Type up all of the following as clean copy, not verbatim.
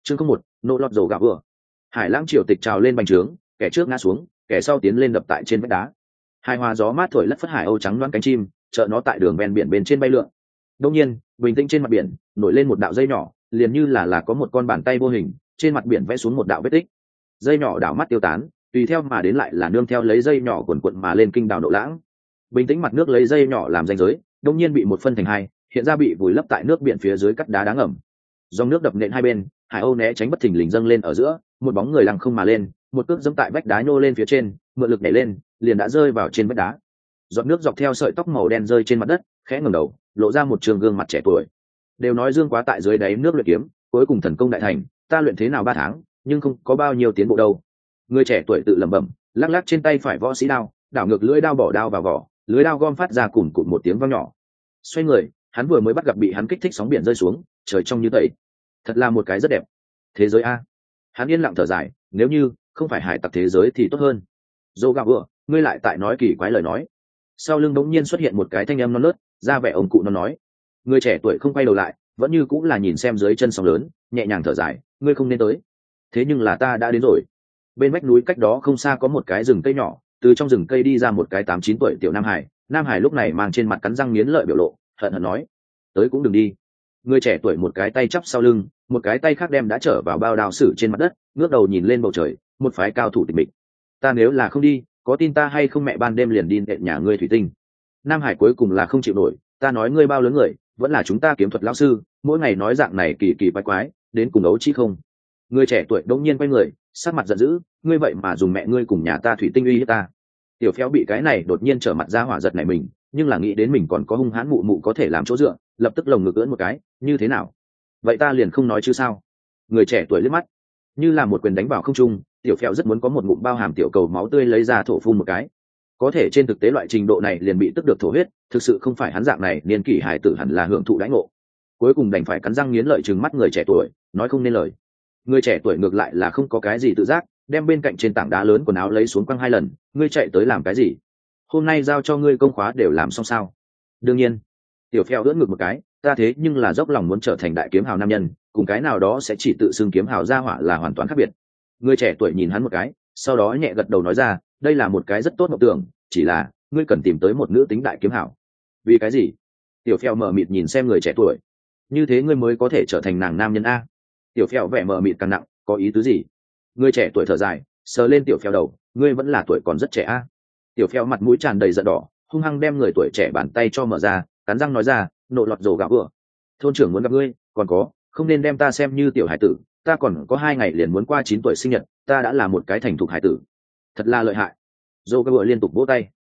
chương không một nô lọt dầu gạo vừa. Hải lãng triều tịch trào lên bành trướng, kẻ trước ngã xuống, kẻ sau tiến lên đập tại trên vách đá. Hai hoa gió mát thổi lất phất hải âu trắng loáng cánh chim, chợ nó tại đường ven biển bên trên bay lượn. Đông nhiên, bình tĩnh trên mặt biển nổi lên một đạo dây nhỏ, liền như là có một con bàn tay vô hình trên mặt biển vẽ xuống một đạo vết tích. Dây nhỏ đảo mắt tiêu tán, tùy theo mà đến lại là nương theo lấy dây nhỏ cuộn cuộn mà lên kinh đảo Nộ Lãng. Bình tĩnh mặt nước lấy dây nhỏ làm ranh giới, đông nhiên bị một phân thành hai, hiện ra bị vùi lấp tại nước biển phía dưới cắt đá đáng ngầm. Dòng nước đập nện hai bên, hải âu né tránh bất thình lình dâng lên ở giữa, một bóng người lăng không mà lên, một cước giẫm tại vách đá nhô lên phía trên, mượn lực nhảy lên, liền đã rơi vào trên vách đá. Giọt nước dọc theo sợi tóc màu đen rơi trên mặt đất, khẽ ngẩng đầu, lộ ra một trường gương mặt trẻ tuổi. Đều nói Dương Quá tại dưới đáy nước luyện kiếm, cuối cùng thần công đại thành, ta luyện thế nào 3 tháng, nhưng không có bao nhiêu tiến bộ đâu. Người trẻ tuổi tự lẩm bẩm, lắc lắc trên tay phải võ sĩ đao, đảo ngược lưỡi đao bỏ đao vào vỏ, lưỡi đao gom phát ra cùn cụt một tiếng vang nhỏ. Xoay người, hắn vừa mới bắt gặp bị hắn kích thích sóng biển rơi xuống, trời trong như tẩy. Thật là một cái rất đẹp. Thế giới a. Hắn yên lặng thở dài, nếu như không phải hải tặc thế giới thì tốt hơn. Dô gạo vừa, ngươi lại tại nói kỳ quái lời nói. Sau lưng đống nhiên xuất hiện một cái thanh âm non nớt, ra vẻ ông cụ nó nói. Người trẻ tuổi không quay đầu lại, vẫn như cũng là nhìn xem dưới chân sóng lớn, nhẹ nhàng thở dài, ngươi không nên tới. Thế nhưng là ta đã đến rồi. Bên vách núi cách đó không xa có một cái rừng cây nhỏ, từ trong rừng cây đi ra một cái 8-9 tuổi tiểu Nam Hải. Nam Hải lúc này mang trên mặt cắn răng nghiến lợi biểu lộ, hận hận nói, tới cũng đừng đi. Người trẻ tuổi một cái tay chắp sau lưng, một cái tay khác đem đã trở vào bao đao sử trên mặt đất, ngước đầu nhìn lên bầu trời, một phái cao thủ tịch mịch. Ta nếu là không đi, có tin ta hay không mẹ ban đêm liền đi nện nhà ngươi thủy tinh. Nam Hải cuối cùng là không chịu nổi, ta nói ngươi bao lớn người, vẫn là chúng ta kiếm thuật lão sư, mỗi ngày nói dạng này kỳ kỳ quái quái, đến cùng đấu chi không. Người trẻ tuổi đống nhiên quay người, sát mặt giận dữ, ngươi vậy mà dùng mẹ ngươi cùng nhà ta thủy tinh uy hiếp ta. Tiểu Phéo bị cái này đột nhiên trở mặt ra hỏa giật này mình, nhưng là nghĩ đến mình còn có hung hãn mụ mụ có thể làm chỗ dựa, lập tức lồng ngực ưỡn một cái, như thế nào? Vậy ta liền không nói chứ sao? Người trẻ tuổi liếc mắt, như là một quyền đánh vào không trung. Tiểu Phéo rất muốn có một ngụm bao hàm tiểu cầu máu tươi lấy ra thổ phun một cái, có thể trên thực tế loại trình độ này liền bị tức được thổ huyết, thực sự không phải hắn dạng này niên kỷ hải tử hẳn là hưởng thụ đãi ngộ. Cuối cùng đành phải cắn răng nghiến lợi trừng mắt người trẻ tuổi, nói không nên lời. Người trẻ tuổi ngược lại là không có cái gì tự giác, đem bên cạnh trên tảng đá lớn quần áo lấy xuống quăng 2 lần, ngươi chạy tới làm cái gì? Hôm nay giao cho ngươi công khóa đều làm xong sao? Đương nhiên. Tiểu Phéo ưỡn ngực một cái, ta thế nhưng là dốc lòng muốn trở thành đại kiếm hào nam nhân, cùng cái nào đó sẽ chỉ tự xưng kiếm hào gia hỏa là hoàn toàn khác biệt. Người trẻ tuổi nhìn hắn một cái, sau đó nhẹ gật đầu nói ra, đây là một cái rất tốt mộng tưởng, chỉ là ngươi cần tìm tới một nữ tính đại kiếm hào. Vì cái gì? Tiểu Phéo mờ mịt nhìn xem người trẻ tuổi, như thế ngươi mới có thể trở thành nàng nam nhân a. Tiểu Phéo vẻ mờ mịt càng nặng, có ý tứ gì? Người trẻ tuổi thở dài, sờ lên Tiểu Phéo đầu, ngươi vẫn là tuổi còn rất trẻ a. Tiểu Phéo mặt mũi tràn đầy giận đỏ, hung hăng đem người tuổi trẻ bàn tay cho mở ra, cắn răng nói ra, nộ lọt rổ gạo vừa. Thôn trưởng muốn gặp ngươi, còn có, không nên đem ta xem như tiểu hải tử, ta còn có 2 ngày liền muốn qua 9 tuổi sinh nhật, ta đã là một cái thành thục hải tử. Thật là lợi hại. Rổ gạo vừa liên tục vỗ tay.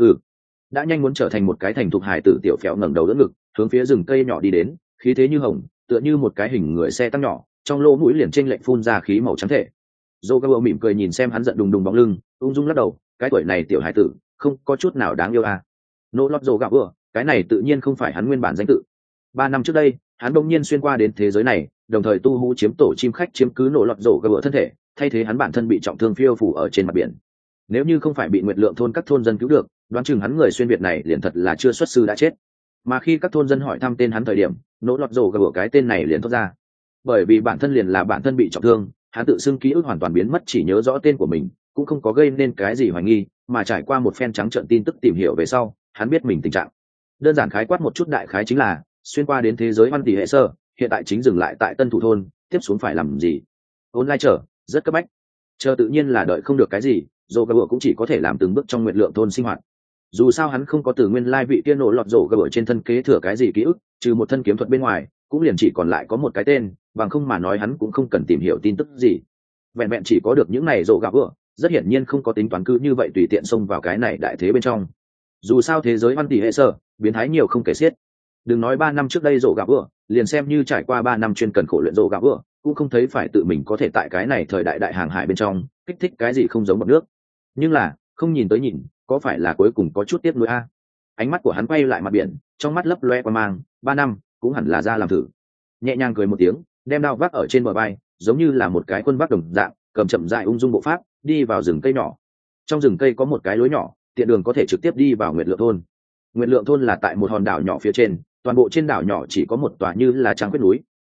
Đã nhanh muốn trở thành một cái thành thục hải tử. Tiểu Phéo ngẩng đầu đỡ ngực, hướng phía rừng cây nhỏ đi đến, khí thế như hồng, tựa như một cái hình người xe tăng nhỏ, trong lỗ mũi liền chênh lệch phun ra khí màu trắng thể. Rổ gạo vừa mỉm cười nhìn xem hắn giận đùng đùng bóng lưng, ung dung lắc đầu, cái tuổi này tiểu hải tử không có chút nào đáng yêu à. Nỗ lót rổ gạo vừa, cái này tự nhiên không phải hắn nguyên bản danh tự. 3 năm trước đây, hắn bỗng nhiên xuyên qua đến thế giới này, đồng thời tu hú chiếm tổ chim khách chiếm cứ nỗ lọt rổ gạo vừa thân thể, thay thế hắn bản thân bị trọng thương phiêu phủ ở trên mặt biển. Nếu như không phải bị Nguyệt Lượng thôn các thôn dân cứu được, đoán chừng hắn người xuyên việt này liền thật là chưa xuất sư đã chết. Mà khi các thôn dân hỏi thăm tên hắn thời điểm, nỗ lọt rổ gạo vừa cái tên này liền thốt ra. Bởi vì bản thân liền là bản thân bị trọng thương, hắn tự xưng ký ức hoàn toàn biến mất, chỉ nhớ rõ tên của mình, cũng không có gây nên cái gì hoài nghi, mà trải qua một phen trắng trợn tin tức tìm hiểu về sau, hắn biết mình tình trạng. Đơn giản khái quát một chút đại khái chính là xuyên qua đến thế giới văn tỷ hệ sơ, hiện tại chính dừng lại tại Tân Thủ thôn, tiếp xuống phải làm gì? Online chờ, rất cấp bách. Chờ tự nhiên là đợi không được cái gì, Dô Gà cũng chỉ có thể làm từng bước trong Nguyệt Lượng thôn sinh hoạt. Dù sao hắn không có từ nguyên lai vị tiên nổ lọt Dô Gà trên thân kế thừa cái gì ký ức, trừ một thân kiếm thuật bên ngoài, cũng liền chỉ còn lại có một cái tên, bằng không mà nói hắn cũng không cần tìm hiểu tin tức gì. Vẹn vẹn chỉ có được những này Dô Gà, rất hiển nhiên không có tính toán cứ như vậy tùy tiện xông vào cái này đại thế bên trong. Dù sao thế giới văn tỷ hệ sơ, biến thái nhiều không kể xiết. Đừng nói 3 năm trước đây Dô Gà, liền xem như trải qua 3 năm chuyên cần khổ luyện Dô Gà, cũng không thấy phải tự mình có thể tại cái này thời đại đại hàng hải bên trong kích thích cái gì không giống bọt nước. Nhưng là không nhìn tới nhìn, có phải là cuối cùng có chút tiếc nuối a? Ánh mắt của hắn quay lại mặt biển, trong mắt lấp loe qua mang, 3 năm cũng hẳn là ra làm thử. Nhẹ nhàng cười một tiếng, đem đao vác ở trên bờ vai, giống như là một cái quân vác đồng dạng, cầm chậm rãi ung dung bộ pháp, đi vào rừng cây nhỏ. Trong rừng cây có một cái lối nhỏ, tiện đường có thể trực tiếp đi vào Nguyệt Lượng thôn. Nguyệt Lượng thôn là tại một hòn đảo nhỏ phía trên, toàn bộ trên đảo nhỏ chỉ có một tòa như là trăng khuyết núi,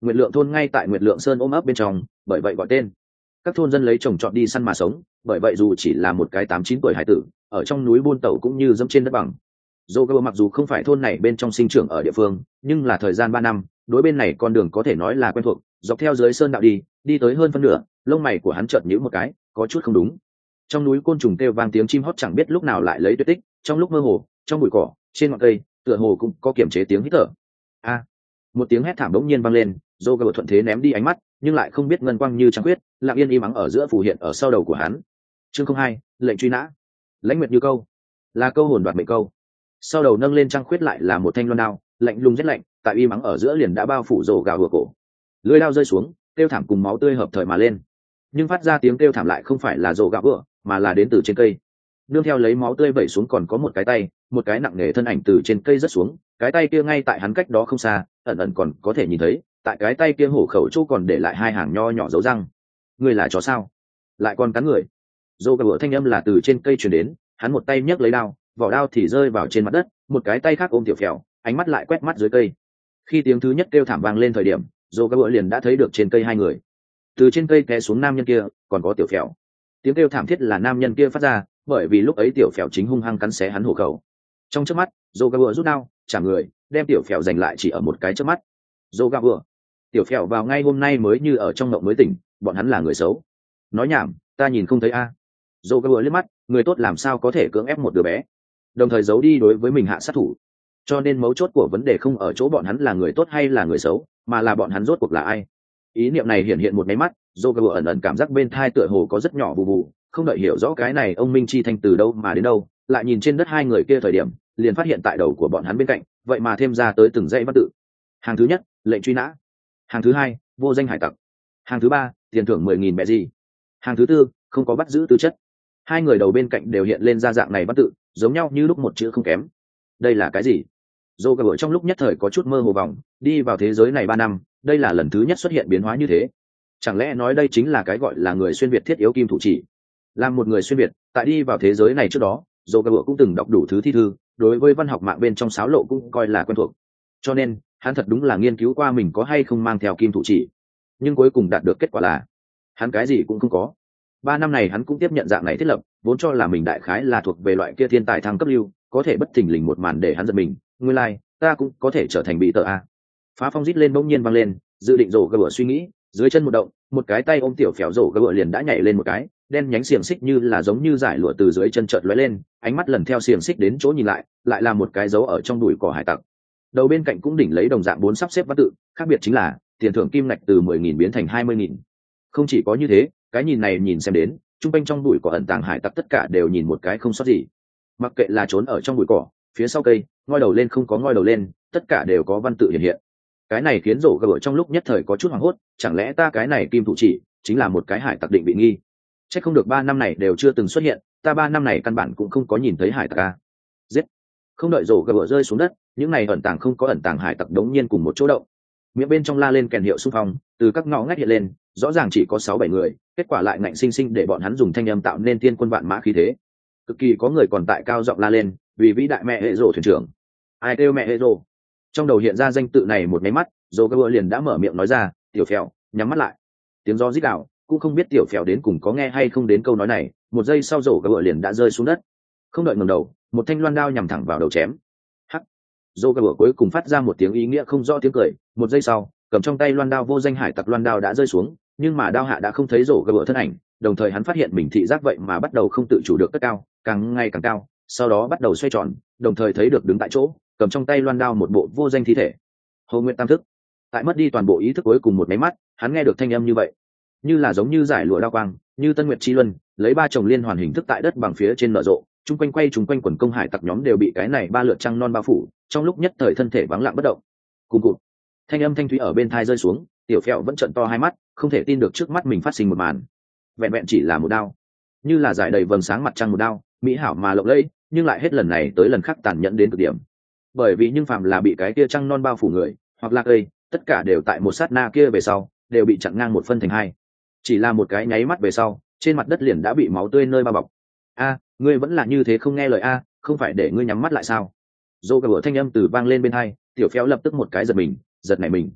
Nguyệt Lượng thôn ngay tại Nguyệt Lượng Sơn ôm ấp bên trong, bởi vậy gọi tên. Các thôn dân lấy trồng trọt đi săn mà sống, bởi vậy dù chỉ là một cái 8-9 tuổi hải tử, ở trong núi buôn tẩu cũng như dẫm trên đất bằng. Joker mặc dù không phải thôn này bên trong sinh trưởng ở địa phương, nhưng là thời gian 3 năm, đối bên này con đường có thể nói là quen thuộc, dọc theo dưới sơn đạo đi tới hơn phân nửa, lông mày của hắn chợt nhíu một cái, có chút không đúng. Trong núi côn trùng kêu vang, tiếng chim hót chẳng biết lúc nào lại lấy tuyệt tích, trong lúc mơ hồ, trong bụi cỏ, trên ngọn cây, tựa hồ cũng có kiềm chế tiếng hít thở. A! Một tiếng hét thảm bỗng nhiên vang lên, Joker thuận thế ném đi ánh mắt, nhưng lại không biết ngân quang như trăng khuyết, lặng yên im ắng ở giữa phù hiện ở sau đầu của hắn. Chương 02, lệnh truy nã. Lãnh Nguyệt Như Câu, là câu hồn đoạt mệnh câu. Sau đầu nâng lên trăng khuyết lại là một thanh loan đao, lạnh lùng rét lạnh, tại im ắng ở giữa liền đã bao phủ rồ gào vừa cổ. Lưỡi đao rơi xuống, kêu thảm cùng máu tươi hợp thời mà lên. Nhưng phát ra tiếng kêu thảm lại không phải là rồ gào vừa, mà là đến từ trên cây. Nương theo lấy máu tươi vẩy xuống còn có một cái tay, một cái nặng nề thân ảnh từ trên cây rớt xuống, cái tay kia ngay tại hắn cách đó không xa, ẩn ẩn còn có thể nhìn thấy, tại cái tay kia hổ khẩu chỗ còn để lại hai hàng nho nhỏ dấu răng. Người là chó sao? Lại còn cắn người. Rồ gào vừa thanh âm là từ trên cây truyền đến, hắn một tay nhấc lấy đao, vỏ đao thì rơi vào trên mặt đất, một cái tay khác ôm tiểu phèo, ánh mắt lại quét mắt dưới cây. Khi tiếng thứ nhất kêu thảm vang lên thời điểm, Joker liền đã thấy được trên cây hai người. Từ trên cây té xuống nam nhân kia, còn có tiểu phèo. Tiếng kêu thảm thiết là nam nhân kia phát ra, bởi vì lúc ấy tiểu phèo chính hung hăng cắn xé hắn hổ khẩu. Trong chớp mắt, Joker rút đao, trả người, đem tiểu phèo giành lại chỉ ở một cái chớp mắt. Joker, tiểu phèo vào ngay hôm nay mới như ở trong mộng mới tỉnh, bọn hắn là người xấu. Nói nhảm, ta nhìn không thấy a. Joker liếc mắt, người tốt làm sao có thể cưỡng ép một đứa bé, đồng thời giấu đi đối với mình hạ sát thủ. Cho nên mấu chốt của vấn đề không ở chỗ bọn hắn là người tốt hay là người xấu, mà là bọn hắn rốt cuộc là ai. Ý niệm này hiện hiện một máy mắt, Joker ẩn ẩn cảm giác bên thai tựa hồ có rất nhỏ bù bù, không đợi hiểu rõ cái này ông minh chi thanh từ đâu mà đến đâu, lại nhìn trên đất hai người kia thời điểm, liền phát hiện tại đầu của bọn hắn bên cạnh, vậy mà thêm ra tới từng dãy văn tự. Hàng thứ nhất, lệnh truy nã. Hàng thứ hai, vô danh hải tặc. Hàng thứ ba, tiền thưởng 10.000 bẹ gì. Hàng thứ tư, không có bắt giữ tư chất. Hai người đầu bên cạnh đều hiện lên ra dạng này văn tự, giống nhau như lúc một chữ không kém. Đây là cái gì? Joker trong lúc nhất thời có chút mơ hồ vòng, đi vào thế giới này 3 năm, đây là lần thứ nhất xuất hiện biến hóa như thế. Chẳng lẽ nói đây chính là cái gọi là người xuyên việt thiết yếu kim thủ chỉ? Làm một người xuyên việt, tại đi vào thế giới này trước đó, Joker cũng từng đọc đủ thứ thi thư, đối với văn học mạng bên trong xáo lộ cũng coi là quen thuộc. Cho nên, hắn thật đúng là nghiên cứu qua mình có hay không mang theo kim thủ chỉ. Nhưng cuối cùng đạt được kết quả là, hắn cái gì cũng không có. 3 năm này hắn cũng tiếp nhận dạng này thiết lập, vốn cho là mình đại khái là thuộc về loại kia thiên tài thăng cấp lưu, có thể bất thình lình một màn để hắn giật mình, nguyên lai, ta cũng có thể trở thành bị tờ a. Phá phong rít lên bỗng nhiên vang lên, dự định rổ gỡ suy nghĩ, dưới chân một động, một cái tay ôm tiểu phèo rổ gỡ liền đã nhảy lên một cái, đen nhánh xiềng xích như là giống như giải lụa từ dưới chân chợt lóe lên, ánh mắt lần theo xiềng xích đến chỗ nhìn lại, lại là một cái dấu ở trong bụi cỏ hải tặc. Đầu bên cạnh cũng đỉnh lấy đồng dạng 4 sắp xếp văn tự, khác biệt chính là tiền thưởng kim ngạch từ 10.000 biến thành 20.000. Không chỉ có như thế, cái nhìn này nhìn xem đến, trung quanh trong bụi cỏ ẩn tàng hải tặc tất cả đều nhìn một cái không sót gì. Mặc kệ là trốn ở trong bụi cỏ, phía sau cây, ngoi đầu lên không có ngoi đầu lên, tất cả đều có văn tự hiện hiện. Cái này khiến rổ gỡ trong lúc nhất thời có chút hoảng hốt, chẳng lẽ ta cái này kim thủ chỉ chính là một cái hải tặc định bị nghi? Chắc không được 3 năm này đều chưa từng xuất hiện, ta 3 năm này căn bản cũng không có nhìn thấy hải tặc a. Giết! Không đợi rổ gỡ rơi xuống đất, những này ẩn tàng không có ẩn tàng hải tặc đống nhiên cùng một chỗ động. Miệng bên trong la lên kèn hiệu xung phong, từ các ngõ ngách hiện lên, rõ ràng chỉ có 6-7 người, kết quả lại ngạnh sinh sinh để bọn hắn dùng thanh âm tạo nên thiên quân vạn mã khí thế. Cực kỳ có người còn tại cao giọng la lên, vì vĩ đại mẹ hệ rồ thuyền trưởng. Ai kêu mẹ hệ rồ? Trong đầu hiện ra danh tự này một máy mắt, Joker liền đã mở miệng nói ra, tiểu phèo, nhắm mắt lại. Tiếng gió rít gào, cũng không biết tiểu phèo đến cùng có nghe hay không đến câu nói này, một giây sau Joker liền đã rơi xuống đất. Không đợi ngẩng đầu, một thanh loan đao nhằm thẳng vào đầu chém. Hắc. Joker cuối cùng phát ra một tiếng ý nghĩa không rõ tiếng cười, một giây sau, cầm trong tay loan đao vô danh hải tặc loan đao đã rơi xuống, nhưng mà đao hạ đã không thấy Joker thân ảnh, đồng thời hắn phát hiện mình thị giác vậy mà bắt đầu không tự chủ được cất cao, càng ngày càng cao, sau đó bắt đầu xoay tròn, đồng thời thấy được đứng tại chỗ, cầm trong tay loan đao một bộ vô danh thi thể. Hồ Nguyệt Tam thức. Tại mất đi toàn bộ ý thức cuối cùng một máy mắt, hắn nghe được thanh âm như vậy, như là giống như giải lụa đao quang, như Tân Nguyệt chi luân, lấy 3 chồng liên hoàn hình thức tại đất bằng phía trên nở rộ, chung quanh quần công hải tặc nhóm đều bị cái này 3 lượt trăng non bao phủ, trong lúc nhất thời thân thể vắng lặng bất động. Cùng cụt. Thanh âm thanh thúy ở bên tai rơi xuống, tiểu phèo vẫn trợn to hai mắt, không thể tin được trước mắt mình phát sinh một màn. Vẹn vẹn chỉ là một đao, như là giải đầy vầng sáng mặt trăng một đao, mỹ hảo mà lộng lẫy, nhưng lại hết lần này tới lần khác tàn nhẫn đến cực điểm. Bởi vì nhưng phàm là bị cái kia trăng non bao phủ người, hoặc là cây, tất cả đều tại một sát na kia về sau, đều bị chặn ngang một phân thành hai. Chỉ là một cái nháy mắt về sau, trên mặt đất liền đã bị máu tươi nơi bao bọc. A, ngươi vẫn là như thế không nghe lời a, không phải để ngươi nhắm mắt lại sao? Joker thanh âm từ vang lên bên hai, tiểu phéo lập tức một cái giật nảy mình.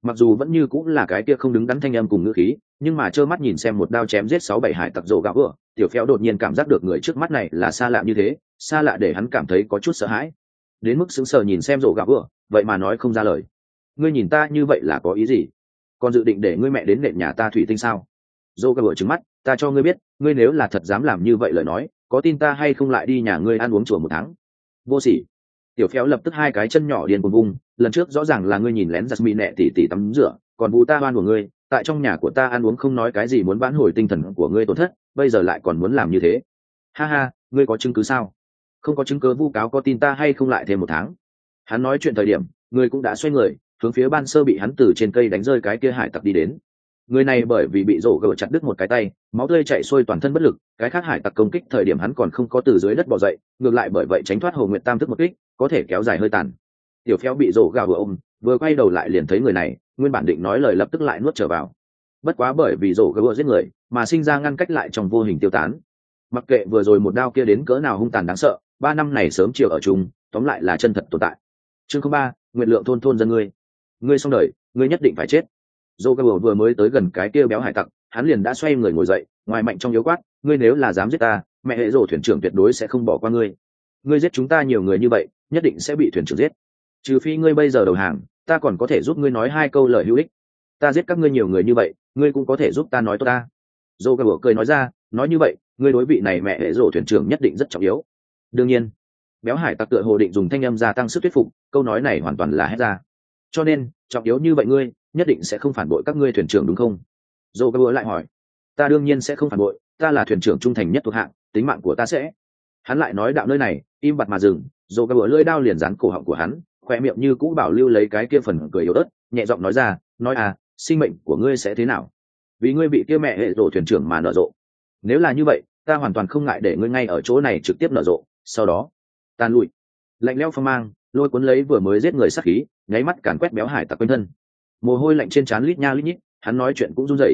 mặc dù vẫn như cũng là cái kia không đứng đắn thanh âm cùng ngữ khí, nhưng mà trơ mắt nhìn xem một đao chém giết 6-7 hải tặc rồ gạo vừa, tiểu phéo đột nhiên cảm giác được người trước mắt này là xa lạ như thế, xa lạ để hắn cảm thấy có chút sợ hãi, đến mức sững sờ nhìn xem rồ gạo vừa, vậy mà nói không ra lời. Ngươi nhìn ta như vậy là có ý gì? Còn dự định để ngươi mẹ đến nện nhà ta thủy tinh sao? Rồ gạo vừa trừng mắt, ta cho ngươi biết, ngươi nếu là thật dám làm như vậy lời nói, có tin ta hay không lại đi nhà ngươi ăn uống chùa 1 tháng. Vô sỉ. Tiểu phéo lập tức hai cái chân nhỏ điên cuồng vung, lần trước rõ ràng là ngươi nhìn lén Jasmine nẹ tỉ tắm rửa, còn vụ ta oan của ngươi, tại trong nhà của ta ăn uống không nói cái gì muốn vãn hồi tinh thần của ngươi tổn thất, bây giờ lại còn muốn làm như thế. Ha ha, ngươi có chứng cứ sao? Không có chứng cứ vu cáo có tin ta hay không lại thêm 1 tháng. Hắn nói chuyện thời điểm, người cũng đã xoay người, hướng phía ban sơ bị hắn từ trên cây đánh rơi cái kia hải tặc đi đến. Người này bởi vì bị rổ gỡ chặt đứt một cái tay, máu tươi chảy xuôi toàn thân bất lực, cái khác hải tặc công kích thời điểm hắn còn không có từ dưới đất bò dậy, ngược lại bởi vậy tránh thoát Hồ Nguyệt Tam thức một kích, có thể kéo dài hơi tàn. Tiểu phéo bị rổ gào vừa ôm, vừa quay đầu lại liền thấy người này, nguyên bản định nói lời lập tức lại nuốt trở vào. Bất quá bởi vì rổ gỡ giết người, mà sinh ra ngăn cách lại trong vô hình tiêu tán. Mặc kệ vừa rồi một đao kia đến cỡ nào hung tàn đáng sợ, 3 năm này sớm chiều ở chung, tóm lại là chân thật tồn tại. Chương 03, Nguyệt Lượng thôn dân ngươi xong đời, ngươi nhất định phải chết. Rổ gỡ vừa mới tới gần cái kia béo hải tặc, hắn liền đã xoay người ngồi dậy, ngoài mạnh trong yếu quát, ngươi nếu là dám giết ta, mẹ hệ rổ thuyền trưởng tuyệt đối sẽ không bỏ qua ngươi. Ngươi giết chúng ta nhiều người như vậy, nhất định sẽ bị thuyền trưởng giết. Trừ phi ngươi bây giờ đầu hàng, ta còn có thể giúp ngươi nói 2 câu lời hữu ích. Ta giết các ngươi nhiều người như vậy, ngươi cũng có thể giúp ta nói tốt ta. Dô gà cười nói ra, nói như vậy, ngươi đối vị này mẹ hệ rổ thuyền trưởng nhất định rất trọng yếu. Đương nhiên, béo hải tặc tựa hồ định dùng thanh âm gia tăng sức thuyết phục, câu nói này hoàn toàn là hét ra. Cho nên, trọng yếu như vậy ngươi, nhất định sẽ không phản bội các ngươi thuyền trưởng đúng không? Dô gà lại hỏi. Ta đương nhiên sẽ không phản bội, ta là thuyền trưởng trung thành nhất thuộc hạng, tính mạng của ta sẽ. Hắn lại nói đạo nơi này, im bặt mà dừng, dô gà lưỡi đao liền dán cổ họng của hắn, khoe miệng như cũ bảo lưu lấy cái kia phần cười yếu ớt, nhẹ giọng nói ra, nói à, sinh mệnh của ngươi sẽ thế nào? Vì ngươi bị kia mẹ hệ rổ thuyền trưởng mà nở rộ. Nếu là như vậy, ta hoàn toàn không ngại để ngươi ngay ở chỗ này trực tiếp nở rộ, sau đó tan lùi. Lạnh lẽo phong mang, lôi cuốn lấy vừa mới giết người sát khí, nháy mắt càn quét béo hải tặc quanh thân. Mồ hôi lạnh trên trán lít nha lít nhít, hắn nói chuyện cũng run rẩy,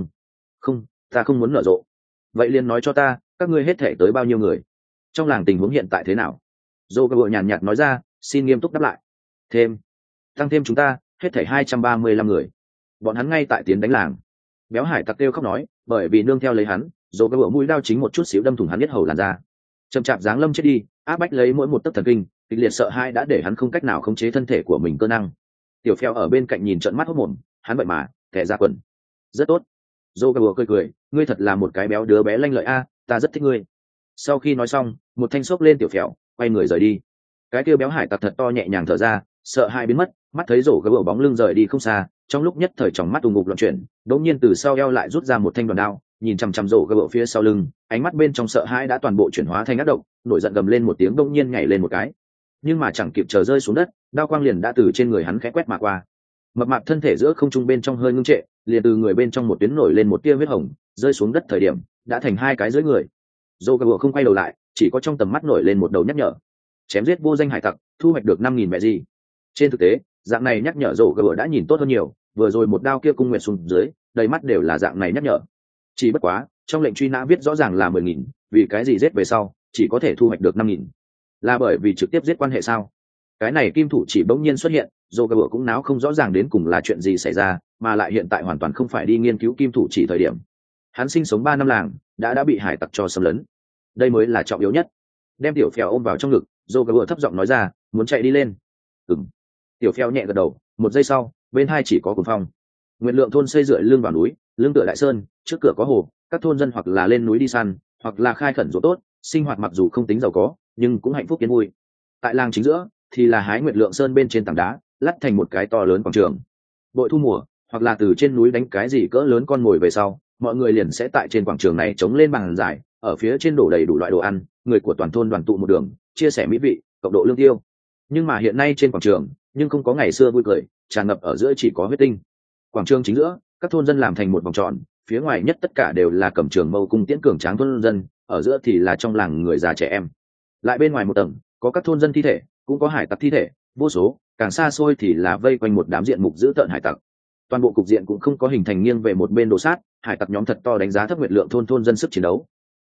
không, ta không muốn nở rộ. Vậy liền nói cho ta, các ngươi hết thể tới bao nhiêu người? Trong làng tình huống hiện tại thế nào? Dô gà nhàn nhạt nói ra, xin nghiêm túc đáp lại. Tăng thêm chúng ta, hết thảy 235 người. Bọn hắn ngay tại tiến đánh làng. Béo hải tặc kêu khóc nói, bởi vì nương theo lấy hắn, dồ cái bữa mũi đao chính một chút xíu đâm thủng hắn biết hầu làn ra. Chậm chạp giáng lâm chết đi, áp bách lấy mỗi một tấc thần kinh, kịch liệt sợ hãi đã để hắn không cách nào khống chế thân thể của mình cơ năng. Tiểu phèo ở bên cạnh nhìn trợn mắt hốt mồm, hắn vậy mà kẻ ra quần. Rất tốt. Dô cái bữa cười, ngươi thật là một cái béo đứa bé lanh lợi a, ta rất thích ngươi. Sau khi nói xong, một thanh xốc lên tiểu phèo, quay người rời đi. Cái kia béo hải tặc thật to nhẹ nhàng thở ra, sợ hai biến mất, mắt thấy rổ cái bờ bóng lưng rời đi không xa, trong lúc nhất thời tròng mắt ù ngục loạn chuyển, đột nhiên từ sau eo lại rút ra một thanh đoàn đao, nhìn chằm chằm rổ cái bờ phía sau lưng, ánh mắt bên trong sợ hãi đã toàn bộ chuyển hóa thành ác độc, nổi giận gầm lên một tiếng, đột nhiên nhảy lên một cái, nhưng mà chẳng kịp chờ rơi xuống đất, đao quang liền đã từ trên người hắn khẽ quét mà qua. Mập mạp thân thể giữa không trung bên trong hơi ngưng trệ, liền từ người bên trong một tuyến nổi lên một tia huyết hồng, rơi xuống đất thời điểm đã thành 2 cái dưới người. Rổ cái bờ không quay đầu lại, chỉ có trong tầm mắt nổi lên một đầu nhắc nhở: chém giết vô danh hải tặc, thu hoạch được 5.000 mẹ gì. Trên thực tế, dạng này nhắc nhở rổ gỡ đã nhìn tốt hơn nhiều, vừa rồi một đao kia cung nguyệt xuống dưới, đầy mắt đều là dạng này nhắc nhở. Chỉ bất quá, trong lệnh truy nã viết rõ ràng là 10.000, vì cái gì giết về sau, chỉ có thể thu hoạch được 5.000. Là bởi vì trực tiếp giết quan hệ sao? Cái này kim thủ chỉ bỗng nhiên xuất hiện, rổ gỡ cũng náo không rõ ràng đến cùng là chuyện gì xảy ra, mà lại hiện tại hoàn toàn không phải đi nghiên cứu kim thủ chỉ thời điểm. Hắn sinh sống 3 năm làng, đã bị hải tặc cho xâm lấn. Đây mới là trọng yếu nhất. Đem tiểu phèo ôm vào trong ngực, dô gà thấp giọng nói ra, muốn chạy đi lên. Tiểu phèo nhẹ gật đầu, một giây sau, bên hai chỉ có cuồng phong. Nguyện Lượng thôn xây dựa lưng vào núi, lưng tựa đại sơn, trước cửa có hồ, các thôn dân hoặc là lên núi đi săn, hoặc là khai khẩn ruộng tốt, sinh hoạt mặc dù không tính giàu có, nhưng cũng hạnh phúc yên vui. Tại làng chính giữa thì là hái Nguyệt Lượng sơn bên trên tảng đá, lát thành một cái to lớn quảng trường. Bội thu mùa, hoặc là từ trên núi đánh cái gì cỡ lớn con mồi về sau, mọi người liền sẽ tại trên quảng trường này chống lên bàn dài, ở phía trên đổ đầy đủ loại đồ ăn, người của toàn thôn đoàn tụ một đường, chia sẻ mỹ vị, cộng độ lương tiêu. Nhưng mà hiện nay trên quảng trường, nhưng không có ngày xưa vui cười, tràn ngập ở giữa chỉ có huyết tinh. Quảng trường chính giữa, các thôn dân làm thành một vòng tròn, phía ngoài nhất tất cả đều là cầm trường mâu cung tiễn cường tráng thôn dân, ở giữa thì là trong làng người già trẻ em. Lại bên ngoài một tầng, có các thôn dân thi thể, cũng có hải tặc thi thể, vô số, càng xa xôi thì là vây quanh một đám diện mục dữ tợn hải tặc. Toàn bộ cục diện cũng không có hình thành nghiêng về một bên đồ sát, hải tặc nhóm thật to đánh giá thấp Nguyệt Lượng thôn thôn dân sức chiến đấu.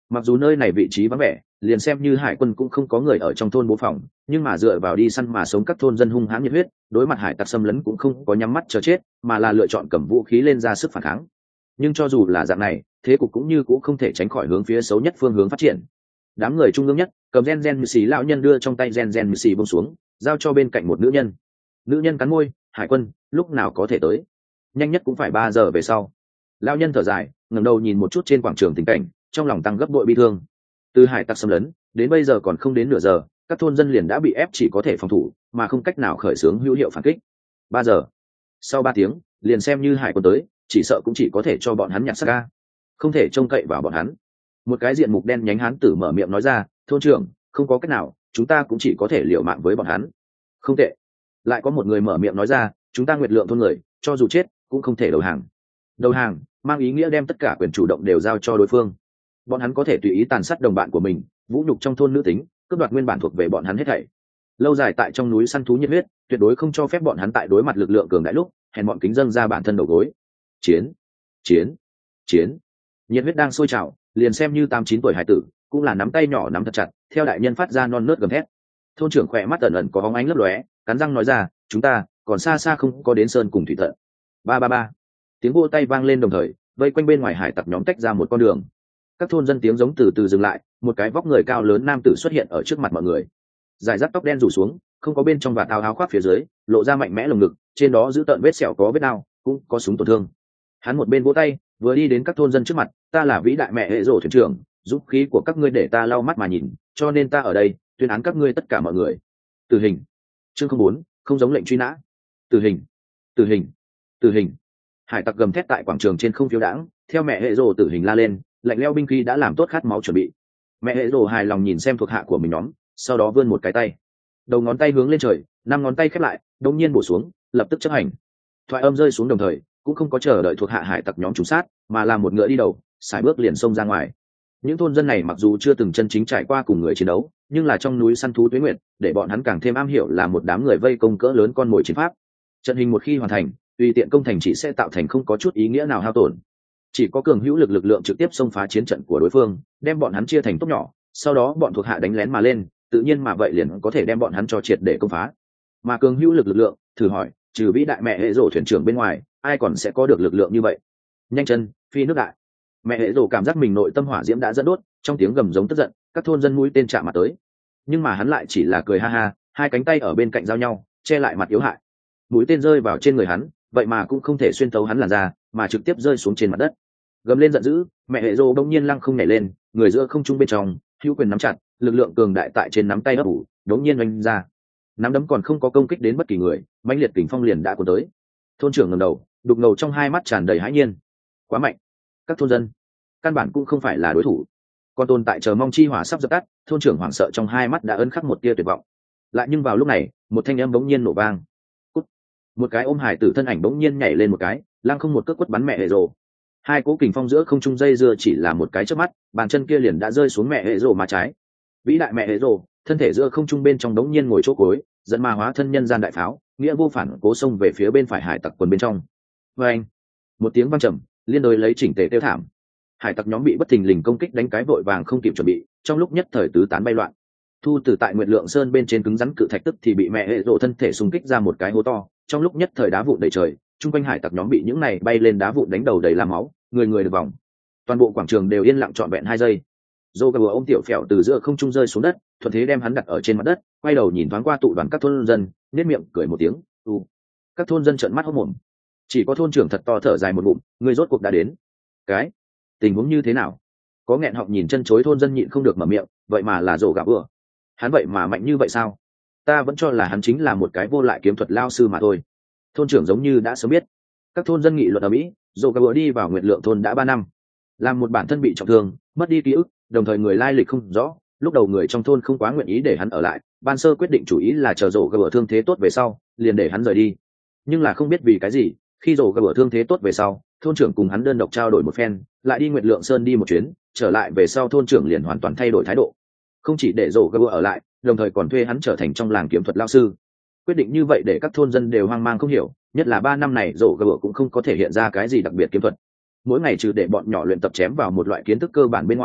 Mặc dù nơi này vị trí vắng vẻ, liền xem như hải quân cũng không có người ở trong thôn bố phòng, nhưng mà dựa vào đi săn mà sống các thôn dân hung hãn nhiệt huyết, đối mặt hải tặc xâm lấn cũng không có nhắm mắt chờ chết, mà là lựa chọn cầm vũ khí lên ra sức phản kháng. Nhưng cho dù là dạng này, thế cục cũng như cũng không thể tránh khỏi hướng phía xấu nhất phương hướng phát triển. Đám người trung ương nhất cầm gen xì lão nhân đưa trong tay gen xì bông xuống, giao cho bên cạnh một nữ nhân. Nữ nhân cắn môi, hải quân lúc nào có thể tới? Nhanh nhất cũng phải 3 giờ về sau. Lão nhân thở dài, ngẩng đầu nhìn một chút trên quảng trường tình cảnh, trong lòng tăng gấp bội bi thương. Từ hải tặc xâm lấn đến bây giờ còn không đến nửa giờ, các thôn dân liền đã bị ép chỉ có thể phòng thủ, mà không cách nào khởi xướng hữu hiệu phản kích. 3 giờ, sau 3 tiếng, liền xem như hải quân tới, chỉ sợ cũng chỉ có thể cho bọn hắn nhặt xác ca, không thể trông cậy vào bọn hắn. Một cái diện mục đen nhánh hán tử mở miệng nói ra, thôn trưởng, không có cách nào, chúng ta cũng chỉ có thể liều mạng với bọn hắn. Không tệ. Lại có một người mở miệng nói ra, chúng ta Nguyệt Lượng thôn người, cho dù chết cũng không thể đầu hàng. Đầu hàng mang ý nghĩa đem tất cả quyền chủ động đều giao cho đối phương. Bọn hắn có thể tùy ý tàn sát đồng bạn của mình, vũ nhục trong thôn nữ tính, cướp đoạt nguyên bản thuộc về bọn hắn hết thảy. Lâu dài tại trong núi săn thú nhiệt huyết, tuyệt đối không cho phép bọn hắn tại đối mặt lực lượng cường đại lúc hèn bọn kính dâng ra bản thân đầu gối. Chiến, chiến, chiến. Nhiệt huyết đang sôi trào, liền xem như 8-9 tuổi hải tử cũng là nắm tay nhỏ nắm thật chặt, theo đại nhân phát ra non nớt gầm thét. Thôn trưởng khỏe mắt ẩn ẩn có bóng ánh lấp lóe, cắn răng nói ra, chúng ta còn xa xa không có đến sơn cùng thủy tận. Ba ba ba. Tiếng vỗ tay vang lên đồng thời, vây quanh bên ngoài hải tặc nhóm tách ra một con đường. Các thôn dân tiếng giống từ từ dừng lại, một cái vóc người cao lớn nam tử xuất hiện ở trước mặt mọi người. Dài rác tóc đen rủ xuống, không có bên trong và áo khoác phía dưới, lộ ra mạnh mẽ lồng ngực, trên đó giữ tợn vết sẹo có vết đao, cũng có súng tổn thương. Hắn một bên vỗ tay, vừa đi đến các thôn dân trước mặt, ta là vĩ đại mẹ hệ rổ thuyền trưởng, giúp khí của các ngươi để ta lau mắt mà nhìn, cho nên ta ở đây tuyên án các ngươi tất cả mọi người. Tử hình. Chương 04, không giống lệnh truy nã. Tử hình, tử hình, tử hình. Hải tặc gầm thét tại quảng trường trên không phiêu đãng, theo mẹ hệ rổ tử hình la lên, lạnh lẽo binh khí đã làm tốt khát máu chuẩn bị. Mẹ hệ rổ hài lòng nhìn xem thuộc hạ của mình nhóm, sau đó vươn một cái tay, đầu ngón tay hướng lên trời, 5 ngón tay khép lại, đột nhiên bổ xuống, lập tức chấp hành. Thoại âm rơi xuống đồng thời, cũng không có chờ đợi thuộc hạ hải tặc nhóm trùng sát, mà là một ngựa đi đầu, sải bước liền xông ra ngoài. Những thôn dân này mặc dù chưa từng chân chính trải qua cùng người chiến đấu, nhưng là trong núi săn thú tuế nguyệt, để bọn hắn càng thêm am hiểu là một đám người vây công cỡ lớn con mồi chiến pháp. Trận hình một khi hoàn thành, tùy tiện công thành chỉ sẽ tạo thành không có chút ý nghĩa nào hao tổn. Chỉ có cường hữu lực lượng trực tiếp xông phá chiến trận của đối phương, đem bọn hắn chia thành tốc nhỏ, sau đó bọn thuộc hạ đánh lén mà lên, tự nhiên mà vậy liền có thể đem bọn hắn cho triệt để công phá. Mà cường hữu lực lượng, thử hỏi, trừ vĩ đại mẹ hệ rổ thuyền trưởng bên ngoài, ai còn sẽ có được lực lượng như vậy? Nhanh chân, phi nước đại. Mẹ hệ rổ cảm giác mình nội tâm hỏa diễm đã dẫn đốt, trong tiếng gầm giống tức giận, các thôn dân mũi tên chạm mặt tới. Nhưng mà hắn lại chỉ là cười ha ha, hai cánh tay ở bên cạnh giao nhau, che lại mặt yếu hại. Mũi tên rơi vào trên người hắn, vậy mà cũng không thể xuyên thấu hắn làn da, mà trực tiếp rơi xuống trên mặt đất. Gầm lên giận dữ, mẹ hệ rổ đông nhiên lăng không nhảy lên, người giữa không trung bên trong, hữu quyền nắm chặt, lực lượng cường đại tại trên nắm tay ấp ủ, đống nhiên oanh ra. Nắm đấm còn không có công kích đến bất kỳ người, mãnh liệt kình phong liền đã cuốn tới. Thôn trưởng ngẩng đầu, đục ngầu trong hai mắt tràn đầy hãi nhiên. Quá mạnh. Các thôn dân căn bản cũng không phải là đối thủ, còn tồn tại chờ mong chi hỏa sắp dập tắt. Thôn trưởng hoảng sợ trong hai mắt đã ấn khắc một tia tuyệt vọng. Lại nhưng vào lúc này, một thanh âm bỗng nhiên nổ vang. Cút. Một cái ôm hải tử thân ảnh bỗng nhiên nhảy lên một cái, lăng không một cước quất bắn mẹ hệ rồ. Hai cỗ kình phong giữa không trung dây dưa chỉ là một cái chớp mắt, bàn chân kia liền đã rơi xuống mẹ hệ rồ má trái. Vĩ đại mẹ hệ rồ, thân thể giữa không trung bên trong đống nhiên ngồi chỗ cối, dẫn ma hóa thân nhân gian đại pháo, nghĩa vô phản cố xông về phía bên phải hải tặc quần bên trong. Và anh, một tiếng vang trầm, liên đối lấy chỉnh tề tiêu thảm. Hải tặc nhóm bị bất thình lình công kích đánh cái vội vàng không kịp chuẩn bị, trong lúc nhất thời tứ tán bay loạn. Thu Tử tại Nguyệt Lượng Sơn bên trên cứng rắn cự thạch tức thì bị mẹ hệ rộ thân thể xung kích ra một cái hố to, trong lúc nhất thời đá vụn đầy trời, chung quanh hải tặc nhóm bị những này bay lên đá vụn đánh đầu đầy làm máu, người người được vòng. Toàn bộ quảng trường đều yên lặng trọn vẹn 2 giây. Dô gà ôm tiểu phèo từ giữa không trung rơi xuống đất, thuận thế đem hắn đặt ở trên mặt đất, quay đầu nhìn thoáng qua tụ đoàn các thôn dân, nhếch miệng cười một tiếng. Các thôn dân trợn mắt hốt mồm. Chỉ có thôn trưởng thật to thở dài một ngụm, người rốt cuộc đã đến. Cái tình huống như thế nào? Có nghẹn họng nhìn chân chối thôn dân nhịn không được mở miệng, vậy mà là rổ gà bừa. Hắn vậy mà mạnh như vậy sao? Ta vẫn cho là hắn chính là một cái vô lại kiếm thuật lao sư mà thôi. Thôn trưởng giống như đã sớm biết. Các thôn dân nghị luận ở mỹ, rổ gà bừa đi vào Nguyệt Lượng thôn đã 3 năm, làm một bản thân bị trọng thương, mất đi ký ức, đồng thời người lai lịch không rõ. Lúc đầu người trong thôn không quá nguyện ý để hắn ở lại, ban sơ quyết định chủ ý là chờ rổ gà bừa thương thế tốt về sau, liền để hắn rời đi. Nhưng là không biết vì cái gì, khi rổ gà bừa thương thế tốt về sau, thôn trưởng cùng hắn đơn độc trao đổi một phen, lại đi Nguyệt Lượng Sơn đi một chuyến, trở lại về sau thôn trưởng liền hoàn toàn thay đổi thái độ, không chỉ để rổ gà bừa ở lại, đồng thời còn thuê hắn trở thành trong làng kiếm thuật lao sư. Quyết định như vậy để các thôn dân đều hoang mang không hiểu, nhất là 3 năm này rổ gà bừa cũng không có thể hiện ra cái gì đặc biệt kiếm thuật. Mỗi ngày trừ để bọn nhỏ luyện tập chém vào một loại kiến thức cơ bản bên ngoài,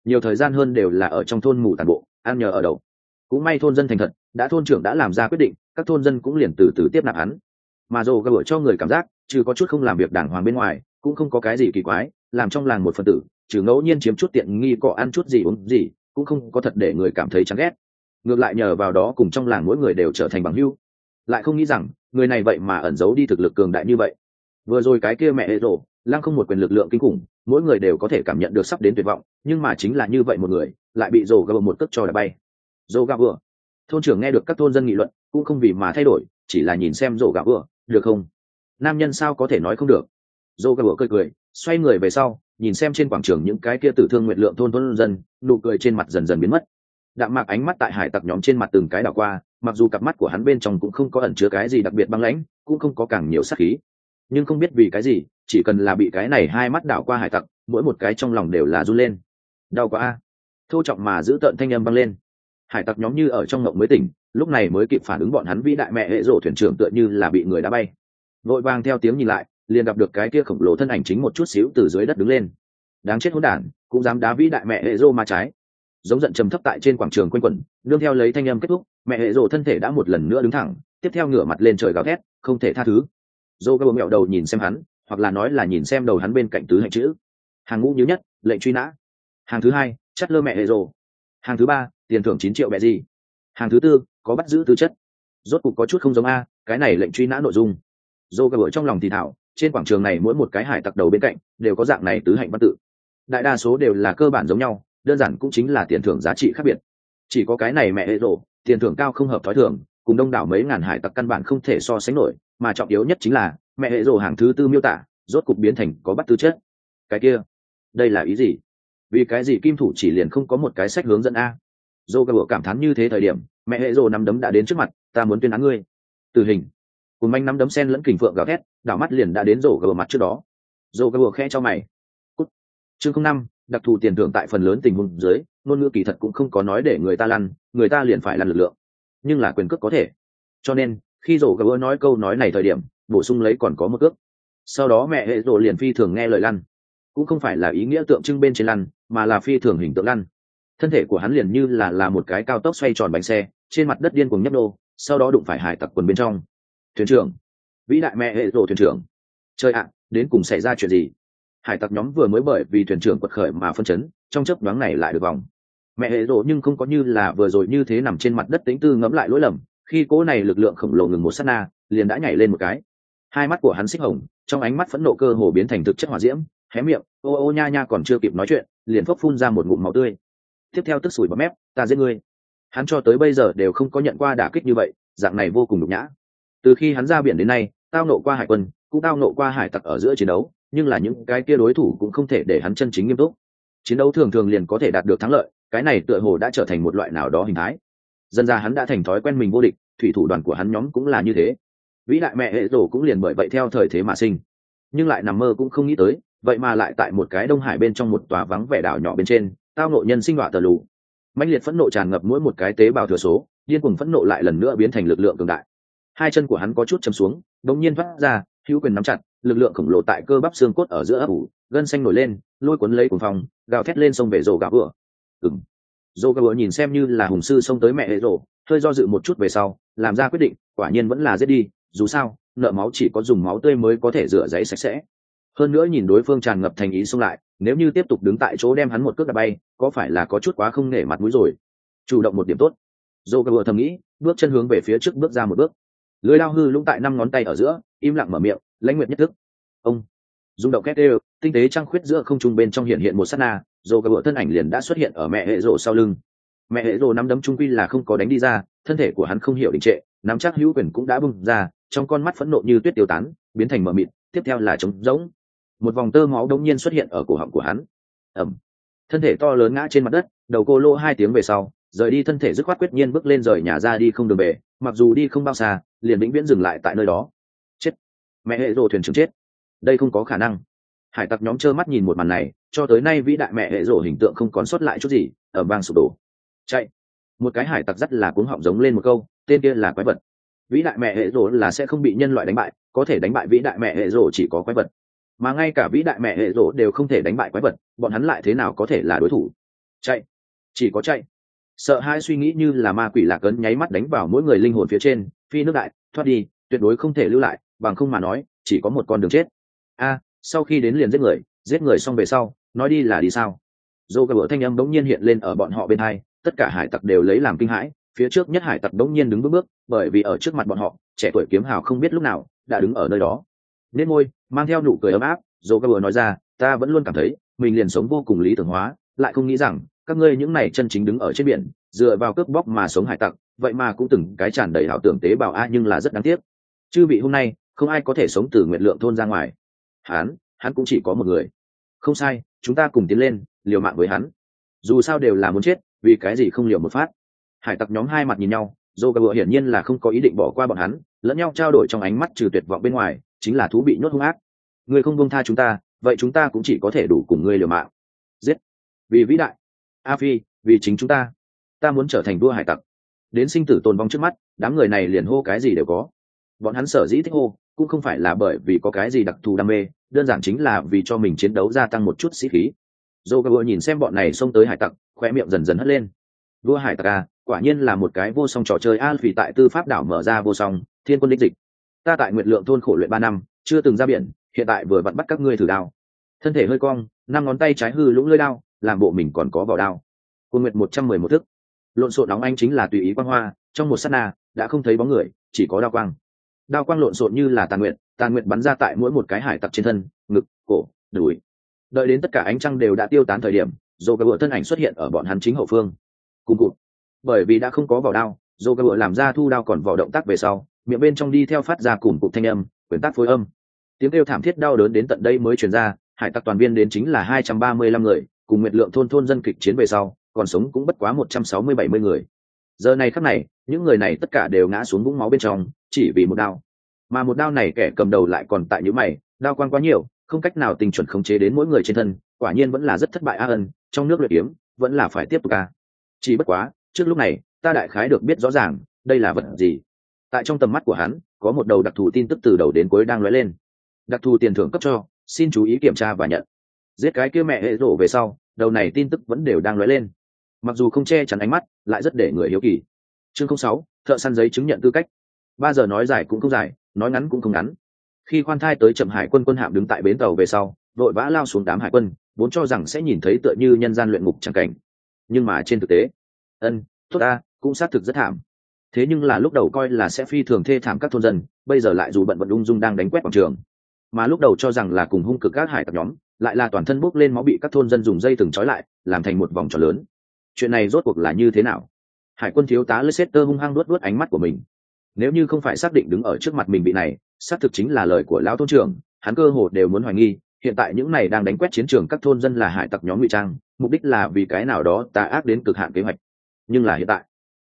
nhiều thời gian hơn đều là ở trong thôn mù tàn bộ ăn nhờ ở đậu. Cũng may thôn dân thành thật, đã thôn trưởng đã làm ra quyết định, các thôn dân cũng liền từ từ tiếp nạp hắn. Mà dồ gà bữa cho người cảm giác trừ có chút không làm việc đàng hoàng bên ngoài cũng không có cái gì kỳ quái, làm trong làng một phần tử trừ ngẫu nhiên chiếm chút tiện nghi cọ ăn chút gì uống gì cũng không có thật để người cảm thấy chán ghét. Ngược lại nhờ vào đó cùng trong làng mỗi người đều trở thành bằng hữu. Lại không nghĩ rằng người này vậy mà ẩn giấu đi thực lực cường đại như vậy. Vừa rồi cái kia mẹ hệ rồ lăng không một quyền lực lượng kinh khủng, mỗi người đều có thể cảm nhận được sắp đến tuyệt vọng, nhưng mà chính là như vậy một người lại bị dồ gà bữa một cước cho đá bay. Dồ gà bữa, thôn trưởng nghe được các thôn dân nghị luận cũng không vì mà thay đổi, chỉ là nhìn xem dồ gà bữa được không. Nam nhân sao có thể nói không được. Dồ gà bữa cười cười xoay người về sau nhìn xem trên quảng trường những cái kia tử thương nguyện lượng thôn dân, nụ cười trên mặt dần dần biến mất. Đạm mạc ánh mắt tại hải tặc nhóm trên mặt từng cái đảo qua, mặc dù cặp mắt của hắn bên trong cũng không có ẩn chứa cái gì đặc biệt băng lãnh, cũng không có càng nhiều sát khí, nhưng không biết vì cái gì chỉ cần là bị cái này hai mắt đảo qua hải tặc mỗi một cái trong lòng đều là run lên. Đau quá a. Thô trọng mà giữ tợn thanh âm vang lên. Hải tặc nhóm như ở trong ngộng mới tỉnh, lúc này mới kịp phản ứng bọn hắn vĩ đại mẹ hệ rổ thuyền trưởng tựa như là bị người đá bay. Vội vàng theo tiếng nhìn lại, liền gặp được cái kia khổng lồ thân ảnh chính một chút xíu từ dưới đất đứng lên. Đáng chết hỗn đản, cũng dám đá vĩ đại mẹ hệ rổ mà trái. Giống giận trầm thấp tại trên quảng trường quanh quẩn, nương theo lấy thanh âm kết thúc, mẹ hệ rổ thân thể đã một lần nữa đứng thẳng, tiếp theo ngửa mặt lên trời gào thét, không thể tha thứ. Rô gà mẹo đầu nhìn xem hắn, hoặc là nói là nhìn xem đầu hắn bên cạnh tứ hành chữ. Hàng ngũ nhớ nhất, lệnh truy nã. Hàng thứ hai, chắt lơ mẹ hệ rổ. Hàng thứ ba, tiền thưởng 9 triệu bẹ gì. Hàng thứ tư, có bắt giữ tư chất. Rốt cục có chút không giống a, cái này lệnh truy nã nội dung. Rô gà trong lòng thì thảo, trên quảng trường này mỗi một cái hải tặc đầu bên cạnh đều có dạng này tứ hành văn tự. Đại đa số đều là cơ bản giống nhau, đơn giản cũng chính là tiền thưởng giá trị khác biệt. Chỉ có cái này mẹ hệ rổ, tiền thưởng cao không hợp thói thường, cùng đông đảo mấy ngàn hải tặc căn bản không thể so sánh nổi, mà trọng yếu nhất chính là mẹ hệ rổ hàng thứ tư miêu tả rốt cục biến thành có bắt tư chất. Cái kia, đây là ý gì? Vì cái gì kim thủ chỉ liền không có một cái sách hướng dẫn a? Dô gà cảm thán như thế thời điểm, mẹ hệ rổ nắm đấm đã đến trước mặt, ta muốn tuyên án ngươi tử hình. Cùng anh nắm đấm sen lẫn kình phượng gào thét, đảo mắt liền đã đến rổ gà mặt trước đó. Dô gà khẽ cho mày. Cút. Chương 05, đặc thù tiền thưởng tại phần lớn tình huống dưới, ngôn ngữ kỳ thật cũng không có nói để người ta lăn, người ta liền phải lăn lực lượng, nhưng là quyền cước có thể. Cho nên khi rổ gà nói câu nói này thời điểm, bổ sung lấy còn có một cước. Sau đó mẹ hệ rổ liền phi thường nghe lời lăn, cũng không phải là ý nghĩa tượng trưng bên trên lăn, mà là phi thường hình tượng lăn. Thân thể của hắn liền như là một cái cao tốc xoay tròn bánh xe, trên mặt đất điên cuồng nhấp nô, sau đó đụng phải hải tặc quần bên trong. Thuyền trưởng, vĩ đại mẹ hệ rổ thuyền trưởng. Trời ạ, đến cùng xảy ra chuyện gì? Hải tặc nhóm vừa mới bởi vì thuyền trưởng quật khởi mà phân chấn, trong chớp nhoáng này lại được vòng. Mẹ hệ rổ nhưng không có như là vừa rồi như thế nằm trên mặt đất tính tư ngẫm lại lỗi lầm, khi cỗ này lực lượng khổng lồ ngừng một sát na, liền đã nhảy lên một cái. Hai mắt của hắn xích hồng, trong ánh mắt phẫn nộ cơ hồ biến thành thực chất hỏa diễm, hé miệng, ô ô nha nha còn chưa kịp nói chuyện, liền phốc phun ra một ngụm máu tươi. Tiếp theo tức sủi bọt mép, ta giết ngươi. Hắn cho tới bây giờ đều không có nhận qua đả kích như vậy, dạng này vô cùng nhục nhã. Từ khi hắn ra biển đến nay, tao nộ qua hải quân, cũng tao nộ qua hải tặc ở giữa chiến đấu, nhưng là những cái kia đối thủ cũng không thể để hắn chân chính nghiêm túc. Chiến đấu thường thường liền có thể đạt được thắng lợi, cái này tựa hồ đã trở thành một loại nào đó hình thái. Dần ra hắn đã thành thói quen mình vô địch, thủy thủ đoàn của hắn nhóm cũng là như thế. Vĩ đại mẹ hệ rổ cũng liền bởi vậy theo thời thế mà sinh, nhưng lại nằm mơ cũng không nghĩ tới, vậy mà lại tại một cái đông hải bên trong một tòa vắng vẻ đảo nhỏ bên trên, tao nộ nhân sinh họa tờ lù. Mãnh liệt phẫn nộ tràn ngập mỗi một cái tế bào thừa số, điên cuồng phẫn nộ lại lần nữa biến thành lực lượng cường đại. Hai chân của hắn có chút chầm xuống, đống nhiên thoát ra, hữu quyền nắm chặt, lực lượng khổng lồ tại cơ bắp xương cốt ở giữa ấp ủ, gân xanh nổi lên, lôi cuốn lấy cuồng phong, gào thét lên sông về rổ gà vừa. Rổ gà vừa nhìn xem như là hùng sư xông tới mẹ hệ rổ, hơi do dự một chút về sau, làm ra quyết định, quả nhiên vẫn là giết đi, dù sao, nợ máu chỉ có dùng máu tươi mới có thể rửa giấy sạch sẽ. Hơn nữa nhìn đối phương tràn ngập thành ý xông lại, nếu như tiếp tục đứng tại chỗ đem hắn một cước đá bay, có phải là có chút quá không nể mặt mũi rồi. Chủ động một điểm tốt. Rổ gà vừa thầm nghĩ, bước chân hướng về phía trước bước ra một bước. Lưỡi đao hư lũng tại 5 ngón tay ở giữa, im lặng mở miệng, lãnh nguyệt nhất thức. Ông rung động két đều, tinh tế trăng khuyết giữa không trung bên trong hiện một sát na, rồ cả bộ thân ảnh liền đã xuất hiện ở mẹ hệ rồ sau lưng. Mẹ hệ rồ nắm đấm trung quy là không có đánh đi ra, thân thể của hắn không hiểu đình trệ, nắm chắc hữu quyền cũng đã bung ra, trong con mắt phẫn nộ như tuyết tiêu tán, biến thành mờ mịt, tiếp theo là trống rỗng. Một vòng tơ máu đột nhiên xuất hiện ở cổ họng của hắn. Ầm. Thân thể to lớn ngã trên mặt đất, đầu cô lô 2 tiếng về sau, rời đi thân thể dứt khoát quyết nhiên bước lên rời nhà ra đi không đường về, mặc dù đi không bao xa, liền vĩnh viễn dừng lại tại nơi đó. Chết. Mẹ hệ rồ thuyền trưởng chết. Đây không có khả năng. Hải tặc nhóm trơ mắt nhìn một màn này, cho tới nay vĩ đại mẹ hệ rồ hình tượng không còn sót lại chút gì, ở bang sụp đổ. Chạy. Một cái hải tặc rất là cuống họng giống lên một câu, tên kia là quái vật. Vĩ đại mẹ hệ rồ là sẽ không bị nhân loại đánh bại, có thể đánh bại vĩ đại mẹ hệ rồ chỉ có quái vật. Mà ngay cả vĩ đại mẹ hệ rồ đều không thể đánh bại quái vật, bọn hắn lại thế nào có thể là đối thủ? chạy, chỉ có chạy. Sợ hãi suy nghĩ như là ma quỷ lạc ấn nháy mắt đánh vào mỗi người linh hồn phía trên, phi nước đại, thoát đi, tuyệt đối không thể lưu lại, bằng không mà nói chỉ có một con đường chết. Sau khi đến liền giết người xong về sau nói đi là đi sao? Dô cả bữa thanh âm đống nhiên hiện lên ở bọn họ bên hai, tất cả hải tặc đều lấy làm kinh hãi. Phía trước nhất hải tặc đống nhiên đứng bước, bởi vì ở trước mặt bọn họ trẻ tuổi kiếm hào không biết lúc nào đã đứng ở nơi đó. Nên môi mang theo nụ cười ấm áp, Dô cả bữa nói ra, ta vẫn luôn cảm thấy mình liền sống vô cùng lý tưởng hóa, lại không nghĩ rằng các ngươi những này chân chính đứng ở trên biển dựa vào cướp bóc mà sống hải tặc vậy mà cũng từng cái tràn đầy ảo tưởng tế bào nhưng là rất đáng tiếc. Chư vị hôm nay không ai có thể sống từ Nguyệt Lượng thôn ra ngoài. Hắn cũng chỉ có một người. Không sai, chúng ta cùng tiến lên liều mạng với hắn, dù sao đều là muốn chết, vì cái gì không liều một phát? Hải tặc nhóm hai mặt nhìn nhau, dô cả bựa hiển nhiên là không có ý định bỏ qua bọn hắn, lẫn nhau trao đổi trong ánh mắt trừ tuyệt vọng bên ngoài chính là thú bị nhốt hung ác. Ngươi không buông tha chúng ta, vậy chúng ta cũng chỉ có thể đủ cùng ngươi liều mạng. Giết, vì vĩ đại A Phi, vì chính chúng ta. Ta muốn trở thành vua hải tặc. Đến sinh tử tồn vong trước mắt, đám người này liền hô cái gì đều có. Bọn hắn sở dĩ thích hô cũng không phải là bởi vì có cái gì đặc thù đam mê, đơn giản chính là vì cho mình chiến đấu gia tăng một chút sĩ khí. Dô cả bựa nhìn xem bọn này xông tới hải tặc, khoe miệng dần dần hất lên. Vua hải tặc quả nhiên là một cái vô song trò chơi Vì tại tư pháp đảo mở ra vô song thiên quân đích dịch. Ta tại Nguyệt Lượng thôn khổ luyện 3 năm, chưa từng ra biển, hiện tại vừa vặn bắt các ngươi thử đao. Thân thể hơi cong, 5 ngón tay trái hư lũng lưỡi đao, làm bộ mình còn có vỏ đao. Cuồng Nguyệt 111 thức. Lộn xộn nóng anh chính là tùy ý quang hoa, trong một sát na đã không thấy bóng người, chỉ có đao quang. Đao quang lộn xộn như là tàn nguyệt bắn ra tại mỗi một cái hải tặc trên thân, ngực, cổ, đùi. Đợi đến tất cả ánh trăng đều đã tiêu tán thời điểm, dô cả bựa thân ảnh xuất hiện ở bọn hắn chính hậu phương. Cùng cụt. Bởi vì đã không có vỏ đao, dô cả bựa làm ra thu đao còn vỏ động tác về sau, miệng bên trong đi theo phát ra cùng cụt thanh âm, quyền tác phối âm. Tiếng kêu thảm thiết đau đớn đến tận đây mới truyền ra, hải tặc toàn viên đến chính là 235 người, cùng Nguyệt Lượng thôn dân kịch chiến về sau, còn sống cũng bất quá 160-70 người. Giờ này khắc này, những người này tất cả đều ngã xuống vũng máu bên trong, chỉ vì một đao. Mà một đao này kẻ cầm đầu lại còn tại những mày, đao quang quá nhiều, không cách nào tình chuẩn khống chế đến mỗi người trên thân, quả nhiên vẫn là rất thất bại ân, trong nước luyện kiếm, vẫn là phải tiếp tục Chỉ bất quá, trước lúc này, ta đại khái được biết rõ ràng, đây là vật gì. Tại trong tầm mắt của hắn, có một đầu đặc thù tin tức từ đầu đến cuối đang lóe lên. Đặc thù tiền thưởng cấp cho, xin chú ý kiểm tra và nhận. Giết cái kia mẹ hệ rổ về sau, đầu này tin tức vẫn đều đang lóe lên. Mặc dù không che chắn ánh mắt, lại rất để người hiếu kỳ. Chương 06, thợ săn giấy chứng nhận tư cách. 3 giờ nói dài cũng không dài, nói ngắn cũng không ngắn. Khi khoan thai tới chậm hải quân quân hạm đứng tại bến tàu về sau, vội vã lao xuống đám hải quân, vốn cho rằng sẽ nhìn thấy tựa như nhân gian luyện ngục chẳng cảnh. Nhưng mà trên thực tế, tốt cũng xác thực rất thảm. Thế nhưng là lúc đầu coi là sẽ phi thường thê thảm các thôn dân, bây giờ lại dù bận vận ung dung đang đánh quét quảng trường. Mà lúc đầu cho rằng là cùng hung cực các hải tặc nhóm, lại là toàn thân bốc lên máu bị các thôn dân dùng dây thừng trói lại, làm thành một vòng tròn lớn. Chuyện này rốt cuộc là như thế nào? Hải quân thiếu tá Leicester hung hăng luốt ánh mắt của mình. Nếu như không phải xác định đứng ở trước mặt mình vị này, xác thực chính là lời của lão thôn trưởng, hắn cơ hồ đều muốn hoài nghi, hiện tại những này đang đánh quét chiến trường các thôn dân là hải tặc nhóm ngụy trang, mục đích là vì cái nào đó tà ác đến cực hạn kế hoạch. Nhưng là hiện tại,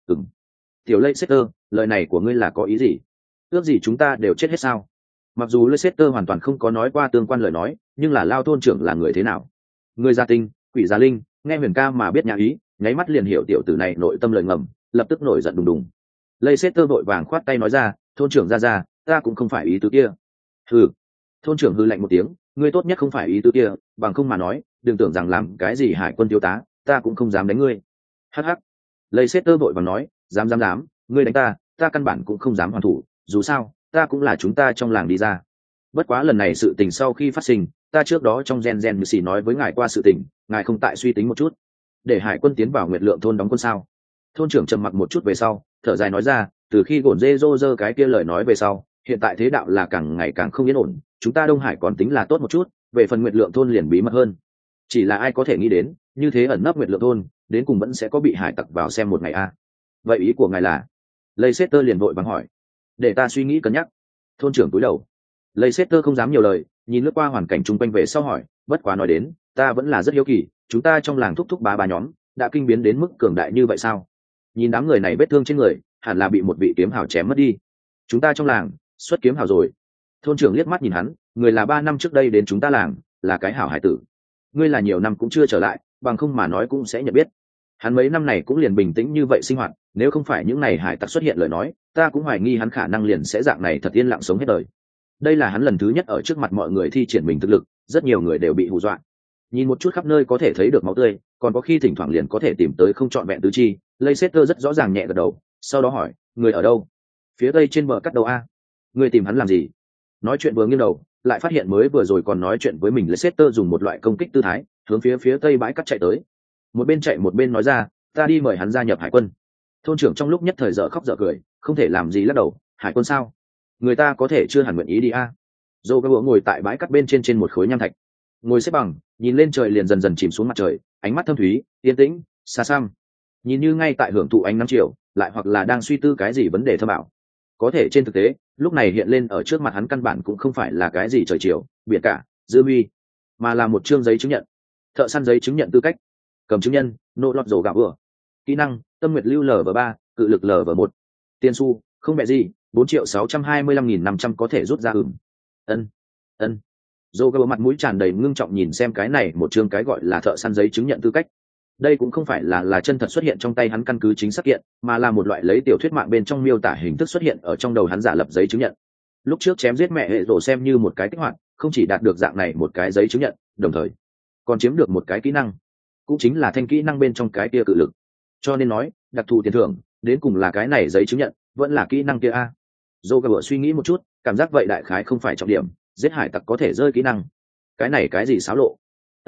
Tiểu Leicester, lời này của ngươi là có ý gì? Ước gì chúng ta đều chết hết sao? Mặc dù Leicester hoàn toàn không có nói qua tương quan lời nói, nhưng là lao thôn trưởng là người thế nào? Người gia tinh, quỷ gia linh, nghe huyền ca mà biết nhà ý, nháy mắt liền hiểu tiểu tử này nội tâm lời ngầm, lập tức nổi giận đùng đùng. Leicester vội vàng khoát tay nói ra, thôn trưởng ra, ta cũng không phải ý tứ kia. Hừ. Thôn trưởng hừ lạnh một tiếng, ngươi tốt nhất không phải ý tứ kia, bằng không mà nói, đừng tưởng rằng làm cái gì hải quân thiếu tá, ta cũng không dám đánh ngươi. Hắc hắc. Leicester vội vàng nói, dám, ngươi đánh ta căn bản cũng không dám hoàn thủ, dù sao, ta cũng là chúng ta trong làng đi ra. Bất quá lần này sự tình sau khi phát sinh, ta trước đó trong gen như xì nói với ngài qua sự tình, ngài không tại suy tính một chút, để hải quân tiến vào Nguyệt Lượng thôn đóng quân sao? Thôn trưởng trầm mặc một chút về sau, thở dài nói ra, từ khi gổn dê rô rơ cái kia lời nói về sau, hiện tại thế đạo là càng ngày càng không yên ổn, chúng ta Đông Hải còn tính là tốt một chút, về phần Nguyệt Lượng thôn liền bí mật hơn. Chỉ là ai có thể nghĩ đến, như thế ẩn nấp Nguyệt Lượng thôn, đến cùng vẫn sẽ có bị hải tặc vào xem một ngày Vậy ý của ngài là? Leicester liền vội vàng hỏi. Để ta suy nghĩ cân nhắc. Thôn trưởng cúi đầu. Leicester không dám nhiều lời, nhìn lướt qua hoàn cảnh chung quanh về sau hỏi, bất quá nói đến, ta vẫn là rất hiếu kỳ, chúng ta trong làng thúc thúc bá nhóm, đã kinh biến đến mức cường đại như vậy sao? Nhìn đám người này vết thương trên người, hẳn là bị một vị kiếm hào chém mất đi. Chúng ta trong làng, xuất kiếm hào rồi. Thôn trưởng liếc mắt nhìn hắn, người là 3 năm trước đây đến chúng ta làng, là cái hảo hải tử. Ngươi là nhiều năm cũng chưa trở lại, bằng không mà nói cũng sẽ nhận biết. Hắn mấy năm này cũng liền bình tĩnh như vậy sinh hoạt, nếu không phải những này hải tặc xuất hiện lời nói, ta cũng hoài nghi hắn khả năng liền sẽ dạng này thật yên lặng sống hết đời. Đây là hắn lần thứ nhất ở trước mặt mọi người thi triển mình thực lực, rất nhiều người đều bị hù dọa. Nhìn một chút khắp nơi có thể thấy được máu tươi, còn có khi thỉnh thoảng liền có thể tìm tới không trọn vẹn tứ chi. Leicester rất rõ ràng nhẹ gật đầu, sau đó hỏi, người ở đâu? Phía tây trên bờ cắt đầu a. Người tìm hắn làm gì? Nói chuyện vừa nghiêng đầu, lại phát hiện mới vừa rồi còn nói chuyện với mình Leicester dùng một loại công kích tư thái, hướng phía tây bãi cắt chạy tới. Một bên chạy một bên nói ra, ta đi mời hắn gia nhập hải quân. Thôn trưởng trong lúc nhất thời dở khóc dở cười, không thể làm gì lắc đầu, hải quân sao? Người ta có thể chưa hẳn nguyện ý đi a. Dô Gabo ngồi tại bãi cắt bên trên một khối nham thạch, ngồi xếp bằng, nhìn lên trời liền dần dần chìm xuống mặt trời, ánh mắt thâm thúy, yên tĩnh, xa xăm, nhìn như ngay tại hưởng thụ ánh nắng chiều, lại hoặc là đang suy tư cái gì vấn đề thâm ảo. Có thể trên thực tế, lúc này hiện lên ở trước mặt hắn căn bản cũng không phải là cái gì trời chiều, biển cả, dư uy, mà là một chương giấy chứng nhận. Thợ săn giấy chứng nhận tư cách, cầm chứng nhân, nô lọt rổ gạo vừa. Kỹ năng, tâm nguyệt lưu LV3, cự lực LV1. Tiền xu, không mẹ gì, 4.625.500 có thể rút ra ân. Dô Gabo mặt mũi tràn đầy ngưng trọng nhìn xem cái này một chương cái gọi là thợ săn giấy chứng nhận tư cách. Đây cũng không phải là chân thật xuất hiện trong tay hắn căn cứ chính xác kiện, mà là một loại lấy tiểu thuyết mạng bên trong miêu tả hình thức xuất hiện ở trong đầu hắn giả lập giấy chứng nhận. Lúc trước chém giết mẹ hệ rổ xem như một cái kích hoạt, không chỉ đạt được dạng này một cái giấy chứng nhận, đồng thời còn chiếm được một cái kỹ năng, cũng chính là thanh kỹ năng bên trong cái kia cự lực. Cho nên nói, đặc thù tiền thưởng, đến cùng là cái này giấy chứng nhận, vẫn là kỹ năng kia a. Dô Gabo suy nghĩ một chút, cảm giác vậy đại khái không phải trọng điểm, giết hải tặc có thể rơi kỹ năng. Cái này cái gì xáo lộ?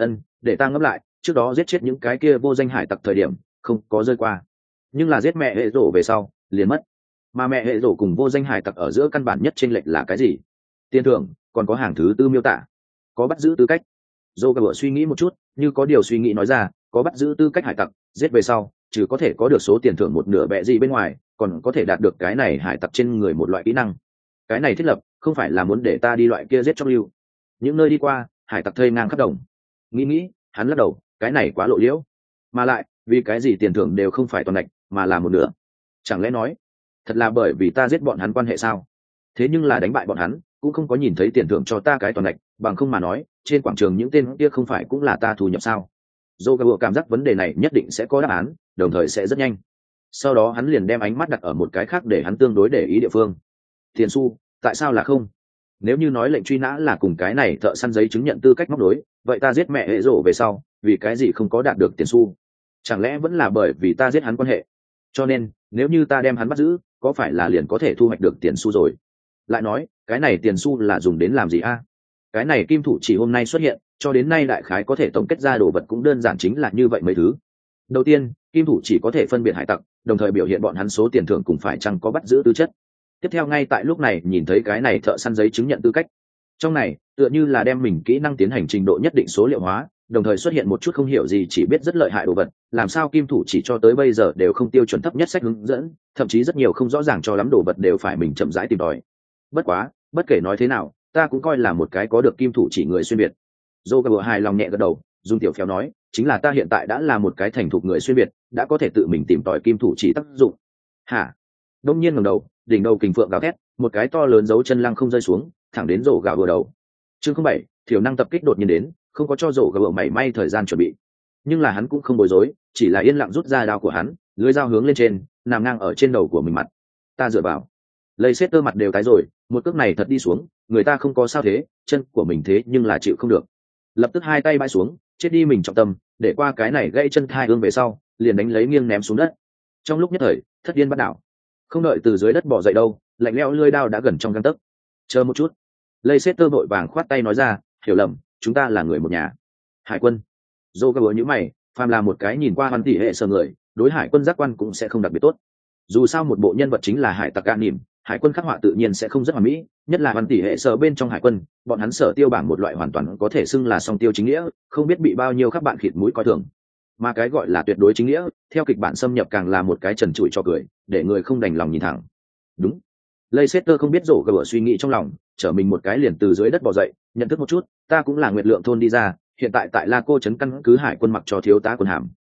Để ta ngẫm lại, trước đó giết chết những cái kia vô danh hải tặc thời điểm không có rơi qua, nhưng là giết mẹ hệ rổ về sau liền mất. Mà mẹ hệ rổ cùng vô danh hải tặc ở giữa căn bản nhất chênh lệch là cái gì? Tiền thưởng, còn có hàng thứ tư miêu tả, có bắt giữ tư cách. Dô Gabo suy nghĩ một chút, như có điều suy nghĩ nói ra, có bắt giữ tư cách hải tặc, giết về sau trừ có thể có được số tiền thưởng một nửa bẹ gì bên ngoài, còn có thể đạt được cái này hải tặc trên người một loại kỹ năng. Cái này thiết lập không phải là muốn để ta đi loại kia giết trong lưu, những nơi đi qua hải tặc thây ngang khắp đồng. Nghĩ hắn lắc đầu, cái này quá lộ liễu, mà lại vì cái gì tiền thưởng đều không phải toàn lệch mà là một nửa? Chẳng lẽ nói thật là bởi vì ta giết bọn hắn quan hệ sao? Thế nhưng là đánh bại bọn hắn cũng không có nhìn thấy tiền thưởng cho ta cái toàn lệch, bằng không mà nói trên quảng trường những tên kia không phải cũng là ta thu nhập sao? Dô Gabo cảm giác vấn đề này nhất định sẽ có đáp án, đồng thời sẽ rất nhanh. Sau đó hắn liền đem ánh mắt đặt ở một cái khác để hắn tương đối để ý địa phương. Tiền xu, tại sao là không? Nếu như nói lệnh truy nã là cùng cái này thợ săn giấy chứng nhận tư cách móc đối, vậy ta giết mẹ hệ rổ về sau vì cái gì không có đạt được tiền xu? Chẳng lẽ vẫn là bởi vì ta giết hắn quan hệ? Cho nên nếu như ta đem hắn bắt giữ, có phải là liền có thể thu hoạch được tiền xu rồi? Lại nói, cái này tiền xu là dùng đến làm gì a? Cái này kim thủ chỉ hôm nay xuất hiện, cho đến nay đại khái có thể tổng kết ra đồ vật cũng đơn giản chính là như vậy mấy thứ. Đầu tiên, kim thủ chỉ có thể phân biệt hải tặc, đồng thời biểu hiện bọn hắn số tiền thưởng cùng phải chăng có bắt giữ tư chất. Tiếp theo ngay tại lúc này nhìn thấy cái này thợ săn giấy chứng nhận tư cách, trong này tựa như là đem mình kỹ năng tiến hành trình độ nhất định số liệu hóa, đồng thời xuất hiện một chút không hiểu gì chỉ biết rất lợi hại đồ vật, làm sao kim thủ chỉ cho tới bây giờ đều không tiêu chuẩn thấp nhất sách hướng dẫn, thậm chí rất nhiều không rõ ràng cho lắm đồ vật đều phải mình chậm rãi tìm tòi. Bất quá, bất kể nói thế nào, ta cũng coi là một cái có được kim thủ chỉ người xuyên việt. Dô Gabo hài lòng nhẹ gật đầu, dùng tiểu phèo nói, chính là ta hiện tại đã là một cái thành thục người xuyên việt, đã có thể tự mình tìm tòi kim thủ chỉ tác dụng. Hả? Đông nhiên ngẩng đầu, đỉnh đầu kình phượng gào thét, một cái to lớn dấu chân lăng không rơi xuống, thẳng đến rổ gạo vừa đầu. Chương 07, thiểu năng tập kích đột nhiên đến, không có cho rổ gạo mảy may thời gian chuẩn bị. Nhưng là hắn cũng không bối rối, chỉ là yên lặng rút ra đao của hắn, lưỡi dao hướng lên trên, nằm ngang ở trên đầu của mình mặt. Ta dựa vào. Leicester mặt đều tái rồi, một cước này thật đi xuống, người ta không có sao thế, chân của mình thế nhưng là chịu không được. Lập tức hai tay bãi xuống, chết đi mình trọng tâm, để qua cái này gãy chân thai hương về sau, liền đánh lấy nghiêng ném xuống đất. Trong lúc nhất thời, thất điên bắt đảo. Không đợi từ dưới đất bò dậy đâu, lạnh lẽo lưỡi đao đã gần trong gang tấc. Chờ một chút. Leicester vội vàng khoát tay nói ra, hiểu lầm, chúng ta là người một nhà. Hải quân. Dô Gabo nhíu mày, phàm là một cái nhìn qua hoàn tỷ hệ sở người, đối hải quân giác quan cũng sẽ không đặc biệt tốt. Dù sao một bộ nhân vật chính là hải tặc ca nỉm, hải quân khắc họa tự nhiên sẽ không rất hoàn mỹ, nhất là hoàn tỷ hệ sở bên trong hải quân, bọn hắn sở tiêu bảng một loại hoàn toàn có thể xưng là song tiêu chính nghĩa, không biết bị bao nhiêu các bạn khịt mũi coi thường. Mà cái gọi là tuyệt đối chính nghĩa, theo kịch bản xâm nhập càng là một cái trần trụi cho cười, để người không đành lòng nhìn thẳng. Đúng. Leicester không biết rổ gỡ suy nghĩ trong lòng, trở mình một cái liền từ dưới đất bò dậy, nhận thức một chút, ta cũng là Nguyệt Lượng thôn đi ra, hiện tại tại La Cô trấn căn cứ hải quân mặc cho thiếu tá quân hàm.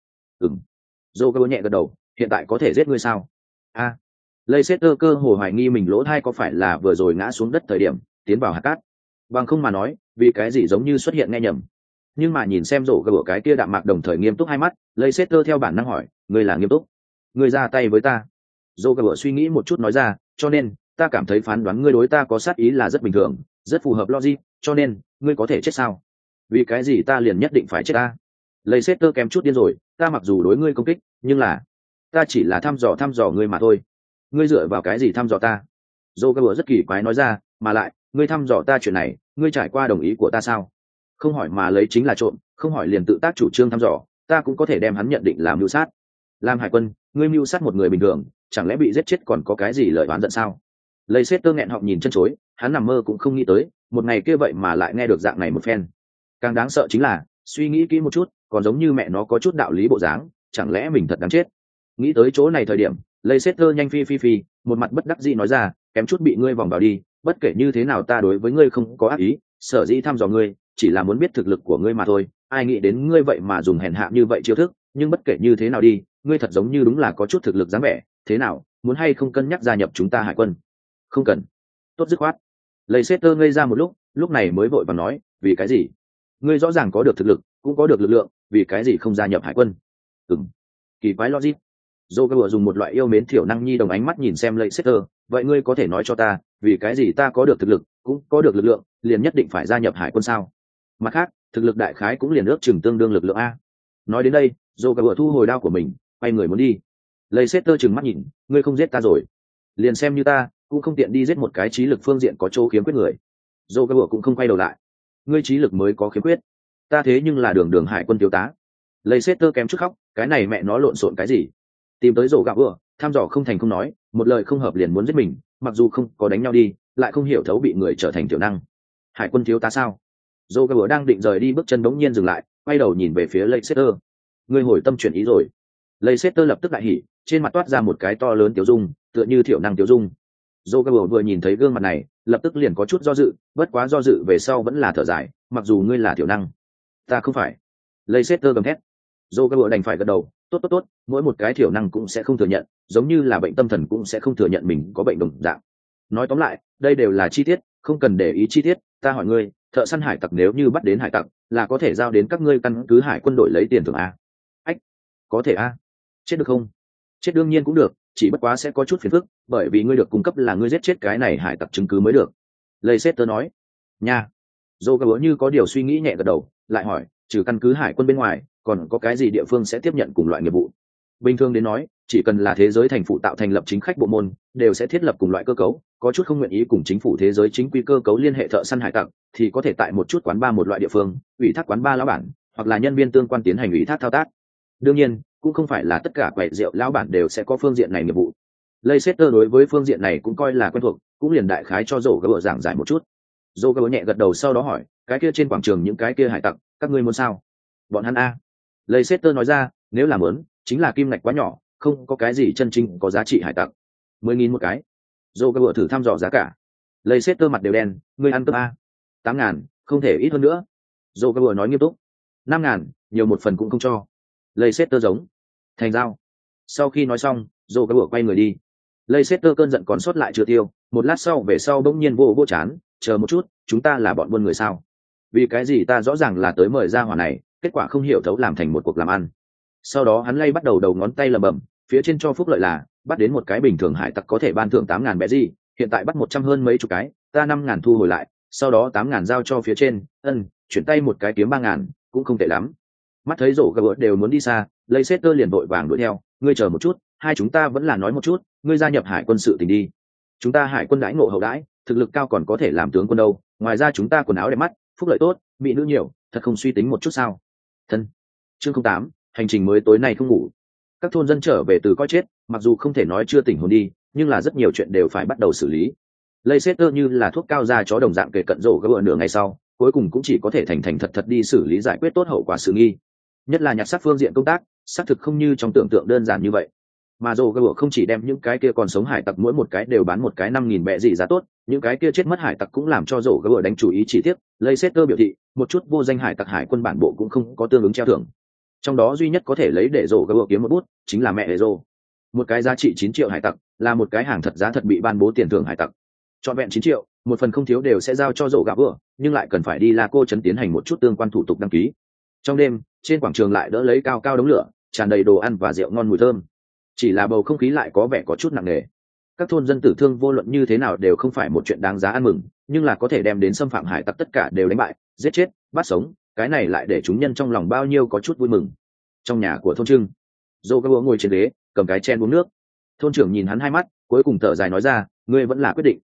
Rổ gỡ nhẹ gật đầu, hiện tại có thể giết ngươi sao? Leicester cơ hồ hoài nghi mình lỗ thai có phải là vừa rồi ngã xuống đất thời điểm tiến vào hạt cát, bằng không mà nói, vì cái gì giống như xuất hiện nghe nhầm. Nhưng mà nhìn xem rổ gỡ cái kia đạm mạc đồng thời nghiêm túc hai mắt, Leicester theo bản năng hỏi, ngươi là nghiêm túc? Ngươi ra tay với ta? Rổ gỡ suy nghĩ một chút nói ra, cho nên ta cảm thấy phán đoán ngươi đối ta có sát ý là rất bình thường, rất phù hợp logic, cho nên ngươi có thể chết sao? Vì cái gì ta liền nhất định phải chết ta? Leicester kém chút điên rồi, ta mặc dù đối ngươi công kích, nhưng là ta chỉ là thăm dò ngươi mà thôi. Ngươi dựa vào cái gì thăm dò ta? Joker rất kỳ quái nói ra, mà lại, ngươi thăm dò ta chuyện này, ngươi trải qua đồng ý của ta sao? Không hỏi mà lấy chính là trộm, không hỏi liền tự tác chủ trương thăm dò, ta cũng có thể đem hắn nhận định làm mưu sát. Làm hải quân, ngươi mưu sát một người bình thường, chẳng lẽ bị giết chết còn có cái gì lời oán giận sao? Leicester nghẹn họng nhìn chân chối, hắn nằm mơ cũng không nghĩ tới, một ngày kia vậy mà lại nghe được dạng này một phen. Càng đáng sợ chính là, suy nghĩ kỹ một chút, còn giống như mẹ nó có chút đạo lý bộ dáng, chẳng lẽ mình thật đáng chết? Nghĩ tới chỗ này thời điểm, Leicester nhanh phi, một mặt bất đắc dĩ nói ra, kém chút bị ngươi vòng vào đi, bất kể như thế nào ta đối với ngươi không có ác ý, sở dĩ thăm dò ngươi, chỉ là muốn biết thực lực của ngươi mà thôi, ai nghĩ đến ngươi vậy mà dùng hèn hạ như vậy chiêu thức, nhưng bất kể như thế nào đi, ngươi thật giống như đúng là có chút thực lực dáng vẻ, thế nào, muốn hay không cân nhắc gia nhập chúng ta hải quân? Không cần. Tốt dứt khoát. Leicester ngây ra một lúc này mới vội vàng nói, vì cái gì? Ngươi rõ ràng có được thực lực, cũng có được lực lượng, vì cái gì không gia nhập hải quân? Kỳ quái logic. Joker dùng một loại yêu mến thiểu năng nhi đồng ánh mắt nhìn xem Leicester, vậy ngươi có thể nói cho ta, vì cái gì ta có được thực lực, cũng có được lực lượng, liền nhất định phải gia nhập hải quân sao? Mặt khác, thực lực đại khái cũng liền ước chừng tương đương lực lượng a. Nói đến đây, Joker thu hồi đao của mình, quay người muốn đi. Leicester trừng mắt nhìn, ngươi không giết ta rồi, liền xem như ta, cũng không tiện đi giết một cái trí lực phương diện có chỗ khiếm khuyết người. Joker cũng không quay đầu lại. Ngươi trí lực mới có khiếm khuyết, ta thế nhưng là đường hải quân thiếu tá. Leicester kém chút khóc, cái này mẹ nó lộn xộn cái gì? Tìm tới rổ gạo vừa, thăm dò không thành không nói, một lời không hợp liền muốn giết mình, mặc dù không có đánh nhau đi, lại không hiểu thấu bị người trở thành tiểu năng. Hải quân thiếu tá sao? Joker đang định rời đi, bước chân bỗng nhiên dừng lại, quay đầu nhìn về phía Leicester. Ngươi hồi tâm chuyển ý rồi. Leicester lập tức đại hỉ, trên mặt toát ra một cái to lớn tiểu dung, tựa như thiểu năng tiểu dung. Joker vừa nhìn thấy gương mặt này, lập tức liền có chút do dự, bất quá do dự về sau vẫn là thở dài, mặc dù ngươi là thiểu năng, ta không phải. Leicester gầm thét. Joker đành phải gật đầu, tốt, mỗi một cái thiểu năng cũng sẽ không thừa nhận, giống như là bệnh tâm thần cũng sẽ không thừa nhận mình có bệnh đồng dạng. Nói tóm lại, đây đều là chi tiết, không cần để ý chi tiết, ta hỏi ngươi, thợ săn hải tặc nếu như bắt đến hải tặc, là có thể giao đến các ngươi căn cứ hải quân đội lấy tiền thưởng a? Ách, có thể a? Chết được không? Chết đương nhiên cũng được, chỉ bất quá sẽ có chút phiền phức, bởi vì ngươi được cung cấp là ngươi giết chết cái này hải tặc chứng cứ mới được. Leicester nói. Nha. Joker như có điều suy nghĩ nhẹ gật đầu, lại hỏi, trừ căn cứ hải quân bên ngoài, còn có cái gì địa phương sẽ tiếp nhận cùng loại nghiệp vụ? Bình thường đến nói, chỉ cần là thế giới thành phụ tạo thành lập chính khách bộ môn, đều sẽ thiết lập cùng loại cơ cấu, có chút không nguyện ý cùng chính phủ thế giới chính quy cơ cấu liên hệ thợ săn hải tặc, thì có thể tại một chút quán bar một loại địa phương, ủy thác quán bar lão bản, hoặc là nhân viên tương quan tiến hành ủy thác thao tác. Đương nhiên, cũng không phải là tất cả quầy rượu lão bản đều sẽ có phương diện này nghiệp vụ. Leicester đối với phương diện này cũng coi là quen thuộc, cũng liền đại khái cho rổ gỡ giảng giải một chút. Rổ gỡ nhẹ gật đầu, sau đó hỏi, cái kia trên quảng trường những cái kia hải tặc, các ngươi muốn sao? Bọn hắn a. Leicester nói ra, nếu làm muốn, chính là kim ngạch quá nhỏ, không có cái gì chân chính có giá trị hải tặc. 10.000 một cái. Joker thử thăm dò giá cả. Leicester mặt đều đen, ngươi ăn cơm a? 8.000, không thể ít hơn nữa. Joker nói nghiêm túc. 5.000, nhiều một phần cũng không cho. Leicester giống. Thành giao. Sau khi nói xong, Joker quay người đi. Leicester cơn giận còn sót lại chưa tiêu, một lát sau về sau bỗng nhiên vô chán, chờ một chút, chúng ta là bọn buôn người sao? Vì cái gì ta rõ ràng là tới mời ra hỏa này, kết quả không hiểu thấu làm thành một cuộc làm ăn. Sau đó hắn lay bắt đầu đầu ngón tay lẩm bẩm, phía trên cho phúc lợi là bắt đến một cái bình thường hải tặc có thể ban thưởng 8.000 bẹ gì, hiện tại bắt 100 hơn mấy chục cái, ta 5.000 thu hồi lại, sau đó 8.000 giao cho phía trên, chuyển tay một cái kiếm 3.000, cũng không tệ lắm. Mắt thấy rổ gỡ đều muốn đi xa, Leicester liền vội vàng đuổi theo, ngươi chờ một chút, hai chúng ta vẫn là nói một chút, ngươi gia nhập hải quân sự tình đi. Chúng ta hải quân đãi ngộ hậu đãi, thực lực cao còn có thể làm tướng quân đâu, ngoài ra chúng ta quần áo đẹp mắt, phúc lợi tốt, mỹ nữ nhiều, thật không suy tính một chút sao? Thân. Chương 08, hành trình mới tối nay không ngủ. Các thôn dân trở về từ coi chết, mặc dù không thể nói chưa tỉnh hồn đi, nhưng là rất nhiều chuyện đều phải bắt đầu xử lý. Leicester như là thuốc cao da chó đồng dạng kề cận rổ gỡ nửa ngày sau, cuối cùng cũng chỉ có thể thành thật đi xử lý giải quyết tốt hậu quả sự nghi. Nhất là nhặt xác phương diện công tác, xác thực không như trong tưởng tượng đơn giản như vậy. Mà rổ gỡ không chỉ đem những cái kia còn sống hải tặc mỗi một cái đều bán một cái 5.000 bẹ gì giá tốt, những cái kia chết mất hải tặc cũng làm cho rổ gỡ đánh chủ ý chỉ tiếc. Leicester biểu thị, một chút vô danh hải tặc hải quân bản bộ cũng không có tương ứng treo thưởng. Trong đó duy nhất có thể lấy để rổ gỡ kiếm một bút chính là mẹ hệ rổ, một cái giá trị 9 triệu hải tặc, là một cái hàng thật giá thật bị ban bố tiền thưởng hải tặc. Trọn vẹn 9 triệu, một phần không thiếu đều sẽ giao cho rổ gạ vừa, nhưng lại cần phải đi La Cô trấn tiến hành một chút tương quan thủ tục đăng ký. Trong đêm, trên quảng trường lại đỡ lấy cao đống lửa, tràn đầy đồ ăn và rượu ngon mùi thơm. Chỉ là bầu không khí lại có vẻ có chút nặng nề. Các thôn dân tử thương vô luận như thế nào đều không phải một chuyện đáng giá ăn mừng, nhưng là có thể đem đến xâm phạm hải tặc tất cả đều đánh bại, giết chết, bắt sống, cái này lại để chúng nhân trong lòng bao nhiêu có chút vui mừng. Trong nhà của thôn trưng, dô gabua ngồi trên ghế cầm cái chen uống nước. Thôn trưởng nhìn hắn hai mắt, cuối cùng thở dài nói ra, ngươi vẫn là quyết định.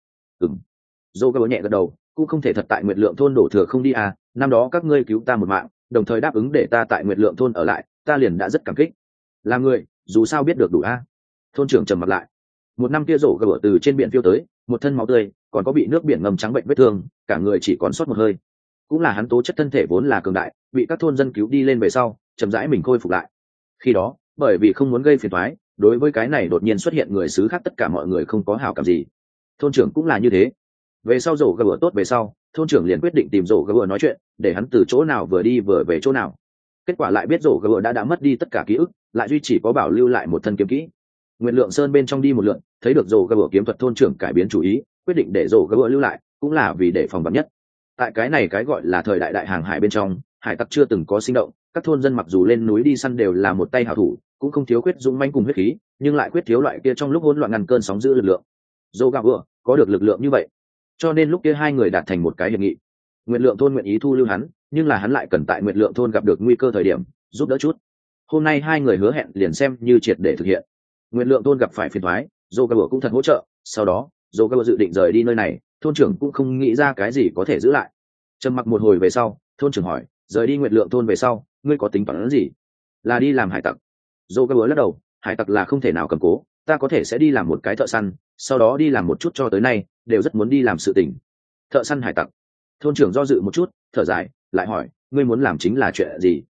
Dô gabua nhẹ gật đầu, cũng không thể thật tại Nguyệt Lượng thôn đổ thừa không đi à, năm đó các ngươi cứu ta một mạng, đồng thời đáp ứng để ta tại Nguyệt Lượng thôn ở lại, ta liền đã rất cảm kích. Là người dù sao biết được đủ a. Thôn trưởng trầm mặt lại. Một năm kia rổ gỡ từ trên biển phiêu tới, một thân máu tươi, còn có bị nước biển ngầm trắng bệnh vết thương, cả người chỉ còn sót một hơi. Cũng là hắn tố chất thân thể vốn là cường đại, bị các thôn dân cứu đi lên về sau, chậm rãi mình khôi phục lại. Khi đó, bởi vì không muốn gây phiền toái, đối với cái này đột nhiên xuất hiện người xứ khác tất cả mọi người không có hảo cảm gì. Thôn trưởng cũng là như thế. Về sau rổ gỡ tốt về sau, thôn trưởng liền quyết định tìm rổ gỡ nói chuyện, để hắn từ chỗ nào vừa đi vừa về chỗ nào. Kết quả lại biết rổ gỡ đã mất đi tất cả ký ức, lại duy chỉ có bảo lưu lại một thân kiếm kỹ. Nguyệt Lượng Sơn bên trong đi một lượn, thấy được rổ gỡ kiếm thuật, thôn trưởng cải biến chủ ý, quyết định để rổ gỡ lưu lại, cũng là vì để phòng vắn nhất. Tại cái này cái gọi là thời đại đại hàng hải bên trong, hải tặc chưa từng có sinh động, các thôn dân mặc dù lên núi đi săn đều là một tay hảo thủ, cũng không thiếu quyết dũng manh cùng huyết khí, nhưng lại quyết thiếu loại kia trong lúc hỗn loạn ngăn cơn sóng giữ lực lượng. Rổ gỡ có được lực lượng như vậy, cho nên lúc kia hai người đạt thành một cái hiệp nghị. Nguyệt Lượng thôn nguyện ý thu lưu hắn, nhưng là hắn lại cần tại Nguyệt Lượng thôn gặp được nguy cơ thời điểm giúp đỡ chút. Hôm nay hai người hứa hẹn liền xem như triệt để thực hiện. Nguyệt Lượng thôn gặp phải phiền toái, Zogawa cũng thật hỗ trợ. Sau đó, Zogawa dự định rời đi nơi này, thôn trưởng cũng không nghĩ ra cái gì có thể giữ lại. Trầm mặc một hồi về sau, thôn trưởng hỏi, rời đi Nguyệt Lượng thôn về sau, ngươi có tính toán gì? Là đi làm hải tặc. Zogawa lắc đầu, hải tặc là không thể nào cầm cố, ta có thể sẽ đi làm một cái thợ săn, sau đó đi làm một chút, cho tới nay đều rất muốn đi làm sự tình. Thợ săn hải tặc. Thôn trưởng do dự một chút, thở dài, lại hỏi, ngươi muốn làm chính là chuyện gì?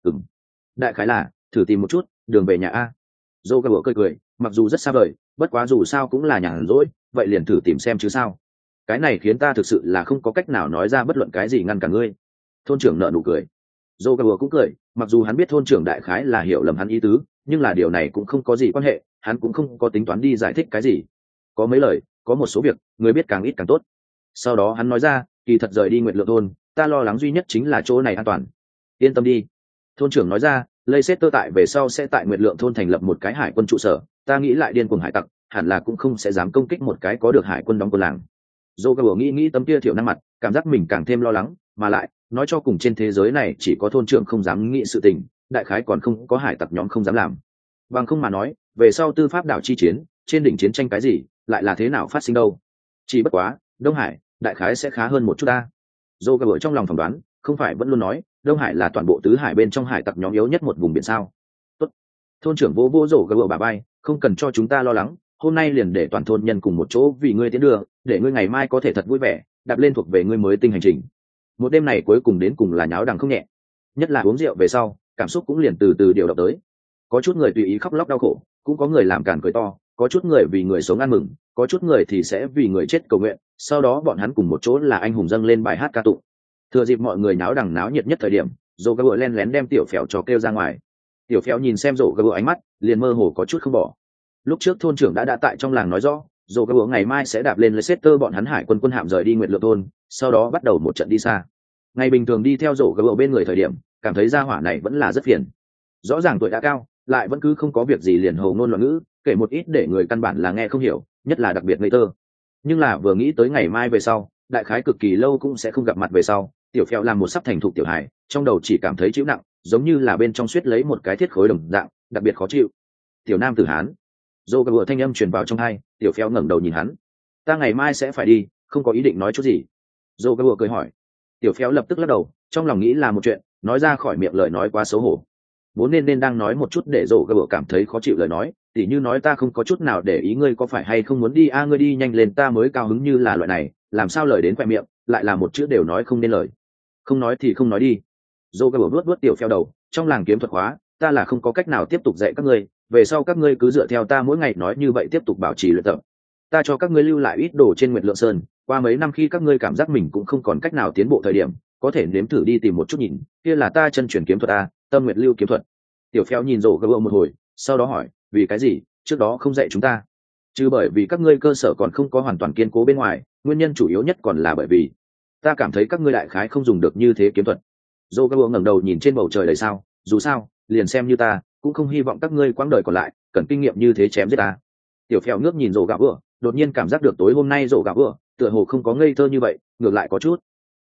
Đại khái là thử tìm một chút đường về nhà a. Zogawa cười, mặc dù rất xa vời, bất quá dù sao cũng là nhàn rỗi, vậy liền thử tìm xem chứ sao. Cái này khiến ta thực sự là không có cách nào nói ra bất luận cái gì ngăn cả ngươi. Thôn trưởng nở nụ cười. Zogawa cũng cười, mặc dù hắn biết thôn trưởng đại khái là hiểu lầm hắn ý tứ, nhưng là điều này cũng không có gì quan hệ, hắn cũng không có tính toán đi giải thích cái gì. Có mấy lời, có một số việc, người biết càng ít càng tốt. Sau đó hắn nói ra, kỳ thật rời đi Nguyệt Lượng thôn, ta lo lắng duy nhất chính là chỗ này an toàn. Yên tâm đi. Thôn trưởng nói ra, Leicester tại về sau sẽ tại Nguyệt Lượng thôn thành lập một cái hải quân trụ sở, ta nghĩ lại điên cuồng hải tặc hẳn là cũng không sẽ dám công kích một cái có được hải quân đóng quân làng. Zogawa nghĩ tấm kia thiểu năng mặt, cảm giác mình càng thêm lo lắng, mà lại nói cho cùng trên thế giới này chỉ có thôn trưởng không dám nghĩ sự tình, đại khái còn không có hải tặc nhóm không dám làm. Bằng không mà nói, về sau tư pháp đảo chi chiến, trên đỉnh chiến tranh cái gì, lại là thế nào phát sinh đâu. Chỉ bất quá, Đông Hải, đại khái sẽ khá hơn một chút ta. Zogawa trong lòng phỏng đoán, không phải vẫn luôn nói, Đông Hải là toàn bộ tứ hải bên trong hải tặc nhóm yếu nhất một vùng biển sao? Tốt. Thôn trưởng vô Zogawa bà bay, không cần cho chúng ta lo lắng, hôm nay liền để toàn thôn nhân cùng một chỗ vì ngươi tiến đường, để ngươi ngày mai có thể thật vui vẻ, đạp lên thuộc về ngươi mới tinh hành trình. Một đêm này cuối cùng đến cùng là nháo đằng không nhẹ, nhất là uống rượu về sau, cảm xúc cũng liền từ từ điều động tới. Có chút người tùy ý khóc lóc đau khổ, cũng có người làm càn cười to, có chút người vì người sống ăn mừng, có chút người thì sẽ vì người chết cầu nguyện, sau đó bọn hắn cùng một chỗ là anh hùng dâng lên bài hát ca tụng. Thừa dịp mọi người náo đằng náo nhiệt nhất thời điểm, Zogawa len lén đem tiểu phèo trò kêu ra ngoài. Tiểu phèo nhìn xem Zogawa ánh mắt, liền mơ hồ có chút không bỏ. Lúc trước thôn trưởng đã tại trong làng nói rõ, Zogawa ngày mai sẽ đạp lên Leicester bọn hắn hải quân quân hạm rời đi Nguyệt Lượng thôn, sau đó bắt đầu một trận đi xa. Ngày bình thường đi theo Zogawa bên người thời điểm, cảm thấy gia hỏa này vẫn là rất phiền. Rõ ràng tuổi đã cao, lại vẫn cứ không có việc gì liền hồ ngôn loạn ngữ, kể một ít để người căn bản là nghe không hiểu, nhất là đặc biệt ngây thơ. Nhưng là vừa nghĩ tới ngày mai về sau, đại khái cực kỳ lâu cũng sẽ không gặp mặt về sau, tiểu phèo làm một sắp thành thục tiểu hài, trong đầu chỉ cảm thấy chịu nặng, giống như là bên trong suýt lấy một cái thiết khối đồng dạng, đặc biệt khó chịu. Tiểu nam tử hán. Zogawa thanh âm truyền vào trong tai, tiểu phèo ngẩng đầu nhìn hắn. Ta ngày mai sẽ phải đi, không có ý định nói chút gì. Zogawa cười hỏi. Tiểu phèo lập tức lắc đầu, trong lòng nghĩ là một chuyện, nói ra khỏi miệng lời nói quá xấu hổ. Vốn nên đang nói một chút để Zogawa cảm thấy khó chịu lời nói, tỉ như nói ta không có chút nào để ý ngươi có phải hay không muốn đi a, ngươi đi nhanh lên ta mới cao hứng, như là loại này, làm sao lời đến khoe miệng, lại là một chữ đều nói không nên lời. Không nói thì không nói đi. Zogawa vuốt tiểu phèo đầu, trong làng kiếm thuật hóa, ta là không có cách nào tiếp tục dạy các ngươi, về sau các ngươi cứ dựa theo ta mỗi ngày nói như vậy tiếp tục bảo trì luyện tập. Ta cho các ngươi lưu lại ít đồ trên Nguyệt Lượng Sơn, qua mấy năm khi các ngươi cảm giác mình cũng không còn cách nào tiến bộ thời điểm, có thể nếm thử đi tìm một chút nhìn, kia là ta chân truyền kiếm thuật a, Tâm Nguyệt Lưu kiếm thuật. Tiểu phèo nhìn Zogawa một hồi, sau đó hỏi, vì cái gì trước đó không dạy chúng ta? Chứ bởi vì các ngươi cơ sở còn không có hoàn toàn kiên cố bên ngoài, nguyên nhân chủ yếu nhất còn là bởi vì ta cảm thấy các ngươi đại khái không dùng được như thế kiếm thuật. Zogawa ngẩng đầu nhìn trên bầu trời đầy sao, dù sao, liền xem như ta, cũng không hy vọng các ngươi quãng đời còn lại cần kinh nghiệm như thế chém giết ta. Tiểu phèo ngước nhìn Zogawa, đột nhiên cảm giác được tối hôm nay Zogawa tựa hồ không có ngây thơ như vậy, ngược lại có chút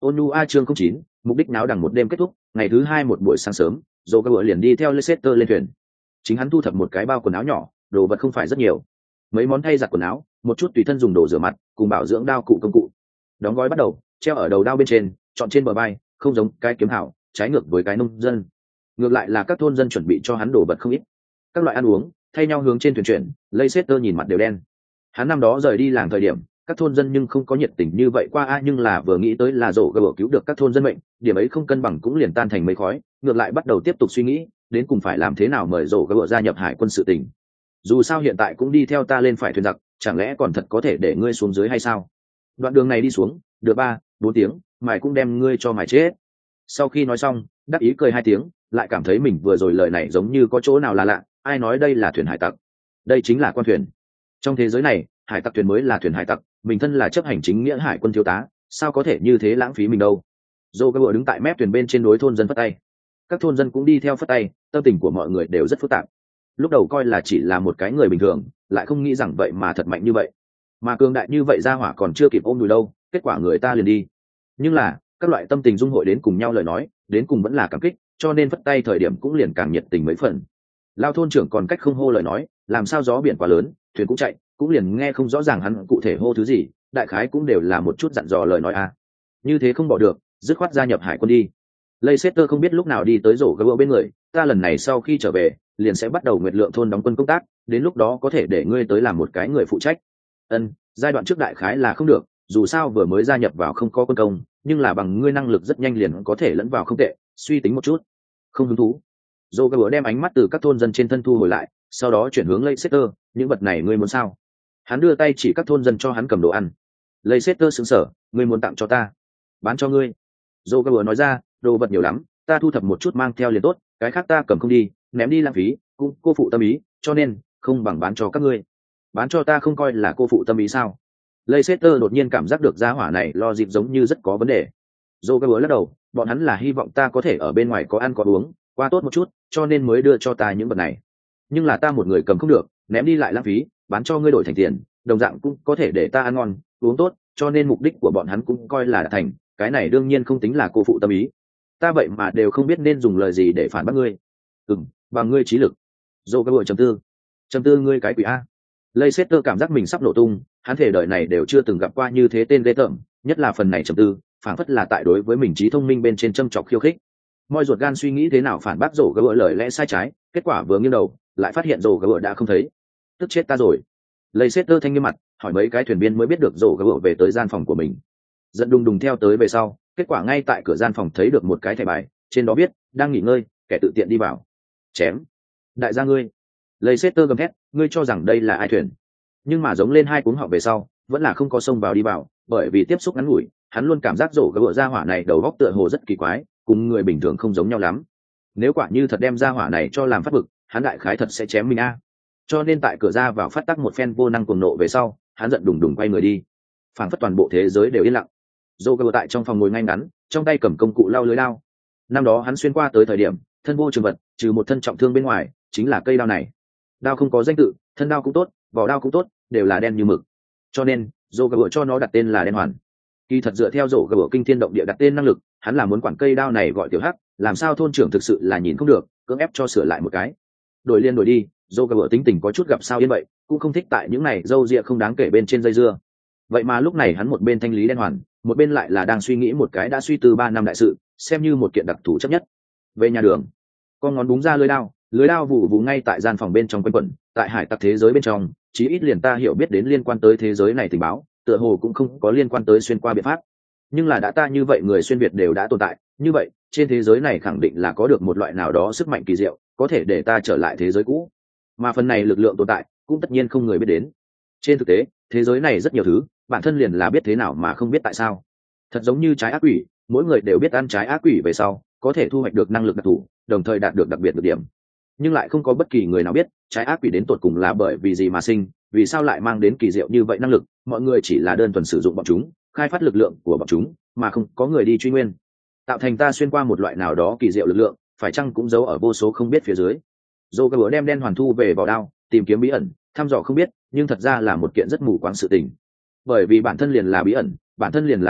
Onu A chương 09, mục đích náo đằng một đêm kết thúc, ngày thứ hai một buổi sáng sớm, Joe liền đi theo Leicester lên thuyền. Chính hắn thu thập một cái bao quần áo nhỏ, đồ vật không phải rất nhiều. Mấy món thay giặt quần áo, một chút tùy thân dùng đồ rửa mặt, cùng bảo dưỡng đao cụ công cụ. Đóng gói bắt đầu, treo ở đầu đao bên trên, chọn trên bờ vai, không giống cái kiếm hảo, trái ngược với cái nông dân. Ngược lại là các thôn dân chuẩn bị cho hắn đồ vật không ít. Các loại ăn uống, thay nhau hướng trên thuyền chuyển, Leicester nhìn mặt đều đen. Hắn năm đó rời đi làng thời điểm, các thôn dân nhưng không có nhiệt tình như vậy qua nhưng là vừa nghĩ tới là rổ gỡ cứu được các thôn dân mệnh, điểm ấy không cân bằng cũng liền tan thành mây khói, ngược lại bắt đầu tiếp tục suy nghĩ đến cùng phải làm thế nào mời rổ gỡ gia nhập hải quân sự tình. Dù sao hiện tại cũng đi theo ta lên phải thuyền giặc, chẳng lẽ còn thật có thể để ngươi xuống dưới hay sao? Đoạn đường này đi xuống được 3-4 tiếng, mày cũng đem ngươi cho mày chết. Sau khi nói xong, đắc ý cười 2 tiếng, lại cảm thấy mình vừa rồi lời này giống như có chỗ nào là lạ. Ai nói đây là thuyền hải tặc? Đây chính là quan thuyền. Trong thế giới này, hải tặc thuyền mới là thuyền hải tặc, mình thân là chấp hành chính nghĩa hải quân thiếu tá, sao có thể như thế lãng phí mình đâu. Joe đứng tại mép thuyền bên trên đối thôn dân phất tay, các thôn dân cũng đi theo phất tay, tâm tình của mọi người đều rất phức tạp. Lúc đầu coi là chỉ là một cái người bình thường, lại không nghĩ rằng vậy mà thật mạnh như vậy, mà cường đại như vậy ra hỏa còn chưa kịp ôm đùi đâu, kết quả người ta liền đi. Nhưng là các loại tâm tình dung hội đến cùng nhau lời nói, đến cùng vẫn là cảm kích, cho nên phất tay thời điểm cũng liền càng nhiệt tình mấy phần. Lao thôn trưởng còn cách không hô lời nói, làm sao gió biển quá lớn, thuyền cũng chạy, cũng liền nghe không rõ ràng hắn cụ thể hô thứ gì, đại khái cũng đều là một chút dặn dò lời nói như thế không bỏ được, dứt khoát gia nhập hải quân đi. Leicester không biết lúc nào đi tới rổ gỡ bên người, ta lần này sau khi trở về liền sẽ bắt đầu nguyệt lượng thôn đóng quân công tác, đến lúc đó có thể để ngươi tới làm một cái người phụ trách. Giai đoạn trước đại khái là không được, dù sao vừa mới gia nhập vào không có quân công, nhưng là bằng ngươi năng lực rất nhanh liền có thể lẫn vào không tệ, suy tính một chút. Không hứng thú. Joe đem ánh mắt từ các thôn dân trên thân thu hồi lại, sau đó chuyển hướng Leicester, những vật này ngươi muốn sao? Hắn đưa tay chỉ các thôn dân cho hắn cầm đồ ăn. Leicester sững sờ, ngươi muốn tặng cho ta? Bán cho ngươi. Joe nói ra, đồ vật nhiều lắm, ta thu thập một chút mang theo liền tốt, cái khác ta cầm không đi, ném đi lãng phí, cũng cô phụ tâm ý, cho nên không bằng bán cho các ngươi. Bán cho ta không coi là cô phụ tâm ý sao? Leicester đột nhiên cảm giác được gia hỏa này lo dịp giống như rất có vấn đề. Joe lắc đầu, bọn hắn là hy vọng ta có thể ở bên ngoài có ăn có uống, qua tốt một chút, cho nên mới đưa cho ta những vật này. Nhưng là ta một người cầm không được, ném đi lại lãng phí, bán cho ngươi đổi thành tiền, đồng dạng cũng có thể để ta ăn ngon, uống tốt, cho nên mục đích của bọn hắn cũng coi là đã thành, cái này đương nhiên không tính là cô phụ tâm ý. Ta vậy mà đều không biết nên dùng lời gì để phản bác ngươi. Bằng ngươi trí lực. Joe trầm tư ngươi cái quỷ a. Leicester cảm giác mình sắp nổ tung, hắn thể đời này đều chưa từng gặp qua như thế tên ghê tởm, nhất là phần này trầm tư, phản phất là tại đối với mình trí thông minh bên trên châm chọc khiêu khích. Moi ruột gan suy nghĩ thế nào phản bác rổ gỡ lời lẽ sai trái, kết quả vừa nghiêng đầu lại phát hiện rổ gỡ đã không thấy. Tức chết ta rồi. Leicester thanh nghiêm mặt hỏi mấy cái thuyền viên mới biết được rổ gỡ về tới gian phòng của mình. Giận đùng đùng theo tới về sau, kết quả ngay tại cửa gian phòng thấy được một cái thẻ bài, trên đó viết đang nghỉ ngơi, kẻ tự tiện đi vào chém. Đại gia ngươi. Leicester gầm thét, ngươi cho rằng đây là ai thuyền? Nhưng mà giống lên hai cuống họng về sau vẫn là không có xông vào đi vào, bởi vì tiếp xúc ngắn ngủi, hắn luôn cảm giác rổ gỡ ra hỏa này đầu góc tựa hồ rất kỳ quái, cùng người bình thường không giống nhau lắm. Nếu quả như thật đem ra hỏa này cho làm phát bực, hắn đại khái thật sẽ chém mình cho nên tại cửa ra vào phát tác một phen vô năng cuồng nộ về sau, hắn giận đùng đùng quay người đi. Phảng phất toàn bộ thế giới đều yên lặng. Joe tại trong phòng ngồi ngay ngắn, trong tay cầm công cụ lau lưới lao. Năm đó hắn xuyên qua tới thời điểm thân vô trường vật, trừ một thân trọng thương bên ngoài chính là cây đao này. Đao không có danh tự, thân đao cũng tốt, vỏ đao cũng tốt, đều là đen như mực, cho nên Joe cho nó đặt tên là đen hoàn. Kỳ thật dựa theo Joe kinh thiên động địa đặt tên năng lực, hắn là muốn quản cây đao này gọi tiểu hắc, làm sao thôn trưởng thực sự là nhìn không được, cưỡng ép cho sửa lại một cái. Đổi liên đổi đi, Joe tính tình có chút gặp sao yên vậy, cũng không thích tại những này dâu ria không đáng kể bên trên dây dưa. Vậy mà lúc này hắn một bên thanh lý đen hoàn, một bên lại là đang suy nghĩ một cái đã suy tư 3 năm đại sự, xem như một kiện đặc thù chấp nhất. Về nhà đường, con ngón búng ra lưới đao vụ vụ ngay tại gian phòng bên trong quanh quẩn. Tại hải tặc thế giới bên trong, chí ít liền ta hiểu biết đến liên quan tới thế giới này tình báo, tựa hồ cũng không có liên quan tới xuyên qua biện pháp. Nhưng là đã ta như vậy người xuyên việt đều đã tồn tại, như vậy trên thế giới này khẳng định là có được một loại nào đó sức mạnh kỳ diệu, có thể để ta trở lại thế giới cũ. Mà phần này lực lượng tồn tại cũng tất nhiên không người biết đến. Trên thực tế, thế giới này rất nhiều thứ, bản thân liền là biết thế nào mà không biết tại sao. Thật giống như trái ác quỷ, mỗi người đều biết ăn trái ác quỷ về sau có thể thu hoạch được năng lực đặc thù, đồng thời đạt được đặc biệt được điểm. Nhưng lại không có bất kỳ người nào biết trái ác quỷ đến tột cùng là bởi vì gì mà sinh, vì sao lại mang đến kỳ diệu như vậy năng lực. Mọi người chỉ là đơn thuần sử dụng bọn chúng, khai phát lực lượng của bọn chúng, mà không có người đi truy nguyên, tạo thành ta xuyên qua một loại nào đó kỳ diệu lực lượng, phải chăng cũng giấu ở vô số không biết phía dưới. Joe đem đen hoàn thu về vào đao, tìm kiếm bí ẩn, thăm dò không biết, nhưng thật ra là một kiện rất mù quáng sự tình. Bởi vì bản thân liền là bí ẩn, bản thân liền là không biết,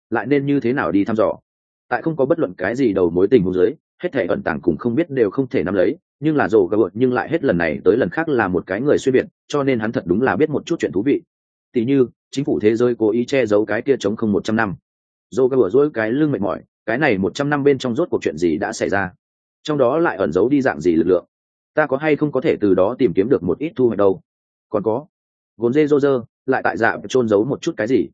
lại nên như thế nào đi thăm dò. Tại không có bất luận cái gì đầu mối tình huống dưới, hết thể ẩn tàng cùng không biết đều không thể nắm lấy, nhưng là rồ gà bựa nhưng lại hết lần này tới lần khác là một cái người xuyên việt, cho nên hắn thật đúng là biết một chút chuyện thú vị. Tỷ như chính phủ thế giới cố ý che giấu cái kia chống không 100 năm. Rồ gà bựa dỗi cái lưng mệt mỏi, cái này 100 năm bên trong rốt cuộc chuyện gì đã xảy ra, trong đó lại ẩn giấu đi dạng gì lực lượng, ta có hay không có thể từ đó tìm kiếm được một ít thu hoạch đâu. Còn có gồn dê rô rơ lại tại dạ trôn giấu một chút cái gì.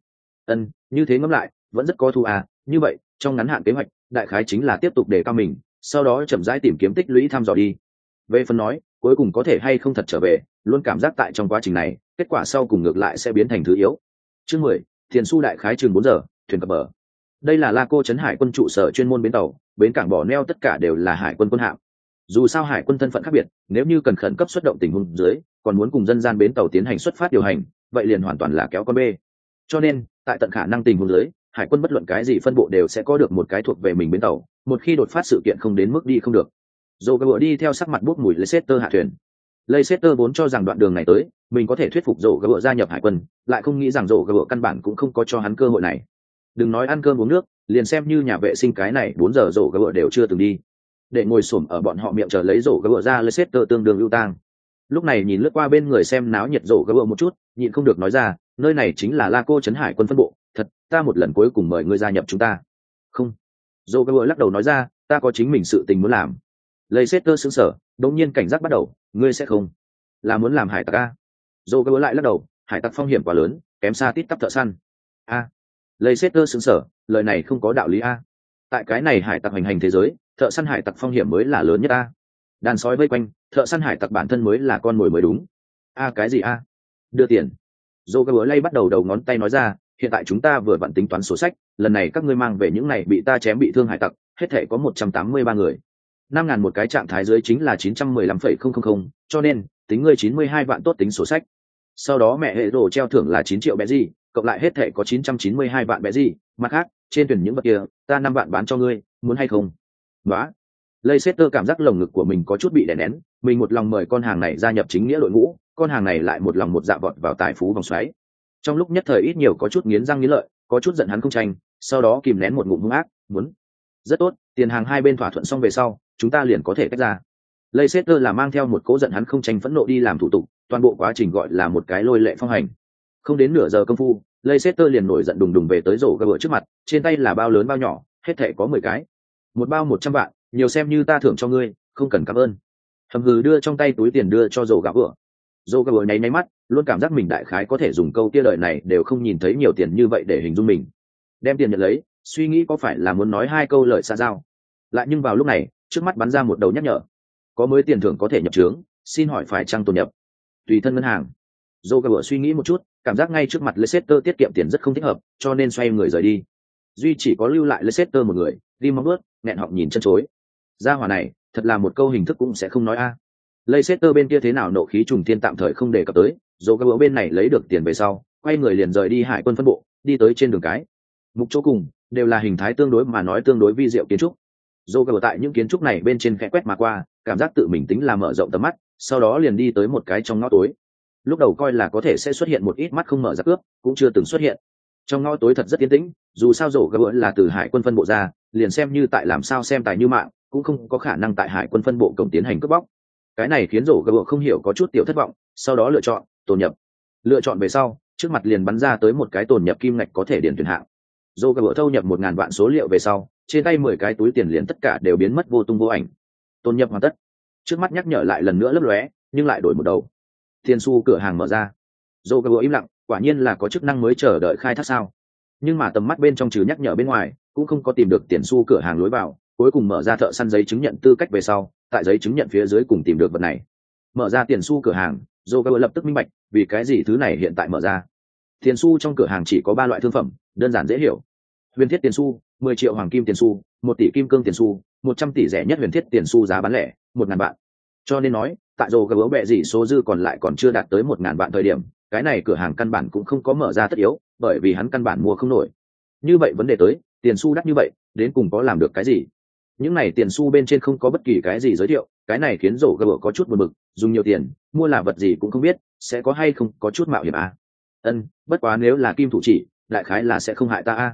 Như thế ngẫm lại vẫn rất có thu à. Như vậy trong ngắn hạn kế hoạch đại khái chính là tiếp tục đề cao mình, sau đó chậm rãi tìm kiếm tích lũy thăm dò đi. Về phần nói cuối cùng có thể hay không thật trở về, luôn cảm giác tại trong quá trình này kết quả sau cùng ngược lại sẽ biến thành thứ yếu. Chương 10, tiền su đại khái chừng 4 giờ thuyền cập bờ. Đây là La Cô trấn hải quân trụ sở chuyên môn bến tàu, bến cảng bỏ neo tất cả đều là hải quân quân hạm. Dù sao hải quân thân phận khác biệt, nếu như cần khẩn cấp xuất động tình huống dưới, còn muốn cùng dân gian bến tàu tiến hành xuất phát điều hành, vậy liền hoàn toàn là kéo con bê. Cho nên tại tận khả năng tình huống dưới, hải quân bất luận cái gì phân bộ đều sẽ có được một cái thuộc về mình bến tàu, một khi đột phát sự kiện không đến mức đi không được. Dù gỡ đi theo sắc mặt buốt mùi Leicester hạ thuyền. Leicester vốn cho rằng đoạn đường này tới mình có thể thuyết phục Rồ gỡ gia nhập hải quân, lại không nghĩ rằng Rồ gỡ căn bản cũng không có cho hắn cơ hội này. Đừng nói ăn cơm uống nước, liền xem như nhà vệ sinh cái này 4 giờ Rồ gỡ đều chưa từng đi. Để ngồi xổm ở bọn họ miệng chờ lấy Rồ gỡ ra, Leicester tương đương ưu tang. Lúc này nhìn lướt qua bên người xem náo nhiệt Rồ gỡ một chút, nhịn không được nói ra, nơi này chính là La Cô trấn hải quân phân bộ, thật, ta một lần cuối cùng mời ngươi gia nhập chúng ta. Không. Rồ gỡ lắc đầu nói ra, ta có chính mình sự tình muốn làm. Leicester sững sờ, đột nhiên cảnh giác bắt đầu, ngươi sẽ không là muốn làm hải tặc a? Rồ gỡ lại lắc đầu, hải tặc phong hiểm quá lớn, kém xa tít tắp thợ săn. A. Leicester sững sờ, lời này không có đạo lý a. Tại cái này hải tặc hành hành thế giới, thợ săn hải tặc phong hiểm mới là lớn nhất a. Đàn sói vây quanh, thợ săn hải tặc bản thân mới là con mồi mới đúng. A cái gì a? Đưa tiền. Rồ gỡ lay bắt đầu đầu ngón tay nói ra, hiện tại chúng ta vừa vặn tính toán sổ sách, lần này các ngươi mang về những này bị ta chém bị thương hải tặc, hết thể có 183 người. 5.000 một cái trạng thái dưới chính là 915,000, cho nên tính ngươi 92 vạn tốt tính sổ sách. Sau đó mẹ hệ đồ treo thưởng là 9 triệu bé gì, cộng lại hết thể có 992 vạn bé gì. Mặt khác trên thuyền những vật kia ta 5 vạn bán cho ngươi, muốn hay không? Đó. Leicester cảm giác lồng ngực của mình có chút bị đè nén, mình một lòng mời con hàng này gia nhập chính nghĩa đội ngũ, con hàng này lại một lòng một dạ vọt vào tài phú vòng xoáy. Trong lúc nhất thời ít nhiều có chút nghiến răng nghiến lợi, có chút giận hắn không tranh, sau đó kìm nén một ngụm hung ác, muốn. Rất tốt, tiền hàng hai bên thỏa thuận xong về sau, chúng ta liền có thể tách ra. Leicester là mang theo một cố giận hắn không tranh phẫn nộ đi làm thủ tục, toàn bộ quá trình gọi là một cái lôi lệ phong hành. Không đến nửa giờ công phu, Leicester liền nổi giận đùng đùng về tới rổ gỡ trước mặt, trên tay là bao lớn bao nhỏ, hết thảy có 10 cái. Một bao 100 vạn, nhiều xem như ta thưởng cho ngươi, không cần cảm ơn. Hầm hừ đưa trong tay túi tiền đưa cho rổ gỡ. Rổ gỡ nháy mắt, luôn cảm giác mình đại khái có thể dùng câu kia đời này đều không nhìn thấy nhiều tiền như vậy để hình dung mình. Đem tiền nhận lấy, suy nghĩ có phải là muốn nói hai câu lời xa giao. Lại nhưng vào lúc này, trước mắt bắn ra một đầu nhắc nhở, có mới tiền thưởng có thể nhập trướng, xin hỏi phải chăng tồn nhập tùy thân ngân hàng. Joker suy nghĩ một chút, cảm giác ngay trước mặt Leicester tiết kiệm tiền rất không thích hợp, cho nên xoay người rời đi. Duy chỉ có lưu lại Leicester một người, đi mong bước nghẹn họng nhìn chân chối. Gia hỏa này thật là một câu hình thức cũng sẽ không nói a. Leicester bên kia thế nào nộ khí trùng thiên tạm thời không đề cập tới, Joker bên này lấy được tiền về sau quay người liền rời đi hải quân phân bộ, đi tới trên đường cái. Mục chỗ cùng đều là hình thái tương đối mà nói tương đối vi diệu kiến trúc. Joker tại những kiến trúc này bên trên khẽ quét mà qua, cảm giác tự mình tính là mở rộng tầm mắt, sau đó liền đi tới một cái trong ngõ tối. Lúc đầu coi là có thể sẽ xuất hiện một ít mắt không mở ra cướp, cũng chưa từng xuất hiện. Trong ngõ tối thật rất yên tĩnh, dù sao Joker là từ hải quân phân bộ ra, liền xem như tại làm sao xem tài như mạng, cũng không có khả năng tại hải quân phân bộ cổng tiến hành cướp bóc. Cái này khiến Joker không hiểu có chút tiểu thất vọng, sau đó lựa chọn tồn nhập. Lựa chọn về sau, trước mặt liền bắn ra tới một cái tồn nhập kim ngạch có thể điền tuyển hạng. Joker thâu nhập 1.000 vạn số liệu về sau, trên tay 10 cái túi tiền liền tất cả đều biến mất vô tung vô ảnh. Tôn nhập hoàn tất. Trước mắt nhắc nhở lại lần nữa lấp lóe, nhưng lại đổi một đầu. Tiền xu cửa hàng mở ra. Joker im lặng, quả nhiên là có chức năng mới chờ đợi khai thác sao. Nhưng mà tầm mắt bên trong trừ nhắc nhở bên ngoài, cũng không có tìm được tiền xu cửa hàng lối vào, cuối cùng mở ra thợ săn giấy chứng nhận tư cách về sau, tại giấy chứng nhận phía dưới cùng tìm được vật này. Mở ra tiền xu cửa hàng, Joker lập tức minh bạch, vì cái gì thứ này hiện tại mở ra. Tiền xu trong cửa hàng chỉ có 3 loại thương phẩm, đơn giản dễ hiểu. Huyền thiết tiền xu, 10 triệu hoàng kim tiền xu, 1 tỷ kim cương tiền xu, 100 tỷ rẻ nhất huyền thiết tiền xu giá bán lẻ 1.000 vạn. Cho nên nói, tại dù gấu bẹ gì số dư còn lại còn chưa đạt tới 1.000 vạn thời điểm, cái này cửa hàng căn bản cũng không có mở ra tất yếu, bởi vì hắn căn bản mua không nổi. Như vậy vấn đề tới, tiền xu đắt như vậy, đến cùng có làm được cái gì? Những này tiền xu bên trên không có bất kỳ cái gì giới thiệu, cái này khiến rổ gấu có chút buồn bực, dùng nhiều tiền, mua là vật gì cũng không biết, sẽ có hay không có chút mạo hiểm à? Bất quá nếu là kim thủ chỉ, đại khái là sẽ không hại ta a.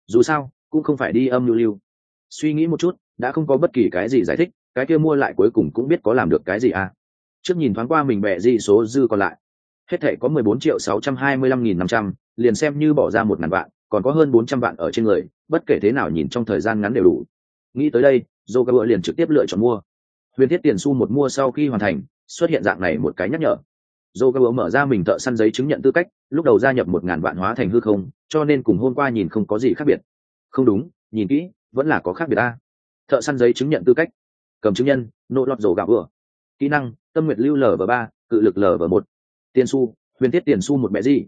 dù sao cũng không phải đi âm lưu lưu. Suy nghĩ một chút đã không có bất kỳ cái gì giải thích, cái kia mua lại cuối cùng cũng biết có làm được cái gì à. Trước nhìn thoáng qua mình bẻ gì số dư còn lại, hết thể có 14.625.500, liền xem như bỏ ra 1.000 vạn, còn có hơn 400 vạn ở trên người, bất kể thế nào nhìn trong thời gian ngắn đều đủ. Nghĩ tới đây, Joker liền trực tiếp lựa chọn mua. Huyền thiết tiền xu một mua sau khi hoàn thành, xuất hiện dạng này một cái nhắc nhở. Joker mở ra mình thợ săn giấy chứng nhận tư cách, lúc đầu gia nhập 1.000 vạn hóa thành hư không, cho nên cùng hôm qua nhìn không có gì khác biệt. Không đúng, nhìn kỹ, vẫn là có khác biệt a. Thợ săn giấy chứng nhận tư cách, cầm chứng nhân, nộ lọt rổ gạo vừa. Kỹ năng, tâm nguyệt lưu LV3, cự lực LV1. Tiền xu, huyền thiết tiền xu một bẻ gì,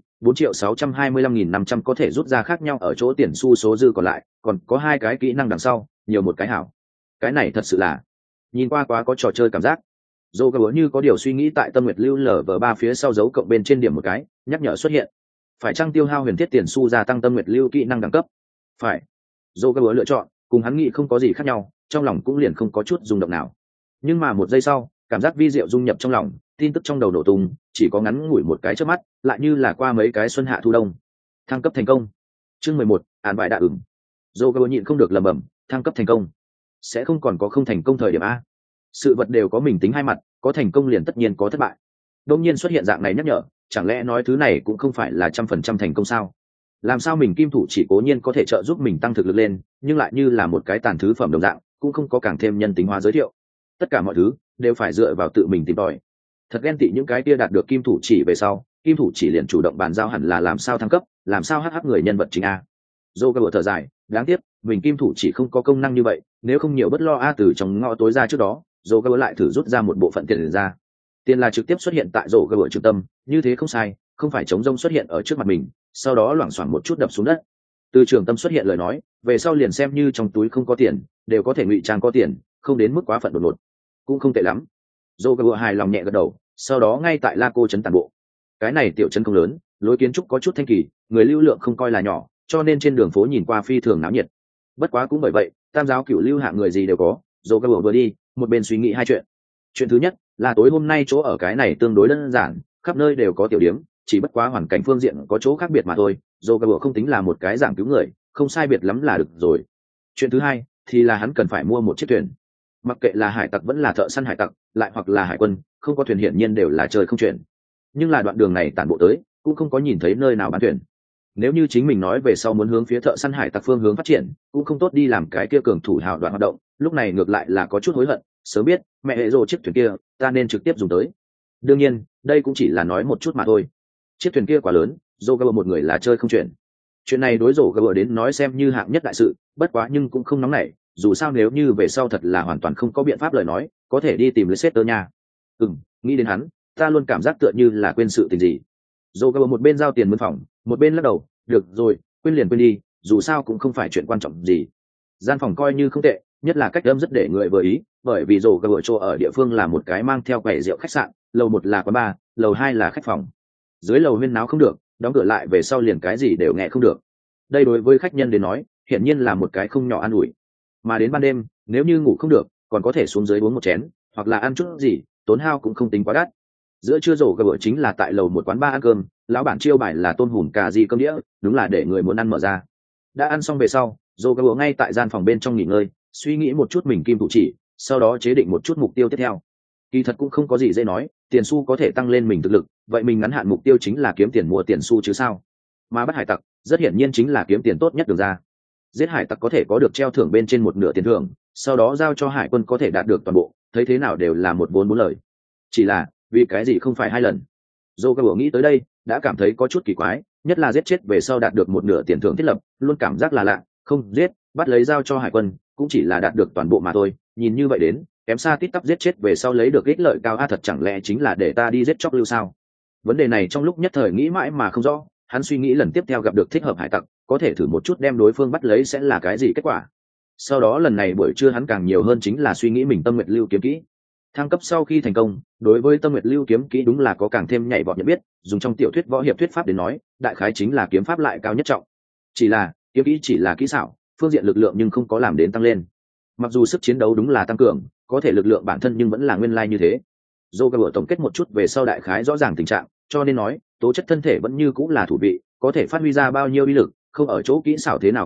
4.625.500 có thể rút ra khác nhau ở chỗ tiền xu số dư còn lại, còn có 2 cái kỹ năng đằng sau, nhiều một cái hảo. Cái này thật sự là, nhìn qua quá có trò chơi cảm giác. Joker như có điều suy nghĩ tại tâm nguyệt lưu LV3 phía sau dấu cộng bên trên điểm một cái, nhắc nhở xuất hiện. Phải chăng tiêu hao huyền thiết tiền xu gia tăng tâm nguyệt lưu kỹ năng đẳng cấp? Phải. Joker lựa chọn, cùng hắn nghĩ không có gì khác nhau, trong lòng cũng liền không có chút rung động nào. Nhưng mà một giây sau, cảm giác vi diệu dung nhập trong lòng, tin tức trong đầu nổ tung, chỉ có ngắn ngủi một cái chớp mắt, lại như là qua mấy cái xuân hạ thu đông. Thăng cấp thành công. Chương 11, án bại đã ửng. Joker nhịn không được lẩm bẩm, thăng cấp thành công. Sẽ không còn có không thành công thời điểm a. Sự vật đều có mình tính hai mặt, có thành công liền tất nhiên có thất bại. Đột nhiên xuất hiện dạng này nhắc nhở, chẳng lẽ nói thứ này cũng không phải là 100% thành công sao? Làm sao mình kim thủ chỉ cố nhiên có thể trợ giúp mình tăng thực lực lên, nhưng lại như là một cái tàn thứ phẩm đồng dạng, cũng không có càng thêm nhân tính hóa giới thiệu. Tất cả mọi thứ đều phải dựa vào tự mình tìm tòi. Thật ghen tị những cái kia đạt được kim thủ chỉ về sau, kim thủ chỉ liền chủ động bàn giao hẳn là làm sao thăng cấp, làm sao hắc người nhân vật chính a. Joker thở dài, đáng tiếc, mình kim thủ chỉ không có công năng như vậy, nếu không nhiều bất lo a. Từ trong ngõ tối ra trước đó, Joker lại thử rút ra một bộ phận tiền ra. Tiền là trực tiếp xuất hiện tại Joker trung tâm, như thế không sai, không phải chống rông xuất hiện ở trước mặt mình, sau đó loảng xoảng một chút đập xuống đất. Từ trường tâm xuất hiện lời nói, về sau liền xem như trong túi không có tiền, đều có thể ngụy trang có tiền, không đến mức quá phận đột ngột, cũng không tệ lắm. Joker hài lòng nhẹ gật đầu, sau đó ngay tại La Cô trấn tàn bộ. Cái này tiểu trấn không lớn, lối kiến trúc có chút thanh kỳ, người lưu lượng không coi là nhỏ, cho nên trên đường phố nhìn qua phi thường náo nhiệt. Bất quá cũng bởi vậy, tam giáo cửu lưu hạng người gì đều có. Joker vừa đi, một bên suy nghĩ hai chuyện. Chuyện thứ nhất là tối hôm nay chỗ ở cái này tương đối đơn giản, khắp nơi đều có tiểu điếm, chỉ bất quá hoàn cảnh phương diện có chỗ khác biệt mà thôi. Joker không tính là một cái dạng cứu người, không sai biệt lắm là được rồi. Chuyện thứ hai thì là hắn cần phải mua một chiếc thuyền. Mặc kệ là hải tặc vẫn là thợ săn hải tặc, lại hoặc là hải quân, không có thuyền hiển nhiên đều là chơi không chuyện. Nhưng là đoạn đường này tản bộ tới, cũng không có nhìn thấy nơi nào bán thuyền. Nếu như chính mình nói về sau muốn hướng phía thợ săn hải tặc phương hướng phát triển, cũng không tốt đi làm cái kia cường thủ hào đoạn hoạt động, lúc này ngược lại là có chút hối hận, sớm biết mẹ hệ rồ chiếc thuyền kia ta nên trực tiếp dùng tới. Đương nhiên đây cũng chỉ là nói một chút mà thôi, chiếc thuyền kia quá lớn, Joker một người là chơi không chuyện. Chuyện này đối Joker đến nói xem như hạng nhất đại sự, bất quá nhưng cũng không nóng nảy, dù sao nếu như về sau thật là hoàn toàn không có biện pháp lời nói, có thể đi tìm Leicester nha. Nghĩ đến hắn, ta luôn cảm giác tựa như là quên sự tình gì. Joker một bên giao tiền mướn phòng, một bên lắc đầu, được rồi, quên liền quên đi, dù sao cũng không phải chuyện quan trọng gì. Gian phòng coi như không tệ, nhất là cách âm rất để người vừa ý, bởi vì Joker chỗ ở địa phương là một cái mang theo quầy rượu khách sạn, lầu 1 là quán bar, lầu 2 là khách phòng. Dưới lầu huyên náo không được, đóng cửa lại về sau liền cái gì đều nghe không được. Đây đối với khách nhân đến nói, hiển nhiên là một cái không nhỏ an ủi. Mà đến ban đêm, nếu như ngủ không được, còn có thể xuống dưới uống một chén, hoặc là ăn chút gì, tốn hao cũng không tính quá đắt. Giữa trưa Joker chính là tại lầu một quán bar ăn cơm, lão bản chiêu bài là tôm hùm cà ri cơm đĩa, đúng là để người muốn ăn mở ra. Đã ăn xong về sau, Joker ngay tại gian phòng bên trong nghỉ ngơi, suy nghĩ một chút mình kim thủ chỉ, sau đó chế định một chút mục tiêu tiếp theo. Kỳ thật cũng không có gì dễ nói, tiền xu có thể tăng lên mình thực lực, vậy mình ngắn hạn mục tiêu chính là kiếm tiền mua tiền xu chứ sao. Mà bắt hải tặc, rất hiển nhiên chính là kiếm tiền tốt nhất được ra. Giết hải tặc có thể có được treo thưởng bên trên một nửa tiền thưởng, sau đó giao cho hải quân có thể đạt được toàn bộ, thấy thế nào đều là một vốn bốn lời. Chỉ là, vì cái gì không phải hai lần? Joker nghĩ tới đây, đã cảm thấy có chút kỳ quái, nhất là giết chết về sau đạt được một nửa tiền thưởng thiết lập, luôn cảm giác là lạ, không giết, bắt lấy giao cho hải quân, cũng chỉ là đạt được toàn bộ mà thôi, nhìn như vậy đến, kém xa tít tắp giết chết về sau lấy được ích lợi cao a, thật chẳng lẽ chính là để ta đi giết chóc lưu sao? Vấn đề này trong lúc nhất thời nghĩ mãi mà không rõ, hắn suy nghĩ lần tiếp theo gặp được thích hợp hải tặc, có thể thử một chút đem đối phương bắt lấy sẽ là cái gì kết quả. Sau đó lần này buổi trưa hắn càng nhiều hơn chính là suy nghĩ mình tâm nguyện lưu kiếm kỹ. Thăng cấp sau khi thành công, đối với tâm nguyện lưu kiếm kỹ đúng là có càng thêm nhạy vọt nhận biết, dùng trong tiểu thuyết võ hiệp thuyết pháp đến nói, đại khái chính là kiếm pháp lại cao nhất trọng. Chỉ là, kiếm kỹ chỉ là kỹ xảo, phương diện lực lượng nhưng không có làm đến tăng lên. Mặc dù sức chiến đấu đúng là tăng cường, có thể lực lượng bản thân nhưng vẫn là nguyên lai như thế. Joker tổng kết một chút về sau đại khái rõ ràng tình trạng, cho nên nói, tố chất thân thể vẫn như cũng là thủ vị, có thể phát huy ra bao nhiêu uy lực, không ở chỗ kỹ xảo thế nào cường đại,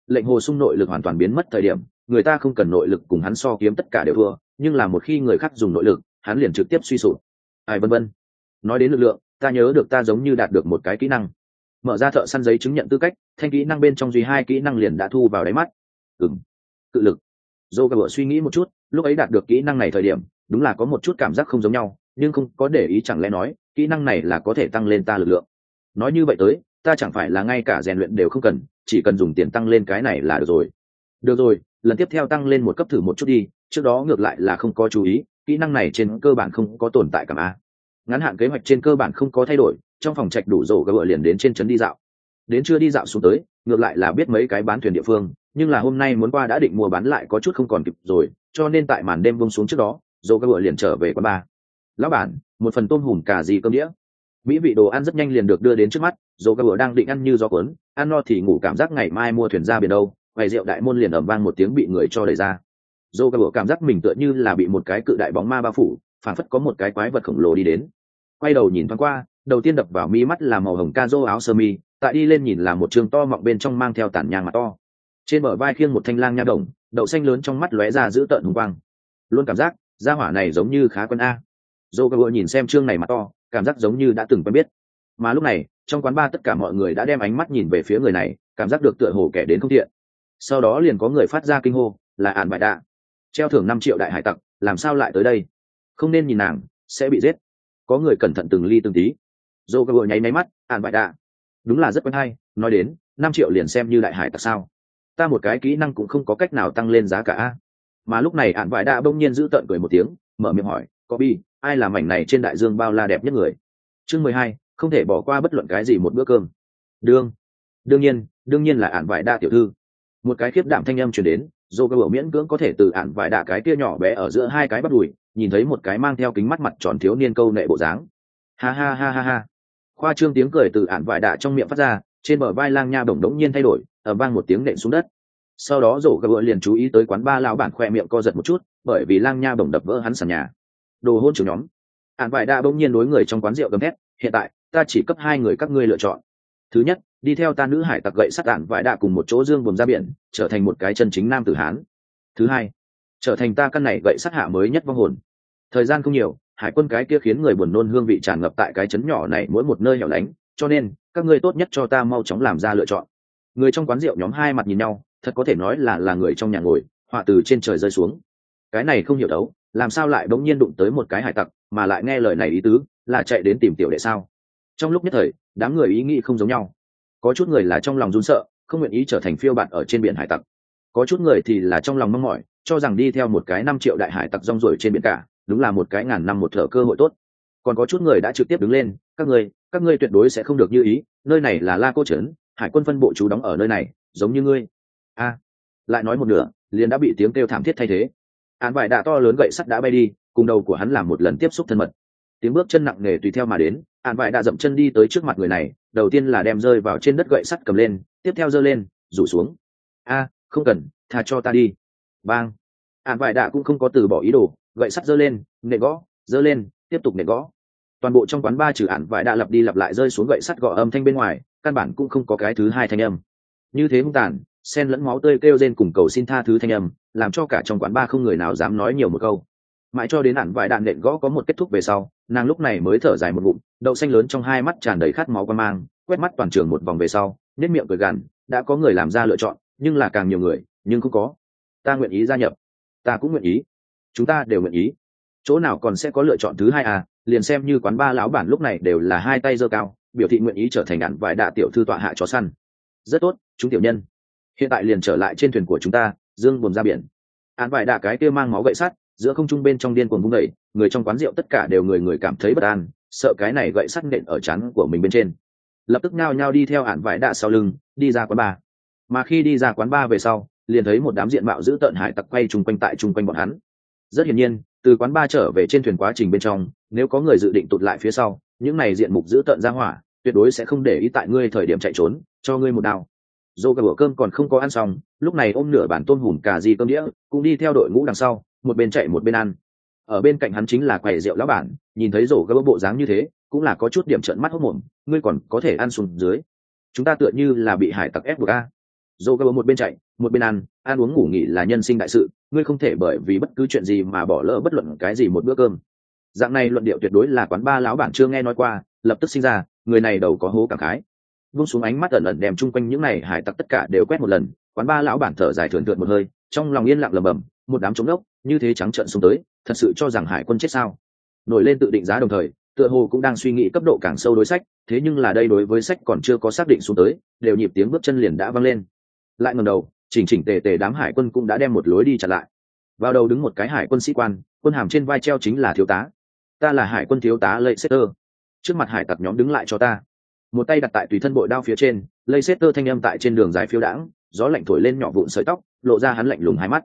lệnh hồ sung nội lực hoàn toàn biến mất thời điểm, người ta không cần nội lực cùng hắn so kiếm tất cả đều thua, nhưng là một khi người khác dùng nội lực, hắn liền trực tiếp suy sụp. Ai vân vân. Nói đến lực lượng, ta nhớ được ta giống như đạt được một cái kỹ năng. Mở ra thợ săn giấy chứng nhận tư cách, thanh kỹ năng bên trong duy 2 kỹ năng liền đã thu vào đáy mắt. Cự lực. Joker suy nghĩ một chút, lúc ấy đạt được kỹ năng này thời điểm, đúng là có một chút cảm giác không giống nhau, nhưng không có để ý, chẳng lẽ nói, kỹ năng này là có thể tăng lên ta lực lượng. Nói như vậy tới, ta chẳng phải là ngay cả rèn luyện đều không cần, chỉ cần dùng tiền tăng lên cái này là được rồi. Được rồi, lần tiếp theo tăng lên một cấp thử một chút đi, trước đó ngược lại là không có chú ý, kỹ năng này trên cơ bản không có tồn tại cảm a. Ngắn hạn kế hoạch trên cơ bản không có thay đổi, trong phòng trạch đủ rổ gỡ liền đến trên trấn đi dạo. Đến chưa đi dạo xuống tới, ngược lại là biết mấy cái bán thuyền địa phương, nhưng là hôm nay muốn qua đã định mua bán lại có chút không còn kịp rồi, cho nên tại màn đêm buông xuống trước đó, rổ gỡ liền trở về quán bar. Lão bản, một phần tôm hùm cà ri cơm đĩa. Mỹ vị đồ ăn rất nhanh liền được đưa đến trước mắt, rổ gỡ đang định ăn như gió cuốn, ăn no thì ngủ, cảm giác ngày mai mua thuyền ra biển đâu, quầy rượu đại môn liền ầm vang một tiếng bị người cho đẩy ra. Rổ gỡ cảm giác mình tựa như là bị một cái cự đại bóng ma bao phủ, phảng phất có một cái quái vật khổng lồ đi đến. Quay đầu nhìn thoáng qua, đầu tiên đập vào mi mắt là màu hồng ca rô áo sơ mi, tại đi lên nhìn là một trường to mọng bên trong mang theo tản nhang mặt to, trên bờ vai khiêng một thanh lang nha đồng, đậu xanh lớn trong mắt lóe ra giữ tợn hùng quang. Luôn cảm giác gia hỏa này giống như khá quen a. Joker nhìn xem trương này mặt to, cảm giác giống như đã từng quen biết. Mà lúc này trong quán bar tất cả mọi người đã đem ánh mắt nhìn về phía người này, cảm giác được tựa hồ kẻ đến không thiện. Sau đó liền có người phát ra kinh hô, là Ản Bại Đạ, treo thưởng 5 triệu đại hải tặc, làm sao lại tới đây? Không nên nhìn nàng, sẽ bị giết. Có người cẩn thận từng ly từng tí. Joker nháy mắt, Ản Bại Đạ, đúng là rất quen hay. Nói đến 5 triệu liền xem như đại hải tặc sao? Ta một cái kỹ năng cũng không có cách nào tăng lên giá cả. Mà lúc này Ản Bại Đạ bỗng nhiên giữ tợn cười một tiếng, mở miệng hỏi, Kobe, ai là mảnh này trên đại dương bao la đẹp nhất người? Chương 12, không thể bỏ qua bất luận cái gì một bữa cơm. Đương nhiên là Ản Bại Đạ tiểu thư. Một cái khiếp đảm thanh âm truyền đến, Joker miễn cưỡng có thể từ Ản Bại Đạ cái kia nhỏ bé ở giữa hai cái bắp đùi nhìn thấy một cái mang theo kính mắt mặt tròn thiếu niên câu nệ bộ dáng. Ha ha ha ha ha. Khoa trương tiếng cười từ Ản Bại Đạ trong miệng phát ra, trên bờ vai lang nha bổng đống nhiên thay đổi, vang một tiếng nện xuống đất. Sau đó rổ gỡ liền chú ý tới quán ba lão bản khoe miệng co giật một chút, bởi vì lang nha bổng đập vỡ hắn sàn nhà. Đồ hôn trưởng nhóm. Ản Bại Đạ bỗng nhiên đối người trong quán rượu gầm thét, hiện tại ta chỉ cấp 2 người các ngươi lựa chọn. Thứ nhất, đi theo ta nữ hải tặc gậy sắt Ản Bại Đạ cùng một chỗ dương buồm ra biển, trở thành một cái chân chính nam tử hán. Thứ hai, trở thành ta căn này gậy sắt hạ mới nhất vong hồn. Thời gian không nhiều, hải quân cái kia khiến người buồn nôn hương vị tràn ngập tại cái trấn nhỏ này mỗi một nơi hẻo lánh, cho nên các ngươi tốt nhất cho ta mau chóng làm ra lựa chọn. Người trong quán rượu nhóm hai mặt nhìn nhau, thật có thể nói là người trong nhà ngồi, họa từ trên trời rơi xuống. Cái này không hiểu đấu, làm sao lại bỗng nhiên đụng tới một cái hải tặc, mà lại nghe lời này ý tứ là chạy đến tìm tiểu đệ sao? Trong lúc nhất thời, đám người ý nghĩ không giống nhau. Có chút người là trong lòng run sợ, không nguyện ý trở thành phiêu bạt ở trên biển hải tặc. Có chút người thì là trong lòng mong mỏi, cho rằng đi theo một cái 5 triệu đại hải tặc rong ruổi trên biển cả, đúng là một cái ngàn năm một thở cơ hội tốt. Còn có chút người đã trực tiếp đứng lên, các ngươi tuyệt đối sẽ không được như ý, nơi này là La Cô trấn, hải quân phân bộ trú đóng ở nơi này, giống như ngươi. Lại nói một nửa, liền đã bị tiếng kêu thảm thiết thay thế. Ản Bại Đạ to lớn gậy sắt đã bay đi, cùng đầu của hắn làm một lần tiếp xúc thân mật. Tiếng bước chân nặng nề tùy theo mà đến, Ản Bại Đạ dậm chân đi tới trước mặt người này, đầu tiên là đem rơi vào trên đất gậy sắt cầm lên, tiếp theo giơ lên, rủ xuống. Không cần, tha cho ta đi. Bang. Ản Bại Đạ cũng không có từ bỏ ý đồ, gậy sắt giơ lên, nện gõ, giơ lên, tiếp tục nện gõ. Toàn bộ trong quán bar trừ Ản Bại Đạ lặp đi lặp lại rơi xuống gậy sắt gõ âm thanh bên ngoài, căn bản cũng không có cái thứ hai thanh âm. Như thế hung tàn, xen lẫn máu tươi kêu rên cùng cầu xin tha thứ thanh âm, làm cho cả trong quán bar không người nào dám nói nhiều một câu. Mãi cho đến Ản Bại Đạ nện gõ có một kết thúc về sau, nàng lúc này mới thở dài một ngụm, đậu xanh lớn trong hai mắt tràn đầy khát máu quan mang, quét mắt toàn trường một vòng về sau, nhếch miệng cười gằn, đã có người làm ra lựa chọn, nhưng là càng nhiều người, nhưng không có. Ta nguyện ý gia nhập, ta cũng nguyện ý, chúng ta đều nguyện ý. Chỗ nào còn sẽ có lựa chọn thứ hai à? Liền xem như quán ba lão bản lúc này đều là hai tay giơ cao, biểu thị nguyện ý trở thành Ản Bại Đạ tiểu thư tọa hạ chó săn. Rất tốt, chúng tiểu nhân, hiện tại liền trở lại trên thuyền của chúng ta, dương buồm ra biển. Ản Bại Đạ cái kia mang máu gậy sắt giữa không trung bên trong điên cuồng vung đẩy, người trong quán rượu tất cả đều người cảm thấy bất an, sợ cái này gậy sắt nện ở trán của mình bên trên, lập tức nhao nhao đi theo Ản Bại Đạ sau lưng đi ra quán bar. Mà khi đi ra quán bar về sau, liền thấy một đám diện mạo dữ tợn hải tặc quay chung quanh bọn hắn. Rất hiển nhiên, từ quán bar trở về trên thuyền quá trình bên trong, nếu có người dự định tụt lại phía sau, những này diện mục dữ tợn ra hỏa tuyệt đối sẽ không để ý tại ngươi thời điểm chạy trốn, cho ngươi một đao. Dô cả bữa cơm còn không có ăn xong, lúc này ôm nửa bản tôm hùm cà ri cơm đĩa, cũng đi theo đội ngũ đằng sau, một bên chạy một bên ăn. Ở bên cạnh hắn chính là quầy rượu lão bản, nhìn thấy rổ gỡ bộ dáng như thế, cũng là có chút điểm trợn mắt hốt mồm, ngươi còn có thể ăn xuống dưới. Chúng ta tựa như là bị hải tặc ép buộc a. dô gabo một bên chạy một bên ăn uống ngủ nghỉ là nhân sinh đại sự, ngươi không thể bởi vì bất cứ chuyện gì mà bỏ lỡ bất luận cái gì một bữa cơm. Dạng này luận điệu tuyệt đối là quán ba lão bản chưa nghe nói qua, lập tức sinh ra người này đầu có hố cảm khái. Vung xuống ánh mắt ẩn ẩn đem chung quanh những này hải tặc tất cả đều quét một lần, quán ba lão bản thở dài thườn thượt một hơi, trong lòng yên lặng lẩm bẩm, một đám trống đốc như thế trắng trợn xuống tới, thật sự cho rằng hải quân chết sao? Nổi lên tự định giá đồng thời, tựa hồ cũng đang suy nghĩ cấp độ càng sâu đối sách, thế nhưng là đây đối với sách còn chưa có xác định xuống tới, đều nhịp tiếng bước chân liền đã vang lên. Lại ngẩng đầu, chỉnh chỉnh tề tề đám hải quân cũng đã đem một lối đi chặn lại. Vào đầu đứng một cái hải quân sĩ quan, quân hàm trên vai treo chính là thiếu tá. Ta là hải quân thiếu tá Leicester. Trước mặt hải tặc nhóm đứng lại cho ta. Một tay đặt tại tùy thân bội đao phía trên, Leicester thanh âm tại trên đường dài phiêu đãng, gió lạnh thổi lên nhỏ vụn sợi tóc, lộ ra hắn lạnh lùng hai mắt.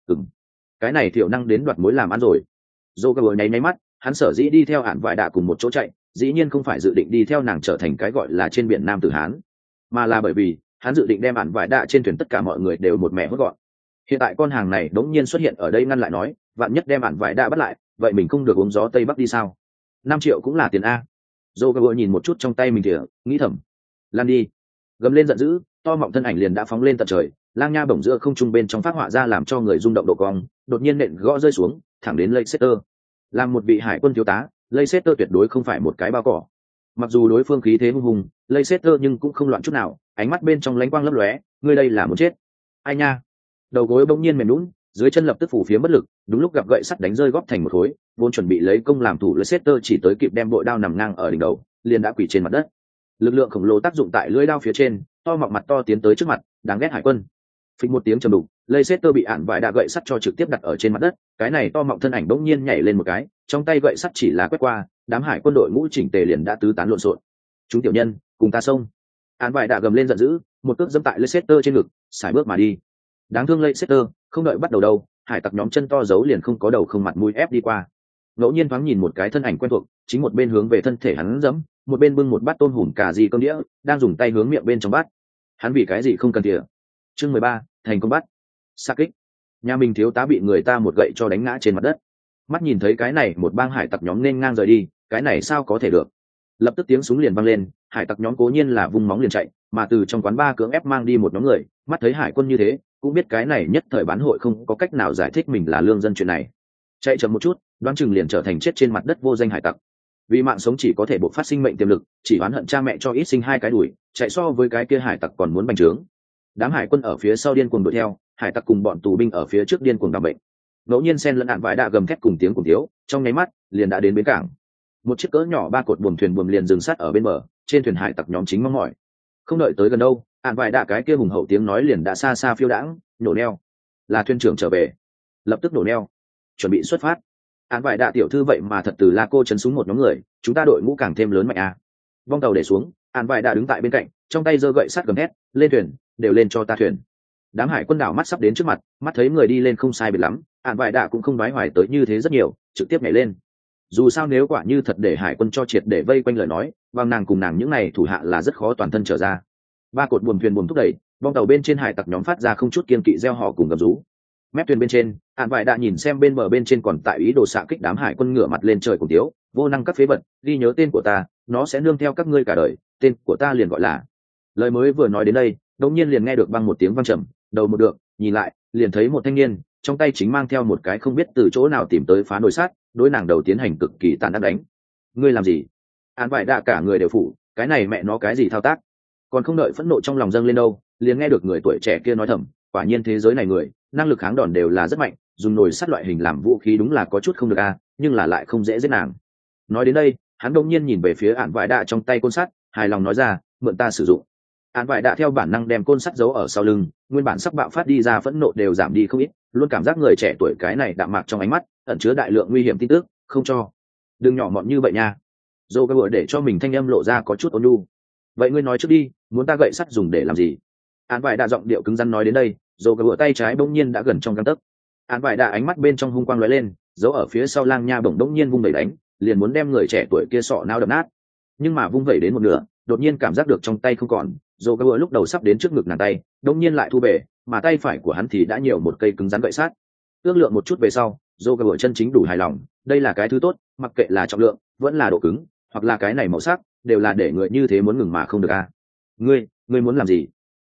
Cái này thiểu năng đến đoạt mối làm ăn rồi. Joker nháy nháy mắt, hắn sở dĩ đi theo Ản Vải Đạ cùng một chỗ chạy, dĩ nhiên không phải dự định đi theo nàng trở thành cái gọi là trên biển Nam tử Hán, mà là bởi vì hắn dự định đem Ản Vải Đạ trên thuyền tất cả mọi người đều một mẹ hốt gọn. Hiện tại con hàng này đống nhiên xuất hiện ở đây ngăn lại nói, vạn nhất đem Ản Vải Đạ bắt lại, vậy mình không được uống gió tây bắc đi sao? 5 triệu cũng là tiền a. Joker nhìn một chút trong tay mình kìa, nghĩ thầm, lan đi. Gầm lên giận dữ, to mọng thân ảnh liền đã phóng lên tận trời, lang nha bổng giữa không trung bên trong phát họa ra làm cho người rung động độ cong, đột nhiên nện gõ rơi xuống, thẳng đến Leicester. Làm một vị hải quân thiếu tá, Leicester tuyệt đối không phải một cái bao cỏ. Mặc dù đối phương khí thế hung hùng, Leicester nhưng cũng không loạn chút nào, ánh mắt bên trong lánh quang lấp lóe, ngươi đây là muốn chết. Ai nha. Đầu gối bỗng nhiên mềm nhũn, dưới chân lập tức phủ phía bất lực, đúng lúc gặp gậy sắt đánh rơi góp thành một khối, vốn chuẩn bị lấy công làm thủ Leicester chỉ tới kịp đem bội đao nằm ngang ở đỉnh đầu, liền đã quỳ trên mặt đất. Lực lượng khổng lồ tác dụng tại lưỡi đao phía trên, to mọng mặt to tiến tới trước mặt, đáng ghét hải quân. Phịch một tiếng trầm đục, Leicester bị Ản Vải Đạ gậy sắt cho trực tiếp đặt ở trên mặt đất, cái này to mọng thân ảnh bỗng nhiên nhảy lên một cái, trong tay gậy sắt chỉ là quét qua, đám hải quân đội ngũ chỉnh tề liền đã tứ tán lộn xộn. Chúng tiểu nhân, cùng ta xông. Ản Vải Đạ gầm lên giận dữ, một cước dẫm tại Leicester trên ngực, sải bước mà đi. Đáng thương Leicester, không đợi bắt đầu đâu, hải tặc nhóm chân to giấu liền không có đầu không mặt mũi ép đi qua. Ngẫu nhiên thoáng nhìn một cái thân ảnh quen thuộc, chính một bên hướng về thân thể hắn dẫm, một bên bưng một bát tôm hùm cà ri cơm đĩa, đang dùng tay hướng miệng bên trong bát. Hắn vì cái gì không cần tỉa. Chương 13, thành công bắt. Sa kích. Nhà mình thiếu tá bị người ta một gậy cho đánh ngã trên mặt đất. Mắt nhìn thấy cái này một bang hải tặc nhóm nên ngang rời đi, cái này sao có thể được. Lập tức tiếng súng liền vang lên, hải tặc nhóm cố nhiên là vung móng liền chạy, mà từ trong quán bar cưỡng ép mang đi một nhóm người, mắt thấy hải quân như thế, cũng biết cái này nhất thời bán hội không có cách nào giải thích mình là lương dân chuyện này. Chạy chậm một chút, đoán chừng liền trở thành chết trên mặt đất vô danh hải tặc. Vì mạng sống chỉ có thể buộc phát sinh mệnh tiềm lực, chỉ oán hận cha mẹ cho ít sinh 2 cái đuổi, chạy so với cái kia hải tặc còn muốn bành trướng. Đám hải quân ở phía sau điên cuồng đuổi theo, hải tặc cùng bọn tù binh ở phía trước điên cuồng đảm bệnh. Ngẫu nhiên xen lẫn Ản Vải Đạ gầm thét cùng tiếng cùng thiếu, trong nháy mắt liền đã đến bến cảng. Một chiếc cỡ nhỏ 3 cột buồm thuyền buồm liền dừng sát ở bên bờ, trên thuyền hải tặc nhóm chính mong mỏi. Không đợi tới gần đâu, Ản Vải Đạ cái kia hùng hậu tiếng nói liền đã xa xa phiêu đãng, nổ neo. Là thuyền trưởng trở về. Lập tức nổ neo, chuẩn bị xuất phát. Ản Vải Đạ tiểu thư vậy mà thật từ La Cô chấn súng một nhóm người, chúng ta đội ngũ càng thêm lớn mạnh a. Vong tàu để xuống, Ản Vải Đạ đứng tại bên cạnh, trong tay giơ gậy sắt gầm thét, lên thuyền, đều lên cho ta thuyền. Đám hải quân đảo mắt sắp đến trước mặt, mắt thấy người đi lên không sai biệt lắm, Ản Vải Đạ cũng không nói hoài tới như thế rất nhiều, trực tiếp nhảy lên. Dù sao nếu quả như thật để hải quân cho triệt để vây quanh lời nói, bằng nàng cùng nàng những này thủ hạ là rất khó toàn thân trở ra. 3 cột buồm thuyền buồm thúc đẩy, vong tàu bên trên hải tặc nhóm phát ra không chút kiên kỵ reo hò cùng gầm rú. Mép thuyền bên trên, Ản Vải Đạ nhìn xem bên bờ bên trên còn tại ý đồ xạ kích đám hải quân ngửa mặt lên trời cùng tiếu, vô năng các phế vật, ghi nhớ tên của ta, nó sẽ nương theo các ngươi cả đời, tên của ta liền gọi là. Lời mới vừa nói đến đây, đột nhiên liền nghe được vang một tiếng vang trầm, đầu một được, nhìn lại, liền thấy một thanh niên, trong tay chính mang theo một cái không biết từ chỗ nào tìm tới phá nồi sát, đối nàng đầu tiến hành cực kỳ tàn ác đánh. Ngươi làm gì? Ản Vải Đạ cả người đều phủ, cái này mẹ nó cái gì thao tác? Còn không đợi phẫn nộ trong lòng dâng lên đâu, liền nghe được người tuổi trẻ kia nói thầm, quả nhiên thế giới này người, năng lực kháng đòn đều là rất mạnh, dùng nồi sắt loại hình làm vũ khí đúng là có chút không được a, nhưng là lại không dễ giết nàng. Nói đến đây, hắn đột nhiên nhìn về phía Ản Vải Đạ trong tay côn sắt, hài lòng nói ra, mượn ta sử dụng. Ản Vải Đạ theo bản năng đem côn sắt giấu ở sau lưng, nguyên bản sắp bạo phát đi ra phẫn nộ đều giảm đi không ít, luôn cảm giác người trẻ tuổi cái này đạm mạc trong ánh mắt, ẩn chứa đại lượng nguy hiểm tin tức, không cho. Đừng nhỏ mọn như vậy nha. Dô cái bữa để cho mình thanh âm lộ ra có chút ôn nhu. Vậy ngươi nói trước đi, muốn ta gậy sắt dùng để làm gì? Ản Vải Đạ giọng điệu cứng rắn nói đến đây, dô cái bữa tay trái bỗng nhiên đã gần trong gang tấc. Ản Vải Đạ ánh mắt bên trong hung quang lóe lên, giấu ở phía sau lang nha bỗng nhiên vung đẩy đánh, liền muốn đem người trẻ tuổi kia sọ não đập nát. Nhưng mà vung vẩy đến một nửa, đột nhiên cảm giác được trong tay không còn, dô cái bữa lúc đầu sắp đến trước ngực nàng tay, đống nhiên lại thu về, mà tay phải của hắn thì đã nhiều một cây cứng rắn gậy sắt. Ước lượng một chút về sau, dô cái bữa chân chính đủ hài lòng, đây là cái thứ tốt, mặc kệ là trọng lượng, vẫn là độ cứng, hoặc là cái này màu sắc, đều là để người như thế muốn ngừng mà không được a. Ngươi muốn làm gì?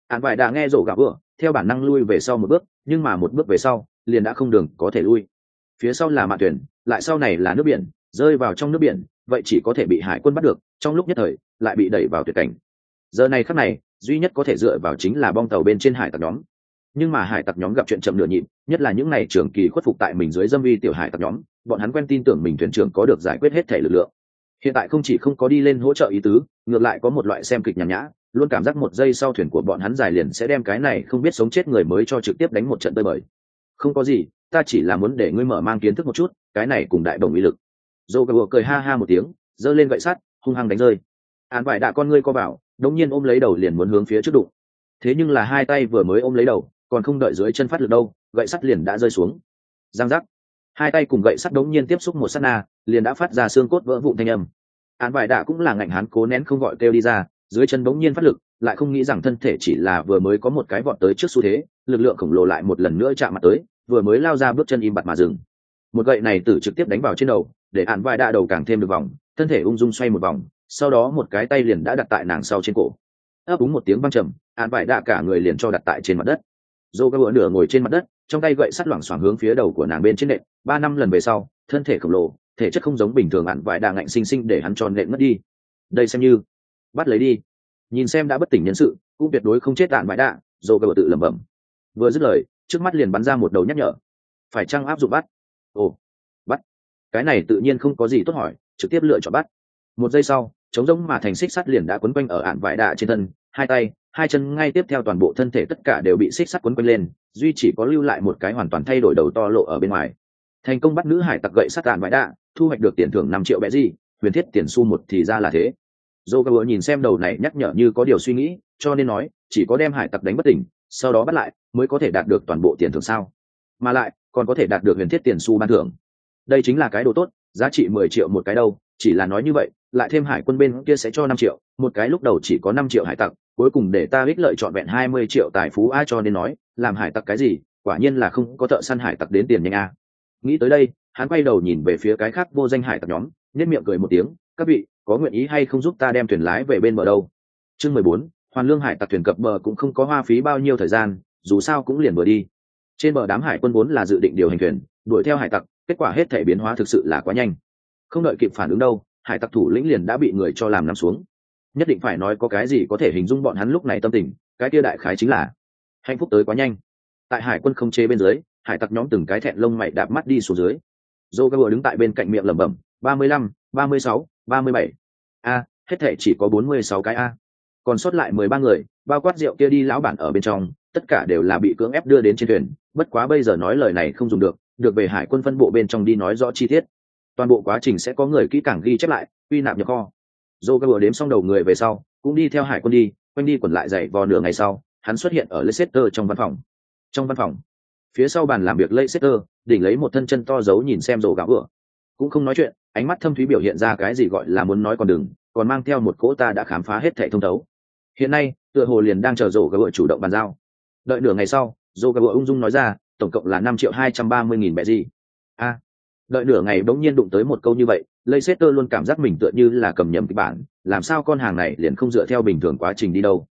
Án vải đã nghe rổ gạo vừa theo bản năng lui về sau một bước, nhưng mà một bước về sau liền đã không đường có thể lui. Phía sau là mạn thuyền, lại sau này là nước biển, rơi vào trong nước biển vậy chỉ có thể bị hải quân bắt được, trong lúc nhất thời lại bị đẩy vào tuyệt cảnh. Giờ này khắc này duy nhất có thể dựa vào chính là bong tàu bên trên hải tặc nhóm, nhưng mà hải tặc nhóm gặp chuyện chậm nửa nhịp, nhất là những này trưởng kỳ khuất phục tại mình dưới dâm vi tiểu hải tặc nhóm, bọn hắn quen tin tưởng mình thuyền trưởng có được giải quyết hết thể lực lượng. Hiện tại không chỉ không có đi lên hỗ trợ ý tứ, ngược lại có một loại xem kịch nhàn nhã, luôn cảm giác một giây sau thuyền của bọn hắn dài liền sẽ đem cái này không biết sống chết người mới cho trực tiếp đánh một trận tơi bời. Không có gì, ta chỉ là muốn để ngươi mở mang kiến thức một chút, cái này cùng đại đồng uy lực. Dô gà cười ha ha một tiếng, giơ lên gậy sắt, hung hăng đánh rơi. Án vải đạ con ngươi co vào, đống nhiên ôm lấy đầu liền muốn hướng phía trước đụng. Thế nhưng là hai tay vừa mới ôm lấy đầu, còn không đợi dưới chân phát lực đâu, gậy sắt liền đã rơi xuống. Giang giác. Hai tay cùng gậy sắt đống nhiên tiếp xúc một sát na, liền đã phát ra xương cốt vỡ vụn thanh âm. Án vải đạ cũng là ngạnh hán cố nén không gọi kêu đi ra, dưới chân đống nhiên phát lực, lại không nghĩ rằng thân thể chỉ là vừa mới có một cái vọt tới trước xu thế, lực lượng khổng lồ lại một lần nữa chạm mặt tới, vừa mới lao ra bước chân im bặt mà dừng. Một gậy này tử trực tiếp đánh vào trên đầu, để án vải đạ đầu càng thêm được vòng, thân thể ung dung xoay một vòng, sau đó một cái tay liền đã đặt tại nàng sau trên cổ. Ấp úng một tiếng vang trầm, án vải đạ cả người liền cho đặt tại trên mặt đất. Dô cái bữa nửa ngồi trên mặt đất, trong tay gậy sắt loảng xoảng hướng phía đầu của nàng bên trên nệm. 3 năm lần về sau, thân thể khổng lồ, thể chất không giống bình thường, án vải đạ ngạnh sinh sinh để hắn tròn nện mất đi. Đây xem như bắt lấy đi, nhìn xem đã bất tỉnh nhân sự, cũng tuyệt đối không chết án vải đạ. Dô cái bữa tự lẩm bẩm. Vừa dứt lời, trước mắt liền bắn ra một đầu nhắc nhở. Phải chăng áp dụng bắt? Ồ, bắt. Cái này tự nhiên không có gì tốt hỏi, trực tiếp lựa chọn bắt. Một giây sau, trống rỗng mà thành xích sắt liền đã quấn quanh ở án vải đạ trên thân, hai tay, hai chân ngay tiếp theo toàn bộ thân thể tất cả đều bị xích sắt quấn quanh lên, duy chỉ có lưu lại một cái hoàn toàn thay đổi đầu to lộ ở bên ngoài. Thành công bắt nữ hải tặc gậy sắt án vải đạ, thu hoạch được tiền thưởng 5 triệu bẹ gì, huyền thiết tiền xu một thì ra là thế. Joker nhìn xem đầu này nhắc nhở như có điều suy nghĩ, cho nên nói, chỉ có đem hải tặc đánh bất tỉnh, sau đó bắt lại, mới có thể đạt được toàn bộ tiền thưởng sao? Mà lại, còn có thể đạt được huyền thiết tiền xu ban thưởng. Đây chính là cái đồ tốt, giá trị 10 triệu một cái đâu, chỉ là nói như vậy, lại thêm hải quân bên kia sẽ cho 5 triệu, một cái lúc đầu chỉ có 5 triệu hải tặc, cuối cùng để ta ích lợi trọn vẹn 20 triệu tài phú ai, cho nên nói, làm hải tặc cái gì, quả nhiên là không có thợ săn hải tặc đến tiền nhanh a. Nghĩ tới đây, hắn quay đầu nhìn về phía cái khác vô danh hải tặc nhóm, nhếch miệng cười một tiếng, các vị, có nguyện ý hay không giúp ta đem thuyền lái về bên bờ đâu? Chương 14, hoàn lương hải tặc thuyền cập bờ cũng không có hoa phí bao nhiêu thời gian, dù sao cũng liền vừa đi. Trên bờ đám hải quân vốn là dự định điều hành thuyền, đuổi theo hải tặc, kết quả hết thể biến hóa thực sự là quá nhanh. Không đợi kịp phản ứng đâu, hải tặc thủ lĩnh liền đã bị người cho làm nằm xuống. Nhất định phải nói có cái gì có thể hình dung bọn hắn lúc này tâm tình, cái kia đại khái chính là hạnh phúc tới quá nhanh. Tại hải quân không chế bên dưới, hải tặc nhóm từng cái thẹn lông mày đạp mắt đi xuống dưới. Joker đứng tại bên cạnh miệng lẩm bẩm, 35, 36, 37. A, hết thể chỉ có 46 cái a. Còn sót lại 13 người, bao quát rượu kia đi lão bản ở bên trong, tất cả đều là bị cưỡng ép đưa đến trên thuyền, bất quá bây giờ nói lời này không dùng được về hải quân phân bộ bên trong đi nói rõ chi tiết. Toàn bộ quá trình sẽ có người kỹ càng ghi chép lại, quy nạp nhập kho. Joker đếm xong đầu người về sau, cũng đi theo hải quân đi, quanh đi quẩn lại dậy vò nửa ngày sau, hắn xuất hiện ở Leicester trong văn phòng. Trong văn phòng, phía sau bàn làm việc Leicester, đỉnh lấy một thân chân to giấu nhìn xem rổ gạo vừa, cũng không nói chuyện, ánh mắt thâm thúy biểu hiện ra cái gì gọi là muốn nói còn đừng, còn mang theo một cỗ ta đã khám phá hết thảy thông thấu. Hiện nay, tựa hồ liền đang chờ rổ gạo vừa chủ động bàn giao. Đợi nửa ngày sau, rổ gạo vừa ung dung nói ra, tổng cộng là 5.230.000 bẹ gì. A. Đợi nửa ngày bỗng nhiên đụng tới một câu như vậy, Leicester luôn cảm giác mình tựa như là cầm nhầm kịch bản, làm sao con hàng này liền không dựa theo bình thường quá trình đi đâu.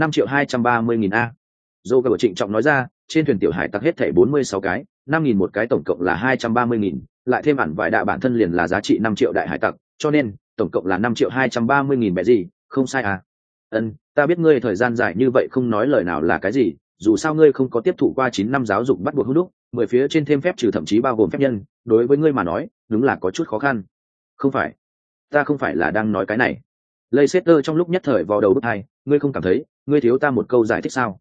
5.230.000 a. Joker trịnh trọng nói ra, trên thuyền tiểu hải tặc hết thảy 46 cái, 5.000 một cái tổng cộng là 230.000, lại thêm ẩn vài đạ bản thân liền là giá trị 5 triệu đại hải tặc, cho nên tổng cộng là 5.230.000 bẹ gì, không sai à? Ta biết ngươi thời gian dài như vậy không nói lời nào là cái gì, dù sao ngươi không có tiếp thụ qua 9 năm giáo dục bắt buộc hữu đúc, 10 phía trên thêm phép trừ thậm chí bao gồm phép nhân, đối với ngươi mà nói, đúng là có chút khó khăn. Không phải, ta không phải là đang nói cái này. Leicester trong lúc nhất thời vò đầu bứt tai, ngươi không cảm thấy, ngươi thiếu ta một câu giải thích sao?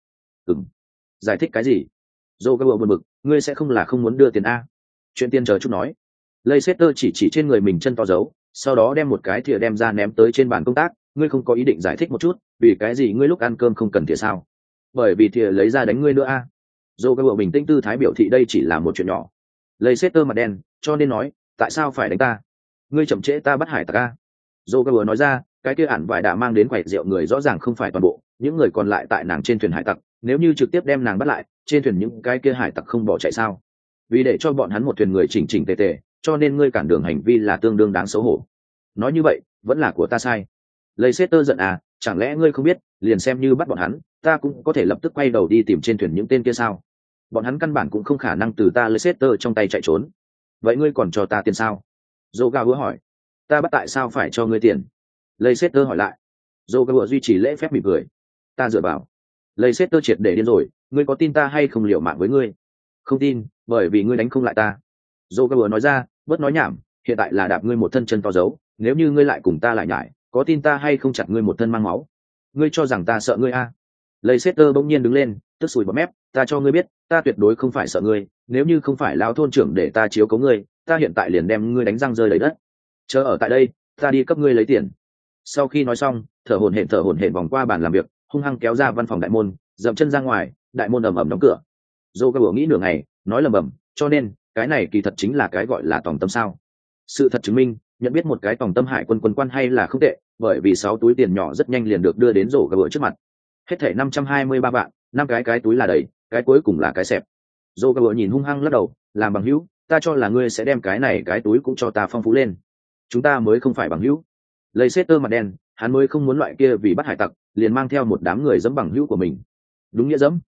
Giải thích cái gì? Joker buồn bực, ngươi sẽ không là không muốn đưa tiền a? Chuyện tiền chờ chút nói. Leicester chỉ trên người mình chân to giấu, sau đó đem một cái thìa đem ra ném tới trên bàn công tác, ngươi không có ý định giải thích một chút, vì cái gì ngươi lúc ăn cơm không cần thìa sao? Bởi vì thìa lấy ra đánh ngươi nữa a. Joker bình tĩnh tư thái biểu thị đây chỉ là một chuyện nhỏ. Leicester mặt đen, cho nên nói, tại sao phải đánh ta? Ngươi chậm trễ ta bắt hải tặc a. Joker nói ra, cái kia ản vải đã mang đến quầy rượu người rõ ràng không phải toàn bộ, những người còn lại tại nàng trên thuyền hải tặc, nếu như trực tiếp đem nàng bắt lại, trên thuyền những cái kia hải tặc không bỏ chạy sao? Vì để cho bọn hắn một thuyền người chỉnh chỉnh tề tề, cho nên ngươi cản đường hành vi là tương đương đáng xấu hổ. Nói như vậy, vẫn là của ta sai. Leicester giận à, chẳng lẽ ngươi không biết, liền xem như bắt bọn hắn, ta cũng có thể lập tức quay đầu đi tìm trên thuyền những tên kia sao? Bọn hắn căn bản cũng không khả năng từ ta Leicester trong tay chạy trốn. Vậy ngươi còn cho ta tiền sao? Joe hỏi. Ta bắt tại sao phải cho ngươi tiền? Leicester hỏi lại. Joe duy trì lễ phép mỉm cười. Ta dựa vào. Leicester triệt để điên rồi, ngươi có tin ta hay không liều mạng với ngươi? Không tin, bởi vì ngươi đánh không lại ta. Joe nói ra, bớt nói nhảm, hiện tại là đạp ngươi một thân chân to dấu, nếu như ngươi lại cùng ta lại nhải, có tin ta hay không chặt ngươi một thân mang máu? Ngươi cho rằng ta sợ ngươi à? Leicester bỗng nhiên đứng lên, tức sùi bọt mép, ta cho ngươi biết, ta tuyệt đối không phải sợ ngươi, nếu như không phải lão thôn trưởng để ta chiếu cố ngươi, ta hiện tại liền đem ngươi đánh răng rơi đầy đất. Chờ ở tại đây, ta đi cấp ngươi lấy tiền. Sau khi nói xong, thở hổn hển vòng qua bàn làm việc, hung hăng kéo ra văn phòng đại môn, dậm chân ra ngoài, đại môn ầm ầm đóng cửa. Joe nghĩ nửa ngày, nói lầm bầm, cho nên, cái này kỳ thật chính là cái gọi là tòng tâm sao? Sự thật chứng minh, nhận biết một cái tòng tâm hải quân quân quan hay là không tệ, bởi vì 6 túi tiền nhỏ rất nhanh liền được đưa đến Joe trước mặt. Hết thảy 523 vạn, 5 cái túi là đầy, cái cuối cùng là cái xẹp. Joe nhìn hung hăng lắc đầu, làm bằng hữu, ta cho là ngươi sẽ đem cái túi cũng cho ta phong phú lên. Chúng ta mới không phải bằng hữu. Leicester mặt đen, hắn mới không muốn loại kia vì bắt hải tặc, liền mang theo một đám người dẫm bằng hữu của mình. Đúng nghĩa dẫm.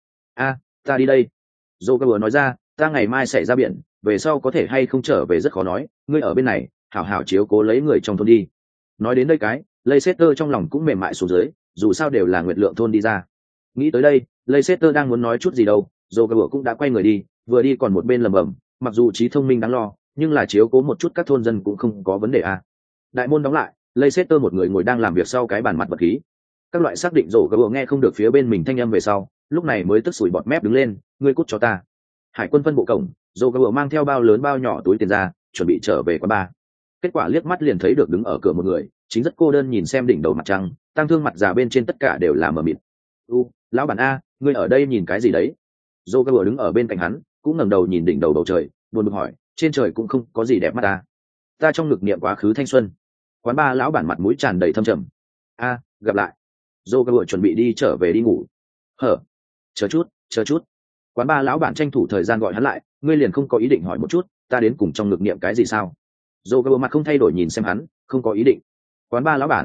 Ta đi đây. Joe nói ra, ta ngày mai sẽ ra biển, về sau có thể hay không trở về rất khó nói, ngươi ở bên này, hảo hảo chiếu cố lấy người trong thôn đi. Nói đến đây cái, Leicester trong lòng cũng mềm mại xuống dưới, dù sao đều là Nguyệt Lượng thôn đi ra. Nghĩ tới đây, Leicester đang muốn nói chút gì đâu, Joe cũng đã quay người đi, vừa đi còn một bên lẩm bẩm, mặc dù trí thông minh đáng lo, nhưng là chiếu cố một chút các thôn dân cũng không có vấn đề à. Đại môn đóng lại, Leicester một người ngồi đang làm việc sau cái bàn mặt bật khí. Các loại xác định Joe nghe không được phía bên mình thanh âm về sau, lúc này mới tức sủi bọt mép đứng lên, ngươi cút cho ta. Hải quân phân bộ cổng, Joe mang theo bao lớn bao nhỏ túi tiền ra, chuẩn bị trở về quán bar. Kết quả liếc mắt liền thấy được đứng ở cửa một người, chính rất cô đơn nhìn xem đỉnh đầu mặt trăng, tăng thương mặt già bên trên tất cả đều là mờ mịt. Lão bản a, ngươi ở đây nhìn cái gì đấy? Joe đứng ở bên cạnh hắn, cũng ngẩng đầu nhìn đỉnh đầu bầu trời, buồn bực hỏi, trên trời cũng không có gì đẹp mắt ta. Ta trong ngực niệm quá khứ thanh xuân. Quán bar lão bản mặt mũi tràn đầy thâm trầm. Gặp lại. Joe chuẩn bị đi trở về đi ngủ. Chờ chút. Quán bar lão bản tranh thủ thời gian gọi hắn lại, ngươi liền không có ý định hỏi một chút, ta đến cùng trong ngực niệm cái gì sao? Joe mặt không thay đổi nhìn xem hắn, không có ý định. Quán bar lão bản.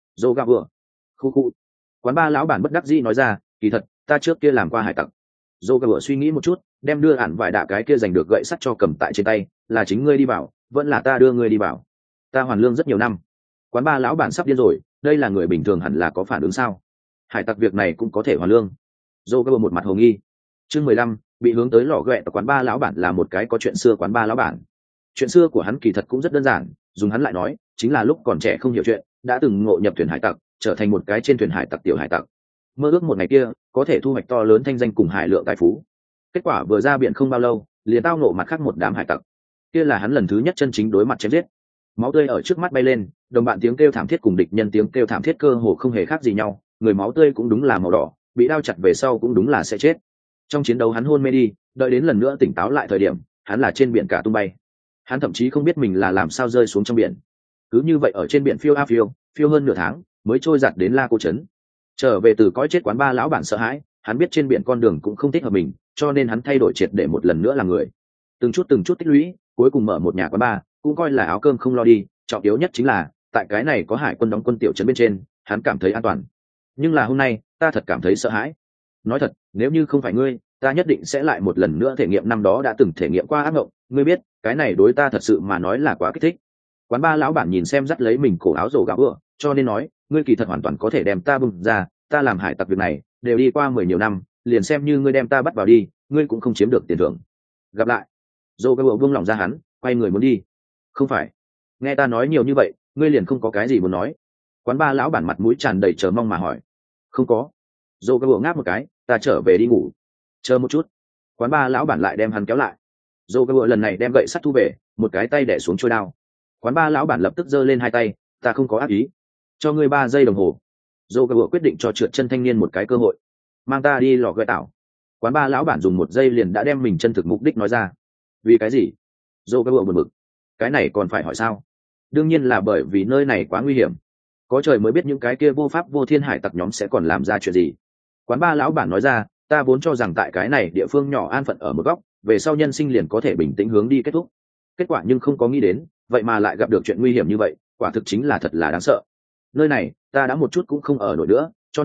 Joe khu. Quán bar lão bản bất đắc dĩ nói ra, kỳ thật, ta trước kia làm qua hải tặc. Joe suy nghĩ một chút, đem đưa ản vải đạ cái kia giành được gậy sắt cho cầm tại trên tay, là chính ngươi đi bảo, vẫn là ta đưa ngươi đi bảo? Ta hoàn lương rất nhiều năm. Quán bar lão bản sắp điên rồi, đây là người bình thường hẳn là có phản ứng sao? Hải tặc việc này cũng có thể hoàn lương? Joe một mặt hồ nghi. Chương 15, bị hướng tới lò ghẹ ở quán bar lão bản là một cái có chuyện xưa quán bar lão bản. Chuyện xưa của hắn kỳ thật cũng rất đơn giản, dùng hắn lại nói, chính là lúc còn trẻ không hiểu chuyện, đã từng ngộ nhập thuyền hải tặc, trở thành một cái trên thuyền hải tặc tiểu hải tặc. Mơ ước một ngày kia, có thể thu hoạch to lớn thanh danh cùng hải lượng tài phú. Kết quả vừa ra biển không bao lâu, liền tao ngộ mặt khác một đám hải tặc. Kia là hắn lần thứ nhất chân chính đối mặt chém giết. Máu tươi ở trước mắt bay lên, đồng bạn tiếng kêu thảm thiết cùng địch nhân tiếng kêu thảm thiết cơ hồ không hề khác gì nhau, người máu tươi cũng đúng là màu đỏ, bị đao chặt về sau cũng đúng là sẽ chết. Trong chiến đấu hắn hôn mê đi, đợi đến lần nữa tỉnh táo lại thời điểm, hắn là trên biển cả tung bay. Hắn thậm chí không biết mình là làm sao rơi xuống trong biển. Cứ như vậy ở trên biển phiêu hơn nửa tháng, mới trôi giặt đến La Cô trấn. Trở về từ cõi chết quán bar lão bản sợ hãi, hắn biết trên biển con đường cũng không thích hợp mình, cho nên hắn thay đổi triệt để một lần nữa làm người. Từng chút tích lũy, cuối cùng mở một nhà quán bar, cũng coi là áo cơm không lo đi, trọng yếu nhất chính là, tại cái này có hải quân đóng quân tiểu trấn bên trên, hắn cảm thấy an toàn. Nhưng là hôm nay, ta thật cảm thấy sợ hãi. Nói thật, nếu như không phải ngươi, ta nhất định sẽ lại một lần nữa thể nghiệm năm đó đã từng thể nghiệm qua ác mộng, ngươi biết, cái này đối ta thật sự mà nói là quá kích thích. Quán bar lão bản nhìn xem dắt lấy mình cổ áo rồ gạo bữa, cho nên nói, ngươi kỳ thật hoàn toàn có thể đem ta bung ra, ta làm hải tặc việc này, đều đi qua 10 nhiều năm, liền xem như ngươi đem ta bắt vào đi, ngươi cũng không chiếm được tiền thưởng. Gặp lại. Rồ gạo buông lỏng ra hắn, quay người muốn đi. Không phải. Nghe ta nói nhiều như vậy, ngươi liền không có cái gì muốn nói? Quán bar lão bản mặt mũi tràn đầy chờ mong mà hỏi. Không có. Rồ gạo ngáp một cái, ta trở về đi ngủ. Chờ một chút. Quán bar lão bản lại đem hắn kéo lại. Rồ gạo lần này đem gậy sắt thu về, một cái tay đẻ xuống trôi đao. Quán bar lão bản lập tức giơ lên hai tay, ta không có ác ý, cho ngươi 3 giây đồng hồ. Joe quyết định cho trượt chân thanh niên một cái cơ hội, mang ta đi lò gợi tảo. Quán bar lão bản dùng 1 giây liền đã đem mình chân thực mục đích nói ra. Vì cái gì? Joe buồn bực. Cái này còn phải hỏi sao? Đương nhiên là bởi vì nơi này quá nguy hiểm, có trời mới biết những cái kia vô pháp vô thiên hải tặc nhóm sẽ còn làm ra chuyện gì. Quán bar lão bản nói ra, ta vốn cho rằng tại cái này địa phương nhỏ an phận ở một góc, về sau nhân sinh liền có thể bình tĩnh hướng đi kết thúc. Kết quả nhưng không có nghĩ đến, vậy mà lại gặp được chuyện nguy hiểm như vậy, quả thực chính là thật là đáng sợ. Nơi này ta đã một chút cũng không ở nổi nữa, cho nên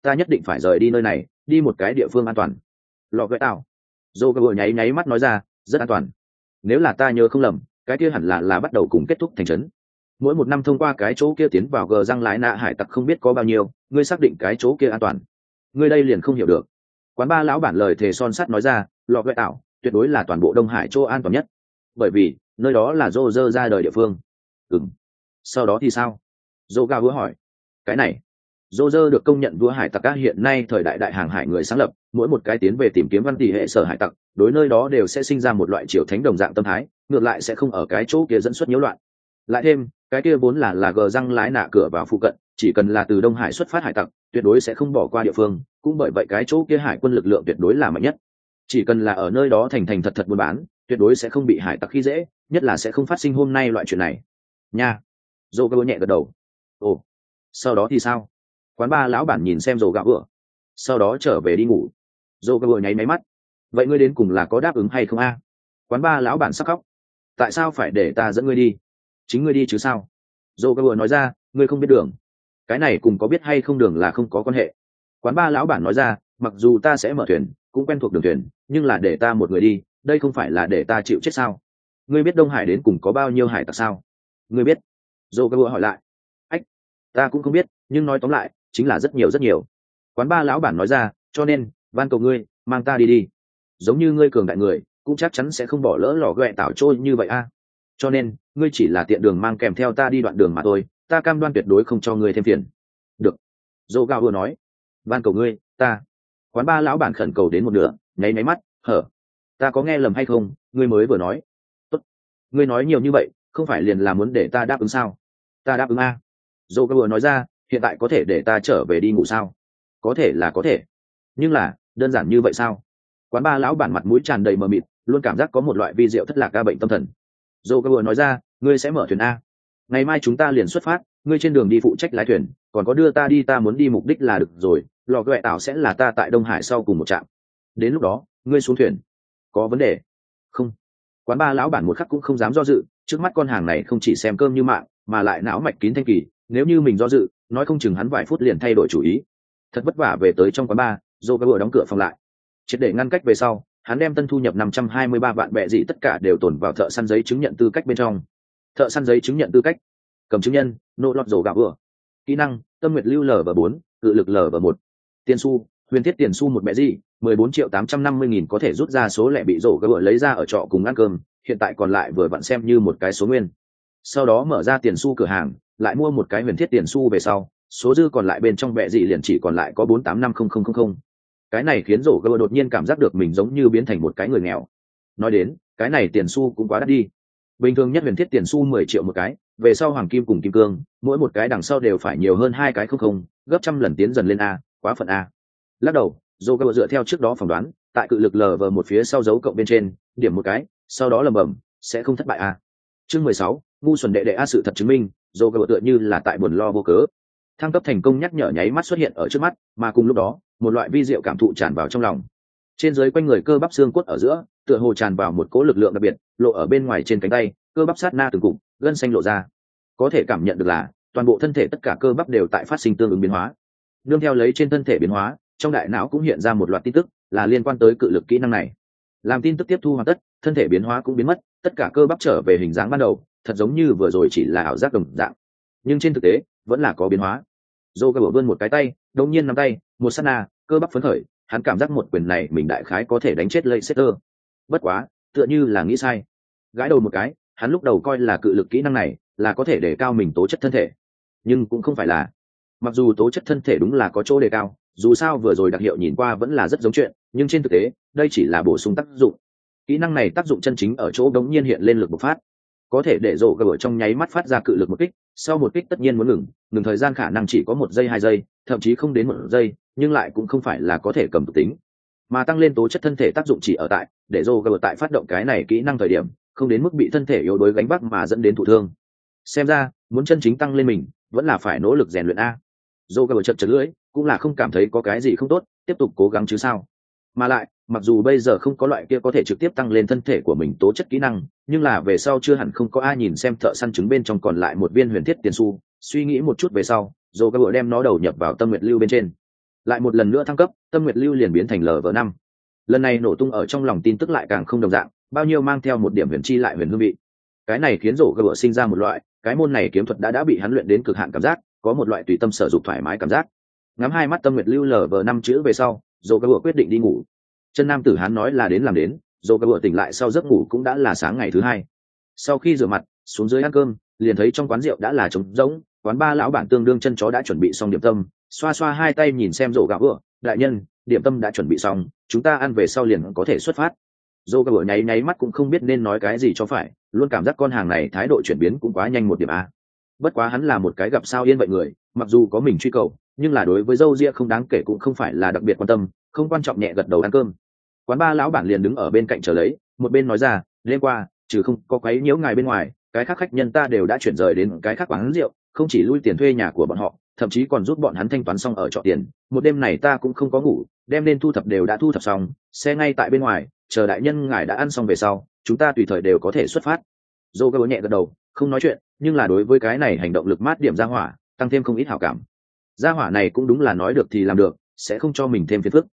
ta nhất định phải rời đi nơi này, đi một cái địa phương an toàn. Lọ gợi tao. Dô gờ nháy nháy mắt nói ra, rất an toàn. Nếu là ta nhớ không lầm, cái kia hẳn là bắt đầu cùng kết thúc thành trấn. Mỗi một năm thông qua cái chỗ kia tiến vào gờ răng lái nạ hải tặc không biết có bao nhiêu, ngươi xác định cái chỗ kia an toàn. Ngươi đây liền không hiểu được. Quán ba lão bản lời thề son sắt nói ra, lọ gợi tảo tuyệt đối là toàn bộ Đông Hải chỗ an toàn nhất, bởi vì nơi đó là Dô dơ ra đời địa phương. Sau đó thì sao? Dô ga vua hỏi. Cái này, Dô dơ được công nhận vua hải tặc các hiện nay thời đại đại hàng hải người sáng lập, mỗi một cái tiến về tìm kiếm văn tỷ hệ sở hải tặc, đối nơi đó đều sẽ sinh ra một loại triều thánh đồng dạng tâm thái, ngược lại sẽ không ở cái chỗ kia dẫn xuất nhiễu loạn. Lại thêm, cái kia vốn là gờ răng lái nạ cửa vào phụ cận, chỉ cần là từ Đông Hải xuất phát hải tặc, tuyệt đối sẽ không bỏ qua địa phương, cũng bởi vậy cái chỗ kia hải quân lực lượng tuyệt đối là mạnh nhất. Chỉ cần là ở nơi đó thành thật buôn bán, tuyệt đối sẽ không bị hải tặc khi dễ, nhất là sẽ không phát sinh hôm nay loại chuyện này. Nha. Dô gà nhẹ gật đầu. Ồ, sau đó thì sao? Quán ba lão bản nhìn xem Dô gà vừa, sau đó trở về đi ngủ. Dô gà nháy máy mắt. Vậy ngươi đến cùng là có đáp ứng hay không a? Quán ba lão bản sắp khóc. Tại sao phải để ta dẫn ngươi đi? Chính ngươi đi chứ sao? Dô gà nói ra, ngươi không biết đường. Cái này cùng có biết hay không đường là không có quan hệ. Quán ba lão bản nói ra, mặc dù ta sẽ mở thuyền, cũng quen thuộc đường thuyền, nhưng là để ta một người đi, đây không phải là để ta chịu chết sao? Ngươi biết Đông Hải đến cùng có bao nhiêu hải tặc sao? Ngươi biết? Dô gà hỏi lại. Ách, ta cũng không biết, nhưng nói tóm lại chính là rất nhiều. Quán ba lão bản nói ra, cho nên van cầu ngươi mang ta đi. Giống như ngươi cường đại người, cũng chắc chắn sẽ không bỏ lỡ lò ghẹ tảo trôi như vậy a. Cho nên ngươi chỉ là tiện đường mang kèm theo ta đi đoạn đường mà thôi, ta cam đoan tuyệt đối không cho ngươi thêm phiền. Được. Dô gà vừa nói, van cầu ngươi, ta. Quán ba lão bản khẩn cầu đến một nửa, nháy máy mắt, hở. Ta có nghe lầm hay không? Ngươi mới vừa nói. Tốt. Ngươi nói nhiều như vậy, không phải liền là muốn để ta đáp ứng sao? Ta đáp ứng a. Dô gà vừa nói ra, hiện tại có thể để ta trở về đi ngủ sao? Có thể là có thể, nhưng là đơn giản như vậy sao? Quán ba lão bản mặt mũi tràn đầy mờ mịt, luôn cảm giác có một loại vi diệu thất lạc ca bệnh tâm thần. Dô gà vừa nói ra, ngươi sẽ mở thuyền a? Ngày mai chúng ta liền xuất phát, ngươi trên đường đi phụ trách lái thuyền, còn có đưa ta đi ta muốn đi mục đích là được rồi. Lò ghẹ tảo sẽ là ta tại Đông Hải sau cùng một trạm. Đến lúc đó ngươi xuống thuyền. Có vấn đề không? Quán ba lão bản một khắc cũng không dám do dự, trước mắt con hàng này không chỉ xem cơm như mạng, mà lại não mạch kín thanh kỳ, nếu như mình do dự, nói không chừng hắn vài phút liền thay đổi chủ ý. Thật vất vả về tới trong quán bar, Dô vừa đóng cửa phòng lại. Triệt để ngăn cách về sau, hắn đem tân thu nhập 523 vạn bẹ dị tất cả đều tồn vào thợ săn giấy chứng nhận tư cách bên trong. Thợ săn giấy chứng nhận tư cách, cầm chứng nhân, nô lọt Dô vừa. Kỹ năng, tâm nguyệt lưu LV4, cự lực LV1. Tiền xu, huyền thiết tiền xu một bẹ dị, 14.850.000 có thể rút ra số lẻ bị Dô vừa lấy ra ở trọ cùng ăn cơm, hiện tại còn lại vừa vặn xem như một cái số nguyên. Sau đó mở ra tiền xu cửa hàng, lại mua một cái huyền thiết tiền xu về sau, số dư còn lại bên trong bẹ dị liền chỉ còn lại có 4850000. Cái này khiến Dô vừa đột nhiên cảm giác được mình giống như biến thành một cái người nghèo. Nói đến, cái này tiền xu cũng quá đắt đi. Bình thường nhất huyền thiết tiền xu 10 triệu một cái, về sau hoàng kim cùng kim cương, mỗi một cái đằng sau đều phải nhiều hơn 2 cái không, gấp trăm lần tiến dần lên a, quá phận a. Lắc đầu, Dô vừa dựa theo trước đó phỏng đoán, tại cự lực lờ vờ một phía sau dấu cộng bên trên, điểm một cái, sau đó lầm bầm, sẽ không thất bại a. Chương 16, ngu xuẩn đệ đệ a, sự thật chứng minh, Dô vừa tựa như là tại buồn lo vô cớ. Thăng cấp thành công nhắc nhở nháy mắt xuất hiện ở trước mắt, mà cùng lúc đó, một loại vi diệu cảm thụ tràn vào trong lòng. Trên dưới quanh người cơ bắp xương cốt ở giữa, tựa hồ tràn vào một cỗ lực lượng đặc biệt, lộ ở bên ngoài trên cánh tay, cơ bắp sát na từng cụm, gân xanh lộ ra. Có thể cảm nhận được là, toàn bộ thân thể tất cả cơ bắp đều tại phát sinh tương ứng biến hóa. Nương theo lấy trên thân thể biến hóa, trong đại não cũng hiện ra một loạt tin tức, là liên quan tới cự lực kỹ năng này. Làm tin tức tiếp thu hoàn tất, thân thể biến hóa cũng biến mất, tất cả cơ bắp trở về hình dáng ban đầu, thật giống như vừa rồi chỉ là ảo giác đồng dạng. Nhưng trên thực tế, vẫn là có biến hóa. Dô gà vươn một cái tay, đột nhiên nắm tay, một sát na, cơ bắp phấn khởi, hắn cảm giác một quyền này mình đại khái có thể đánh chết Leicester. Bất quá, tựa như là nghĩ sai. Gãi đầu một cái, hắn lúc đầu coi là cự lực kỹ năng này là có thể đề cao mình tố chất thân thể, nhưng cũng không phải là. Mặc dù tố chất thân thể đúng là có chỗ đề cao, dù sao vừa rồi đặc hiệu nhìn qua vẫn là rất giống chuyện, nhưng trên thực tế, đây chỉ là bổ sung tác dụng. Kỹ năng này tác dụng chân chính ở chỗ đống nhiên hiện lên lực bộc phát, có thể để rổ gờ trong nháy mắt phát ra cự lực một kích, sau một kích tất nhiên muốn ngừng thời gian khả năng chỉ có 1 giây 2 giây, thậm chí không đến 1 giây, nhưng lại cũng không phải là có thể cầm tục tính. Mà tăng lên tố chất thân thể tác dụng chỉ ở tại để rổ gờ tại phát động cái này kỹ năng thời điểm, không đến mức bị thân thể yếu đuối gánh vác mà dẫn đến thụ thương. Xem ra, muốn chân chính tăng lên mình, vẫn là phải nỗ lực rèn luyện a. Rổ gờ chật lưỡi, cũng là không cảm thấy có cái gì không tốt, tiếp tục cố gắng chứ sao. Mà lại, mặc dù bây giờ không có loại kia có thể trực tiếp tăng lên thân thể của mình tố chất kỹ năng, nhưng là về sau chưa hẳn không có ai nhìn xem thợ săn trứng bên trong còn lại một viên huyền thiết tiền xu, suy nghĩ một chút về sau, rồi các bộ đem nó đầu nhập vào tâm nguyệt lưu bên trên. lại một lần nữa thăng cấp, Tâm Nguyệt Lưu liền biến thành LV5. Lần này nổ tung ở trong lòng tin tức lại càng không đồng dạng, bao nhiêu mang theo một điểm huyền chi lại huyền hương vị. Cái này khiến rổ gỡ sinh ra một loại, cái môn này kiếm thuật đã bị hắn luyện đến cực hạn cảm giác, có một loại tùy tâm sở dục thoải mái cảm giác. Ngắm hai mắt Tâm Nguyệt Lưu LV5 chữ về sau, rổ gỡ quyết định đi ngủ. Chân nam tử hắn nói là đến làm đến, rổ gỡ tỉnh lại sau giấc ngủ cũng đã là sáng ngày thứ hai. Sau khi rửa mặt xuống dưới ăn cơm, liền thấy trong quán rượu đã là trống rỗng, quán ba lão bản tương đương chân chó đã chuẩn bị xong điểm tâm, xoa xoa hai tay nhìn xem rổ gỡ, đại nhân, điểm tâm đã chuẩn bị xong, chúng ta ăn về sau liền có thể xuất phát. Rổ gỡ nháy nháy mắt cũng không biết nên nói cái gì cho phải, luôn cảm giác con hàng này thái độ chuyển biến cũng quá nhanh một điểm a. Bất quá hắn là một cái gặp sao yên vậy người, mặc dù có mình truy cầu, nhưng là đối với dâu ria không đáng kể cũng không phải là đặc biệt quan tâm, không quan trọng, nhẹ gật đầu ăn cơm. Quán ba lão bản liền đứng ở bên cạnh chờ lấy, một bên nói ra, đêm qua trừ không có quấy nhiễu ngài bên ngoài, cái khác khách nhân ta đều đã chuyển rời đến cái khác quán rượu, không chỉ lui tiền thuê nhà của bọn họ, thậm chí còn giúp bọn hắn thanh toán xong ở trọ tiền. Một đêm này ta cũng không có ngủ, đem nên thu thập đều đã thu thập xong, xe ngay tại bên ngoài, chờ đại nhân ngài đã ăn xong về sau, chúng ta tùy thời đều có thể xuất phát. Dô gơ nhẹ gật đầu, không nói chuyện, nhưng là đối với cái này hành động lực mát điểm ra hỏa, tăng thêm không ít hảo cảm. Gia hỏa này cũng đúng là nói được thì làm được, sẽ không cho mình thêm phiền phức.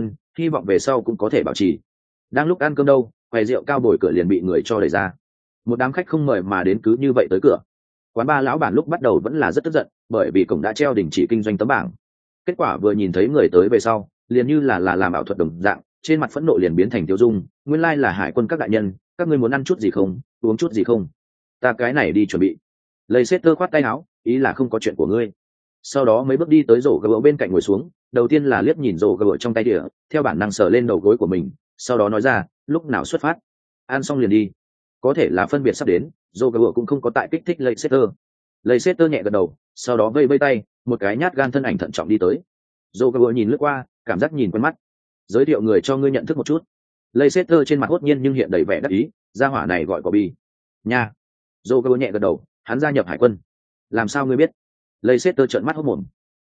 Hy vọng về sau cũng có thể bảo trì. Đang lúc ăn cơm đâu, quầy rượu cao bồi cửa liền bị người cho đẩy ra. Một đám khách không mời mà đến cứ như vậy tới cửa. Quán ba lão bản lúc bắt đầu vẫn là rất tức giận, bởi vì cổng đã treo đình chỉ kinh doanh tấm bảng. Kết quả vừa nhìn thấy người tới về sau, liền như là làm ảo thuật đồng dạng, trên mặt phẫn nộ liền biến thành tiêu dung. Nguyên lai là hải quân các đại nhân, các ngươi muốn ăn chút gì không, uống chút gì không? Ta cái này đi chuẩn bị. Leicester khoát tay áo, ý là không có chuyện của ngươi. Sau đó mấy bước đi tới rổ gỡ bên cạnh ngồi xuống, đầu tiên là liếc nhìn rổ gỡ trong tay đĩa, theo bản năng sờ lên đầu gối của mình, sau đó nói ra, lúc nào xuất phát? Ăn xong liền đi. Có thể là phân biệt sắp đến, rổ gỡ cũng không có tại kích thích Leicester. Leicester nhẹ gật đầu, sau đó vây vây tay, một cái nhát gan thân ảnh thận trọng đi tới. Rổ gỡ nhìn lướt qua, cảm giác nhìn quen mắt. Giới thiệu người cho ngươi nhận thức một chút. Leicester trên mặt hốt nhiên nhưng hiện đầy vẻ đắc ý, gia hỏa này gọi Bobby. Nha. Rổ gỡ nhẹ gật đầu, hắn gia nhập hải quân. Làm sao ngươi biết? Leicester trợn mắt hốt mồm.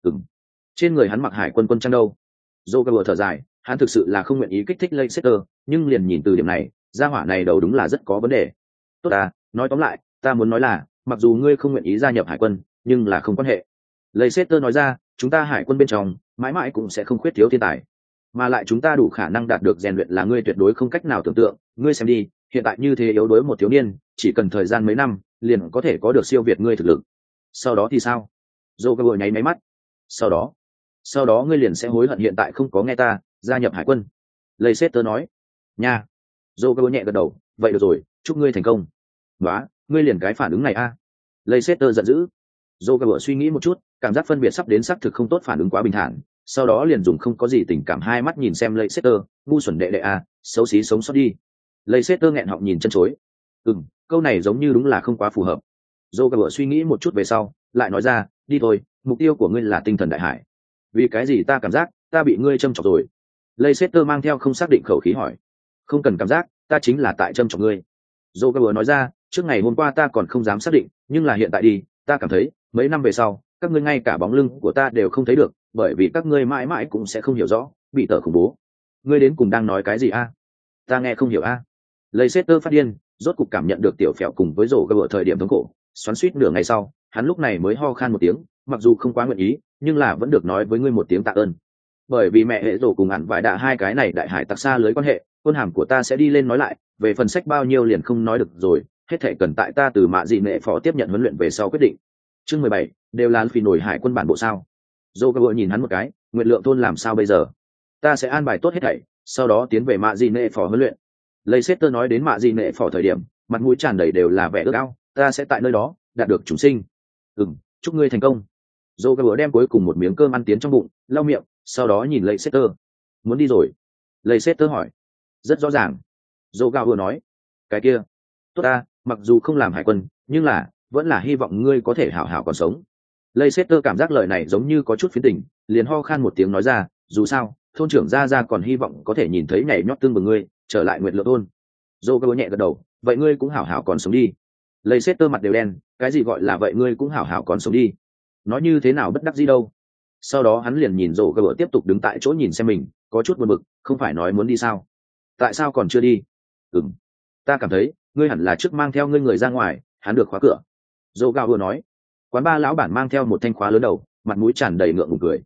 Trên người hắn mặc hải quân quân trang đâu? Joker thở dài, hắn thực sự là không nguyện ý kích thích Leicester, nhưng liền nhìn từ điểm này, gia hỏa này đầu đúng là rất có vấn đề. Tốt à, nói tóm lại, ta muốn nói là, mặc dù ngươi không nguyện ý gia nhập hải quân, nhưng là không quan hệ. Leicester nói ra, chúng ta hải quân bên trong, mãi mãi cũng sẽ không khuyết thiếu thiên tài, mà lại chúng ta đủ khả năng đạt được rèn luyện là ngươi tuyệt đối không cách nào tưởng tượng. Ngươi xem đi, hiện tại như thế yếu đuối một thiếu niên, chỉ cần thời gian mấy năm, liền có thể có được siêu việt ngươi thực lực. Sau đó thì sao? Joker nháy máy mắt. Sau đó ngươi liền sẽ hối hận hiện tại không có nghe ta gia nhập hải quân. Leicester nói. Nha. Joker nhẹ gật đầu, vậy được rồi, chúc ngươi thành công. Đó, ngươi liền cái phản ứng này a. Leicester giận dữ. Joker suy nghĩ một chút, cảm giác phân biệt sắp đến xác thực không tốt, phản ứng quá bình thản, sau đó liền dùng không có gì tình cảm hai mắt nhìn xem Leicester, ngu xuẩn đệ đệ a, xấu xí sống sót đi. Leicester nghẹn họng nhìn chân chối. Câu này giống như đúng là không quá phù hợp. Joker suy nghĩ một chút về sau, lại nói ra, đi thôi, mục tiêu của ngươi là tinh thần đại hải. Vì cái gì ta cảm giác ta bị ngươi châm chọc rồi? Leicester mang theo không xác định khẩu khí hỏi. Không cần cảm giác, ta chính là tại châm chọc ngươi. Joker nói ra, trước ngày hôm qua ta còn không dám xác định, nhưng là hiện tại đi, ta cảm thấy mấy năm về sau, các ngươi ngay cả bóng lưng của ta đều không thấy được, bởi vì các ngươi mãi mãi cũng sẽ không hiểu rõ bị tờ khủng bố. Ngươi đến cùng đang nói cái gì a? Ta nghe không hiểu a. Leicester phát điên, rốt cục cảm nhận được tiểu phèo cùng với rổ gỡ thời điểm thống khổ, xoắn xuýt nửa ngày sau, hắn lúc này mới ho khan một tiếng, mặc dù không quá nguyện ý, nhưng là vẫn được nói với ngươi một tiếng tạ ơn. Bởi vì mẹ hệ rổ cùng hẳn vải đạ hai cái này đại hải tặc xa lưới quan hệ, quân hàm của ta sẽ đi lên nói lại, về phần sách bao nhiêu liền không nói được rồi, hết thảy cần tại ta từ mạ dị nệ phó tiếp nhận huấn luyện về sau quyết định. Chương 17, đều là phi nổi hải quân bản bộ sao? Joker nhìn hắn một cái, nguyện lượng thôn làm sao bây giờ? Ta sẽ an bài tốt hết thảy, sau đó tiến về mạ dị nệ phó huấn luyện. Leicester nói đến mạ dị nệ phó thời điểm, mặt mũi tràn đầy đều là vẻ ước ao, ta sẽ tại nơi đó đạt được chúng sinh. Chúc ngươi thành công. Joker đem cuối cùng một miếng cơm ăn tiến trong bụng, lau miệng, sau đó nhìn Leicester. Muốn đi rồi? Leicester hỏi. Rất rõ ràng. Joker nói. Cái kia. Tốt ta, mặc dù không làm hải quân, nhưng là vẫn là hy vọng ngươi có thể hảo hảo còn sống. Leicester cảm giác lời này giống như có chút phiến tình, liền ho khan một tiếng nói ra, dù sao, thôn trưởng ra còn hy vọng có thể nhìn thấy nhảy nhót tương bừng ngươi, trở lại nguyện lượng thôn. Joker nhẹ gật đầu, vậy ngươi cũng hảo hảo còn sống đi. Leicester mặt đều đen, cái gì gọi là vậy ngươi cũng hảo hảo còn sống đi? Nói như thế nào bất đắc dĩ đâu. Sau đó hắn liền nhìn Joker tiếp tục đứng tại chỗ nhìn xem mình, có chút buồn bực, không phải nói muốn đi sao? Tại sao còn chưa đi? Ta cảm thấy ngươi hẳn là trước mang theo ngươi người ra ngoài, hắn được khóa cửa. Joker nói. Quán ba lão bản mang theo một thanh khóa lớn đầu, mặt mũi tràn đầy ngượng ngùng cười.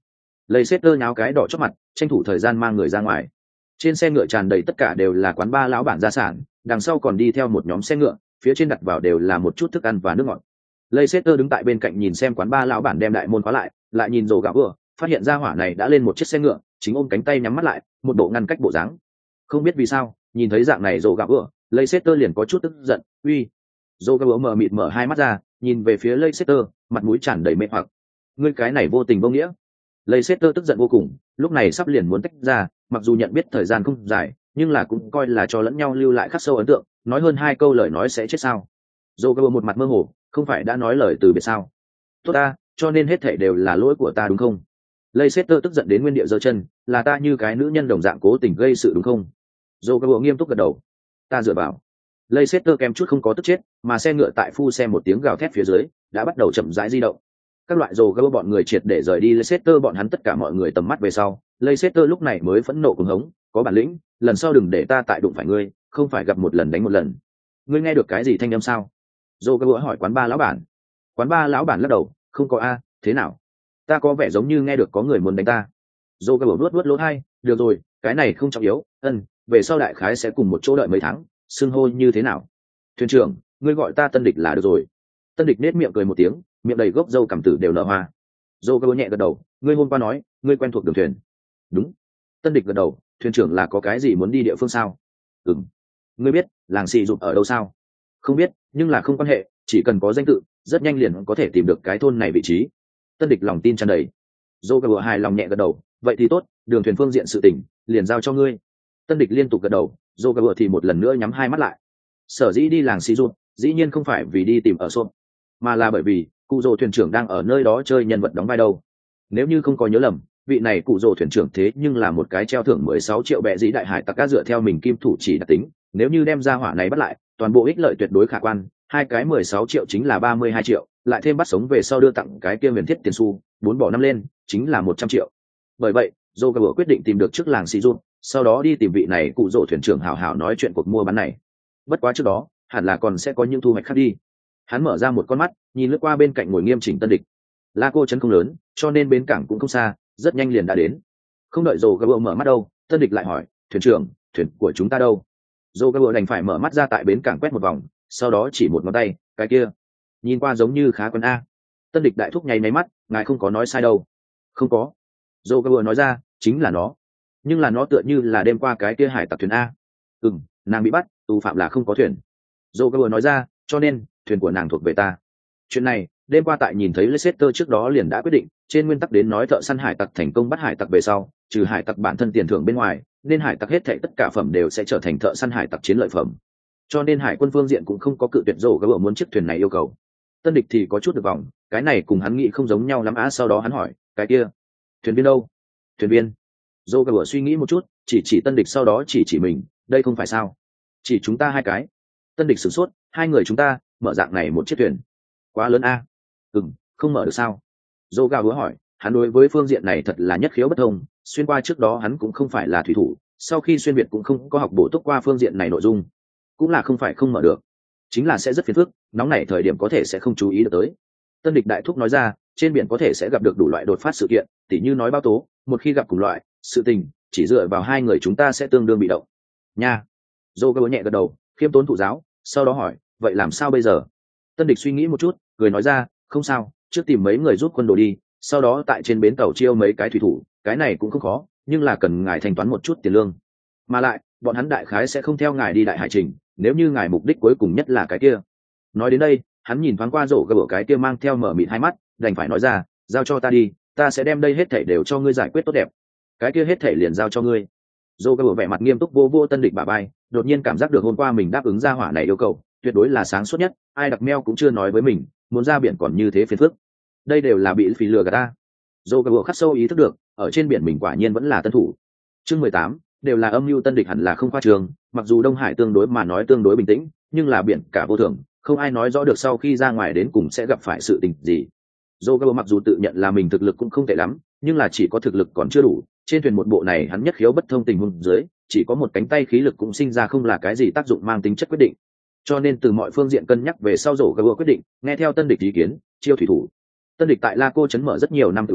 Leicester nháo cái đỏ chót mặt, tranh thủ thời gian mang người ra ngoài. Trên xe ngựa tràn đầy tất cả đều là quán ba lão bản gia sản, đằng sau còn đi theo một nhóm xe ngựa, phía trên đặt vào đều là một chút thức ăn và nước ngọt. Leicester đứng tại bên cạnh nhìn xem quán ba lão bản đem đại môn khóa lại nhìn rồ gạo vừa, phát hiện ra hỏa này đã lên một chiếc xe ngựa, chính ôm cánh tay nhắm mắt lại, một bộ ngăn cách bộ dáng. Không biết vì sao, nhìn thấy dạng này rồ gạo vừa, Leicester liền có chút tức giận, uy. Rồ gạo vừa mở mịt mở hai mắt ra, nhìn về phía Leicester, mặt mũi tràn đầy mê hoặc. Ngươi cái này vô tình vô nghĩa. Leicester tức giận vô cùng, lúc này sắp liền muốn tách ra, mặc dù nhận biết thời gian không dài, nhưng là cũng coi là cho lẫn nhau lưu lại khắc sâu ấn tượng, nói hơn hai câu lời nói sẽ chết sao. Joker một mặt mơ hồ, không phải đã nói lời từ biệt sao? Tốt ta, cho nên hết thảy đều là lỗi của ta đúng không? Leicester tức giận đến nguyên địa giơ chân, là ta như cái nữ nhân đồng dạng cố tình gây sự đúng không? Joker nghiêm túc gật đầu. Ta dựa vào. Leicester kèm chút không có tức chết, mà xe ngựa tại phu xe một tiếng gào thét phía dưới, đã bắt đầu chậm rãi di động. Các loại Joker bọn người triệt để rời đi Leicester bọn hắn tất cả mọi người tầm mắt về sau, Leicester lúc này mới phẫn nộ cuồng hống, có bản lĩnh, lần sau đừng để ta tại đụng phải ngươi, không phải gặp một lần đánh một lần. Ngươi nghe được cái gì thanh âm sao? Joker hỏi quán ba lão bản. Quán ba lão bản lắc đầu, không có a, thế nào? Ta có vẻ giống như nghe được có người muốn đánh ta. Joker vuốt lỗ tai, được rồi, cái này không trọng yếu, về sau đại khái sẽ cùng một chỗ đợi mấy tháng, xưng hô như thế nào? Thuyền trưởng, ngươi gọi ta Tân Địch là được rồi. Tân Địch nết miệng cười một tiếng, miệng đầy gốc râu cằm tử đều nở hoa. Joker nhẹ gật đầu, ngươi hôm qua nói, ngươi quen thuộc đường thuyền. Đúng. Tân Địch gật đầu, thuyền trưởng là có cái gì muốn đi địa phương sao? Ừm. Ngươi biết làng xì rụp ở đâu sao? Không biết, nhưng là không quan hệ, chỉ cần có danh tự, rất nhanh liền có thể tìm được cái thôn này vị trí. Tân Địch lòng tin tràn đầy. Joker hài lòng nhẹ gật đầu, vậy thì tốt, đường thuyền phương diện sự tình, liền giao cho ngươi. Tân Địch liên tục gật đầu, Joker thì một lần nữa nhắm hai mắt lại. Sở dĩ đi làng xì rụp, dĩ nhiên không phải vì đi tìm ở xôn, mà là bởi vì cụ rồ thuyền trưởng đang ở nơi đó chơi nhân vật đóng vai đâu. Nếu như không có nhớ lầm, vị này cụ rồ thuyền trưởng thế nhưng là một cái treo thưởng 16 triệu bệ dĩ đại hải tặc cá dựa theo mình kim thủ chỉ đặc tính, nếu như đem ra hỏa này bắt lại, toàn bộ ích lợi tuyệt đối khả quan, hai cái 16 triệu chính là 32 triệu, lại thêm bắt sống về sau đưa tặng cái kia huyền thiết tiền xu, 4 bỏ 5 lên, chính là 100 triệu. Bởi vậy, Joker quyết định tìm được trước làng Sijun, sau đó đi tìm vị này cụ rồ thuyền trưởng hảo hảo nói chuyện cuộc mua bán này. Bất quá trước đó, hẳn là còn sẽ có những thu hoạch khác đi. Hắn mở ra một con mắt, nhìn lướt qua bên cạnh ngồi nghiêm chỉnh Tân Địch. La cô trấn không lớn, cho nên bến cảng cũng không xa, rất nhanh liền đã đến. Không đợi Joker mở mắt đâu, Tân Địch lại hỏi, thuyền trưởng, thuyền của chúng ta đâu? Joker đành phải mở mắt ra tại bến cảng quét một vòng, sau đó chỉ một ngón tay, cái kia, nhìn qua giống như khá quen a. Tân Địch đại thúc nháy máy mắt, ngài không có nói sai đâu. Không có. Joker nói ra, chính là nó. Nhưng là nó tựa như là đêm qua cái kia hải tặc thuyền a. Nàng bị bắt, tù phạm là không có thuyền. Joker nói ra, cho nên thuyền của nàng thuộc về ta. Chuyện này, đêm qua tại nhìn thấy Leicester trước đó liền đã quyết định, trên nguyên tắc đến nói thợ săn hải tặc thành công bắt hải tặc về sau, trừ hải tặc bản thân tiền thưởng bên ngoài, nên hải tặc hết thảy tất cả phẩm đều sẽ trở thành thợ săn hải tặc chiến lợi phẩm. Cho nên hải quân phương diện cũng không có cự tuyệt Joker muốn chiếc thuyền này yêu cầu. Tân Địch thì có chút được vòng, cái này cùng hắn nghĩ không giống nhau lắm á, sau đó hắn hỏi, cái kia, thuyền viên đâu? Thuyền viên? Joker suy nghĩ một chút, chỉ Tân Địch sau đó chỉ mình, đây không phải sao? Chỉ chúng ta hai cái. Tân Địch sửng sốt, hai người chúng ta mở dạng này một chiếc thuyền quá lớn a. Không mở được sao? Joker hỏi, hắn đối với phương diện này thật là nhất khiếu bất thông, xuyên qua trước đó hắn cũng không phải là thủy thủ, sau khi xuyên việt cũng không có học bổ túc qua phương diện này nội dung, cũng là không phải không mở được, chính là sẽ rất phiền phức, nóng nảy thời điểm có thể sẽ không chú ý được tới. Tân Địch đại thúc nói ra, trên biển có thể sẽ gặp được đủ loại đột phát sự kiện, tỉ như nói báo tố, một khi gặp cùng loại sự tình, chỉ dựa vào hai người chúng ta sẽ tương đương bị động nha. Joker nhẹ gật đầu, khiêm tốn thụ giáo, sau đó hỏi, vậy làm sao bây giờ? Tân Địch suy nghĩ một chút, cười nói ra, không sao, trước tìm mấy người rút quân đồ đi, sau đó tại trên bến tàu chiêu mấy cái thủy thủ, cái này cũng không khó, nhưng là cần ngài thanh toán một chút tiền lương. Mà lại, bọn hắn đại khái sẽ không theo ngài đi đại hải trình, nếu như ngài mục đích cuối cùng nhất là cái kia. Nói đến đây, hắn nhìn thoáng qua rổ gỡ cái kia mang theo mở mịt hai mắt, đành phải nói ra, giao cho ta đi, ta sẽ đem đây hết thảy đều cho ngươi giải quyết tốt đẹp. Cái kia hết thảy liền giao cho ngươi. Rổ gỡ vẻ mặt nghiêm túc vô Tân Địch bả vai, đột nhiên cảm giác được hôm qua mình đáp ứng ra hỏa này yêu cầu, tuyệt đối là sáng suốt nhất, ai đặc meo cũng chưa nói với mình, muốn ra biển còn như thế phiền phức. Đây đều là bị phỉ lừa gạt ta. Joker khắc sâu ý thức được, ở trên biển mình quả nhiên vẫn là tân thủ. Chương 18, đều là âm mưu. Tân Địch hẳn là không khoa trường, mặc dù Đông Hải tương đối mà nói tương đối bình tĩnh, nhưng là biển cả vô thường, không ai nói rõ được sau khi ra ngoài đến cùng sẽ gặp phải sự tình gì. Joker mặc dù tự nhận là mình thực lực cũng không tệ lắm, nhưng là chỉ có thực lực còn chưa đủ, trên thuyền một bộ này hắn nhất khiếu bất thông tình huống dưới, chỉ có một cánh tay khí lực cũng sinh ra không là cái gì tác dụng mang tính chất quyết định. Cho nên từ mọi phương diện cân nhắc về sau Joker quyết định nghe theo Tân Địch ý kiến, chiêu thủy thủ. Tân Địch tại La Cô trấn mở rất nhiều năm tử quán,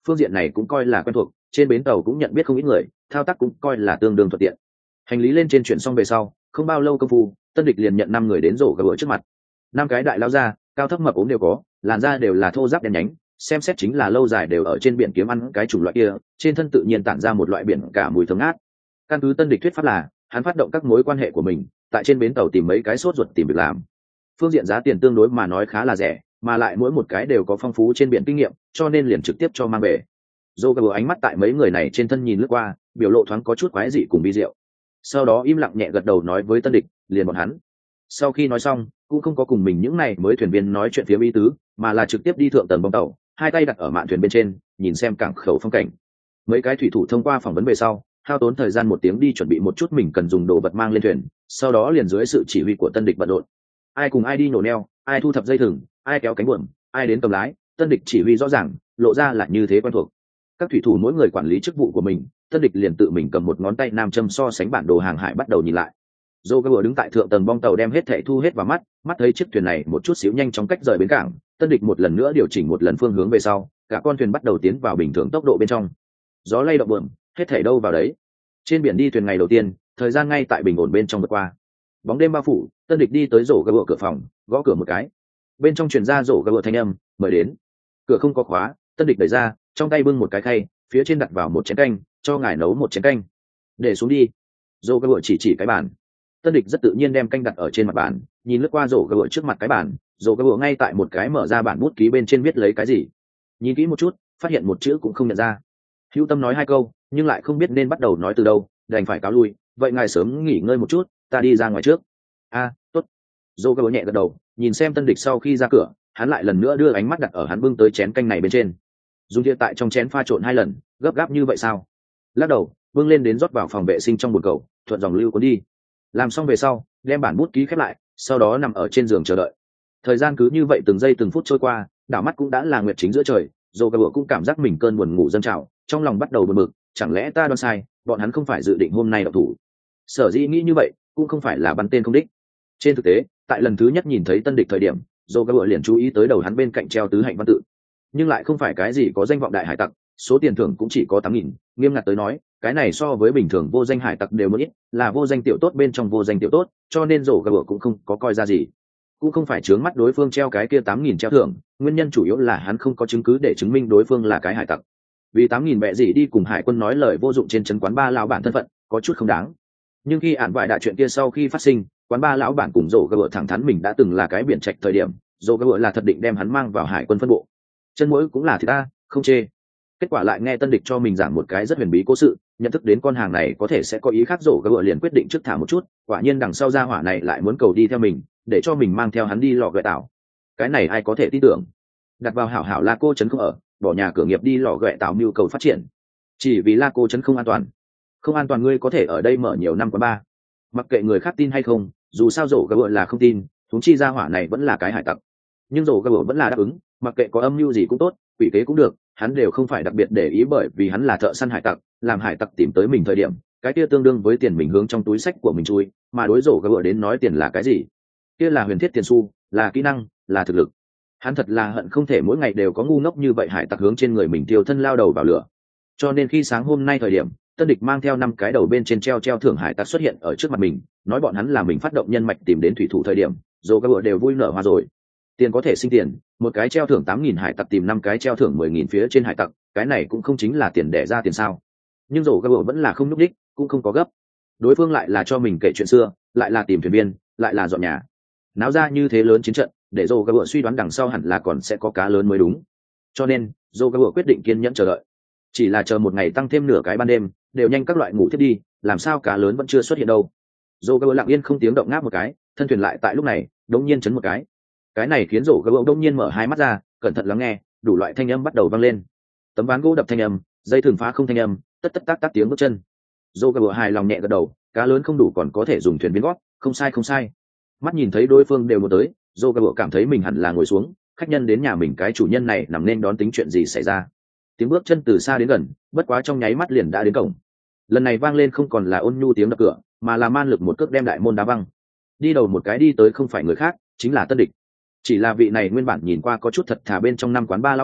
phương diện này cũng coi là quen thuộc, trên bến tàu cũng nhận biết không ít người, thao tác cũng coi là tương đương thuận tiện. Hành lý lên trên chuyển xong về sau, không bao lâu công phu, Tân Địch liền nhận 5 người đến rổ gà bữa trước mặt. 5 cái đại lao ra, cao thấp mập ốm đều có, làn da đều là thô ráp đen nhánh, xem xét chính là lâu dài đều ở trên biển kiếm ăn cái chủng loại kia, trên thân tự nhiên tản ra một loại biển cả mùi thơm ngát. Căn cứ Tân Địch thuyết pháp là, hắn phát động các mối quan hệ của mình, tại trên bến tàu tìm mấy cái sốt ruột tìm việc làm. Phương diện giá tiền tương đối mà nói khá là rẻ, mà lại mỗi một cái đều có phong phú trên biển kinh nghiệm, cho nên liền trực tiếp cho mang về. Dô gà ánh mắt tại mấy người này trên thân nhìn lướt qua, biểu lộ thoáng có chút quái dị cùng bi diệu. Sau đó im lặng nhẹ gật đầu nói với Tân Địch, liền bọn hắn. Sau khi nói xong, cũng không có cùng mình những này mới thuyền viên nói chuyện phía ý tứ, mà là trực tiếp đi thượng tầng bong tàu, hai tay đặt ở mạn thuyền bên trên, nhìn xem cảng khẩu phong cảnh. Mấy cái thủy thủ thông qua phỏng vấn về sau, hao tốn thời gian 1 tiếng đi chuẩn bị một chút mình cần dùng đồ vật mang lên thuyền, sau đó liền dưới sự chỉ huy của Tân Địch bận rộn. Ai cùng ai đi nổ neo, ai thu thập dây thừng, ai kéo cánh buồm, ai đến cầm lái, Tân Địch chỉ huy rõ ràng, lộ ra là như thế quen thuộc. Các thủy thủ mỗi người quản lý chức vụ của mình, Tân Địch liền tự mình cầm một ngón tay nam châm so sánh bản đồ hàng hải bắt đầu nhìn lại. Joe đứng tại thượng tầng bong tàu đem hết thảy thu hết vào mắt, mắt thấy chiếc thuyền này một chút xíu nhanh chóng cách rời bến cảng, Tân Địch một lần nữa điều chỉnh một lần phương hướng về sau, cả con thuyền bắt đầu tiến vào bình thường tốc độ bên trong. Gió lay động buồm, hết thảy đâu vào đấy. Trên biển đi thuyền ngày đầu tiên, thời gian ngay tại bình ổn bên trong vượt qua. Bóng đêm bao phủ, Tân Địch đi tới rổ gà cửa phòng, gõ cửa một cái. Bên trong truyền ra rổ gà thanh âm, mời đến. Cửa không có khóa, Tân Địch đẩy ra, trong tay bưng một cái khay, phía trên đặt vào một chén canh, cho ngài nấu một chén canh. Để xuống đi. Rổ gà chỉ cái bàn. Tân Địch rất tự nhiên đem canh đặt ở trên mặt bàn, nhìn lướt qua rổ gà trước mặt cái bàn, rổ gà ngay tại một cái mở ra bản bút ký bên trên viết lấy cái gì. Nhìn kỹ một chút, phát hiện một chữ cũng không nhận ra. Hữu Tâm nói 2 câu, nhưng lại không biết nên bắt đầu nói từ đâu, đành phải cáo lui. Vậy ngài sớm nghỉ ngơi một chút, ta đi ra ngoài trước. Tốt. Rổ gà nhẹ gật đầu, nhìn xem Tân Địch sau khi ra cửa, hắn lại lần nữa đưa ánh mắt đặt ở hắn bưng tới chén canh này bên trên. Dùng điện tại trong chén pha trộn 2 lần, gấp gáp như vậy sao? Lắc đầu, bưng lên đến rót vào phòng vệ sinh trong bồn cầu, thuận dòng lưu cuốn đi. Làm xong về sau, đem bản bút ký khép lại, sau đó nằm ở trên giường chờ đợi. Thời gian cứ như vậy từng giây từng phút trôi qua, đảo mắt cũng đã là nguyệt chính giữa trời, Dô Gà cũng cảm giác mình cơn buồn ngủ dâng trào, trong lòng bắt đầu bực bực, chẳng lẽ ta đoán sai, bọn hắn không phải dự định hôm nay động thủ? Sở dĩ nghĩ như vậy, cũng không phải là bắn tên không đích. Trên thực tế, tại lần thứ nhất nhìn thấy Tân Địch thời điểm, Dô Gà liền chú ý tới đầu hắn bên cạnh treo tứ hạnh văn tự, nhưng lại không phải cái gì có danh vọng đại hải tặc, số tiền thưởng cũng chỉ có 8.000, nghiêm ngặt tới nói, cái này so với bình thường vô danh hải tặc đều muốn ít, là vô danh tiểu tốt bên trong vô danh tiểu tốt, cho nên Dô Gà cũng không có coi ra gì. Cũng không phải chướng mắt đối phương treo cái kia 8.000 treo thưởng, nguyên nhân chủ yếu là hắn không có chứng cứ để chứng minh đối phương là cái hải tặc. Vì 8.000 bẹ gì đi cùng hải quân nói lời vô dụng trên trấn quán ba lão bản thân phận, có chút không đáng. Nhưng khi ản vải đại chuyện kia sau khi phát sinh, quán ba lão bản cùng Dô Gà thẳng thắn mình đã từng là cái biển trạch thời điểm, Dô Gà là thật định đem hắn mang vào hải quân phân bộ. Chân mũi cũng là thì ta, không chê. Kết quả lại nghe Tân Địch cho mình giảng một cái rất huyền bí cố sự, nhận thức đến con hàng này có thể sẽ có ý khác, Dô Gà liền quyết định trước thả một chút, quả nhiên đằng sau ra hỏa này lại muốn cầu đi theo mình, để cho mình mang theo hắn đi lò gợi tảo. Cái này ai có thể tin tưởng? Đặt vào hảo hảo La Cô trấn không ở, bỏ nhà cửa nghiệp đi lò gợi tảo nhu cầu phát triển, chỉ vì La Cô trấn không an toàn. Không an toàn ngươi có thể ở đây mở nhiều năm quán bar, mặc kệ người khác tin hay không, dù sao Dô Gà là không tin, chúng chi ra hỏa này vẫn là cái hải tặc. Nhưng Dô Gà vẫn là đáp ứng, mặc kệ có âm mưu gì cũng tốt, quỷ kế cũng được, hắn đều không phải đặc biệt để ý, bởi vì hắn là thợ săn hải tặc, làm hải tặc tìm tới mình thời điểm, cái kia tương đương với tiền mình hướng trong túi sách của mình chui, mà đối Dô Gà đến nói tiền là cái gì? Kia là huyền thiết tiền xu, là kỹ năng, là thực lực. Hắn thật là hận không thể mỗi ngày đều có ngu ngốc như vậy hải tặc hướng trên người mình tiêu thân lao đầu vào lửa. Cho nên khi sáng hôm nay thời điểm, Tân Địch mang theo 5 cái đầu bên trên treo thưởng hải tặc xuất hiện ở trước mặt mình, nói bọn hắn là mình phát động nhân mạch tìm đến thủy thủ thời điểm, Dô Gà đều vui nở hoa rồi. Tiền có thể sinh tiền, một cái treo thưởng 8.000 hải tặc tìm 5 cái treo thưởng 10.000 phía trên hải tặc, cái này cũng không chính là tiền đẻ ra tiền sao? Nhưng Dô Gà vẫn là không nhúc đích, cũng không có gấp. Đối phương lại là cho mình kể chuyện xưa, lại là tìm thuyền viên, lại là dọn nhà. Náo ra như thế lớn chiến trận, để Dô Gà suy đoán đằng sau hẳn là còn sẽ có cá lớn mới đúng. Cho nên, Dô Gà quyết định kiên nhẫn chờ đợi. Chỉ là chờ một ngày tăng thêm nửa cái ban đêm, đều nhanh các loại ngủ thiết đi, làm sao cá lớn vẫn chưa xuất hiện đâu. Dô Gà lặng yên không tiếng động ngáp một cái, thân thuyền lại tại lúc này đống nhiên chấn một cái này khiến Dô Gà đống nhiên mở 2 mắt ra, cẩn thận lắng nghe, đủ loại thanh âm bắt đầu vang lên. Tấm ván gỗ đập thanh âm, dây thừng phá không thanh âm, tất tất tác tác tiếng bước chân. Dô Gà hài lòng nhẹ gật đầu, cá lớn không đủ còn có thể dùng thuyền viên gót, không sai không sai. Mắt nhìn thấy đối phương đều một tới, Dô Gà cảm thấy mình hẳn là ngồi xuống, khách nhân đến nhà mình, cái chủ nhân này nằm nên đón tính chuyện gì xảy ra. Tiếng bước chân từ xa đến gần, bất quá trong nháy mắt liền đã đến cổng. Lần này vang lên không còn là ôn nhu tiếng đập cửa, mà là man lực một cước đem đại môn đá văng. Đi đầu một cái đi tới không phải người khác, chính là Tân Địch. Chỉ là vị này nguyên bản nhìn qua có chút thật thà bên trong 5 quán bar lão bản,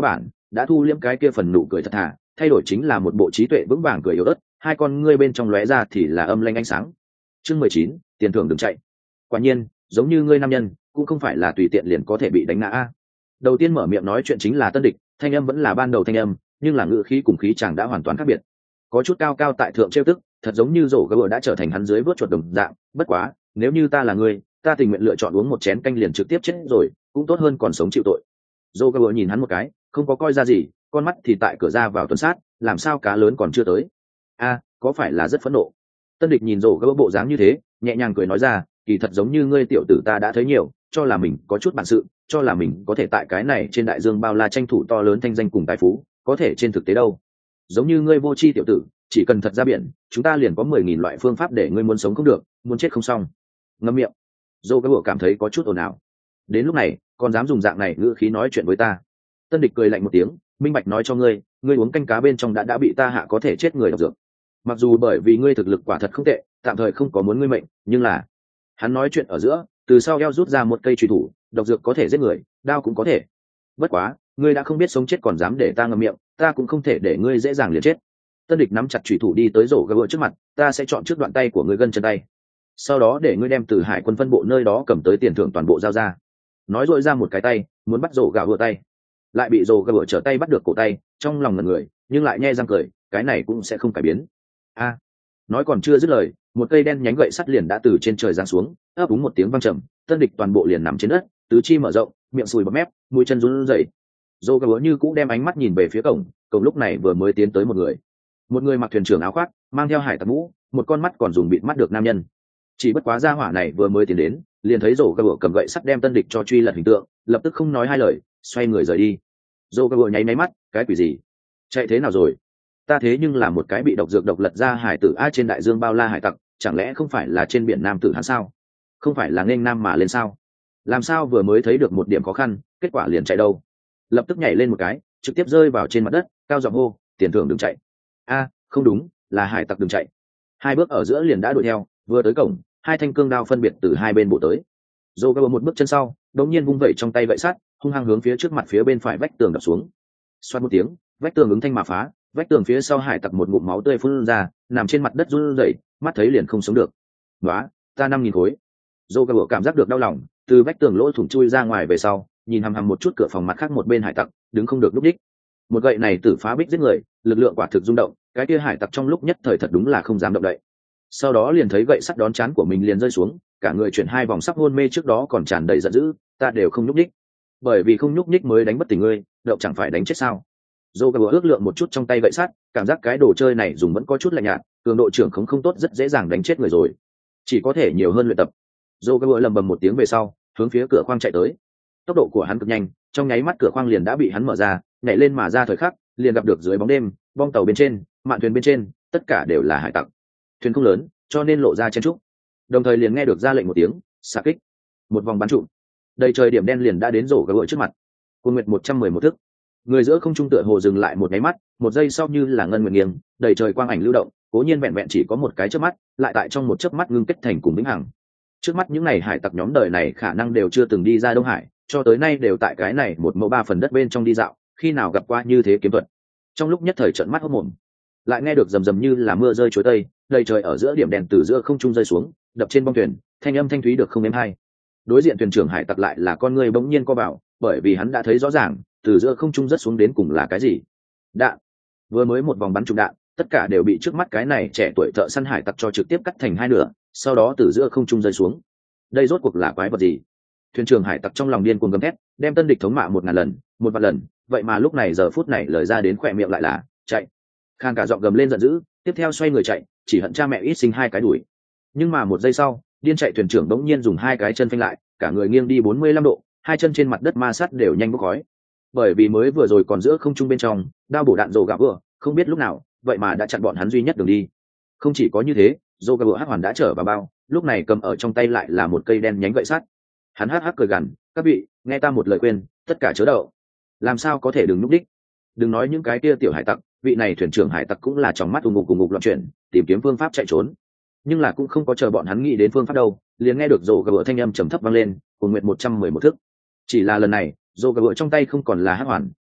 đã thu liễm cái kia phần nụ cười thật thà, thay đổi chính là một bộ trí tuệ vững vàng cười yếu ớt, hai con ngươi bên trong lóe ra thì là âm lanh ánh sáng. Chương 19, tiền thưởng đừng chạy. Quả nhiên, giống như ngươi nam nhân, cũng không phải là tùy tiện liền có thể bị đánh ngã a. Đầu tiên mở miệng nói chuyện chính là Tân Địch, thanh âm vẫn là ban đầu thanh âm, nhưng là ngữ khí cùng khí chàng đã hoàn toàn khác biệt. Có chút cao cao tại thượng trêu tức, thật giống như rổ gỡ đã trở thành hắn dưới vớt chuột đồng dạng. Bất quá, nếu như ta là ngươi, ta tình nguyện lựa chọn uống một chén canh liền trực tiếp chết rồi, cũng tốt hơn còn sống chịu tội. Rổ gỡ nhìn hắn một cái, không có coi ra gì, con mắt thì tại cửa ra vào tuần sát, làm sao cá lớn còn chưa tới. A, có phải là rất phẫn nộ? Tân Địch nhìn rổ gỡ bộ dáng như thế, nhẹ nhàng cười nói ra, kỳ thật giống như ngươi tiểu tử ta đã thấy nhiều, cho là mình có chút bản sự, cho là mình có thể tại cái này trên đại dương bao la tranh thủ to lớn thanh danh cùng tài phú, có thể trên thực tế đâu. Giống như ngươi vô tri tiểu tử, chỉ cần thật ra biển, chúng ta liền có 10.000 loại phương pháp để ngươi muốn sống không được, muốn chết không xong. Ngậm miệng. Dô cái bộ cảm thấy có chút ồn ào. Đến lúc này, còn dám dùng dạng này ngữ khí nói chuyện với ta. Tân Địch cười lạnh một tiếng, minh bạch nói cho ngươi, ngươi uống canh cá bên trong đã bị ta hạ có thể chết người độc dược. Mặc dù bởi vì ngươi thực lực quả thật không tệ, tạm thời không có muốn ngươi mệnh, nhưng là hắn nói chuyện ở giữa, từ sau eo rút ra một cây chùy thủ, độc dược có thể giết người, đao cũng có thể. Bất quá, ngươi đã không biết sống chết còn dám để ta ngậm miệng, ta cũng không thể để ngươi dễ dàng liền chết. Tân Địch nắm chặt chùy thủ đi tới rổ gỡ trước mặt, ta sẽ chọn trước đoạn tay của ngươi gân chân tay, sau đó để ngươi đem từ hải quân phân bộ nơi đó cầm tới tiền thưởng toàn bộ giao ra. Nói rồi ra một cái tay, muốn bắt rổ gỡ tay, lại bị rổ gỡ trở tay bắt được cổ tay, trong lòng ngẩn người, nhưng lại nhe răng cười, cái này cũng sẽ không cải biến. A, nói còn chưa dứt lời, một cây đen nhánh gậy sắt liền đã từ trên trời giáng xuống, ấp úng một tiếng vang trầm, Tân Địch toàn bộ liền nằm trên đất, tứ chi mở rộng, miệng sùi bọt mép, mũi chân run rẩy. Dô gỡ như cũ đem ánh mắt nhìn về phía cổng lúc này vừa mới tiến tới một người mặc thuyền trưởng áo khoác, mang theo hải tặc mũ, một con mắt còn dùng bịt mắt được nam nhân. Chỉ bất quá gia hỏa này vừa mới tiến đến, liền thấy Dô gỡ cầm gậy sắt đem Tân Địch cho truy lật hình tượng, lập tức không nói hai lời, xoay người rời đi. Dô gỡ nháy máy mắt, cái quỷ gì? Chạy thế nào rồi? Ta thế nhưng là một cái bị độc dược độc lật ra hải tử a trên đại dương bao la hải tặc, chẳng lẽ không phải là trên biển nam tử hắn sao? Không phải là nghênh nam mà lên sao? Làm sao vừa mới thấy được một điểm khó khăn, kết quả liền chạy đâu? Lập tức nhảy lên một cái, trực tiếp rơi vào trên mặt đất, cao giọng hô, tiền thưởng đừng chạy. A, không đúng, là hải tặc đừng chạy. Hai bước ở giữa liền đã đuổi theo, vừa tới cổng, hai thanh cương đao phân biệt từ hai bên bộ tới. Zogo một bước chân sau, đống nhiên vung vẩy trong tay gậy sắt, hung hăng hướng phía trước mặt phía bên phải vách tường đập xuống. Xoát một tiếng, vách tường ứng thanh mà phá, vách tường phía sau hải tặc một ngụm máu tươi phun ra, nằm trên mặt đất run rẩy, mắt thấy liền không sống được. "Nóa, ta 5.000 khối." Zogo cảm giác được đau lòng, từ vách tường lỗ thủng chui ra ngoài về sau, nhìn hằm hằm một chút cửa phòng mặt khác một bên hải tặc, đứng không được lúc đích. Một gậy này tử phá bích giết người, lực lượng quả thực rung động, cái kia hải tặc trong lúc nhất thời thật đúng là không dám động đậy. Sau đó liền thấy gậy sắt đón trán của mình liền rơi xuống, cả người chuyển hai vòng sắp hôn mê trước đó còn tràn đầy giận dữ, ta đều không nhúc nhích. Bởi vì không nhúc nhích mới đánh bất tỉnh ngươi, động chẳng phải đánh chết sao? Zogo ước lượng một chút trong tay gậy sắt, cảm giác cái đồ chơi này dùng vẫn có chút lạnh nhạt, cường độ trưởng không tốt rất dễ dàng đánh chết người rồi. Chỉ có thể nhiều hơn luyện tập. Zogo lầm bầm một tiếng về sau, hướng phía cửa khoang chạy tới. Tốc độ của hắn cực nhanh, trong nháy mắt cửa khoang liền đã bị hắn mở ra, nhảy lên mà ra thời khắc, liền gặp được dưới bóng đêm, bong tàu bên trên, mạn thuyền bên trên, tất cả đều là hải tặc. Thuyền không lớn, cho nên lộ ra chen trúc. Đồng thời liền nghe được ra lệnh một tiếng, xạ kích. Một vòng bắn trụm. Đầy trời điểm đen liền đã đến rổ gỡ trước mặt. Cuồng nguyệt 111 thức. Người giữa không trung tựa hồ dừng lại một cái mắt, một giây sau như là ngân nguyệt nghiêng, đầy trời quang ảnh lưu động, cố nhiên vẹn vẹn chỉ có một cái chớp mắt, lại tại trong một chớp mắt ngưng kết thành cùng vĩnh hằng. Trước mắt những này hải tặc nhóm đời này khả năng đều chưa từng đi ra Đông Hải, cho tới nay đều tại cái này một mẫu ba phần đất bên trong đi dạo, khi nào gặp qua như thế kiếm thuật. Trong lúc nhất thời trợn mắt hốt mồm, lại nghe được rầm rầm như là mưa rơi chuối tây, đầy trời ở giữa điểm đèn từ giữa không trung rơi xuống, đập trên bong thuyền, thanh âm thanh thúy được không êm hay. Đối diện thuyền trưởng hải tặc lại là con người bỗng nhiên co vào, bởi vì hắn đã thấy rõ ràng, từ giữa không trung rớt xuống đến cùng là cái gì. Đạn. Vừa mới một vòng bắn trúng đạn, tất cả đều bị trước mắt cái này trẻ tuổi thợ săn hải tặc cho trực tiếp cắt thành hai nửa, sau đó từ giữa không trung rơi xuống. Đây rốt cuộc là quái vật gì? Thuyền trưởng hải tặc trong lòng điên cuồng gầm thét, đem Tân Địch thống mạ 1000 lần, 1 vạn lần, vậy mà lúc này giờ phút này lời ra đến khỏe miệng lại là chạy. Khang cả giọng gầm lên giận dữ, tiếp theo xoay người chạy, chỉ hận cha mẹ ít sinh hai cái đuổi. Nhưng mà một giây sau, điên chạy thuyền trưởng bỗng nhiên dùng hai cái chân phanh lại, cả người nghiêng đi 45 độ, hai chân trên mặt đất ma sát đều nhanh bốc khói. Bởi vì mới vừa rồi còn giữa không trung bên trong, đao bổ đạn rồ gạo vừa, không biết lúc nào, vậy mà đã chặn bọn hắn duy nhất đường đi. Không chỉ có như thế, rồ gạo hắc hoàn đã trở vào bao, lúc này cầm ở trong tay lại là một cây đen nhánh gậy sắt. Hắn hắc hắc cười gằn, các vị, nghe ta một lời khuyên, tất cả chớ đậu. Làm sao có thể đừng núp đích? Đừng nói những cái kia tiểu hải tặc, vị này thuyền trưởng hải tặc cũng là trong mắt ù ngục loạn chuyển, tìm kiếm phương pháp chạy trốn. Nhưng là cũng không có chờ bọn hắn nghĩ đến phương pháp đâu, liền nghe được rồ gạo thanh âm trầm thấp vang lên, cùng nguyện 111 thức. Chỉ là lần này, rồ gạo trong tay không còn là hắc hoàn,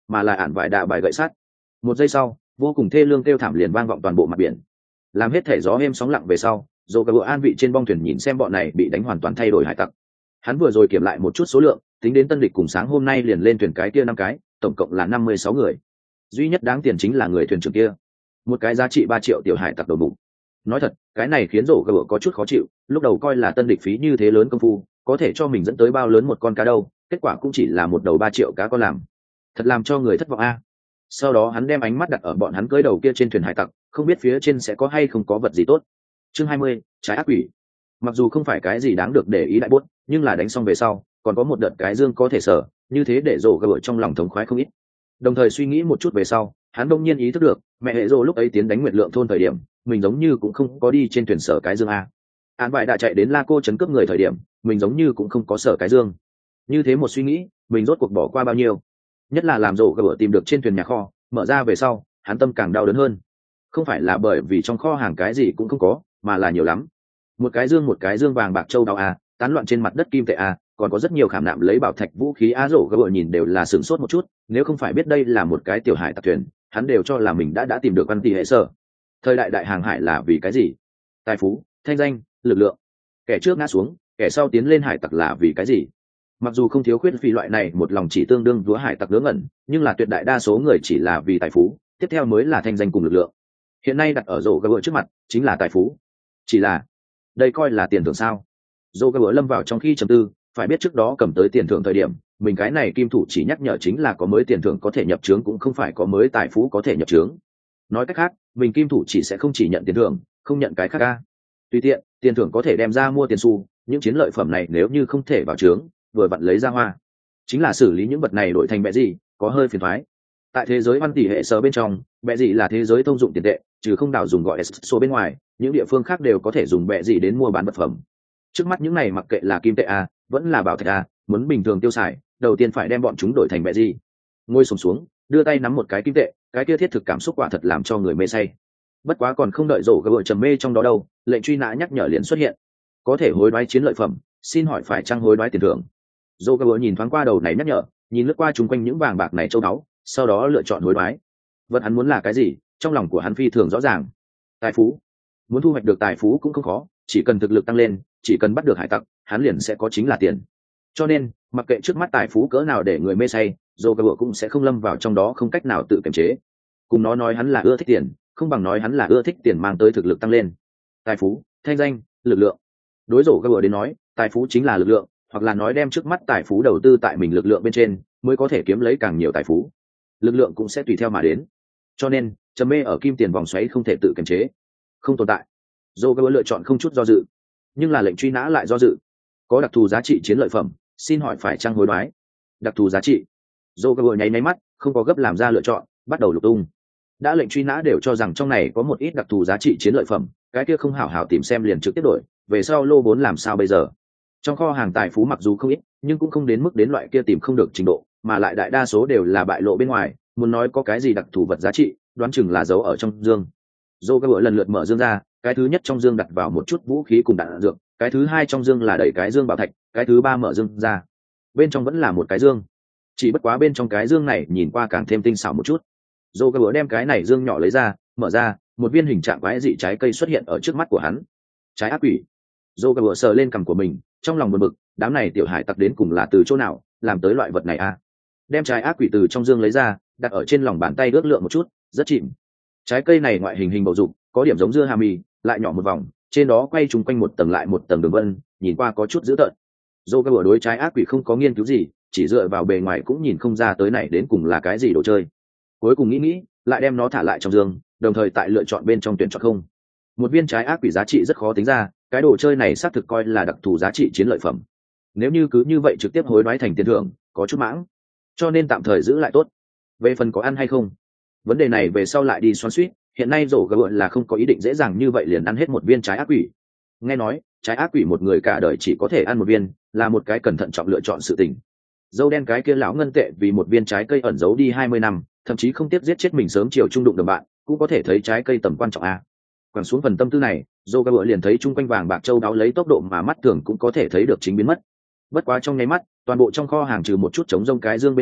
mà là ản vải đạ bài gậy sắt. Một giây sau, vô cùng thê lương kêu thảm liền vang vọng toàn bộ mặt biển. Làm hết thể gió êm sóng lặng về sau, dồ cả bữa an vị trên bong thuyền nhìn xem bọn này bị đánh hoàn toàn thay đổi hải tặc. Hắn vừa rồi kiểm lại một chút số lượng, tính đến tân địch cùng sáng hôm nay liền lên thuyền cái kia 5 cái, tổng cộng là 56 người. Duy nhất đáng tiền chính là người thuyền trưởng kia, một cái giá trị 3 triệu tiểu hải tặc đầu bụng. Nói thật, cái này khiến rổ gỡ có chút khó chịu, lúc đầu coi là tân địch phí như thế lớn công phu có thể cho mình dẫn tới bao lớn một con cá đâu, kết quả cũng chỉ là một đầu 3 triệu cá con làm, thật làm cho người thất vọng a. Sau đó hắn đem ánh mắt đặt ở bọn hắn cưỡi đầu kia trên thuyền hải tặc, không biết phía trên sẽ có hay không có vật gì tốt. Chương 20, trái ác quỷ. Mặc dù không phải cái gì đáng được để ý đại bốt, nhưng là đánh xong về sau còn có một đợt cái dương có thể sở, như thế để rổ gỡ trong lòng thống khoái không ít. Đồng thời suy nghĩ một chút về sau, hắn đông nhiên ý thức được mẹ hệ rổ lúc ấy tiến đánh Nguyệt Lượng thôn thời điểm mình giống như cũng không có đi trên thuyền sở cái dương a. Án vải đã chạy đến La Cô chấn cướp người thời điểm mình giống như cũng không có sở cái dương. Như thế một suy nghĩ, mình rốt cuộc bỏ qua bao nhiêu. Nhất là làm rổ gỡ tìm được trên thuyền nhà kho, mở ra về sau hắn tâm càng đau đớn hơn. Không phải là bởi vì trong kho hàng cái gì cũng không có, mà là nhiều lắm. Một cái dương vàng bạc châu đào a, tán loạn trên mặt đất kim tệ a, còn có rất nhiều khảm nạm lấy bảo thạch vũ khí a. Rổ gỡ nhìn đều là sửng sốt một chút, nếu không phải biết đây là một cái tiểu hải tặc thuyền, hắn đều cho là mình đã tìm được văn tỷ hệ sở. Thời đại đại hàng hải là vì cái gì? Tài phú, thanh danh, lực lượng. Kẻ trước ngã xuống, kẻ sau tiến lên hải tặc là vì cái gì? Mặc dù không thiếu khuyết vì loại này một lòng chỉ tương đương vúa hải tặc ngớ ngẩn, nhưng là tuyệt đại đa số người chỉ là vì tài phú, tiếp theo mới là thanh danh cùng lực lượng. Hiện nay đặt ở rổ gỡ trước mặt chính là tài phú. Chỉ là đây coi là tiền thưởng sao? Rổ gỡ lâm vào trong khi trầm tư, phải biết trước đó cầm tới tiền thưởng thời điểm mình cái này kim thủ chỉ nhắc nhở chính là có mới tiền thưởng có thể nhập trướng, cũng không phải có mới tài phú có thể nhập trướng. Nói cách khác, mình kim thủ chỉ sẽ không chỉ nhận tiền thưởng, không nhận cái khác ca. Tùy tiện, tiền thưởng có thể đem ra mua tiền xu, những chiến lợi phẩm này nếu như không thể vào trướng, vừa vặn lấy ra hoa. Chính là xử lý những vật này đổi thành bẹ gì, có hơi phiền toái. Tại thế giới văn tỷ hệ sở bên trong, bẹ gì là thế giới thông dụng tiền tệ, trừ không đảo dùng gọi số bên ngoài, những địa phương khác đều có thể dùng bẹ gì đến mua bán vật phẩm. Trước mắt những này mặc kệ là kim tệ a, vẫn là bảo thạch a, muốn bình thường tiêu xài, đầu tiên phải đem bọn chúng đổi thành bẹ gì. Ngồi xổm xuống, đưa tay nắm một cái kim tệ, cái kia thiết thực cảm xúc quả thật làm cho người mê say. Bất quá còn không đợi rổ gỡ trầm mê trong đó đâu, lệnh truy nã nhắc nhở liền xuất hiện. Có thể hối đoái chiến lợi phẩm, xin hỏi phải chăng hối đoái tiền thưởng? Rổ gỡ nhìn thoáng qua đầu này nhắc nhở, nhìn lướt qua chung quanh những vàng bạc này châu báu, sau đó lựa chọn hối đoái. Vật hắn muốn là cái gì, trong lòng của hắn phi thường rõ ràng. Tài phú. Muốn thu hoạch được tài phú cũng không khó, chỉ cần thực lực tăng lên, chỉ cần bắt được hải tặc, hắn liền sẽ có chính là tiền. Cho nên, mặc kệ trước mắt tài phú cỡ nào để người mê say, Joker cũng sẽ không lâm vào trong đó không cách nào tự kiềm chế. Cùng nó nói hắn là ưa thích tiền, không bằng nói hắn là ưa thích tiền mang tới thực lực tăng lên. Tài phú, thanh danh, lực lượng. Đối Joker đến nói, tài phú chính là lực lượng, hoặc là nói đem trước mắt tài phú đầu tư tại mình lực lượng bên trên, mới có thể kiếm lấy càng nhiều tài phú. Lực lượng cũng sẽ tùy theo mà đến. Cho nên, trầm mê ở kim tiền vòng xoáy không thể tự kiềm chế, không tồn tại. Joker lựa chọn không chút do dự, nhưng là lệnh truy nã lại do dự. Có đặc thù giá trị chiến lợi phẩm, xin hỏi phải chăng hối đoái? Đặc thù giá trị. Joker nháy mắt, không có gấp làm ra lựa chọn, bắt đầu lục tung. Đã lệnh truy nã đều cho rằng trong này có một ít đặc thù giá trị chiến lợi phẩm, cái kia không hảo hảo tìm xem liền trực tiếp đổi, về sau lô vốn làm sao bây giờ? Trong kho hàng tài phú mặc dù không ít, nhưng cũng không đến mức đến loại kia tìm không được trình độ, mà lại đại đa số đều là bại lộ bên ngoài, muốn nói có cái gì đặc thù vật giá trị, đoán chừng là giấu ở trong dương. Joker lần lượt mở dương ra, cái thứ nhất trong dương đặt vào một chút vũ khí cùng đạn dược, cái thứ hai trong dương là đẩy cái dương bảo thạch, cái thứ ba mở dương ra, bên trong vẫn là một cái dương, chỉ bất quá bên trong cái dương này nhìn qua càng thêm tinh xảo một chút. Joker đem cái này dương nhỏ lấy ra, mở ra, một viên hình trạng quái dị trái cây xuất hiện ở trước mắt của hắn. Trái ác quỷ. Joker sờ lên cằm của mình, trong lòng buồn bực, đám này tiểu hải tặc đến cùng là từ chỗ nào làm tới loại vật này a? Đem trái ác quỷ từ trong dương lấy ra, đặt ở trên lòng bàn tay ước lượng một chút, rất chìm. Trái cây này ngoại hình bầu dục, có điểm giống dưa hà mì, lại nhỏ một vòng, trên đó quay trúng quanh một tầng lại một tầng đường vân, nhìn qua có chút dữ tợn. Joker đối trái ác quỷ không có nghiên cứu gì, chỉ dựa vào bề ngoài cũng nhìn không ra tới này đến cùng là cái gì đồ chơi. Cuối cùng nghĩ, lại đem nó thả lại trong dương, đồng thời tại lựa chọn bên trong tuyển chọn không. Một viên trái ác quỷ giá trị rất khó tính ra, cái đồ chơi này xác thực coi là đặc thù giá trị chiến lợi phẩm. Nếu như cứ như vậy trực tiếp hối đoái thành tiền thưởng, có chút mãng, cho nên tạm thời giữ lại tốt. Về phần có ăn hay không, vấn đề này về sau lại đi xoắn xuýt. Hiện nay rổ gỡ là không có ý định dễ dàng như vậy liền ăn hết một viên trái ác quỷ. Nghe nói trái ác quỷ một người cả đời chỉ có thể ăn một viên, là một cái cẩn thận trọng lựa chọn sự tình. Dâu đen cái kia lão ngân tệ vì một viên trái cây ẩn giấu đi 20 năm, thậm chí không tiếc giết chết mình sớm chiều trung đụng đồng bạn, cũng có thể thấy trái cây tầm quan trọng a. Quẳng xuống phần tâm tư này, dâu gỡ liền thấy chung quanh vàng bạc châu đáo lấy tốc độ mà mắt thường cũng có thể thấy được chính biến mất. Bất quá trong nháy mắt, toàn bộ trong kho hàng trừ một chút trống rông cái dương bên ngoài,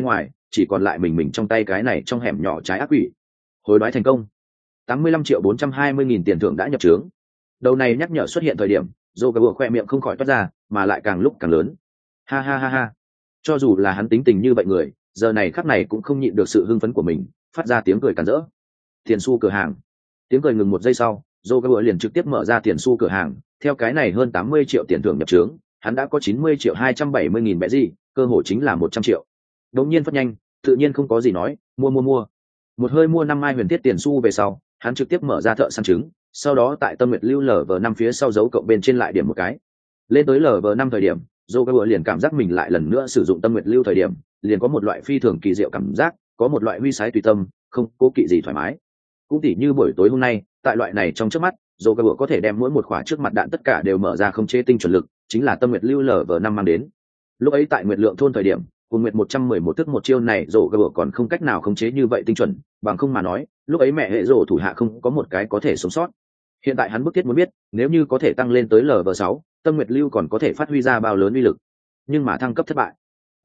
chỉ còn lại mình trong tay cái này trong hẻm nhỏ trái ác quỷ. Hối đoái thành công. 85.420.000 tiền thưởng đã nhập trướng. Đầu này nhắc nhở xuất hiện thời điểm, dô gà khoe miệng không khỏi toát ra, mà lại càng lúc càng lớn. Ha ha ha ha. Cho dù là hắn tính tình như vậy người, giờ này khắc này cũng không nhịn được sự hưng phấn của mình, phát ra tiếng cười càn rỡ. Tiền xu cửa hàng. Tiếng cười ngừng một giây sau, dô gà liền trực tiếp mở ra tiền xu cửa hàng, theo cái này hơn 80 triệu tiền thưởng nhập trướng, hắn đã có 90.270.000 bẹ gì, cơ hội chính là 100 triệu. Đột nhiên phát nhanh, tự nhiên không có gì nói, mua. Một hơi mua 5 mai huyền thiết tiền xu về sau, hắn trực tiếp mở ra thợ săn trứng, sau đó tại Tâm Nguyệt Lưu LV5 phía sau dấu cộng bên trên lại điểm một cái. Lên tới LV5 thời điểm, Joker liền cảm giác mình lại lần nữa sử dụng Tâm Nguyệt Lưu thời điểm, liền có một loại phi thường kỳ diệu cảm giác, có một loại huy sái tùy tâm, không cố kỵ gì thoải mái. Cũng tỉ như buổi tối hôm nay, tại loại này trong trước mắt, Joker có thể đem mỗi một khỏa trước mặt đạn tất cả đều mở ra không chế tinh chuẩn lực, chính là Tâm Nguyệt Lưu LV5 mang đến. Lúc ấy tại Nguyệt Lượng thôn thời điểm, cùng Nguyệt 111 thức một chiêu này Joker còn không cách nào khống chế như vậy tinh chuẩn, bằng không mà nói, lúc ấy mẹ hệ rồ thủ hạ không có một cái có thể sống sót. Hiện tại hắn bức thiết muốn biết, nếu như có thể tăng lên tới LV6, Tâm Nguyệt Lưu còn có thể phát huy ra bao lớn uy lực. Nhưng mà thăng cấp thất bại.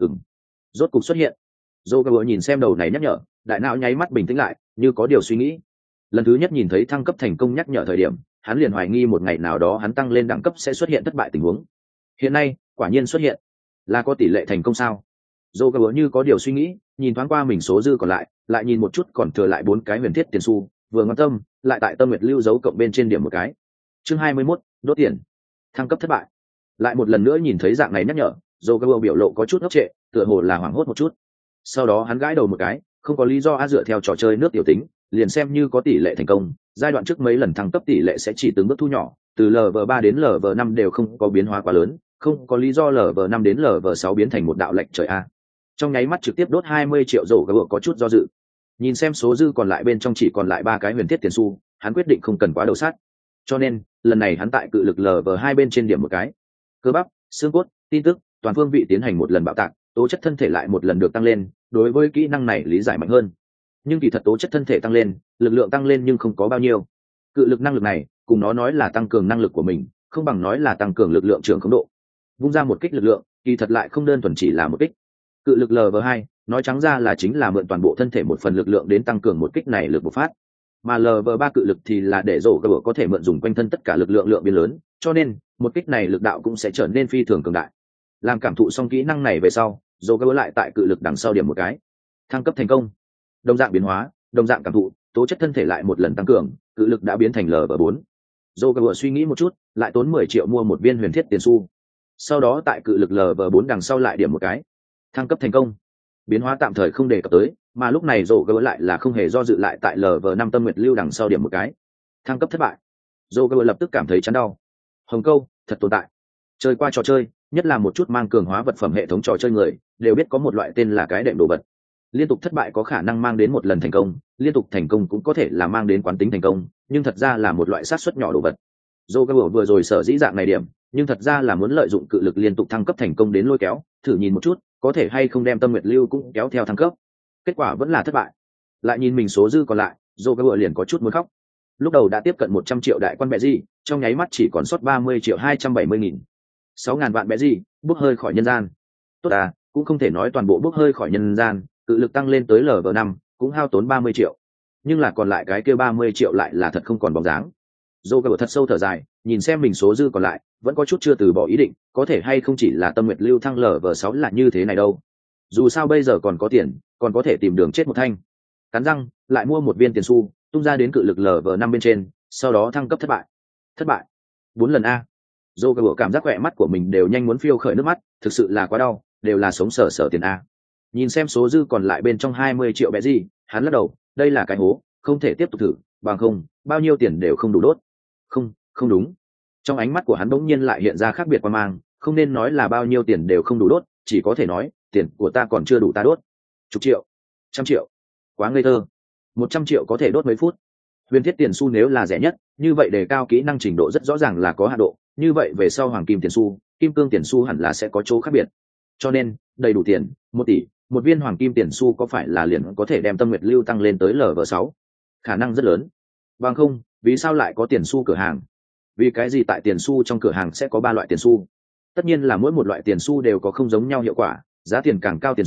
Rốt cục xuất hiện. Joker nhìn xem đầu này nhắc nhở, đại não nháy mắt bình tĩnh lại, như có điều suy nghĩ. Lần thứ nhất nhìn thấy thăng cấp thành công nhắc nhở thời điểm, hắn liền hoài nghi một ngày nào đó hắn tăng lên đẳng cấp sẽ xuất hiện thất bại tình huống. Hiện nay, quả nhiên xuất hiện. Là có tỷ lệ thành công sao? Joker như có điều suy nghĩ, nhìn thoáng qua mình số dư còn lại nhìn một chút còn thừa lại 4 cái huyền thiết tiền xu, vừa ngoan tâm, lại tại Tâm Nguyệt Lưu dấu cộng bên trên điểm một cái. Chương 21, đốt tiền. Thăng cấp thất bại. Lại một lần nữa nhìn thấy dạng này nhắc nhở, Joker biểu lộ có chút ngốc trệ, tựa hồ là hoảng hốt một chút. Sau đó hắn gãi đầu một cái, không có lý do dựa theo trò chơi nước tiểu tính, liền xem như có tỷ lệ thành công, giai đoạn trước mấy lần thăng cấp tỷ lệ sẽ chỉ từng bước thu nhỏ, từ LV3 đến LV5 đều không có biến hóa quá lớn, không có lý do LV5 đến LV6 biến thành một đạo lệnh trời a. Trong nháy mắt trực tiếp đốt 20 triệu Joker có chút do dự. Nhìn xem số dư còn lại bên trong chỉ còn lại 3 cái huyền thiết tiền xu, hắn quyết định không cần quá đầu sát. Cho nên, lần này hắn tại cự lực LV2 bên trên điểm một cái. Cơ bắp, xương cốt, tin tức, toàn phương vị tiến hành một lần bạo tạc, tố chất thân thể lại một lần được tăng lên, đối với kỹ năng này lý giải mạnh hơn. Nhưng kỳ thật tố chất thân thể tăng lên, lực lượng tăng lên nhưng không có bao nhiêu. Cự lực năng lực này, cùng nó nói là tăng cường năng lực của mình, không bằng nói là tăng cường lực lượng trường khống độ. Vung ra một kích lực lượng, kỳ thật lại không đơn thuần chỉ là một kích. Cự lực LV2, nói trắng ra là chính là mượn toàn bộ thân thể một phần lực lượng đến tăng cường một kích này lực bộc phát. Mà LV3 cự lực thì là để rổ có thể mượn dùng quanh thân tất cả lực lượng biến lớn, cho nên một kích này lực đạo cũng sẽ trở nên phi thường cường đại. Làm cảm thụ xong kỹ năng này về sau, rổ lại tại cự lực đằng sau điểm một cái. Thăng cấp thành công. Đồng dạng biến hóa, đồng dạng cảm thụ, tố chất thân thể lại một lần tăng cường, cự lực đã biến thành LV4. Rổ suy nghĩ một chút, lại tốn 10 triệu mua một viên huyền thiết tiền xu. Sau đó tại cự lực LV4 đằng sau lại điểm một cái. Thăng cấp thành công. Biến hóa tạm thời không đề cập tới, mà lúc này rổ gỡ lại là không hề do dự lại tại LV5 Tâm Nguyệt Lưu đằng sau điểm một cái. Thăng cấp thất bại. Rổ gỡ lập tức cảm thấy chán đau. Hồng câu thật tồn tại. Chơi qua trò chơi, nhất là một chút mang cường hóa vật phẩm hệ thống trò chơi người đều biết có một loại tên là cái đệm đồ vật. Liên tục thất bại có khả năng mang đến một lần thành công, liên tục thành công cũng có thể là mang đến quán tính thành công, nhưng thật ra là một loại xác suất nhỏ đồ vật. Rổ gỡ vừa rồi sở dĩ dạng này điểm, nhưng thật ra là muốn lợi dụng cự lực liên tục thăng cấp thành công đến lôi kéo, thử nhìn một chút có thể hay không đem Tâm Nguyệt Lưu cũng kéo theo thăng cấp. Kết quả vẫn là thất bại. Lại nhìn mình số dư còn lại, Joker liền có chút muốn khóc. Lúc đầu đã tiếp cận 100 triệu đại quan bẹ gì, trong nháy mắt chỉ còn sót 30.270.000. 6.000 vạn bẹ gì, bốc hơi khỏi nhân gian. Tốt à, cũng không thể nói toàn bộ bốc hơi khỏi nhân gian, cự lực tăng lên tới LV5, cũng hao tốn 30 triệu. Nhưng là còn lại cái kia 30 triệu lại là thật không còn bóng dáng. Joker thật sâu thở dài, nhìn xem mình số dư còn lại, vẫn có chút chưa từ bỏ ý định, có thể hay không chỉ là Tâm Nguyệt Lưu thăng LV6 là như thế này đâu. Dù sao bây giờ còn có tiền, còn có thể tìm đường chết một thanh. Cắn răng, lại mua một viên tiền xu, tung ra đến cự lực LV5 bên trên, sau đó thăng cấp thất bại. Thất bại. 4 lần a. Joker cảm giác khỏe mắt của mình đều nhanh muốn phiêu khởi nước mắt, thực sự là quá đau, đều là sống sờ tiền a. Nhìn xem số dư còn lại bên trong 20 triệu bẹ gì, hắn lắc đầu, đây là cái hố, không thể tiếp tục thử, bằng không, bao nhiêu tiền đều không đủ đốt. Không đúng. Trong ánh mắt của hắn bỗng nhiên lại hiện ra khác biệt qua mang, không nên nói là bao nhiêu tiền đều không đủ đốt, chỉ có thể nói tiền của ta còn chưa đủ ta đốt. Chục triệu, 100 triệu, quá ngây thơ. 100 triệu có thể đốt mấy phút. Huyền thiết tiền xu nếu là rẻ nhất, như vậy đề cao kỹ năng trình độ rất rõ ràng là có hạ độ, như vậy về sau hoàng kim tiền xu, kim cương tiền xu hẳn là sẽ có chỗ khác biệt. Cho nên, đầy đủ tiền, 1 tỷ, một viên hoàng kim tiền xu có phải là liền có thể đem Tâm Nguyệt Lưu tăng lên tới LV6? Khả năng rất lớn. Bằng không, vì sao lại có tiền xu cửa hàng? Vì cái gì tại tiền xu trong cửa hàng sẽ có 3 loại tiền xu? Tất nhiên là mỗi một loại tiền xu đều có không giống nhau hiệu quả, giá tiền càng cao tiền xu,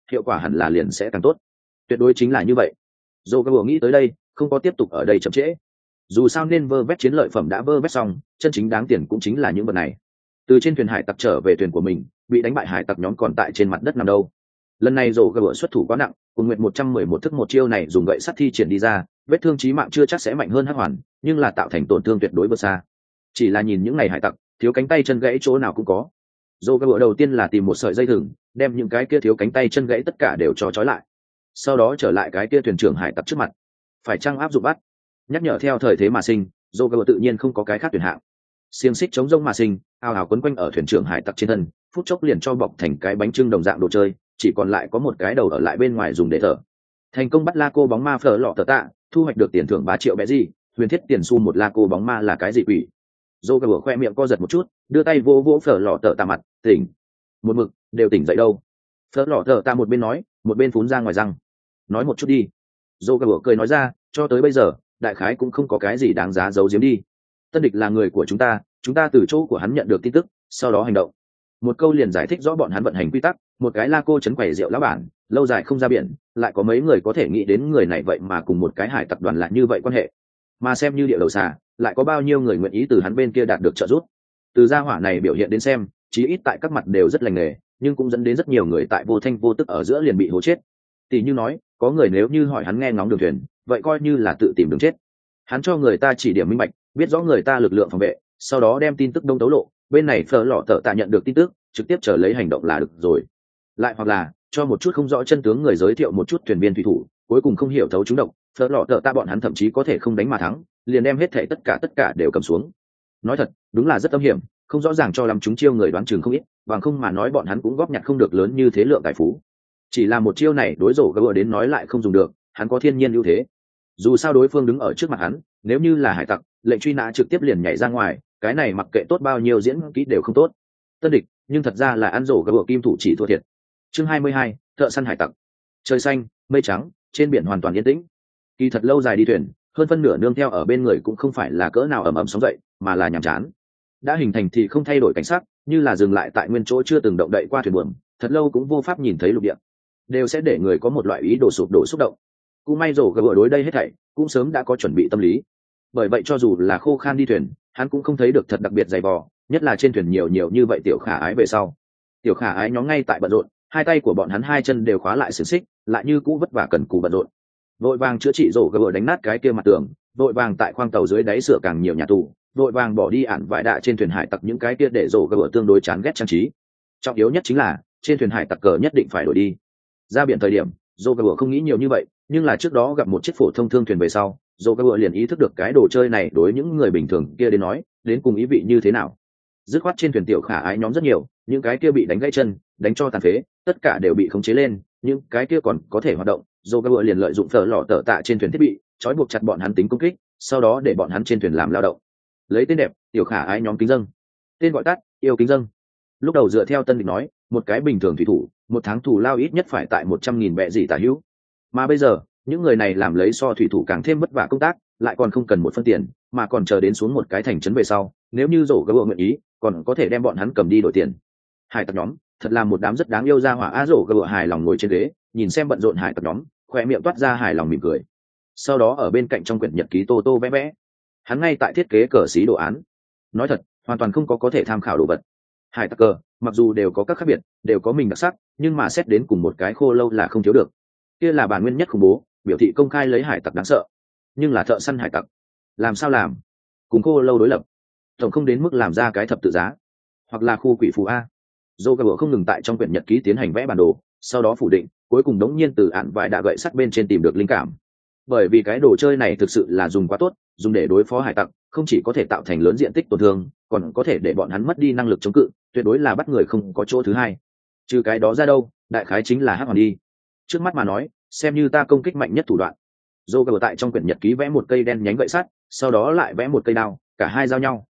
hiệu quả hẳn là liền sẽ càng tốt. Tuyệt đối chính là như vậy. Dô cái bùa nghĩ tới đây, không có tiếp tục ở đây chậm trễ. Dù sao nên vơ vét chiến lợi phẩm đã vơ vét xong, chân chính đáng tiền cũng chính là những vật này. Từ trên thuyền hải tặc trở về thuyền của mình, bị đánh bại hải tặc nhóm còn tại trên mặt đất nằm đâu. Lần này Dô cái bùa xuất thủ quá nặng, cùng nguyện 111 thức một chiêu này dùng gậy sắt thi triển đi ra, vết thương chí mạng chưa chắc sẽ mạnh hơn hắc hoàn, nhưng là tạo thành tổn thương tuyệt đối vượt xa. Chỉ là nhìn những ngày hải tặc, thiếu cánh tay chân gãy chỗ nào cũng có. Dô cái bùa đầu tiên là tìm một sợi dây thừng, đem những cái kia thiếu cánh tay chân gãy tất cả đều cho trói lại. Sau đó trở lại cái kia thuyền trưởng hải tặc trước mặt, phải chăng áp dụng bắt, nhắc nhở theo thời thế mà sinh. Dô cái bùa tự nhiên không có cái khác tuyển hạng, xiềng xích chống rông mà sinh, ào ào quấn quanh ở thuyền trưởng hải tặc trên thân, phút chốc liền cho bọc thành cái bánh trưng đồng dạng đồ chơi, chỉ còn lại có một cái đầu ở lại bên ngoài dùng để thở. Thành công bắt la cô bóng ma phở lọ tờ tạ, thu hoạch được tiền thưởng 3 triệu bé gì, huyền thiết tiền xu một la cô bóng ma là cái gì quỷ. Dô cái bùa khoe miệng co giật một chút, đưa tay vỗ vỗ phở lọ tờ tạ mặt, tỉnh. Một mực đều tỉnh dậy đâu. Phở lọ tờ tạ một bên nói, một bên phún ra ngoài răng. Nói một chút đi. Dô cái bùa cười nói ra, cho tới bây giờ đại khái cũng không có cái gì đáng giá giấu giếm đi. Tân địch là người của chúng ta từ chỗ của hắn nhận được tin tức, sau đó hành động. Một câu liền giải thích rõ bọn hắn vận hành quy tắc. Một cái la cô chấn quẩy rượu lão bản, lâu dài không ra biển, lại có mấy người có thể nghĩ đến người này vậy mà cùng một cái hải tập đoàn lại như vậy quan hệ. Mà xem như địa đầu xà, lại có bao nhiêu người nguyện ý từ hắn bên kia đạt được trợ giúp. Từ gia hỏa này biểu hiện đến xem, chí ít tại các mặt đều rất lành nghề, nhưng cũng dẫn đến rất nhiều người tại vô thanh vô tức ở giữa liền bị hố chết. Tỷ như nói, có người nếu như hỏi hắn nghe ngóng đường thuyền, vậy coi như là tự tìm đường chết. Hắn cho người ta chỉ điểm minh bạch, biết rõ người ta lực lượng phòng vệ, sau đó đem tin tức đông tấu lộ, bên này phở lọ tờ tạ nhận được tin tức, trực tiếp chờ lấy hành động là được rồi. Lại hoặc là cho một chút không rõ chân tướng người giới thiệu một chút thuyền viên thủy thủ, cuối cùng không hiểu thấu chúng độc, phở lọ tờ tạ bọn hắn thậm chí có thể không đánh mà thắng, liền đem hết thảy tất cả đều cầm xuống. Nói thật, đúng là rất âm hiểm, không rõ ràng cho lắm chúng chiêu người đoán chừng không ít, bằng không mà nói bọn hắn cũng góp nhặt không được lớn như thế lượng tài phú. Chỉ là một chiêu này đối rổ gỡ đến nói lại không dùng được, hắn có thiên nhiên ưu thế. Dù sao đối phương đứng ở trước mặt hắn, nếu như là hải tặc, lệnh truy nã trực tiếp liền nhảy ra ngoài, cái này mặc kệ tốt bao nhiêu diễn kỹ đều không tốt. Tân địch, nhưng thật ra là ăn rổ gỡ kim thủ chỉ thua thiệt. Chương 22, thợ săn hải tặc. Trời xanh, mây trắng, trên biển hoàn toàn yên tĩnh. Kỳ thật lâu dài đi thuyền, hơn phân nửa nương theo ở bên người cũng không phải là cỡ nào ầm ầm sóng dậy, mà là nhàm chán. Đã hình thành thì không thay đổi cảnh sắc, như là dừng lại tại nguyên chỗ chưa từng động đậy qua thuyền buồm, thật lâu cũng vô pháp nhìn thấy lục địa, đều sẽ để người có một loại ý đồ sụp đổ xúc động. Cũng may rổ gỡ đối đây hết thảy cũng sớm đã có chuẩn bị tâm lý, bởi vậy cho dù là khô khan đi thuyền, hắn cũng không thấy được thật đặc biệt dày vò, nhất là trên thuyền nhiều như vậy tiểu khả ái về sau. Tiểu khả ái nhóm ngay tại bận rộn, hai tay của bọn hắn hai chân đều khóa lại xiềng xích, lại như cũ vất vả cần cù bận rộn. Vội vàng chữa trị rổ gỡ đánh nát cái kia mặt tường, vội vàng tại khoang tàu dưới đáy sửa càng nhiều nhà tù, vội vàng bỏ đi ản vải đạ trên thuyền hải tặc những cái kia để rổ gỡ tương đối chán ghét trang trí. Trọng yếu nhất chính là trên thuyền hải tặc cờ nhất định phải đổi đi. Ra biển thời điểm rổ gỡ không nghĩ nhiều như vậy, nhưng là trước đó gặp một chiếc phổ thông thương thuyền về sau, rổ gỡ liền ý thức được cái đồ chơi này đối những người bình thường kia đến nói đến cùng ý vị như thế nào. Dứt khoát trên thuyền tiểu khả ái nhóm rất nhiều, những cái kia bị đánh gãy chân, đánh cho tàn phế, tất cả đều bị khống chế lên, những cái kia còn có thể hoạt động, Zogawa liền lợi dụng phở lọ tở tạ trên thuyền thiết bị, trói buộc chặt bọn hắn tính công kích, sau đó để bọn hắn trên thuyền làm lao động. Lấy tên đẹp, tiểu khả ái nhóm kính dâng. Tên gọi tắt, yêu kính dâng. Lúc đầu dựa theo Tân Địch nói, một cái bình thường thủy thủ, một tháng thù lao ít nhất phải tại 100.000 bẹ gì tả hữu. Mà bây giờ, những người này làm lấy so thủy thủ càng thêm vất vả công tác, lại còn không cần một phân tiền, mà còn chờ đến xuống một cái thành trấn về sau, nếu như Zogawa nguyện ý, còn có thể đem bọn hắn cầm đi đổi tiền. Hải tặc nhóm, thật là một đám rất đáng yêu ra hỏa. A Zogawa hài lòng ngồi trên ghế, nhìn xem bận rộn hải tặc nhóm, khoe miệng toát ra hài lòng mỉm cười. Sau đó ở bên cạnh trong quyển nhật ký tô tô vẽ vẽ, hắn ngay tại thiết kế cờ xí đồ án. Nói thật, hoàn toàn không có thể tham khảo đồ vật. Hải tặc cờ mặc dù đều có các khác biệt, đều có mình đặc sắc, nhưng mà xét đến cùng một cái khô lâu là không thiếu được. Kia là bản nguyên nhất khủng bố, biểu thị công khai lấy hải tặc đáng sợ. Nhưng là thợ săn hải tặc, làm sao làm? Cùng khô lâu đối lập, tổng không đến mức làm ra cái thập tự giá, hoặc là khu quỷ phù a. Zogawa không ngừng tại trong quyển nhật ký tiến hành vẽ bản đồ, sau đó phủ định, cuối cùng đống nhiên từ ạn vải đạ gậy sắt bên trên tìm được linh cảm. Bởi vì cái đồ chơi này thực sự là dùng quá tốt, dùng để đối phó hải tặc, không chỉ có thể tạo thành lớn diện tích tổn thương, còn có thể để bọn hắn mất đi năng lực chống cự, tuyệt đối là bắt người không có chỗ thứ hai. Trừ cái đó ra đâu, đại khái chính là hắc hoàn đi. Trước mắt mà nói, xem như ta công kích mạnh nhất thủ đoạn. Zogawa tại trong quyển nhật ký vẽ một cây đen nhánh gậy sắt, sau đó lại vẽ một cây đao, cả hai giao nhau.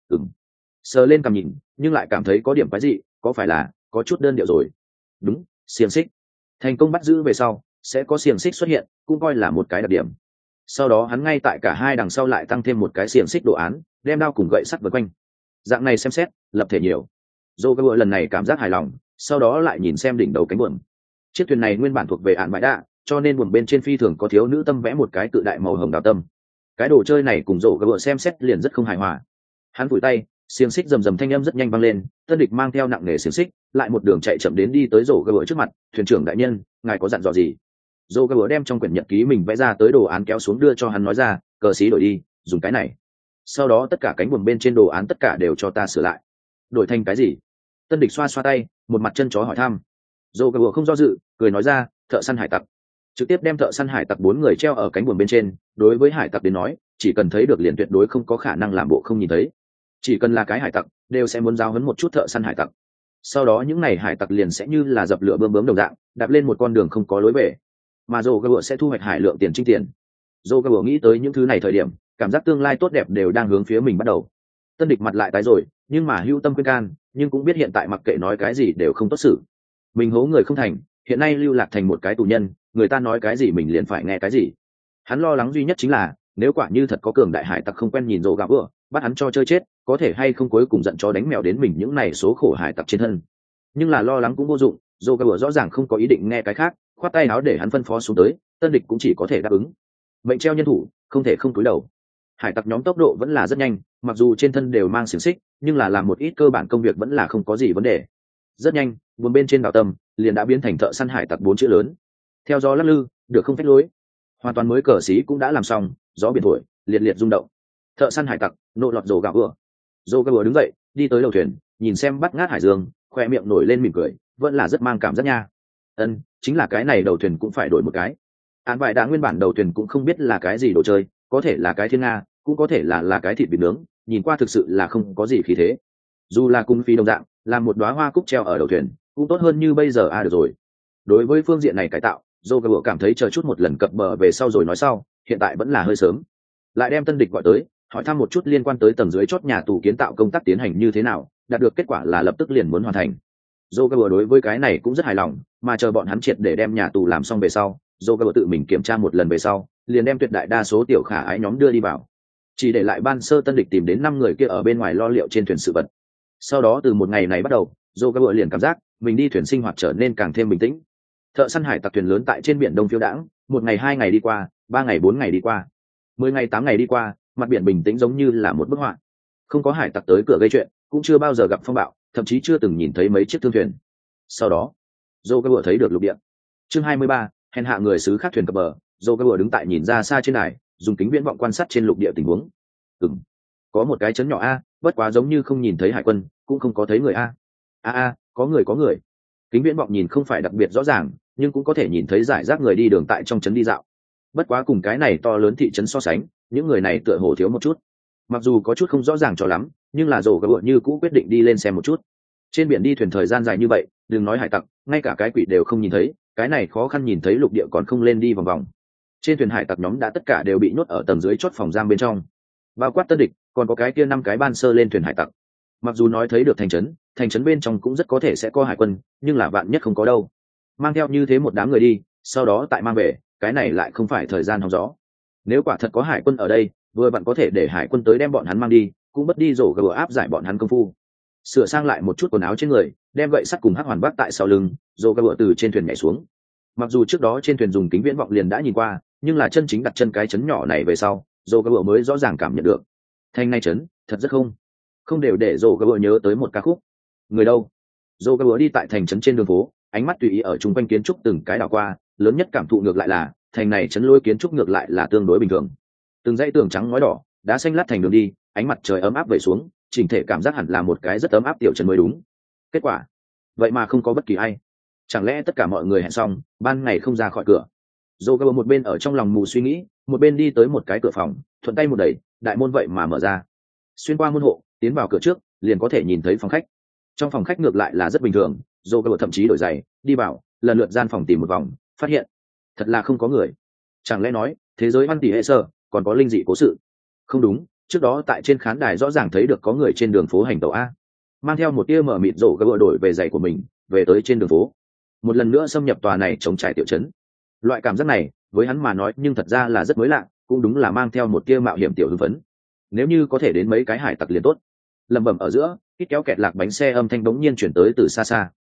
Sờ lên cầm nhìn, nhưng lại cảm thấy có điểm quái dị, có phải là có chút đơn điệu rồi. Đúng, xiềng xích. Thành công bắt giữ về sau, sẽ có xiềng xích xuất hiện, cũng coi là một cái đặc điểm. Sau đó hắn ngay tại cả hai đằng sau lại tăng thêm một cái xiềng xích đồ án, đem đao cùng gậy sắt vây quanh. Dạng này xem xét, lập thể nhiều. Zogawa lần này cảm giác hài lòng, sau đó lại nhìn xem đỉnh đầu cánh buồm. Chiếc thuyền này nguyên bản thuộc về ạn bãi đạ, cho nên buồng bên trên phi thường có thiếu nữ tâm vẽ một cái cự đại màu hồng đào tâm. Cái đồ chơi này cùng rổ gỡ xem xét liền rất không hài hòa. Hắn vùi tay, xiềng xích rầm rầm thanh âm rất nhanh vang lên, Tân Địch mang theo nặng nề xiềng xích lại một đường chạy chậm đến đi tới rổ gỡ trước mặt. Thuyền trưởng đại nhân, ngài có dặn dò gì? Rổ gỡ đem trong quyển nhật ký mình vẽ ra tới đồ án kéo xuống đưa cho hắn, nói ra, cờ xí đổi đi, dùng cái này. Sau đó tất cả cánh buồm bên trên đồ án tất cả đều cho ta sửa lại. Đổi thành cái gì? Tân Địch xoa xoa tay, một mặt chân chó hỏi thăm. Rổ gỡ không do dự, cười nói ra, thợ săn hải tặc. Trực tiếp đem thợ săn hải tặc 4 người treo ở cánh buồm bên trên. Đối với hải tặc đến nói, chỉ cần thấy được liền tuyệt đối không có khả năng làm bộ không nhìn thấy. Chỉ cần là cái hải tặc, đều sẽ muốn giáo huấn một chút thợ săn hải tặc. Sau đó những này hải tặc liền sẽ như là dập lửa bơm bướm đồng dạng, đạp lên một con đường không có lối về. Mà Roger sẽ thu hoạch hải lượng tiền trinh tiền. Roger nghĩ tới những thứ này thời điểm, cảm giác tương lai tốt đẹp đều đang hướng phía mình bắt đầu. Tân Địch mặt lại tái rồi, nhưng mà hữu tâm khuyên can, nhưng cũng biết hiện tại mặc kệ nói cái gì đều không tốt xử. Mình hố người không thành, hiện nay lưu lạc thành một cái tù nhân, người ta nói cái gì mình liền phải nghe cái gì. Hắn lo lắng duy nhất chính là, nếu quả như thật có cường đại hải tặc không quen nhìn Roger, bắt hắn cho chơi chết, có thể hay không cuối cùng giận chó đánh mèo đến mình những này số khổ hải tặc trên thân. Nhưng là lo lắng cũng vô dụng, Roger rõ ràng không có ý định nghe cái khác, khoát tay áo để hắn phân phó xuống tới, Tân Địch cũng chỉ có thể đáp ứng. Mệnh treo nhân thủ, không thể không cúi đầu. Hải tặc nhóm tốc độ vẫn là rất nhanh, mặc dù trên thân đều mang xiềng xích, nhưng là làm một ít cơ bản công việc vẫn là không có gì vấn đề. Rất nhanh, buồn bên trên đảo tâm liền đã biến thành thợ săn hải tặc 4 chữ lớn. Theo gió lắc lư, được không phép lối. Hoàn toàn mới cờ xí cũng đã làm xong, gió biển thổi, liệt liệt rung động. Thợ săn hải tặc, nộ lọt rồ gạo vừa. Rồ gạo vừa đứng dậy, đi tới đầu thuyền, nhìn xem bắt ngát hải dương, khoe miệng nổi lên mỉm cười, vẫn là rất mang cảm giác nha. Chính là cái này đầu thuyền cũng phải đổi một cái. Án vải đã nguyên bản đầu thuyền cũng không biết là cái gì đồ chơi, có thể là cái thiên nga, cũng có thể là cái thịt vịt nướng, nhìn qua thực sự là không có gì khí thế. Dù là cung phi đồng dạng, làm một đóa hoa cúc treo ở đầu thuyền, cũng tốt hơn như bây giờ được rồi. Đối với phương diện này cải tạo, Roger cảm thấy chờ chút một lần cập bờ về sau rồi nói sau, hiện tại vẫn là hơi sớm. Lại đem Tân Địch gọi tới, hỏi thăm một chút liên quan tới tầng dưới chót nhà tù kiến tạo công tác tiến hành như thế nào, đạt được kết quả là lập tức liền muốn hoàn thành. Roger đối với cái này cũng rất hài lòng, mà chờ bọn hắn triệt để đem nhà tù làm xong về sau, Roger tự mình kiểm tra một lần về sau, liền đem tuyệt đại đa số tiểu khả ái nhóm đưa đi vào. Chỉ để lại ban sơ Tân Địch tìm đến 5 người kia ở bên ngoài lo liệu trên thuyền sự vật. Sau đó từ một ngày này bắt đầu, Roger liền cảm giác mình đi thuyền sinh hoạt trở nên càng thêm bình tĩnh. Thợ săn hải tặc thuyền lớn tại trên biển Đông phiêu đãng, 1 ngày 2 ngày đi qua, 3 ngày 4 ngày đi qua, 10 ngày 8 ngày đi qua, mặt biển bình tĩnh giống như là một bức họa. Không có hải tặc tới cửa gây chuyện, cũng chưa bao giờ gặp phong bạo, thậm chí chưa từng nhìn thấy mấy chiếc thương thuyền. Sau đó, Roger thấy được lục địa. Chương 23, hèn hạ người xứ khác thuyền cập bờ. Roger đứng tại nhìn ra xa trên đài, dùng kính viễn vọng quan sát trên lục địa tình huống. Có một cái chấn nhỏ a, bất quá giống như không nhìn thấy hải quân, cũng không có thấy người a. Có người. Kính viễn vọng nhìn không phải đặc biệt rõ ràng, nhưng cũng có thể nhìn thấy rải rác người đi đường tại trong trấn đi dạo. Bất quá cùng cái này to lớn thị trấn so sánh, những người này tựa hồ thiếu một chút. Mặc dù có chút không rõ ràng cho lắm, nhưng là Roger như cũ quyết định đi lên xem một chút. Trên biển đi thuyền thời gian dài như vậy, đừng nói hải tặc, ngay cả cái quỷ đều không nhìn thấy, cái này khó khăn nhìn thấy lục địa còn không lên đi vòng vòng. Trên thuyền hải tặc nhóm đã tất cả đều bị nhốt ở tầng dưới chốt phòng giam bên trong, bao quát Tân Địch, còn có cái kia 5 cái ban sơ lên thuyền hải tặc. Mặc dù nói thấy được thành trấn bên trong cũng rất có thể sẽ có hải quân, nhưng là vạn nhất không có đâu. Mang theo như thế một đám người đi, sau đó tại mang về, cái này lại không phải thời gian hóng gió. Nếu quả thật có hải quân ở đây, vừa vặn có thể để hải quân tới đem bọn hắn mang đi, cũng bất đi rổ gờ áp giải bọn hắn công phu. Sửa sang lại một chút quần áo trên người, đem gậy sắt cùng hắc hoàn vác tại sau lưng, rổ gờ từ trên thuyền nhảy xuống. Mặc dù trước đó trên thuyền dùng kính viễn vọng liền đã nhìn qua, nhưng là chân chính đặt chân cái trấn nhỏ này về sau, rổ gờ mới rõ ràng cảm nhận được. Thanh này trấn, thật rất không đều để rổ gờ nhớ tới một ca khúc. Người đâu? Rổ gờ đi tại thành trấn trên đường phố, ánh mắt tùy ý ở chung quanh kiến trúc từng cái đảo qua, lớn nhất cảm thụ ngược lại là thành này trấn lôi kiến trúc ngược lại là tương đối bình thường. Từng dãy tường trắng ngói đỏ, đá xanh lát thành đường đi, ánh mặt trời ấm áp về xuống, chỉnh thể cảm giác hẳn là một cái rất ấm áp tiểu trấn mới đúng. Kết quả, vậy mà không có bất kỳ ai. Chẳng lẽ tất cả mọi người hẹn xong, ban ngày không ra khỏi cửa? Roger một bên ở trong lòng mù suy nghĩ, một bên đi tới một cái cửa phòng, thuận tay một đẩy, đại môn vậy mà mở ra. Xuyên qua môn hộ, tiến vào cửa trước, liền có thể nhìn thấy phòng khách. Trong phòng khách ngược lại là rất bình thường, Roger thậm chí đổi giày, đi vào, lần lượt gian phòng tìm một vòng, phát hiện thật là không có người. Chẳng lẽ nói, thế giới văn tỷ hệ sơ còn có linh dị cố sự? Không đúng, trước đó tại trên khán đài rõ ràng thấy được có người trên đường phố hành tẩu a. Mang theo một tia mở mịt Roger đổi về giày của mình, về tới trên đường phố. Một lần nữa xâm nhập tòa này chống trải tiểu trấn. Loại cảm giác này, với hắn mà nói nhưng thật ra là rất mới lạ, cũng đúng là mang theo một tia mạo hiểm tiểu hưng phấn. Nếu như có thể đến mấy cái hải tặc liền tốt. Lẩm bẩm ở giữa, kít kéo kẹt lạc bánh xe âm thanh bỗng nhiên chuyển tới từ xa xa.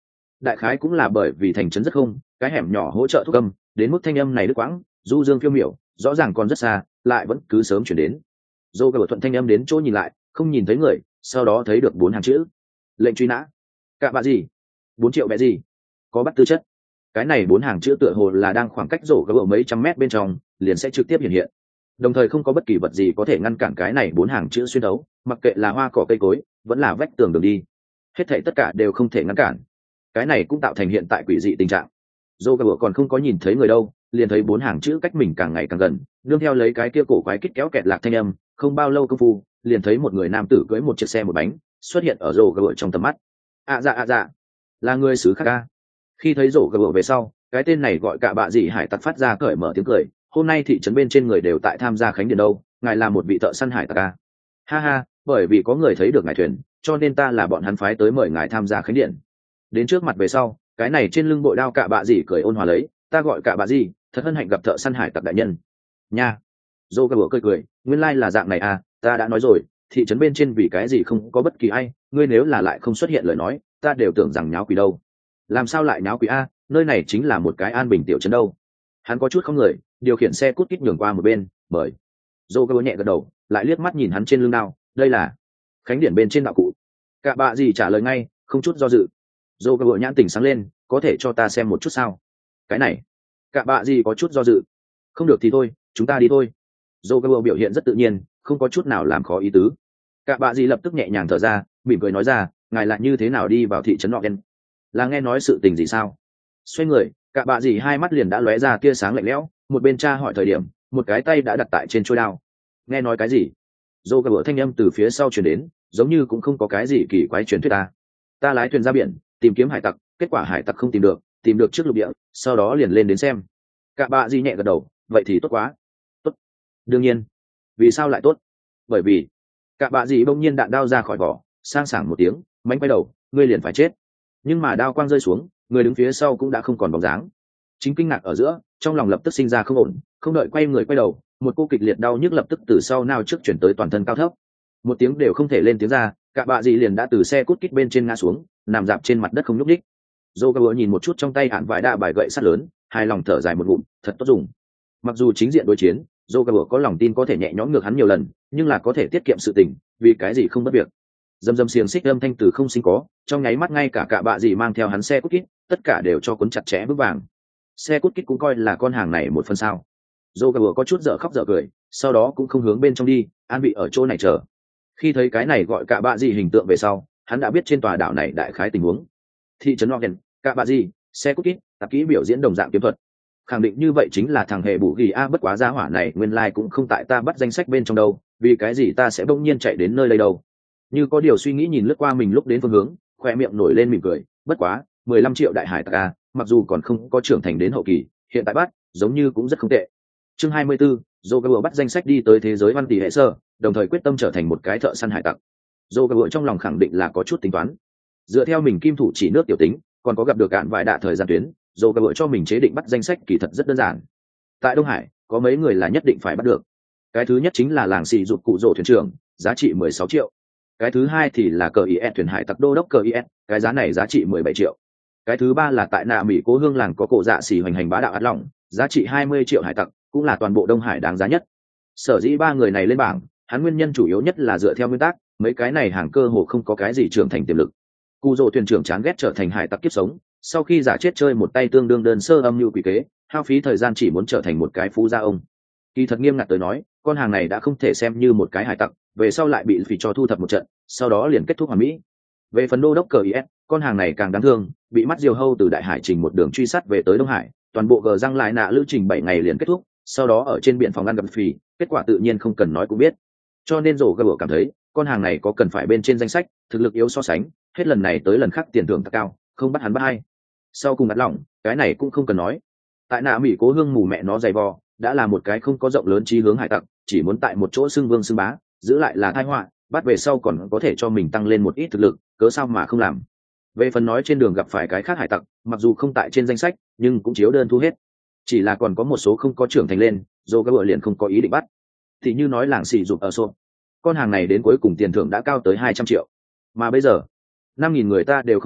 đại khái cũng là bởi vì thành trấn rất không cái hẻm nhỏ hỗ trợ thuốc âm đến mức thanh âm này đứt quãng du dương phiêu miểu rõ ràng còn rất xa lại vẫn cứ sớm chuyển đến. Dô gờ thuận thanh âm đến chỗ nhìn lại không nhìn thấy người, sau đó thấy được 4 hàng chữ: lệnh truy nã. Cạ bạ gì? 4 triệu bé gì? Có bắt tư chất. Cái này 4 hàng chữ tựa hồ là đang khoảng cách rổ gờ mấy trăm mét bên trong liền sẽ trực tiếp hiện hiện, đồng thời không có bất kỳ vật gì có thể ngăn cản cái này 4 hàng chữ xuyên đấu, mặc kệ là hoa cỏ cây cối vẫn là vách tường đường đi, hết thảy tất cả đều không thể ngăn cản. Cái này cũng tạo thành hiện tại quỷ dị tình trạng. Dô gờ còn không có nhìn thấy người đâu, liền thấy 4 hàng chữ cách mình càng ngày càng gần, đương theo lấy cái kia cổ quái kít kéo kẹt lạc thanh âm, không bao lâu công phu liền thấy một người nam tử cưỡi một chiếc xe một bánh xuất hiện ở rổ gờ trong tầm mắt. Dạ, là người xứ khác ca. Khi thấy rổ gờ về sau, cái tên này gọi cả bạ dị hải tặc phát ra cởi mở tiếng cười. Hôm nay thị trấn bên trên người đều tại tham gia khánh điện đâu, ngài là một vị thợ săn hải tặc ca. Ha ha, bởi vì có người thấy được ngài thuyền, cho nên ta là bọn hắn phái tới mời ngài tham gia khánh điện. Đến trước mặt về sau, cái này trên lưng bội đao cả bạ dị cười ôn hòa lấy, ta gọi cả bạ dị, thật hân hạnh gặp thợ săn hải tặc đại nhân. Nha. Dô gờ cười, nguyên lai là dạng này à, ta đã nói rồi, thị trấn bên trên vì cái gì không có bất kỳ ai, ngươi nếu là lại không xuất hiện lời nói, ta đều tưởng rằng nháo quỷ đâu. Làm sao lại nháo quỷ a, nơi này chính là một cái an bình tiểu trấn đâu. Hắn có chút không người, điều khiển xe cút kít nhường qua một bên, mời. Dô gờ nhẹ gật đầu, lại liếc mắt nhìn hắn trên lưng đao, đây là khánh điển bên trên đạo cụ. Cả bạ gì trả lời ngay, không chút do dự. Dô gờ nhãn tỉnh sáng lên, có thể cho ta xem một chút sao? Cái này, cả bạ gì có chút do dự. Không được thì thôi, chúng ta đi thôi. Dô gờ biểu hiện rất tự nhiên, không có chút nào làm khó ý tứ. Cả bạ gì lập tức nhẹ nhàng thở ra, mỉm cười nói ra, ngài lại như thế nào đi vào thị trấn Norgen? Là nghe nói sự tình gì sao? Xoay người, cả bạ gì hai mắt liền đã lóe ra tia sáng lạnh lẽo, một bên tra hỏi thời điểm, một cái tay đã đặt tại trên chuôi đao. Nghe nói cái gì? Dô gờ thanh âm từ phía sau truyền đến, giống như cũng không có cái gì kỳ quái truyền thuyết ta. Ta lái thuyền ra biển, tìm kiếm hải tặc, kết quả hải tặc không tìm được trước lục địa, sau đó liền lên đến xem. Cả bạ gì nhẹ gật đầu, vậy thì tốt quá. Tốt. Đương nhiên. Vì sao lại tốt? Bởi vì cả bạ gì bỗng nhiên đạn đao ra khỏi vỏ, sang sảng một tiếng, mánh quay đầu, ngươi liền phải chết. Nhưng mà đao quang rơi xuống, người đứng phía sau cũng đã không còn bóng dáng. Chính kinh ngạc ở giữa, trong lòng lập tức sinh ra không ổn, không đợi quay người quay đầu, một cô kịch liệt đau nhức lập tức từ sau nao trước chuyển tới toàn thân cao thấp. Một tiếng đều không thể lên tiếng ra, cả bạ gì liền đã từ xe cút kít bên trên ngã xuống, nằm dạp trên mặt đất không nhúc nhích. Joker nhìn một chút trong tay hạn vải đạ bài gậy sắt lớn, hài lòng thở dài một ngụm, thật tốt dùng. Mặc dù chính diện đối chiến, Joker có lòng tin có thể nhẹ nhõm ngược hắn nhiều lần, nhưng là có thể tiết kiệm sự tình, vì cái gì không bất việc. Dầm dầm xiềng xích âm thanh từ không sinh có, trong nháy mắt ngay cả bạ gì mang theo hắn xe cút kít, tất cả đều cho cuốn chặt chẽ vững vàng. Xe cút kít cũng coi là con hàng này một phần sao. Joker có chút dở khóc dở cười, sau đó cũng không hướng bên trong đi, an vị ở chỗ này chờ. Khi thấy cái này gọi cả bạ gì hình tượng về sau, hắn đã biết trên tòa đảo này đại khái tình huống. Thị trấn Norgen, cả bạ gì, xe cút kít, tạp kỹ biểu diễn đồng dạng kiếm thuật. Khẳng định như vậy chính là thằng hề bù ghi a, bất quá gia hỏa này nguyên lai cũng không tại ta bắt danh sách bên trong đâu, vì cái gì ta sẽ bỗng nhiên chạy đến nơi đây đâu. Như có điều suy nghĩ nhìn lướt qua mình lúc đến phương hướng, khoe miệng nổi lên mỉm cười, bất quá 15 triệu đại hải tặc a, mặc dù còn không có trưởng thành đến hậu kỳ, hiện tại bắt giống như cũng rất không tệ. Chương 24, Joker bắt danh sách đi tới thế giới văn tỷ hệ sơ, đồng thời quyết tâm trở thành một cái thợ săn hải tặc. Joker trong lòng khẳng định là có chút tính toán. Dựa theo mình kim thủ chỉ nước tiểu tính, còn có gặp được cạn vài đạ thời gian tuyến, Joker cho mình chế định bắt danh sách kỳ thật rất đơn giản. Tại Đông Hải, có mấy người là nhất định phải bắt được. Cái thứ nhất chính là làng xì rụt cụ rồ thuyền trưởng, giá trị 16 triệu. Cái thứ hai thì là cờ IS thuyền hải tặc đô đốc cờ IS, cái giá này giá trị 17 triệu. Cái thứ ba là tại nạ Mỹ cố hương làng có cổ dạ xì hoành hành bá đạo át lỏng, giá trị 20 triệu hải tặc, cũng là toàn bộ Đông Hải đáng giá nhất. Sở dĩ ba người này lên bảng, hắn nguyên nhân chủ yếu nhất là dựa theo nguyên tắc, mấy cái này hàng cơ hồ không có cái gì trưởng thành tiềm lực. Cụ rồ thuyền trưởng chán ghét trở thành hải tặc kiếp sống, sau khi giả chết chơi một tay tương đương đơn sơ âm mưu quỷ kế, hao phí thời gian chỉ muốn trở thành một cái phú gia ông. Kỳ thật nghiêm ngặt tới nói, con hàng này đã không thể xem như một cái hải tặc, về sau lại bị phỉ cho thu thập một trận, sau đó liền kết thúc hoàn mỹ. Về phần đô đốc cờ IS, con hàng này càng đáng thương, bị mắt diều hâu từ đại hải trình một đường truy sát về tới Đông Hải, toàn bộ gờ răng lại nạ lữ trình 7 ngày liền kết thúc, sau đó ở trên biển phòng ăn gặp phỉ, kết quả tự nhiên không cần nói cũng biết. Cho nên rổ gờ cảm thấy con hàng này có cần phải bên trên danh sách, thực lực yếu so sánh, hết lần này tới lần khác tiền thưởng cao, không bắt hắn bắt hay. Sau cùng ngắt lỏng, cái này cũng không cần nói. Tại nạ Mỹ cố hương mù mẹ nó dày vò, đã là một cái không có rộng lớn chí hướng hải tặc, chỉ muốn tại một chỗ xưng vương xưng bá, giữ lại là tai họa, bắt về sau còn có thể cho mình tăng lên một ít thực lực, cớ sao mà không làm. Về phần nói trên đường gặp phải cái khác hải tặc, mặc dù không tại trên danh sách, nhưng cũng chiếu đơn thu hết. Chỉ là còn có một số không có trưởng thành lên, Joker liền không có ý định bắt. Thì như nói làng xì rụt ở xô, con hàng này đến cuối cùng tiền thưởng đã cao tới 200 triệu, mà bây giờ 5.000 người ta đều không cần,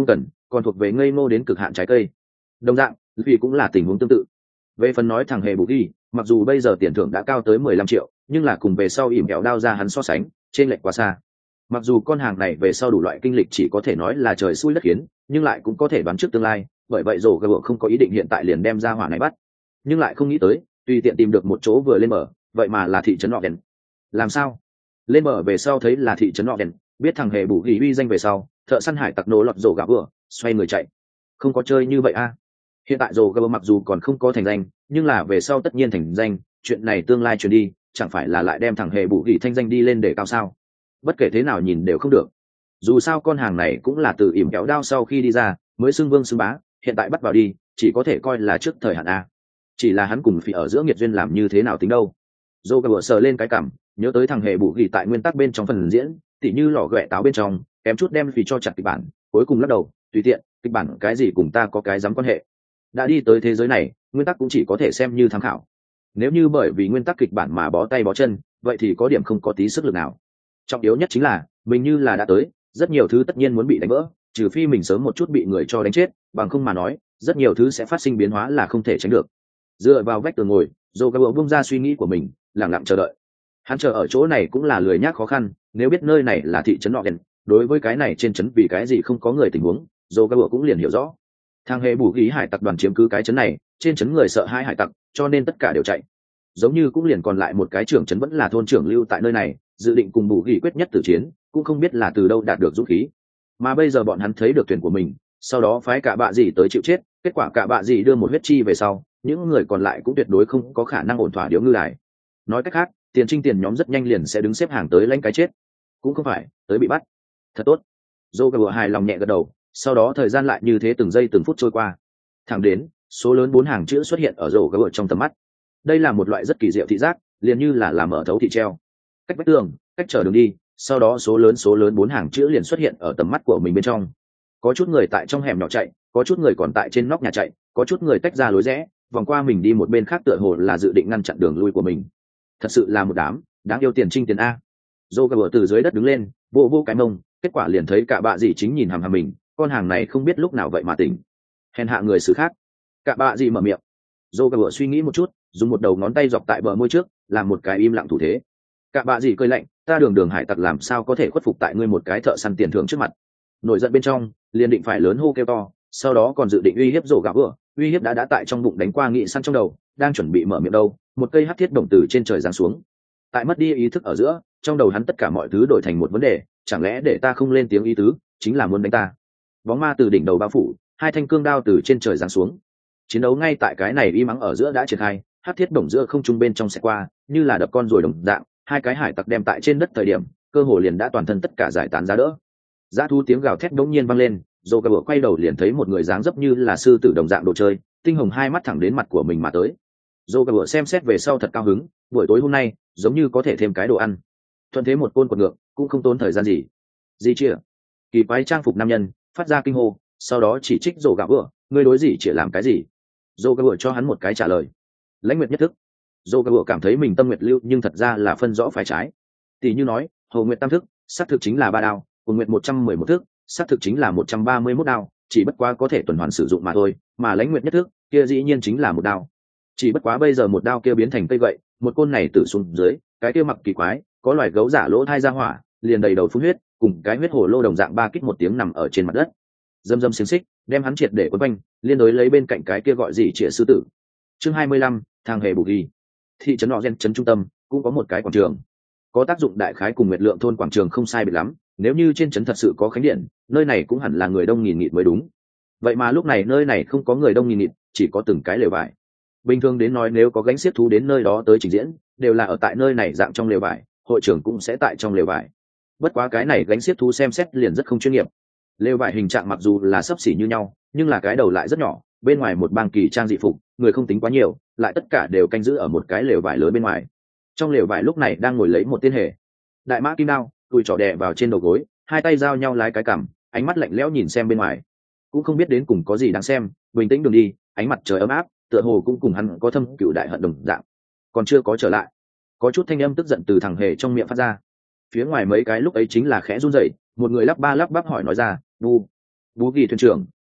còn thuộc về ngây ngô đến cực hạn trái cây. Đồng dạng vì cũng là tình huống tương tự. Về phần nói thằng hề bù ghi, mặc dù bây giờ tiền thưởng đã cao tới 15 triệu, nhưng là cùng về sau ỉm kẹo đao ra hắn so sánh trên lệch quá xa. Mặc dù con hàng này về sau đủ loại kinh lịch chỉ có thể nói là trời xui đất khiến, nhưng lại cũng có thể đoán trước tương lai, bởi vậy rổ gờ không có ý định hiện tại liền đem ra hỏa này bắt, nhưng lại không nghĩ tới tùy tiện tìm được một chỗ vừa lên mở, vậy mà là thị trấn nọ đèn. Làm sao lên mở về sau thấy là thị trấn nọ đèn, biết thằng hề bù ghi uy danh về sau, thợ săn hải tặc nổ lọt rổ gà vừa xoay người chạy. Không có chơi như vậy a. Hiện tại rổ gà mặc dù còn không có thành danh, nhưng là về sau tất nhiên thành danh, chuyện này tương lai truyền đi chẳng phải là lại đem thằng hề bù ghi thanh danh đi lên để cao sao? Bất kể thế nào nhìn đều không được. Dù sao con hàng này cũng là từ ỉm kéo đao sau khi đi ra mới xưng vương xưng bá, hiện tại bắt vào đi chỉ có thể coi là trước thời hạn a. Chỉ là hắn cùng phi ở giữa nghiệt duyên làm như thế nào tính đâu. Dô gà sờ lên cái cảm, nhớ tới thằng hề bù ghi tại nguyên tắc bên trong phần diễn, tỉ như lò ghẹ táo bên trong kém chút đem phi cho chặt kịch bản, cuối cùng lắc đầu tùy tiện, kịch bản cái gì cùng ta có cái dám quan hệ. Đã đi tới thế giới này, nguyên tắc cũng chỉ có thể xem như tham khảo. Nếu như bởi vì nguyên tắc kịch bản mà bó tay bó chân, vậy thì có điểm không có tí sức lực nào. Trọng yếu nhất chính là mình như là đã tới, rất nhiều thứ tất nhiên muốn bị đánh vỡ, trừ phi mình sớm một chút bị người cho đánh chết, bằng không mà nói rất nhiều thứ sẽ phát sinh biến hóa là không thể tránh được. Dựa vào vách tường ngồi, Dô gà bung ra suy nghĩ của mình, lặng lặng chờ đợi. Hắn chờ ở chỗ này cũng là lười nhác khó khăn, nếu biết nơi này là thị trấn nọ đèn, đối với cái này trên trấn vì cái gì không có người tình huống, Dô gà cũng liền hiểu rõ. Thang hề bù ghi hải tặc đoàn chiếm cứ cái trấn này, trên trấn người sợ hai hải tặc, cho nên tất cả đều chạy. Giống như cũng liền còn lại một cái trưởng trấn vẫn là thôn trưởng lưu tại nơi này, dự định cùng bù ghi quyết nhất tử chiến, cũng không biết là từ đâu đạt được dũng khí. Mà bây giờ bọn hắn thấy được thuyền của mình, sau đó phái cả bạ gì tới chịu chết, kết quả cả bạ gì đưa một huyết chi về sau, những người còn lại cũng tuyệt đối không có khả năng ổn thỏa điếu ngư đài. Nói cách khác, tiền trinh tiền nhóm rất nhanh liền sẽ đứng xếp hàng tới lãnh cái chết, cũng không phải tới bị bắt. Thật tốt. Dô gà hài lòng nhẹ gật đầu, sau đó thời gian lại như thế từng giây từng phút trôi qua, thẳng đến số lớn 4 hàng chữ xuất hiện ở rổ gà trong tầm mắt. Đây là một loại rất kỳ diệu thị giác, liền như là làm mở thấu thị treo, cách vách tường, cách trở đường đi, sau đó số lớn 4 hàng chữ liền xuất hiện ở tầm mắt của mình bên trong. Có chút người tại trong hẻm nhỏ chạy, có chút người còn tại trên nóc nhà chạy, có chút người tách ra lối rẽ vòng qua mình đi một bên khác, tựa hồ là dự định ngăn chặn đường lui của mình. Thật sự là một đám đáng yêu tiền trinh tiền a. Dô gà từ dưới đất đứng lên, vô cái mông, kết quả liền thấy cả bạ gì chính nhìn hằm hằm mình, con hàng này không biết lúc nào vậy mà tỉnh. Hèn hạ người xử khác. Cả bạ gì mở miệng. Dô gà suy nghĩ một chút, dùng một đầu ngón tay dọc tại bờ môi trước, làm một cái im lặng thủ thế. Cả bạ gì cười lạnh, ta đường hải tặc làm sao có thể khuất phục tại ngươi một cái thợ săn tiền thưởng trước mặt. Nổi giận bên trong liền định phải lớn hô kêu to, sau đó còn dự định uy hiếp rổ gà vừa, uy hiếp đã tại trong bụng đánh qua nghị săn trong đầu, đang chuẩn bị mở miệng đâu, một cây hắc thiết đồng từ trên trời giáng xuống. Tại mất đi ý thức ở giữa, trong đầu hắn tất cả mọi thứ đổi thành một vấn đề, chẳng lẽ để ta không lên tiếng ý tứ chính là muốn đánh ta? Bóng ma từ đỉnh đầu bao phủ, hai thanh cương đao từ trên trời giáng xuống. Chiến đấu ngay tại cái này y mắng ở giữa đã triển khai, hắc thiết đồng giữa không trung bên trong sẽ qua, như là đập con rồi đồng dạng, hai cái hải tặc đem tại trên đất thời điểm, cơ hồ liền đã toàn thân tất cả giải tán ra đỡ. Dã thú tiếng gào thét đống nhiên vang lên, Dô gà quay đầu liền thấy một người dáng dấp như là sư tử đồng dạng đồ chơi, tinh hồng hai mắt thẳng đến mặt của mình mà tới. Dô gà xem xét về sau thật cao hứng, buổi tối hôm nay giống như có thể thêm cái đồ ăn. Thuận thế một côn quật ngược, cũng không tốn thời gian gì. Gì chia? Kỳ quái trang phục nam nhân phát ra kinh hô, sau đó chỉ trích Dô gà ngươi đối gì chỉ làm cái gì? Dô gà cho hắn một cái trả lời. Lãnh nguyệt nhất thức. Dô gà cảm thấy mình tâm nguyệt lưu nhưng thật ra là phân rõ phải trái. Tỷ như nói, Hồ Nguyệt tam thức, xác thực chính là 3 đao, Hồn Nguyệt 111 thức, xác thực chính là 131 đao, chỉ bất quá có thể tuần hoàn sử dụng mà thôi, mà Lãnh Nguyệt nhất thức, kia dĩ nhiên chính là 1 đao. Chỉ bất quá bây giờ 1 đao kia biến thành cây vậy, một côn này tử xuống dưới, cái kia mặc kỳ quái, có loài gấu giả lỗ thai ra hỏa, liền đầy đầu phun huyết, cùng cái huyết hồ lô đồng dạng ba kích một tiếng nằm ở trên mặt đất. Dâm xiềng xích, đem hắn triệt để quấn quanh, liên đối lấy bên cạnh cái kia gọi gì Trịa sư tử. Chương 25, thang hề bù ghi. Thị trấn Nọ Gen trấn trung tâm cũng có một cái quảng trường, có tác dụng đại khái cùng Nguyệt Lượng thôn quảng trường không sai biệt lắm. Nếu như trên trấn thật sự có khánh điện, nơi này cũng hẳn là người đông nghìn nghịt mới đúng. Vậy mà lúc này nơi này không có người đông nghìn nghịt, chỉ có từng cái lều vải. Bình thường đến nói nếu có gánh xiếc thú đến nơi đó tới trình diễn, đều là ở tại nơi này dạng trong lều vải, hội trưởng cũng sẽ tại trong lều vải. Bất quá cái này gánh xiếc thú xem xét liền rất không chuyên nghiệp. Lều vải hình trạng mặc dù là xấp xỉ như nhau, nhưng là cái đầu lại rất nhỏ, bên ngoài một bang kỳ trang dị phục, người không tính quá nhiều, lại tất cả đều canh giữ ở một cái lều vải lớn bên ngoài. Trong lều vải lúc này đang ngồi lấy một tên hề. Đại mã kim đao, tùi trỏ đè vào trên đầu gối, hai tay giao nhau lái cái cằm, ánh mắt lạnh lẽo nhìn xem bên ngoài, cũng không biết đến cùng có gì đáng xem. Bình tĩnh đường đi, ánh mặt trời ấm áp, tựa hồ cũng cùng hắn có thâm cựu đại hận đồng dạng. Còn chưa có trở lại, có chút thanh âm tức giận từ thằng hề trong miệng phát ra. Phía ngoài mấy cái lúc ấy chính là khẽ run rẩy, một người lắp ba lắp bắp hỏi nói ra, bú ghi thuyền trưởng,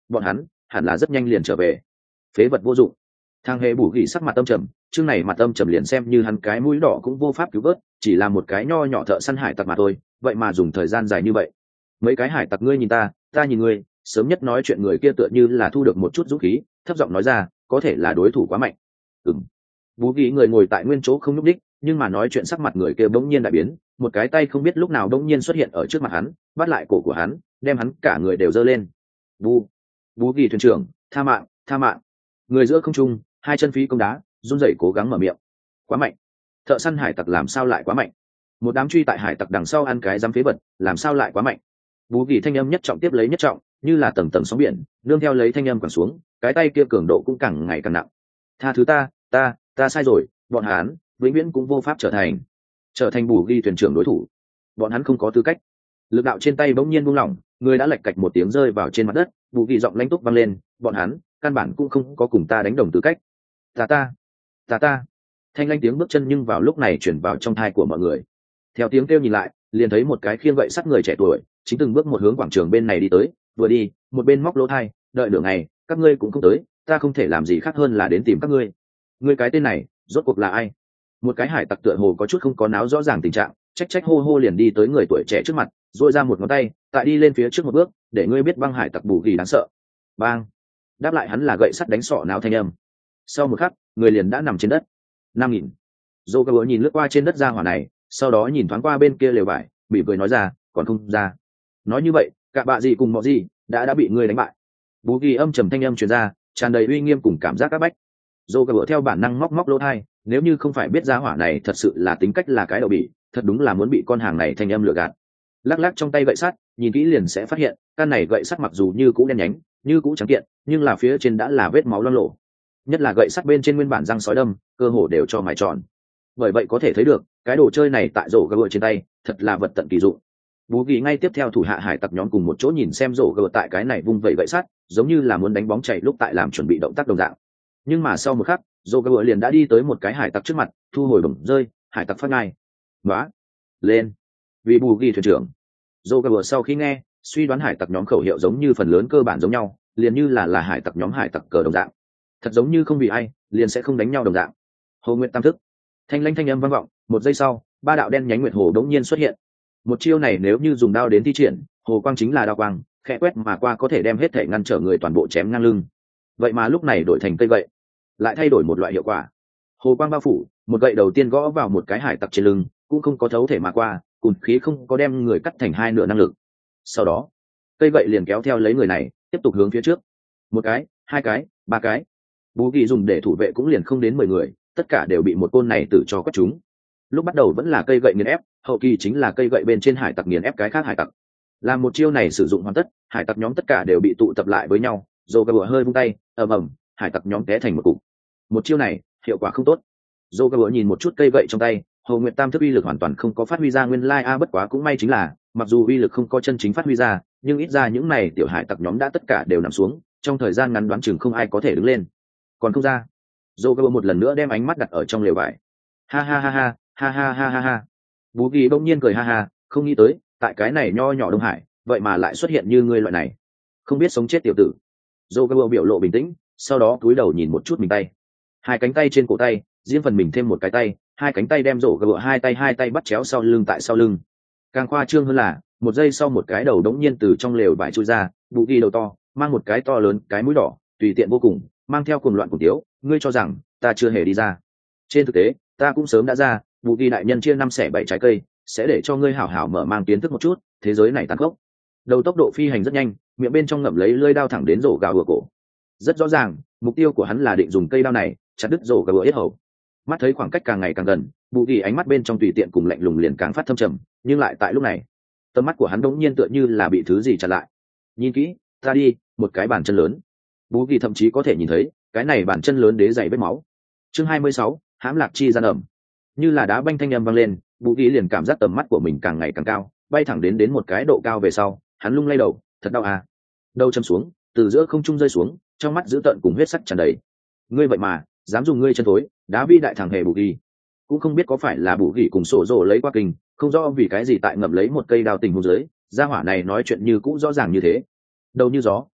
bọn hắn hẳn là rất nhanh liền trở về. Phế vật vô dụng. Thang hề bù gỉ sắc mặt âm trầm, chương này mặt âm trầm liền xem như hắn cái mũi đỏ cũng vô pháp cứu vớt, chỉ là một cái nho nhỏ thợ săn hải tặc mà thôi, vậy mà dùng thời gian dài như vậy. Mấy cái hải tặc ngươi nhìn ta nhìn ngươi, sớm nhất nói chuyện người kia tựa như là thu được một chút dũng khí, thấp giọng nói ra, có thể là đối thủ quá mạnh. Bú gỉ người ngồi tại nguyên chỗ không nhúc đích, nhưng mà nói chuyện sắc mặt người kia bỗng nhiên đại biến, một cái tay không biết lúc nào bỗng nhiên xuất hiện ở trước mặt hắn, bắt lại cổ của hắn, đem hắn cả người đều giơ lên. Bú gỉ thuyền trưởng, tha mạng, tha mạng. Người giữa không trung, hai chân phí công đá, run rẩy cố gắng mở miệng. Quá mạnh. Thợ săn hải tặc làm sao lại quá mạnh? Một đám truy tại hải tặc đằng sau ăn cái dám phế vật, làm sao lại quá mạnh? Bú gỉ thanh âm nhất trọng tiếp lấy nhất trọng, như là tầng tầng sóng biển, nương theo lấy thanh âm quẳng xuống, cái tay kia cường độ cũng càng ngày càng nặng. Tha thứ ta sai rồi, bọn hắn vĩnh viễn cũng vô pháp trở thành Bù ghi thuyền trưởng đối thủ. Bọn hắn không có tư cách. Lực đạo trên tay bỗng nhiên buông lỏng, người đã lạch cạch một tiếng rơi vào trên mặt đất. Bù ghi giọng lãnh túc vang lên, bọn hắn căn bản cũng không có cùng ta đánh đồng tư cách. Ta thanh lãnh tiếng bước chân nhưng vào lúc này chuyển vào trong thai của mọi người. Theo tiếng kêu nhìn lại, liền thấy một cái khiêng gậy sắt người trẻ tuổi chính từng bước một hướng quảng trường bên này đi tới, vừa đi một bên móc lỗ thai, đợi nửa ngày các ngươi cũng không tới, ta không thể làm gì khác hơn là đến tìm các ngươi. Ngươi cái tên này rốt cuộc là ai? Một cái hải tặc tựa hồ có chút không có náo rõ ràng tình trạng, trách hô hô liền đi tới người tuổi trẻ trước mặt, dội ra một ngón tay, tại đi lên phía trước một bước, để ngươi biết băng hải tặc Bù gỉ đáng sợ. Bang! Đáp lại hắn là gậy sắt đánh sọ não thanh âm. Sau một khắc, người liền đã nằm trên đất. 5.000. Joker nhìn lướt qua trên đất ra hỏa này, sau đó nhìn thoáng qua bên kia lều vải, bị cười nói ra, còn không ra. Nói như vậy, cả bạ gì cùng mọi gì đã bị ngươi đánh bại. Bú ghi âm trầm thanh âm truyền ra, tràn đầy uy nghiêm cùng cảm giác áp bách. Joker theo bản năng móc lỗ tai, nếu như không phải biết ra hỏa này thật sự là tính cách là cái đậu bỉ, thật đúng là muốn bị con hàng này thanh âm lừa gạt. Lắc trong tay gậy sắt, nhìn kỹ liền sẽ phát hiện, căn này gậy sắt mặc dù như cũ đen nhánh, như cũ trắng kiện, nhưng là phía trên đã là vết máu loang lổ. Nhất là gậy sắt bên trên nguyên bản răng sói đâm, cơ hồ đều cho mài tròn. Bởi vậy có thể thấy được, cái đồ chơi này tại rổ gỡ trên tay, thật là vật tận kỳ dụng. Bú ghi ngay tiếp theo thủ hạ hải tặc nhóm cùng một chỗ nhìn xem rổ gỡ tại cái này vung vẩy gậy sắt, giống như là muốn đánh bóng chạy lúc tại làm chuẩn bị động tác đồng dạng. Nhưng mà sau một khắc, rổ gỡ liền đã đi tới một cái hải tặc trước mặt, thu hồi bổng rơi, hải tặc phát ngay. Nóa! Lên! Vì Bú ghi thuyền trưởng. Rổ gỡ sau khi nghe, suy đoán hải tặc nhóm khẩu hiệu giống như phần lớn cơ bản giống nhau, liền như là hải tặc nhóm hải tặc cờ đồng dạng. Thật giống như không vì ai, liền sẽ không đánh nhau đồng dạng. Hồ Nguyệt Tam thức. Thanh lãnh thanh âm vang vọng, một giây sau, ba đạo đen nhánh nguyệt hồ đống nhiên xuất hiện. Một chiêu này nếu như dùng đao đến thi triển, hồ quang chính là đao quang, khẽ quét mà qua có thể đem hết thể ngăn trở người toàn bộ chém ngang lưng. Vậy mà lúc này đổi thành cây gậy, lại thay đổi một loại hiệu quả. Hồ quang bao phủ, một gậy đầu tiên gõ vào một cái hải tặc trên lưng, cũng không có thấu thể mà qua, cùn khí không có đem người cắt thành hai nửa năng lực. Sau đó, cây gậy liền kéo theo lấy người này, tiếp tục hướng phía trước. Một cái, hai cái, ba cái. Bú ghi dùng để thủ vệ cũng liền không đến 10 người, tất cả đều bị một côn này tử cho quất chúng. Lúc bắt đầu vẫn là cây gậy nghiền ép, hậu kỳ chính là cây gậy bên trên hải tặc nghiền ép cái khác hải tặc. Làm một chiêu này sử dụng hoàn tất, hải tặc nhóm tất cả đều bị tụ tập lại với nhau, rồi gờ hơi vung tay, ầm ầm, hải tặc nhóm té thành một cục. Một chiêu này hiệu quả không tốt. Rồi gờ nhìn một chút cây gậy trong tay, Hồ Nguyệt Tam thức uy lực hoàn toàn không có phát huy ra nguyên lai bất quá cũng may chính là, mặc dù uy lực không có chân chính phát huy ra, nhưng ít ra những này tiểu hải tặc nhóm đã tất cả đều nằm xuống, trong thời gian ngắn đoán chừng không ai có thể đứng lên. Còn không ra. Joker một lần nữa đem ánh mắt đặt ở trong lều vải. Ha ha ha ha, ha ha ha ha ha. Bú ghi bỗng nhiên cười ha ha, không nghĩ tới, tại cái này nho nhỏ Đông Hải, vậy mà lại xuất hiện như ngươi loại này. Không biết sống chết tiểu tử. Joker biểu lộ bình tĩnh, sau đó cúi đầu nhìn một chút mình tay. Hai cánh tay trên cổ tay, riêng phần mình thêm một cái tay, hai cánh tay đem Joker hai tay bắt chéo sau lưng tại sau lưng. Càng khoa trương hơn là, một giây sau một cái đầu đống nhiên từ trong lều vải chui ra, Bú ghi đầu to, mang một cái to lớn, cái mũi đỏ, tùy tiện vô cùng, mang theo cuồng loạn cùng tiếu, ngươi cho rằng ta chưa hề đi ra. Trên thực tế, ta cũng sớm đã ra, Bù ghi đại nhân chia 5 xẻ 7 trái cây, sẽ để cho ngươi hảo hảo mở mang kiến thức một chút, thế giới này tàn khốc. Đầu tốc độ phi hành rất nhanh, miệng bên trong ngậm lấy lưỡi đao thẳng đến rổ gạo vừa cổ. Rất rõ ràng, mục tiêu của hắn là định dùng cây đao này chặt đứt rổ gạo yết hầu. Mắt thấy khoảng cách càng ngày càng gần, Bù ghi ánh mắt bên trong tùy tiện cùng lạnh lùng liền càng phát thâm trầm, nhưng lại tại lúc này, tầm mắt của hắn đống nhiên tựa như là bị thứ gì chặn lại. Nhìn kỹ, ta đi, một cái bàn chân lớn. Bú ghi thậm chí có thể nhìn thấy cái này bàn chân lớn đế dày vết máu. Chương 26, hãm lạc chi gian ẩm. Như là đá banh thanh âm vang lên, Bú ghi liền cảm giác tầm mắt của mình càng ngày càng cao, bay thẳng đến một cái độ cao về sau, hắn lung lay đầu, thật đau à. Đầu châm xuống, từ giữa không trung rơi xuống, trong mắt dữ tợn cùng huyết sắc tràn đầy. Ngươi vậy mà dám dùng ngươi chân thối đá vi đại thằng hề Bú ghi. Cũng không biết có phải là Bú ghi cùng sổ rồ lấy qua kinh, không rõ vì cái gì tại ngậm lấy một cây đao tình huống dưới, gia hỏa này nói chuyện như cũ rõ ràng như thế. Đầu như gió,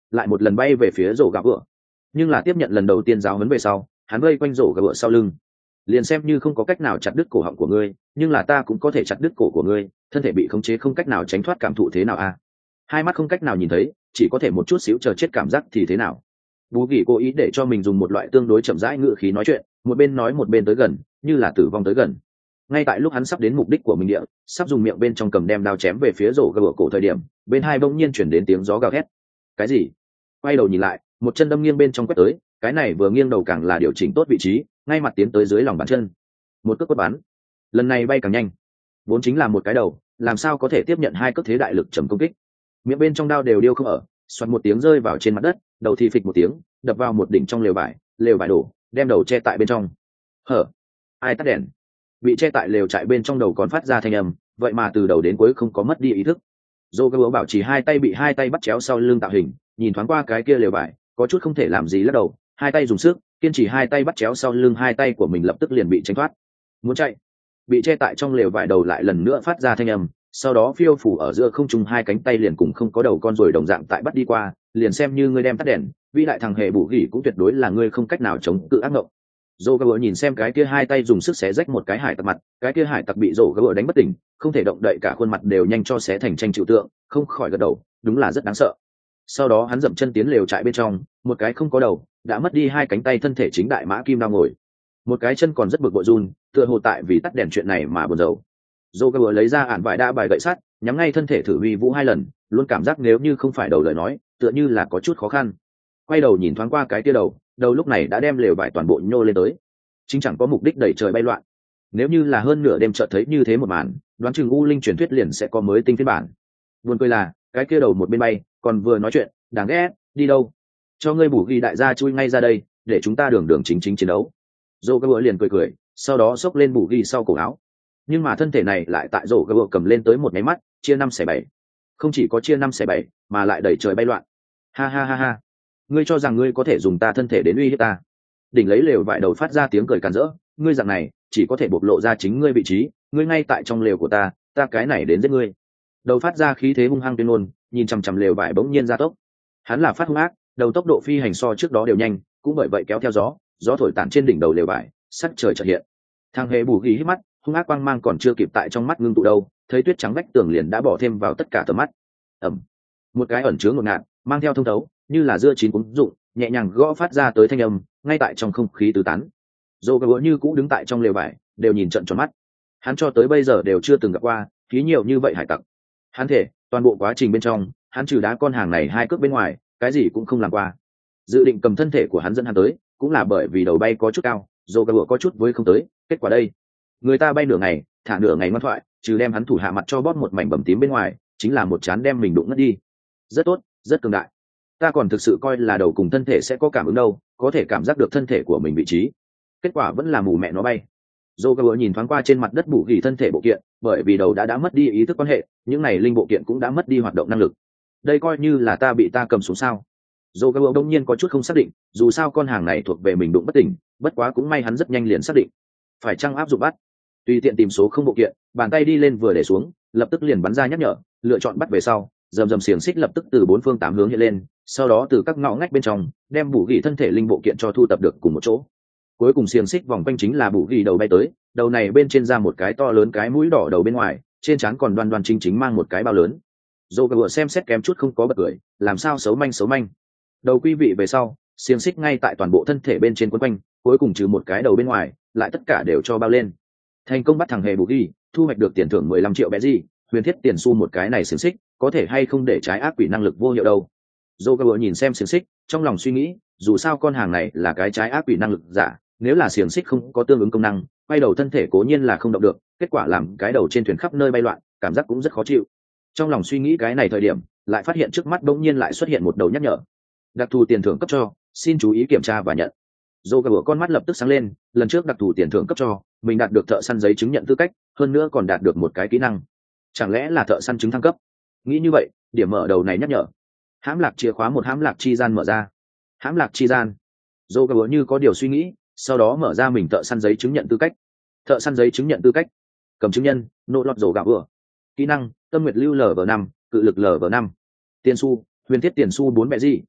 lại một lần bay về phía rổ gà vựa. Nhưng là tiếp nhận lần đầu tiên giáo huấn về sau, hắn vây quanh rổ gà vựa sau lưng. Liền xem như không có cách nào chặt đứt cổ họng của ngươi, nhưng là ta cũng có thể chặt đứt cổ của ngươi. Thân thể bị khống chế không cách nào tránh thoát cảm thụ thế nào a? Hai mắt không cách nào nhìn thấy, chỉ có thể một chút xíu chờ chết cảm giác thì thế nào? Bú Kỳ cố ý để cho mình dùng một loại tương đối chậm rãi ngữ khí nói chuyện, một bên nói một bên tới gần, như là tử vong tới gần. Ngay tại lúc hắn sắp đến mục đích của mình địa, sắp dùng miệng bên trong cầm đem đao chém về phía rổ gà cổ thời điểm, bên hai bỗng nhiên chuyển đến tiếng gió gào thét. Cái gì? Quay đầu nhìn lại, một chân đâm nghiêng bên trong quét tới, cái này vừa nghiêng đầu càng là điều chỉnh tốt vị trí, ngay mặt tiến tới dưới lòng bàn chân. Một cước quất bắn, lần này bay càng nhanh. Vốn chính là một cái đầu, làm sao có thể tiếp nhận hai cước thế đại lực trầm công kích? Miệng bên trong đao đều điêu không ở, xoạt một tiếng rơi vào trên mặt đất, đầu thì phịch một tiếng, đập vào một đỉnh trong lều vải đổ, đem đầu che tại bên trong. Hở? Ai tắt đèn? Bị che tại lều trại bên trong đầu còn phát ra thanh âm, vậy mà từ đầu đến cuối không có mất đi ý thức. Roger bảo chỉ hai tay bị hai tay bắt chéo sau lưng tạo hình, nhìn thoáng qua cái kia lều vải, có chút không thể làm gì lắc đầu, hai tay dùng sức, kiên trì hai tay bắt chéo sau lưng, hai tay của mình lập tức liền bị tránh thoát. Muốn chạy, bị che tại trong lều vải đầu lại lần nữa phát ra thanh âm, sau đó phiêu phủ ở giữa không trung hai cánh tay liền cùng không có đầu con rồi đồng dạng tại bắt đi qua, liền xem như ngươi đem tắt đèn, vĩ đại thằng hề bù gỉ cũng tuyệt đối là ngươi không cách nào chống cự ác mộng. Roger nhìn xem cái kia hai tay dùng sức xé rách một cái hải tặc mặt, cái kia hải tặc bị Roger đánh bất tỉnh, không thể động đậy, cả khuôn mặt đều nhanh cho xé thành tranh chịu tượng, không khỏi gật đầu, đúng là rất đáng sợ. Sau đó hắn dậm chân tiến lều trại bên trong, một cái không có đầu, đã mất đi hai cánh tay thân thể chính đại mã kim đang ngồi, một cái chân còn rất bực bội run, tựa hồ tại vì tắt đèn chuyện này mà buồn rầu. Roger lấy ra ản vải đa bài gậy sắt, nhắm ngay thân thể thử huy vũ hai lần, luôn cảm giác nếu như không phải đầu lời nói, tựa như là có chút khó khăn. Quay đầu nhìn thoáng qua cái kia đầu lúc này đã đem lều vải toàn bộ nhô lên tới, chính chẳng có mục đích đẩy trời bay loạn. Nếu như là hơn nửa đêm chợt thấy như thế một màn, đoán chừng u linh truyền thuyết liền sẽ có mới tinh phiên bản. Buồn cười là cái kia đầu một bên bay, còn vừa nói chuyện, đáng ghét, đi đâu? Cho ngươi bù ghi đại gia chui ngay ra đây, để chúng ta đường đường chính chính chiến đấu. Roger liền cười, sau đó xốc lên bù ghi sau cổ áo. Nhưng mà thân thể này lại tại Roger cầm lên tới một máy mắt, chia 5/7. Không chỉ có chia 5/7, mà lại đẩy trời bay loạn. Ha ha ha ha, ngươi cho rằng ngươi có thể dùng ta thân thể đến uy hiếp ta? Đỉnh lấy lều vải đầu phát ra tiếng cười càn rỡ, ngươi dạng này chỉ có thể bộc lộ ra chính ngươi vị trí, ngươi ngay tại trong lều của ta cái này đến giết ngươi. Đầu phát ra khí thế hung hăng tuyên ngôn, nhìn chằm chằm lều vải bỗng nhiên ra tốc. Hắn là phát hung ác, đầu tốc độ phi hành so trước đó đều nhanh, cũng bởi vậy kéo theo gió thổi tản trên đỉnh đầu lều vải, sắc trời chợt hiện. Thang hề bù ghi hít mắt, hung ác quang mang còn chưa kịp tại trong mắt ngưng tụ đâu, thấy tuyết trắng vách tường liền đã bỏ thêm vào tất cả tầm mắt. Ẩm, một cái ẩn chứa ngột ngạt, mang theo thông thấu, như là dưa chín cuống dụng, nhẹ nhàng gõ phát ra tới thanh âm, ngay tại trong không khí tứ tán. Roger như cũ đứng tại trong lều vải, đều nhìn trận tròn mắt. Hắn cho tới bây giờ đều chưa từng gặp qua khí nhiều như vậy hải tặc. Hắn thể toàn bộ quá trình bên trong, hắn trừ đá con hàng này hai cước bên ngoài, cái gì cũng không làm qua. Dự định cầm thân thể của hắn dẫn hắn tới, cũng là bởi vì đầu bay có chút cao, Roger có chút với không tới. Kết quả đây, người ta bay nửa ngày, thả nửa ngày ngoan thoại, trừ đem hắn thủ hạ mặt cho bóp một mảnh bầm tím bên ngoài, chính là một chán đem mình đụng ngất đi. Rất tốt, rất cường đại. Ta còn thực sự coi là đầu cùng thân thể sẽ có cảm ứng đâu, có thể cảm giác được thân thể của mình vị trí. Kết quả vẫn là mù mẹ nó bay. Roger nhìn thoáng qua trên mặt đất bù gỉ thân thể bộ kiện, bởi vì đầu đã mất đi ý thức quan hệ, những này linh bộ kiện cũng đã mất đi hoạt động năng lực. Đây coi như là bị ta cầm xuống sao? Roger đông nhiên có chút không xác định, dù sao con hàng này thuộc về mình đụng bất tỉnh, bất quá cũng may hắn rất nhanh liền xác định. Phải chăng áp dụng bắt? Tùy tiện tìm số không bộ kiện, bàn tay đi lên vừa để xuống, lập tức liền bắn ra nhắc nhở, lựa chọn bắt về sau, rầm xiềng xích lập tức từ bốn phương tám hướng hiện lên, sau đó từ các ngõ ngách bên trong đem bù gỉ thân thể linh bộ kiện cho thu tập được cùng một chỗ. Cuối cùng xiềng xích vòng quanh chính là bù gỉ đầu bay tới, đầu này bên trên ra một cái to lớn cái mũi đỏ đầu bên ngoài, trên trán còn đoan đoan chính mang một cái bao lớn. Roger xem xét kém chút không có bật cười, làm sao xấu manh. Đầu quý vị về sau, xiềng xích ngay tại toàn bộ thân thể bên trên quấn quanh, cuối cùng trừ một cái đầu bên ngoài, lại tất cả đều cho bao lên. Thành công bắt thằng hề bù gỉ, thu hoạch được tiền thưởng 15 triệu bé gì, huyền thiết tiền xu một cái này xiềng xích, có thể hay không để trái ác quỷ năng lực vô hiệu đâu. Roger nhìn xem xiềng xích, trong lòng suy nghĩ, dù sao con hàng này là cái trái ác quỷ năng lực giả, nếu là xiềng xích không có tương ứng công năng, quay đầu thân thể cố nhiên là không động được, kết quả làm cái đầu trên thuyền khắp nơi bay loạn, cảm giác cũng rất khó chịu. Trong lòng suy nghĩ cái này thời điểm, lại phát hiện trước mắt bỗng nhiên lại xuất hiện một đầu nhắc nhở. Đặc thù tiền thưởng cấp cho, xin chú ý kiểm tra và nhận. Roger con mắt lập tức sáng lên, lần trước đặc thù tiền thưởng cấp cho, mình đạt được thợ săn giấy chứng nhận tư cách, hơn nữa còn đạt được một cái kỹ năng. Chẳng lẽ là thợ săn chứng thăng cấp? Nghĩ như vậy, điểm mở đầu này nhắc nhở. Hãm lạc chìa khóa một hãm lạc chi gian mở ra. Hãm lạc chi gian. Roger như có điều suy nghĩ, sau đó mở ra mình thợ săn giấy chứng nhận tư cách. Thợ săn giấy chứng nhận tư cách. Cầm chứng nhân, nộ lọt rổ gạo vừa. Kỹ năng, tâm nguyệt lưu lv 5, cự lực lv 5. Tiền xu, Huyền thiết tiền xu 4 bẹ gì,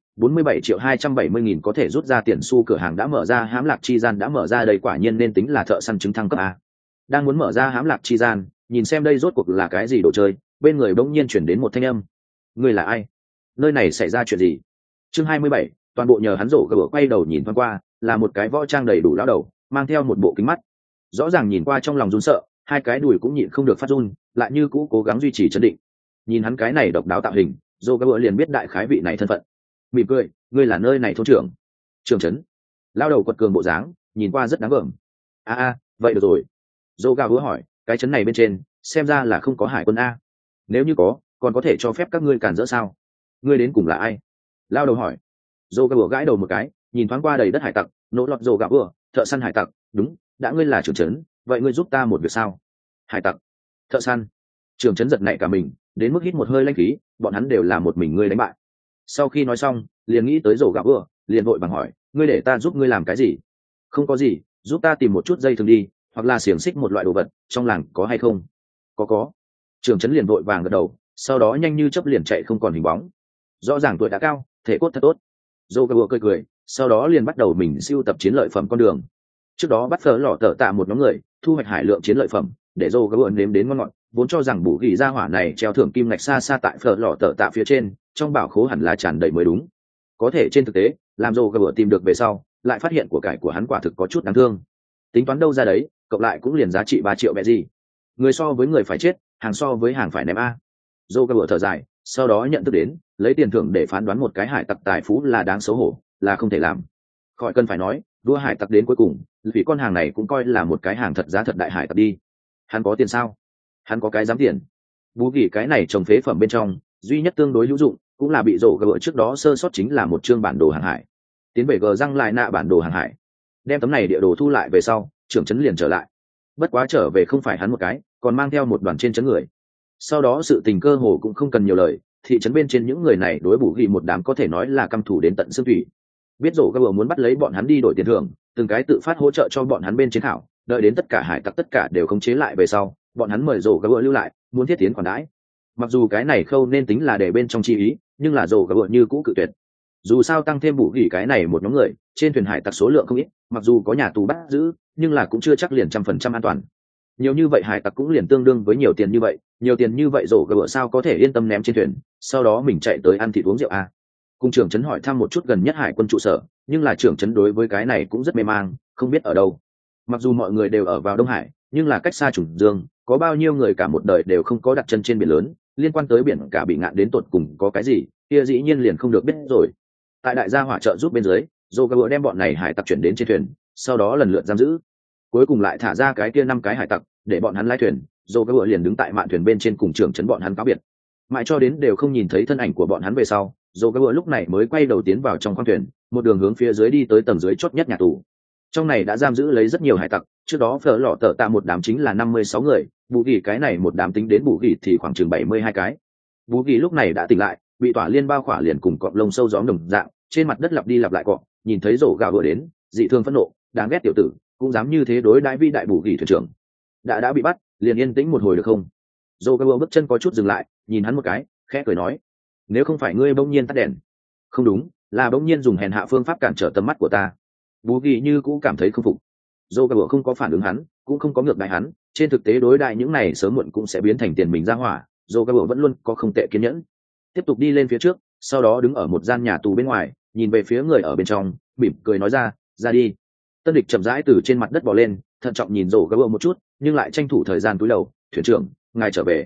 47.270.000 có thể rút ra tiền xu cửa hàng đã mở ra, hãm lạc chi gian đã mở ra, đây quả nhiên nên tính là thợ săn trứng thăng cấp a. Đang muốn mở ra hãm lạc chi gian, nhìn xem đây rốt cuộc là cái gì đồ chơi, bên người bỗng nhiên chuyển đến một thanh âm. Người là ai? Nơi này xảy ra chuyện gì? Chương 27, toàn bộ nhờ hắn rổ gỡ quay đầu nhìn thoáng qua, là một cái võ trang đầy đủ lão đầu, mang theo một bộ kính mắt. Rõ ràng nhìn qua trong lòng run sợ, hai cái đùi cũng nhịn không được phát run, lại như cũ cố gắng duy trì trấn định. Nhìn hắn cái này độc đáo tạo hình, rổ gỡ liền biết đại khái vị này thân phận. Mỉm cười, ngươi là nơi này thôn trưởng? Trưởng trấn. Lão đầu quật cường bộ dáng, nhìn qua rất đáng gờm. Vậy được rồi. Rổ gỡ hỏi, cái trấn này bên trên, xem ra là không có hải quân a. Nếu như có, còn có thể cho phép các ngươi cản rỡ sao? Ngươi đến cùng là ai? Lao đầu hỏi. Rô gà bữa gãi đầu một cái, nhìn thoáng qua đầy đất hải tặc, nỗ lọt rô gà bữa, thợ săn hải tặc, đúng, đã ngươi là trưởng trấn, vậy ngươi giúp ta một việc sao? Hải tặc, thợ săn. Trưởng trấn giật nảy cả mình, đến mức hít một hơi lãnh khí, bọn hắn đều là một mình ngươi đánh bại. Sau khi nói xong, liền nghĩ tới rô gà bữa, liền vội bằng hỏi, ngươi để ta giúp ngươi làm cái gì? Không có gì, giúp ta tìm một chút dây thừng đi, hoặc là xiềng xích một loại đồ vật, trong làng có hay không? Có. Trưởng trấn liền vội vàng gật đầu, sau đó nhanh như chớp liền chạy không còn hình bóng. Rõ ràng tuổi đã cao, thể cốt thật tốt. Dô gà cười, sau đó liền bắt đầu mình siêu tập chiến lợi phẩm con đường. Trước đó bắt phở lò tờ tạ một nhóm người thu hoạch hải lượng chiến lợi phẩm, để Dô gà nếm đến ngon ngọt, vốn cho rằng bù gỉ ra hỏa này treo thưởng kim ngạch xa xa tại phở lò tờ tạ phía trên, trong bảo khố hẳn là tràn đầy mới đúng. Có thể trên thực tế, làm Dô gà tìm được về sau, lại phát hiện của cải của hắn quả thực có chút đáng thương. Tính toán đâu ra đấy, cộng lại cũng liền giá trị 3 triệu bẹ gì. Người so với người phải chết, hàng so với hàng phải ném a. Dô gà thở dài, sau đó nhận thức đến lấy tiền thưởng để phán đoán một cái hải tặc tài phú là đáng xấu hổ, là không thể làm. Khỏi cần phải nói, đua hải tặc đến cuối cùng vì con hàng này cũng coi là một cái hàng thật giá thật đại hải tặc đi. Hắn có tiền sao? Hắn có cái dám tiền. Bú gỉ cái này trồng phế phẩm bên trong duy nhất tương đối hữu dụng cũng là bị rổ gỡ trước đó sơ sót, chính là một chương bản đồ hàng hải. Tiến về gờ răng lại nạ bản đồ hàng hải, đem tấm này địa đồ thu lại về sau, trưởng trấn liền trở lại. Bất quá trở về không phải hắn một cái, còn mang theo một đoàn trên trấn người. Sau đó sự tình cơ hồ cũng không cần nhiều lời, thị trấn bên trên những người này đối bù ghi một đám có thể nói là căm thù đến tận xương thủy. Biết rổ gỡ muốn bắt lấy bọn hắn đi đổi tiền thưởng, từng cái tự phát hỗ trợ cho bọn hắn bên chiến thảo, đợi đến tất cả hải tặc tất cả đều khống chế lại về sau, bọn hắn mời rổ gỡ lưu lại, muốn thiết tiến khoản đãi. Mặc dù cái này khâu nên tính là để bên trong chi ý, nhưng là rổ gỡ như cũ cự tuyệt. Dù sao tăng thêm bù ghi cái này một nhóm người, trên thuyền hải tặc số lượng không ít, mặc dù có nhà tù bắt giữ, nhưng là cũng chưa chắc liền 100% an toàn. Nhiều như vậy hải tặc cũng liền tương đương với nhiều tiền như vậy, nhiều tiền như vậy rổ gỡ sao có thể yên tâm ném trên thuyền, sau đó mình chạy tới ăn thịt uống rượu a. Cung trưởng trấn hỏi thăm một chút gần nhất hải quân trụ sở, nhưng là trưởng trấn đối với cái này cũng rất mê mang, không biết ở đâu. Mặc dù mọi người đều ở vào Đông Hải, nhưng là cách xa Trùng Dương, có bao nhiêu người cả một đời đều không có đặt chân trên biển lớn, liên quan tới biển cả bị ngạn đến tột cùng có cái gì, kia dĩ nhiên liền không được biết rồi. Tại đại gia hỏa trợ giúp bên dưới, Roger đem bọn này hải tặc chuyển đến trên thuyền, sau đó lần lượt giam giữ. Cuối cùng lại thả ra cái kia 5 cái hải tặc, để bọn hắn lái thuyền. Roger liền đứng tại mạn thuyền bên trên cùng trưởng trấn bọn hắn cáo biệt. Mãi cho đến đều không nhìn thấy thân ảnh của bọn hắn về sau, Roger lúc này mới quay đầu tiến vào trong khoang thuyền, một đường hướng phía dưới đi tới tầng dưới chót nhất nhà tù. Trong này đã giam giữ lấy rất nhiều hải tặc, trước đó phở lọ tở tạ một đám chính là 56 người, bù gỉ cái này một đám tính đến bù gỉ thì khoảng chừng 72 cái. Bù gỉ lúc này đã tỉnh lại, bị tỏa liên bao khỏa liền cùng cọp lông sâu gióm đồng dạng, trên mặt đất lặp đi lặp lại cọ, nhìn thấy rổ gà vừa đến, dị thường phẫn nộ, đáng ghét tiểu tử, cũng dám như thế đối đãi vi đại bù gỉ thuyền trưởng. Đã bị bắt, liền yên tĩnh một hồi được không? Rổ gà bước chân có chút dừng lại, nhìn hắn một cái, khẽ cười nói, nếu không phải ngươi bỗng nhiên tắt đèn. Không đúng, là bỗng nhiên dùng hèn hạ phương pháp cản trở tầm mắt của ta. Bù gỉ như cũng cảm thấy không phục. Rổ gà không có phản ứng hắn, cũng không có ngược đãi hắn, trên thực tế đối đại những này sớm muộn cũng sẽ biến thành tiền mình ra hỏa. Rổ gà vẫn luôn có không tệ kiên nhẫn, tiếp tục đi lên phía trước, sau đó đứng ở một gian nhà tù bên ngoài, nhìn về phía người ở bên trong, mỉm cười nói ra đi. Tân địch chậm rãi từ trên mặt đất bò lên, thận trọng nhìn rổ gà một chút, nhưng lại tranh thủ thời gian túi đầu, thuyền trưởng, ngài trở về.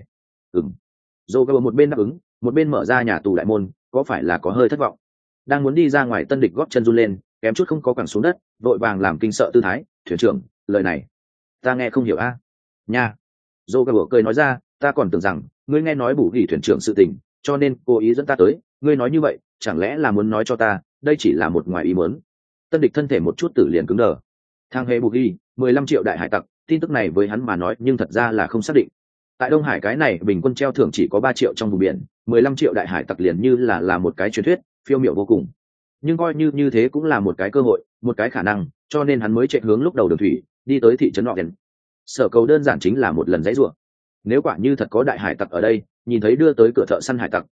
Rổ gà một bên đáp ứng, một bên mở ra nhà tù đại môn, có phải là có hơi thất vọng? Đang muốn đi ra ngoài, tân địch góp chân run lên, kém chút không có quẳng xuống đất, vội vàng làm kinh sợ tư thái, thuyền trưởng, lời này ta nghe không hiểu a. Nha. Rổ gà cười nói ra, ta còn tưởng rằng ngươi nghe nói bù gỉ thuyền trưởng sự tình, cho nên cố ý dẫn ta tới, ngươi nói như vậy chẳng lẽ là muốn nói cho ta đây chỉ là một ngoài ý muốn? Tân địch thân thể một chút tử liền cứng đờ. Thang hề bù ghi 15 triệu đại hải tặc, tin tức này với hắn mà nói nhưng thật ra là không xác định. Tại Đông Hải cái này bình quân treo thưởng chỉ có 3 triệu trong vùng biển, 15 triệu đại hải tặc liền như là một cái truyền thuyết phiêu miểu vô cùng. Nhưng coi như thế cũng là một cái cơ hội, một cái khả năng, cho nên hắn mới chạy hướng lúc đầu đường thủy, đi tới thị trấn nọ đèn. Sở cầu đơn giản chính là một lần dãy rủa. Nếu quả như thật có đại hải tặc ở đây, nhìn thấy đưa tới cửa thợ săn hải tặc,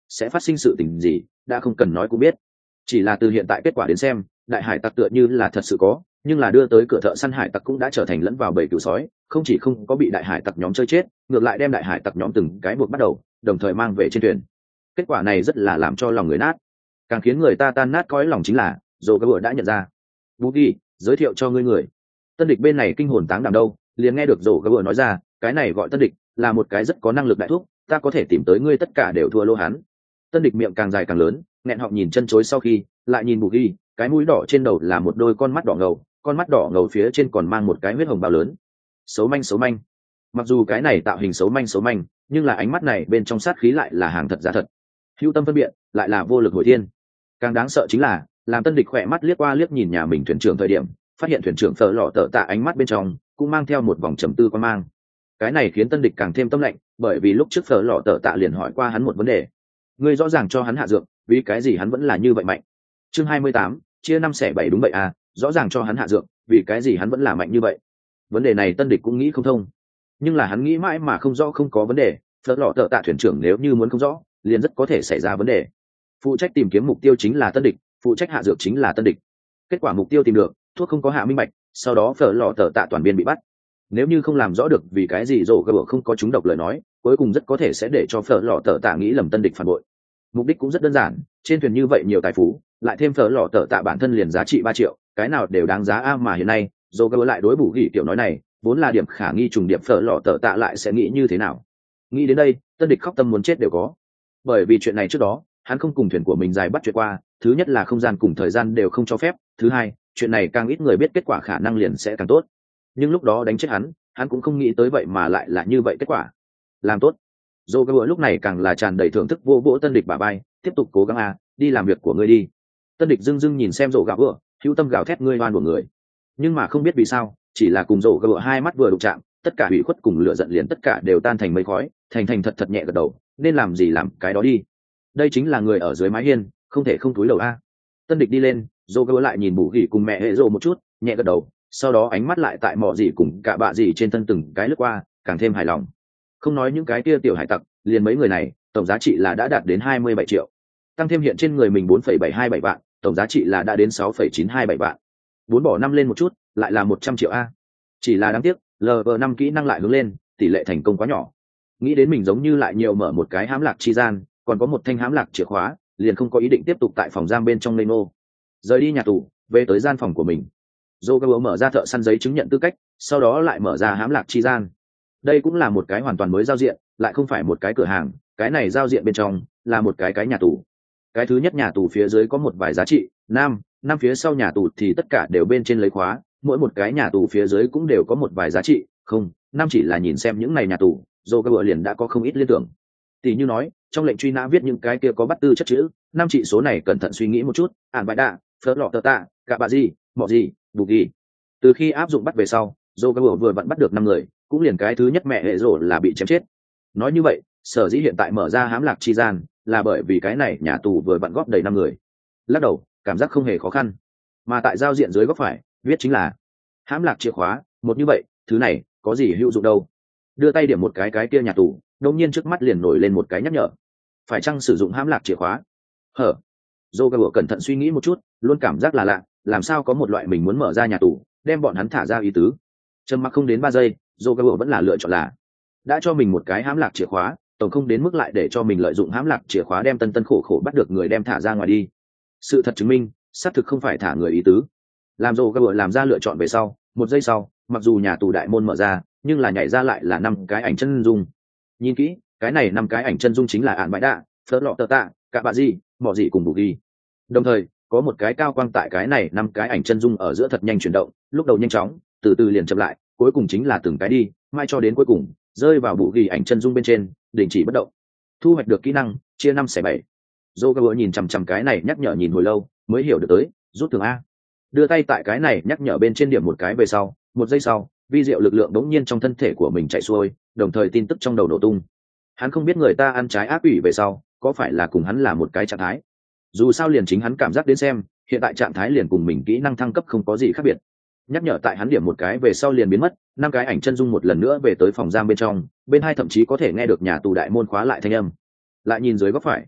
sẽ phát sinh sự tình gì đã không cần nói cũng biết. Chỉ là từ hiện tại kết quả đến xem, đại hải tặc tựa như là thật sự có, nhưng là đưa tới cửa thợ săn hải tặc cũng đã trở thành lẫn vào bầy cừu sói, không chỉ không có bị đại hải tặc nhóm chơi chết, ngược lại đem đại hải tặc nhóm từng cái buộc bắt đầu, đồng thời mang về trên thuyền. Kết quả này rất là làm cho lòng người nát, càng khiến người ta tan nát cõi lòng chính là dồ cái bữa đã nhận ra. Vũ Ghi, giới thiệu cho ngươi người. Tân địch bên này kinh hồn táng đảm đâu, liền nghe được dồ cái bữa nói ra, cái này gọi Tân địch, là một cái rất có năng lực đại thúc, ta có thể tìm tới ngươi tất cả đều thua lô hắn. Tân địch miệng càng dài càng lớn, nghẹn họng nhìn chân chối, sau khi lại nhìn Vũ Ghi, cái mũi đỏ trên đầu là một đôi con mắt đỏ ngầu, con mắt đỏ ngầu phía trên còn mang một cái huyết hồng bao lớn. Xấu manh xấu manh. Mặc dù cái này tạo hình xấu manh, nhưng là ánh mắt này bên trong sát khí lại là hàng thật giá thật. Hữu tâm phân biện, lại là vô lực hồi thiên. Càng đáng sợ chính là, làm Tân địch khỏe mắt liếc qua liếc nhìn nhà mình thuyền trưởng thời điểm, phát hiện thuyền trưởng Phở Lọ Tở Tạ ánh mắt bên trong cũng mang theo một vòng trầm tư quan mang. Cái này khiến Tân địch càng thêm tâm lạnh, bởi vì lúc trước Phở Lọ Tở Tạ liền hỏi qua hắn một vấn đề. Ngươi rõ ràng cho hắn hạ dược, vì cái gì hắn vẫn là như vậy mạnh? Chương 28, chia 5/7 đúng vậy à, rõ ràng cho hắn hạ dược, vì cái gì hắn vẫn là mạnh như vậy? Vấn đề này Tân địch cũng nghĩ không thông. Nhưng là hắn nghĩ mãi mà không rõ không có vấn đề, Phở Lọ Tở Tạ thuyền trưởng nếu như muốn không rõ, liền rất có thể xảy ra vấn đề. Phụ trách tìm kiếm mục tiêu chính là Tân địch, phụ trách hạ dược chính là Tân địch. Kết quả mục tiêu tìm được, thuốc không có hạ minh bạch, sau đó Phở Lọ Tở Tạ toàn biên bị bắt. Nếu như không làm rõ được vì cái gì rổ gỡ không có trúng độc lời nói, cuối cùng rất có thể sẽ để cho Phở Lọ Tở Tạ nghĩ lầm Tân địch phản bội. Mục đích cũng rất đơn giản, trên thuyền như vậy nhiều tài phú, lại thêm Phở Lọ Tở Tạ bản thân liền giá trị 3 triệu, cái nào đều đáng giá a, mà hiện nay rổ gỡ lại đối Bù Gỉ tiểu nói này, vốn là điểm khả nghi trùng điểm, Phở Lọ Tở Tạ lại sẽ nghĩ như thế nào? Nghĩ đến đây, Tân địch khóc tâm muốn chết đều có. Bởi vì chuyện này trước đó, hắn không cùng thuyền của mình dài bắt chuyện qua, thứ nhất là không gian cùng thời gian đều không cho phép, thứ hai, chuyện này càng ít người biết kết quả khả năng liền sẽ càng tốt. Nhưng lúc đó đánh chết hắn cũng không nghĩ tới vậy mà lại là như vậy kết quả. Làm tốt. Joe lúc này càng là tràn đầy thưởng thức, vô vỗ Tân địch bả vai, tiếp tục cố gắng đi làm việc của ngươi đi. Tân địch dưng nhìn xem Joe, hữu tâm gào thét ngươi oan của người. Nhưng mà không biết vì sao, chỉ là cùng Joe hai mắt vừa đụng chạm, tất cả ủy khuất cùng lửa giận liền tất cả đều tan thành mây khói, thành thật nhẹ gật đầu, nên làm gì làm cái đó đi. Đây chính là người ở dưới mái hiên, không thể không cúi đầu a. Tân địch đi lên, Joe lại nhìn Bù Gỉ cùng mẹ hệ rồ một chút, nhẹ gật đầu, sau đó ánh mắt lại tại mọ gì cùng cả bạ gì trên thân từng cái lướt qua, càng thêm hài lòng. Không nói những cái kia tiểu hải tặc, liền mấy người này, tổng giá trị là đã đạt đến 27 triệu. Tăng thêm hiện trên người mình 4,727 vạn, tổng giá trị là đã đến 6,927 vạn. 4 bỏ 5 lên một chút, lại là 100 triệu a. Chỉ là đáng tiếc, LV5 kỹ năng lại hướng lên, tỷ lệ thành công quá nhỏ. Nghĩ đến mình giống như lại nhiều mở một cái hãm lạc chi gian, còn có một thanh hãm lạc chìa khóa, liền không có ý định tiếp tục tại phòng giam bên trong Nemo. Rời đi nhà tù, về tới gian phòng của mình. Joe mở ra thợ săn giấy chứng nhận tư cách, sau đó lại mở ra hãm lạc chi gian. Đây cũng là một cái hoàn toàn mới giao diện, lại không phải một cái cửa hàng, cái này giao diện bên trong là một cái nhà tù. Cái thứ nhất nhà tù phía dưới có một vài giá trị, năm phía sau nhà tù thì tất cả đều bên trên lấy khóa, mỗi một cái nhà tù phía dưới cũng đều có một vài giá trị, không, năm chỉ là nhìn xem những này nhà tù, Joe liền đã có không ít liên tưởng. Tỷ như nói, trong lệnh truy nã viết những cái kia có bắt tư chất chữ, năm trị số này cẩn thận suy nghĩ một chút, ản bại đạ, Phớt Lọ Tở Tạ, cả bà gì, mọ gì, Bù Gỉ. Từ khi áp dụng bắt về sau, Joe vừa vặn bắt được 5 người, cũng liền cái thứ nhất mẹ hệ rồ là bị chém chết. Nói như vậy, sở dĩ hiện tại mở ra hãm lạc chi gian, là bởi vì cái này nhà tù vừa vặn góp đầy 5 người. Lắc đầu, cảm giác không hề khó khăn. Mà tại giao diện dưới góc phải, viết chính là hãm lạc chìa khóa, một như vậy, thứ này có gì hữu dụng đâu. Đưa tay điểm một cái kia nhà tù, đột nhiên trước mắt liền nổi lên một cái nhắc nhở. Phải chăng sử dụng hãm lạc chìa khóa? Hở. Joe cẩn thận suy nghĩ một chút, luôn cảm giác là lạ, làm sao có một loại mình muốn mở ra nhà tù, đem bọn hắn thả ra ý tứ. Trầm mặc không đến 3 giây, Joe vẫn là lựa chọn là đã cho mình một cái hãm lạc chìa khóa, tổng không đến mức lại để cho mình lợi dụng hãm lạc chìa khóa đem tân khổ bắt được người đem thả ra ngoài đi. Sự thật chứng minh, xác thực không phải thả người ý tứ. Làm Joe làm ra lựa chọn về sau, 1 giây sau, mặc dù nhà tù đại môn mở ra, nhưng là nhảy ra lại là 5 cái ảnh chân dung. Nhìn kỹ, cái này 5 cái ảnh chân dung chính là ản bãi đạ, Phớt Lọ Tở Tạ, cả bà gì, mọ gì cùng Bù Gỉ. Đồng thời, có một cái cao quang tại cái này 5 cái ảnh chân dung ở giữa thật nhanh chuyển động, lúc đầu nhanh chóng, từ từ liền chậm lại, cuối cùng chính là từng cái đi, mai cho đến cuối cùng rơi vào Bù Gỉ ảnh chân dung bên trên, đình chỉ bất động. Thu hoạch được kỹ năng, chia 5/7. Joe nhìn chằm cái này nhắc nhở nhìn hồi lâu, mới hiểu được tới, rút thưởng a. Đưa tay tại cái này nhắc nhở bên trên điểm một cái về sau, 1 giây sau, vi diệu lực lượng đống nhiên trong thân thể của mình chạy xuôi, đồng thời tin tức trong đầu nổ tung. Hắn không biết người ta ăn trái ác quỷ về sau, có phải là cùng hắn là một cái trạng thái. Dù sao liền chính hắn cảm giác đến xem, hiện tại trạng thái liền cùng mình kỹ năng thăng cấp không có gì khác biệt. Nhắc nhở tại hắn điểm một cái về sau liền biến mất, 5 cái ảnh chân dung một lần nữa về tới phòng giam bên trong, bên hai thậm chí có thể nghe được nhà tù đại môn khóa lại thanh âm. Lại nhìn dưới góc phải,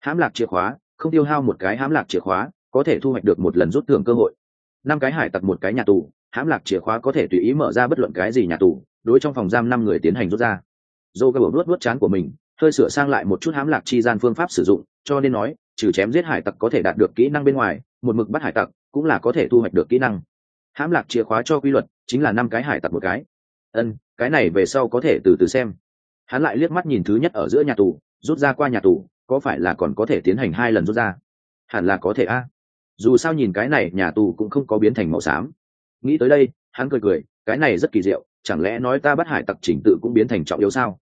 Hãm lạc chìa khóa, không tiêu hao một cái hãm lạc chìa khóa có thể thu hoạch được một lần rút thưởng cơ hội. 5 cái hải tặc một cái nhà tù, hãm lạc chìa khóa có thể tùy ý mở ra bất luận cái gì nhà tù, đối trong phòng giam 5 người tiến hành rút ra. Dô gabo nuốt chán của mình, hơi sửa sang lại một chút hãm lạc chi gian phương pháp sử dụng, cho nên nói trừ chém giết hải tặc có thể đạt được kỹ năng bên ngoài, một mực bắt hải tặc cũng là có thể thu hoạch được kỹ năng. Hãm lạc chìa khóa cho quy luật chính là 5 cái hải tặc một cái. Cái này về sau có thể từ từ xem. Hắn lại liếc mắt nhìn thứ nhất ở giữa nhà tù, rút ra qua nhà tù có phải là còn có thể tiến hành 2 lần rút ra? Hẳn là có thể a. Dù sao nhìn cái này nhà tù cũng không có biến thành màu xám. Nghĩ tới đây hắn cười, cái này rất kỳ diệu, chẳng lẽ nói ta bắt hải tặc chỉnh tự cũng biến thành trọng yếu sao?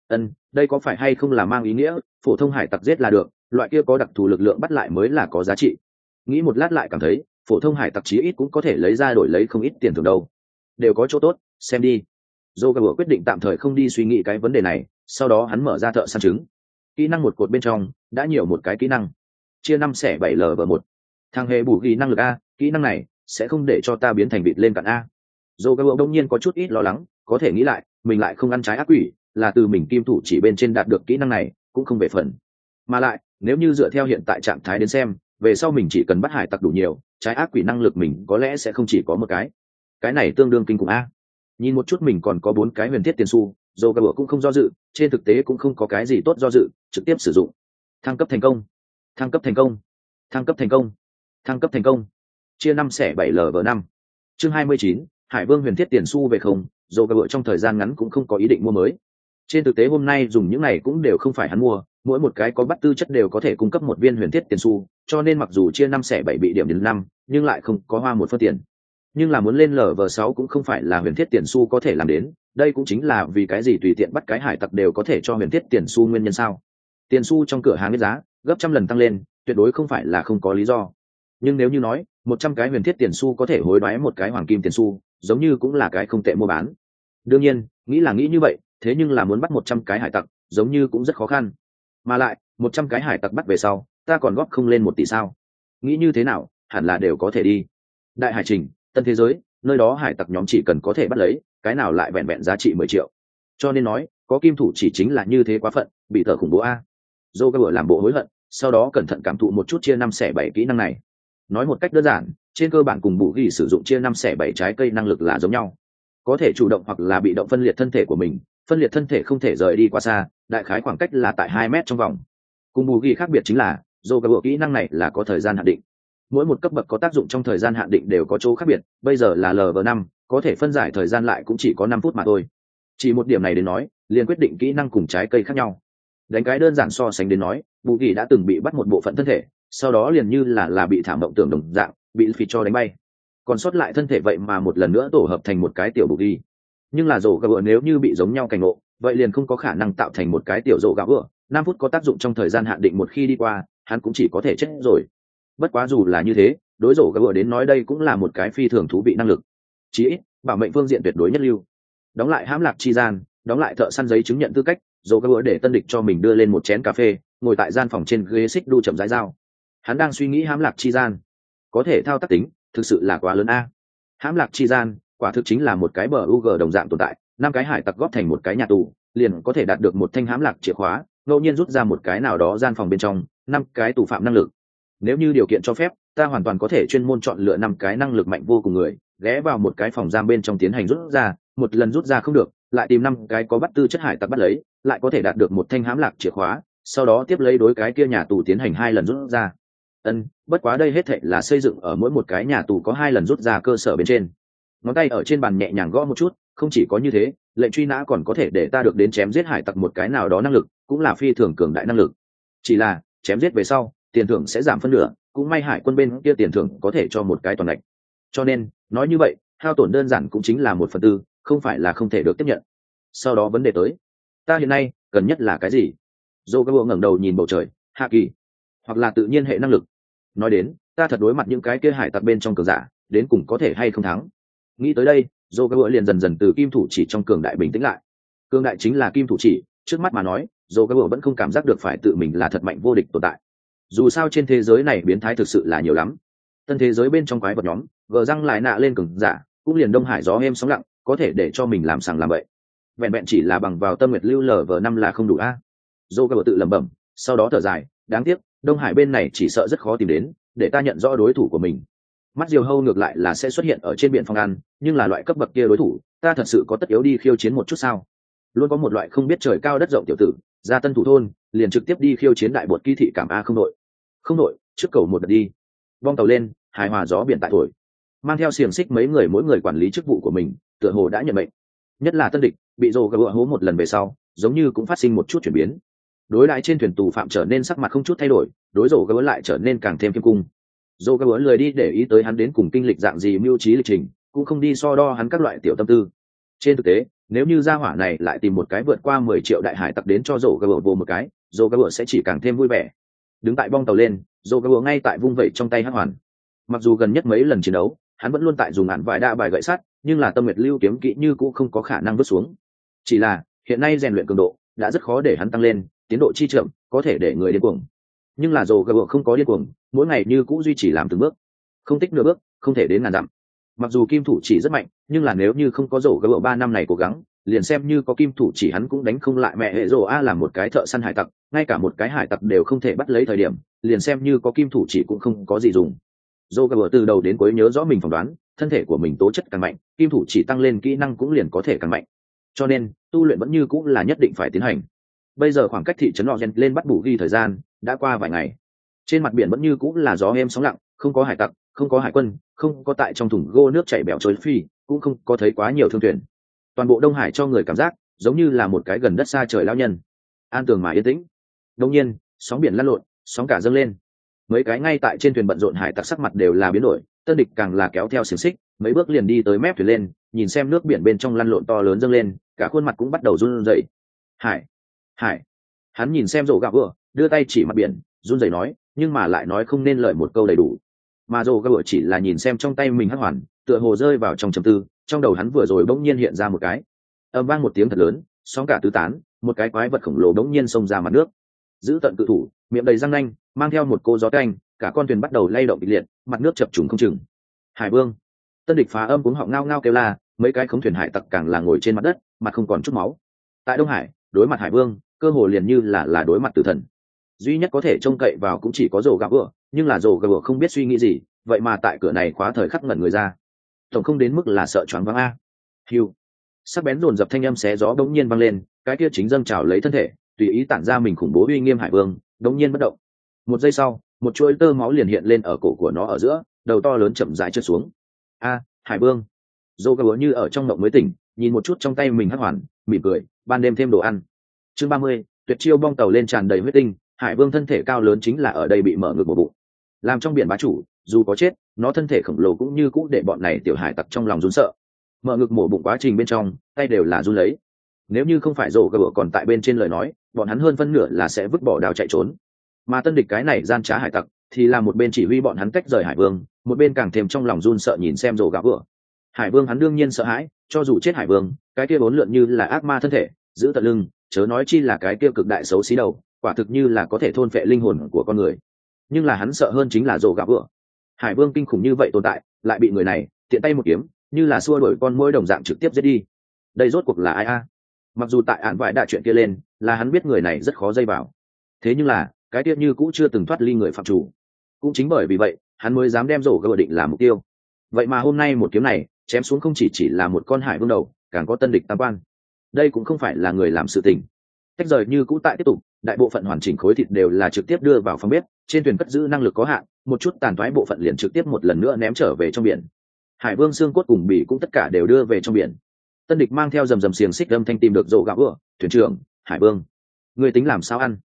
Đây có phải hay không là mang ý nghĩa phổ thông hải tặc giết là được, loại kia có đặc thù lực lượng bắt lại mới là có giá trị? Nghĩ một lát lại cảm thấy phổ thông hải tặc chí ít cũng có thể lấy ra đổi lấy không ít tiền thưởng đâu, đều có chỗ tốt, xem đi. Joker quyết định tạm thời không đi suy nghĩ cái vấn đề này, sau đó hắn mở ra thợ săn trứng. Kỹ năng một cột bên trong đã nhiều một cái kỹ năng, chia 5/7 lv1. Thằng hề bù ghi năng lực a, kỹ năng này sẽ không để cho ta biến thành vịt lên cạn a. Joker đông nhiên có chút ít lo lắng, có thể nghĩ lại mình lại không ăn trái ác quỷ, là từ mình kim thủ chỉ bên trên đạt được kỹ năng này cũng không về phần. Mà lại nếu như dựa theo hiện tại trạng thái đến xem, về sau mình chỉ cần bắt hải tặc đủ nhiều, trái ác quỷ năng lực mình có lẽ sẽ không chỉ có một cái này tương đương kinh khủng a. Nhìn một chút mình còn có 4 cái huyền thiết tiền xu, Joker cũng không do dự, trên thực tế cũng không có cái gì tốt do dự, trực tiếp sử dụng. Thăng cấp thành công, thăng cấp thành công, thăng cấp thành công, thăng cấp thành công. Chia 5/7 lv5. Chương 29, Hải Vương huyền thiết tiền xu về không, Joker trong thời gian ngắn cũng không có ý định mua mới. Trên thực tế hôm nay dùng những này cũng đều không phải hắn mua, mỗi một cái có bắt tư chất đều có thể cung cấp một viên huyền thiết tiền xu, cho nên mặc dù chia 5/7 bị điểm đến 5, nhưng lại không có hoa một phân tiền. Nhưng là muốn lên lv6 cũng không phải là huyền thiết tiền xu có thể làm đến, đây cũng chính là vì cái gì tùy tiện bắt cái hải tặc đều có thể cho huyền thiết tiền xu nguyên nhân sao. Tiền xu trong cửa hàng biết giá gấp trăm lần tăng lên, tuyệt đối không phải là không có lý do. Nhưng nếu như nói 100 cái huyền thiết tiền xu có thể hối đoái một cái hoàng kim tiền xu, giống như cũng là cái không tệ mua bán. Đương nhiên nghĩ là nghĩ như vậy, thế nhưng là muốn bắt 100 cái hải tặc giống như cũng rất khó khăn. Mà lại 100 cái hải tặc bắt về sau ta còn góp không lên 1 tỷ sao? Nghĩ như thế nào hẳn là đều có thể đi. Đại hải trình, tân thế giới, nơi đó hải tặc nhóm chỉ cần có thể bắt lấy cái nào lại vẹn vẹn giá trị 10 triệu. Cho nên nói có kim thủ chỉ chính là như thế quá phận, bị thợ khủng bố a. Joker làm bộ hối hận, sau đó cẩn thận cảm thụ một chút chia 5/7 kỹ năng này. Nói một cách đơn giản, trên cơ bản cùng bù ghi sử dụng chia 5/7 trái cây năng lực là giống nhau, có thể chủ động hoặc là bị động phân liệt thân thể của mình, phân liệt thân thể không thể rời đi quá xa, đại khái khoảng cách là tại 2 mét trong vòng. Cùng bù ghi khác biệt chính là Joker kỹ năng này là có thời gian hạn định, mỗi một cấp bậc có tác dụng trong thời gian hạn định đều có chỗ khác biệt, bây giờ là lv5, có thể phân giải thời gian lại cũng chỉ có 5 phút mà thôi. Chỉ một điểm này đến nói liền quyết định kỹ năng cùng trái cây khác nhau. Đánh cái đơn giản so sánh đến nói, bù ghi đã từng bị bắt một bộ phận thân thể, sau đó liền như là bị thảm động tưởng đồng dạng bị phì cho đánh bay, còn sót lại thân thể vậy mà một lần nữa tổ hợp thành một cái tiểu bù ghi. Nhưng là rổ gà vựa nếu như bị giống nhau cảnh ngộ, vậy liền không có khả năng tạo thành một cái tiểu rổ gà vựa. 5 phút có tác dụng trong thời gian hạn định, một khi đi qua hắn cũng chỉ có thể chết rồi. Bất quá dù là như thế, đối rổ gà vựa đến nói đây cũng là một cái phi thường thú vị năng lực, chí ít bảo mệnh phương diện tuyệt đối nhất lưu. Đóng lại hãm lạc chi gian, đóng lại thợ săn giấy chứng nhận tư cách, rổ gà vựa để tân địch cho mình đưa lên một chén cà phê, ngồi tại gian phòng trên ghế xích đu chậm rãi dao. Hắn đang suy nghĩ hãm lạc chi gian có thể thao tác tính thực sự là quá lớn a. Hãm lạc chi gian quả thực chính là một cái bờ UG đồng dạng tồn tại, 5 cái hải tặc góp thành một cái nhà tù, liền có thể đạt được một thanh hãm lạc chìa khóa, ngẫu nhiên rút ra một cái nào đó gian phòng bên trong 5 cái tù phạm năng lực. Nếu như điều kiện cho phép, ta hoàn toàn có thể chuyên môn chọn lựa 5 cái năng lực mạnh vô cùng người, ghé vào một cái phòng giam bên trong tiến hành rút ra, một lần rút ra không được, lại tìm 5 cái có bắt tư chất hải tặc bắt lấy, lại có thể đạt được một thanh hãm lạc chìa khóa, sau đó tiếp lấy đối cái kia nhà tù tiến hành 2 lần rút ra. Bất quá đây hết thệ là xây dựng ở mỗi một cái nhà tù có 2 lần rút ra cơ sở bên trên. Ngón tay ở trên bàn nhẹ nhàng gõ một chút, không chỉ có như thế, lệnh truy nã còn có thể để ta được đến chém giết hải tặc một cái nào đó năng lực, cũng là phi thường cường đại năng lực. Chỉ là chém giết về sau tiền thưởng sẽ giảm phân nửa, cũng may hải quân bên kia tiền thưởng có thể cho một cái toàn lệch, cho nên nói như vậy hao tổn đơn giản cũng chính là 1/4, không phải là không thể được tiếp nhận. Sau đó vấn đề tới, ta hiện nay cần nhất là cái gì? Joe ngẩng đầu nhìn bầu trời, hạ kỳ hoặc là tự nhiên hệ năng lực. Nói đến ta thật đối mặt những cái kia hải tặc bên trong cường giả, đến cùng có thể hay không thắng. Nghĩ tới đây Joe liền dần dần từ kim thủ chỉ trong cường đại bình tĩnh lại. Cường đại chính là kim thủ chỉ, trước mắt mà nói Joe vẫn không cảm giác được phải tự mình là thật mạnh vô địch tồn tại. Dù sao trên thế giới này biến thái thực sự là nhiều lắm, tân thế giới bên trong quái vật nhóm gờ răng lại nạ lên cường giả, cũng liền đông hải gió êm sóng lặng có thể để cho mình làm sàng làm bậy. Vẹn vẹn chỉ là bằng vào tâm nguyệt lưu lv5 là không đủ a. Joe tự lẩm bẩm, sau đó thở dài, đáng tiếc Đông Hải bên này chỉ sợ rất khó tìm đến, để ta nhận rõ đối thủ của mình. Mắt diều hâu ngược lại là sẽ xuất hiện ở trên biển Phong An, nhưng là loại cấp bậc kia đối thủ, ta thật sự có tất yếu đi khiêu chiến một chút sao? Luôn có một loại không biết trời cao đất rộng tiểu tử, ra tân thủ thôn, liền trực tiếp đi khiêu chiến đại bột kỳ thị cảm a không đội. Không đội, trước cầu một đợt đi. Bong tàu lên, hài hòa gió biển tại thổi. Mang theo xiềng xích mấy người mỗi người quản lý chức vụ của mình, tựa hồ đã nhận mệnh. Nhất là Tân Địch, bị rồ gỡ hố một lần về sau, giống như cũng phát sinh một chút chuyển biến. Đối đãi trên thuyền tù phạm trở nên sắc mặt không chút thay đổi, đối rồ gỡ lại trở nên càng thêm kiêm cung. Rồ gỡ lười đi để ý tới hắn đến cùng kinh lịch dạng gì mưu trí lịch trình, cũng không đi so đo hắn các loại tiểu tâm tư. Trên thực tế, nếu như gia hỏa này lại tìm một cái vượt qua 10 triệu đại hải tặc đến cho rồ gỡ vô một cái, rồ gỡ sẽ chỉ càng thêm vui vẻ. Đứng tại bong tàu lên, rồ gỡ ngay tại vung vẩy trong tay hắc hoàn. Mặc dù gần nhất mấy lần chiến đấu, hắn vẫn luôn tại dùng ản vải đa bài gậy sắt, nhưng là tâm nguyệt lưu kiếm kỹ như cũng không có khả năng vứt xuống. Chỉ là hiện nay rèn luyện cường độ đã rất khó để hắn tăng lên, tiến độ chi chậm có thể để người điên cuồng. Nhưng là rồ gỡ không có điên cuồng, mỗi ngày như cũng duy trì làm từng bước, không tích nửa bước không thể đến ngàn dặm. Mặc dù kim thủ chỉ rất mạnh, nhưng là nếu như không có rồ gỡ 3 năm này cố gắng, liền xem như có kim thủ chỉ hắn cũng đánh không lại mẹ hệ rồ a làm một cái thợ săn hải tặc, ngay cả một cái hải tặc đều không thể bắt lấy thời điểm, liền xem như có kim thủ chỉ cũng không có gì dùng. Rồ gỡ từ đầu đến cuối nhớ rõ mình phỏng đoán, thân thể của mình tố chất càng mạnh, kim thủ chỉ tăng lên kỹ năng cũng liền có thể càng mạnh. Cho nên tu luyện vẫn như cũng là nhất định phải tiến hành. Bây giờ khoảng cách thị trấn Lò Gen lên bắt bù ghi thời gian đã qua vài ngày, trên mặt biển vẫn như cũng là gió êm sóng lặng, không có hải tặc, không có hải quân, không có tại trong thùng gô nước chảy bẻo trôi phi, cũng không có thấy quá nhiều thương thuyền. Toàn bộ Đông Hải cho người cảm giác giống như là một cái gần đất xa trời lão nhân, an tường mà yên tĩnh. Đột nhiên sóng biển lăn lộn, sóng cả dâng lên, mấy cái ngay tại trên thuyền bận rộn hải tặc sắc mặt đều là biến đổi. Tân Địch càng là kéo theo xiềng xích, mấy bước liền đi tới mép thuyền lên, nhìn xem nước biển bên trong lăn lộn to lớn dâng lên, cả khuôn mặt cũng bắt đầu run rẩy. Hải, hải. Hắn nhìn xem rồ gạo vừa, đưa tay chỉ mặt biển, run rẩy nói, nhưng mà lại nói không nên lời một câu đầy đủ. Mà rồ gạo chỉ là nhìn xem trong tay mình hắc hoàn, tựa hồ rơi vào trong trầm tư, trong đầu hắn vừa rồi bỗng nhiên hiện ra một cái, âm vang một tiếng thật lớn, sóng cả tứ tán, một cái quái vật khổng lồ bỗng nhiên xông ra mặt nước, giữ tận cự thủ, miệng đầy răng nanh, mang theo một cô gió canh, cả con thuyền bắt đầu lay động kịch liệt, mặt nước chập trùng không chừng. Hải Vương. Tân Địch phá âm cuống họng ngao ngao kêu la, mấy cái khống thuyền hải tặc càng là ngồi trên mặt đất, mặt không còn chút máu. Tại Đông Hải, đối mặt Hải Vương, cơ hồ liền như là đối mặt tử thần. Duy nhất có thể trông cậy vào cũng chỉ có rồ gạo vừa, nhưng là rồ gạo vừa không biết suy nghĩ gì, vậy mà tại cửa này khóa thời khắc ngẩn người ra. Tổng không đến mức là sợ choáng váng a. Hiu. Sắc bén dồn dập thanh âm xé gió bỗng nhiên vang lên, cái kia chính dâng trào lấy thân thể, tùy ý tản ra mình khủng bố uy nghiêm Hải Vương, bỗng nhiên bất động. Một giây sau, một chuỗi tơ máu liền hiện lên ở cổ của nó ở giữa, đầu to lớn chậm rãi trượt xuống. A, Hải Vương. Dô gà như ở trong mộng mới tỉnh, nhìn một chút trong tay mình hắc hoàn, mỉm cười, ban đêm thêm đồ ăn. Chương 30, tuyệt chiêu bong tàu lên tràn đầy huyết tinh, Hải Vương thân thể cao lớn chính là ở đây bị mở ngực một bụng. Làm trong biển bá chủ, dù có chết, nó thân thể khổng lồ cũng như cũ để bọn này tiểu hải tặc trong lòng run sợ. Mở ngực mổ bụng quá trình bên trong, tay đều là run lấy. Nếu như không phải rổ gà còn tại bên trên lời nói, bọn hắn hơn phân nửa là sẽ vứt bỏ đao chạy trốn. Mà Tân Địch cái này gian trá hải tặc, thì là một bên chỉ huy bọn hắn tách rời Hải Vương, một bên càng thêm trong lòng run sợ nhìn xem rổ gà vừa. Hải Vương hắn đương nhiên sợ hãi, cho dù chết Hải Vương, cái kia bốn lượn như là ác ma thân thể, giữ tận lưng, chớ nói chi là cái kia cực đại xấu xí đầu, quả thực như là có thể thôn phệ linh hồn của con người. Nhưng là hắn sợ hơn chính là rổ gà vừa. Hải Vương kinh khủng như vậy tồn tại, lại bị người này tiện tay một kiếm, như là xua đuổi con muỗi đồng dạng trực tiếp giết đi. Đây rốt cuộc là ai a? Mặc dù tại án vải đại chuyện kia lên, là hắn biết người này rất khó dây vào. Thế nhưng là, cái tiết như cũ chưa từng thoát ly người phạm chủ. Cũng chính bởi vì vậy, hắn mới dám đem rổ gỡ định làm mục tiêu. Vậy mà hôm nay một kiếm này, chém xuống không chỉ là một con Hải Vương đầu, càng có Tân Địch tam quan. Đây cũng không phải là người làm sự tình. Tách rời như cũ tại tiếp tục, đại bộ phận hoàn chỉnh khối thịt đều là trực tiếp đưa vào phòng bếp, trên thuyền cất giữ năng lực có hạn, một chút tàn thoái bộ phận liền trực tiếp một lần nữa ném trở về trong biển. Hải Vương xương cốt cùng bỉ cũng tất cả đều đưa về trong biển. Tân Địch mang theo rầm xiềng xích âm thanh tìm được rổ gạo vừa, thuyền trưởng, Hải Vương, người tính làm sao ăn?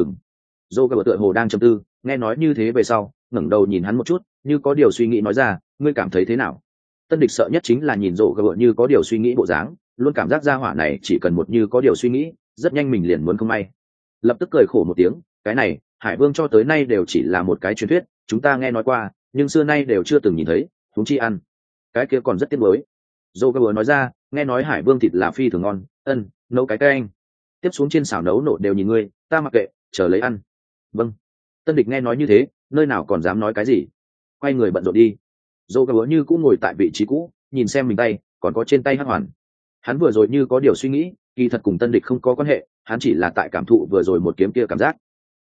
Rổ gạo tựa hồ đang trầm tư, nghe nói như thế về sau, ngẩng đầu nhìn hắn một chút, như có điều suy nghĩ nói ra, ngươi cảm thấy thế nào? Tân Địch sợ nhất chính là nhìn rổ gạo như có điều suy nghĩ bộ dáng, luôn cảm giác gia hỏa này chỉ cần một như có điều suy nghĩ, rất nhanh mình liền muốn không may. Lập tức cười khổ một tiếng, cái này, Hải Vương cho tới nay đều chỉ là một cái truyền thuyết, chúng ta nghe nói qua, nhưng xưa nay đều chưa từng nhìn thấy, huống chi ăn. Cái kia còn rất tiếc nuối. Dô Gà nói ra, nghe nói Hải Vương thịt là phi thường ngon, nấu cái canh. Tiếp xuống trên xào nấu nổ đều nhìn ngươi, ta mặc kệ, chờ lấy ăn. Vâng. Tân Địch nghe nói như thế, nơi nào còn dám nói cái gì. Quay người bận rộn đi. Dô Gà như cũng ngồi tại vị trí cũ, nhìn xem mình tay, còn có trên tay hắc hoàn. Hắn vừa rồi như có điều suy nghĩ, kỳ thật cùng Tân Địch không có quan hệ, hắn chỉ là tại cảm thụ vừa rồi một kiếm kia cảm giác.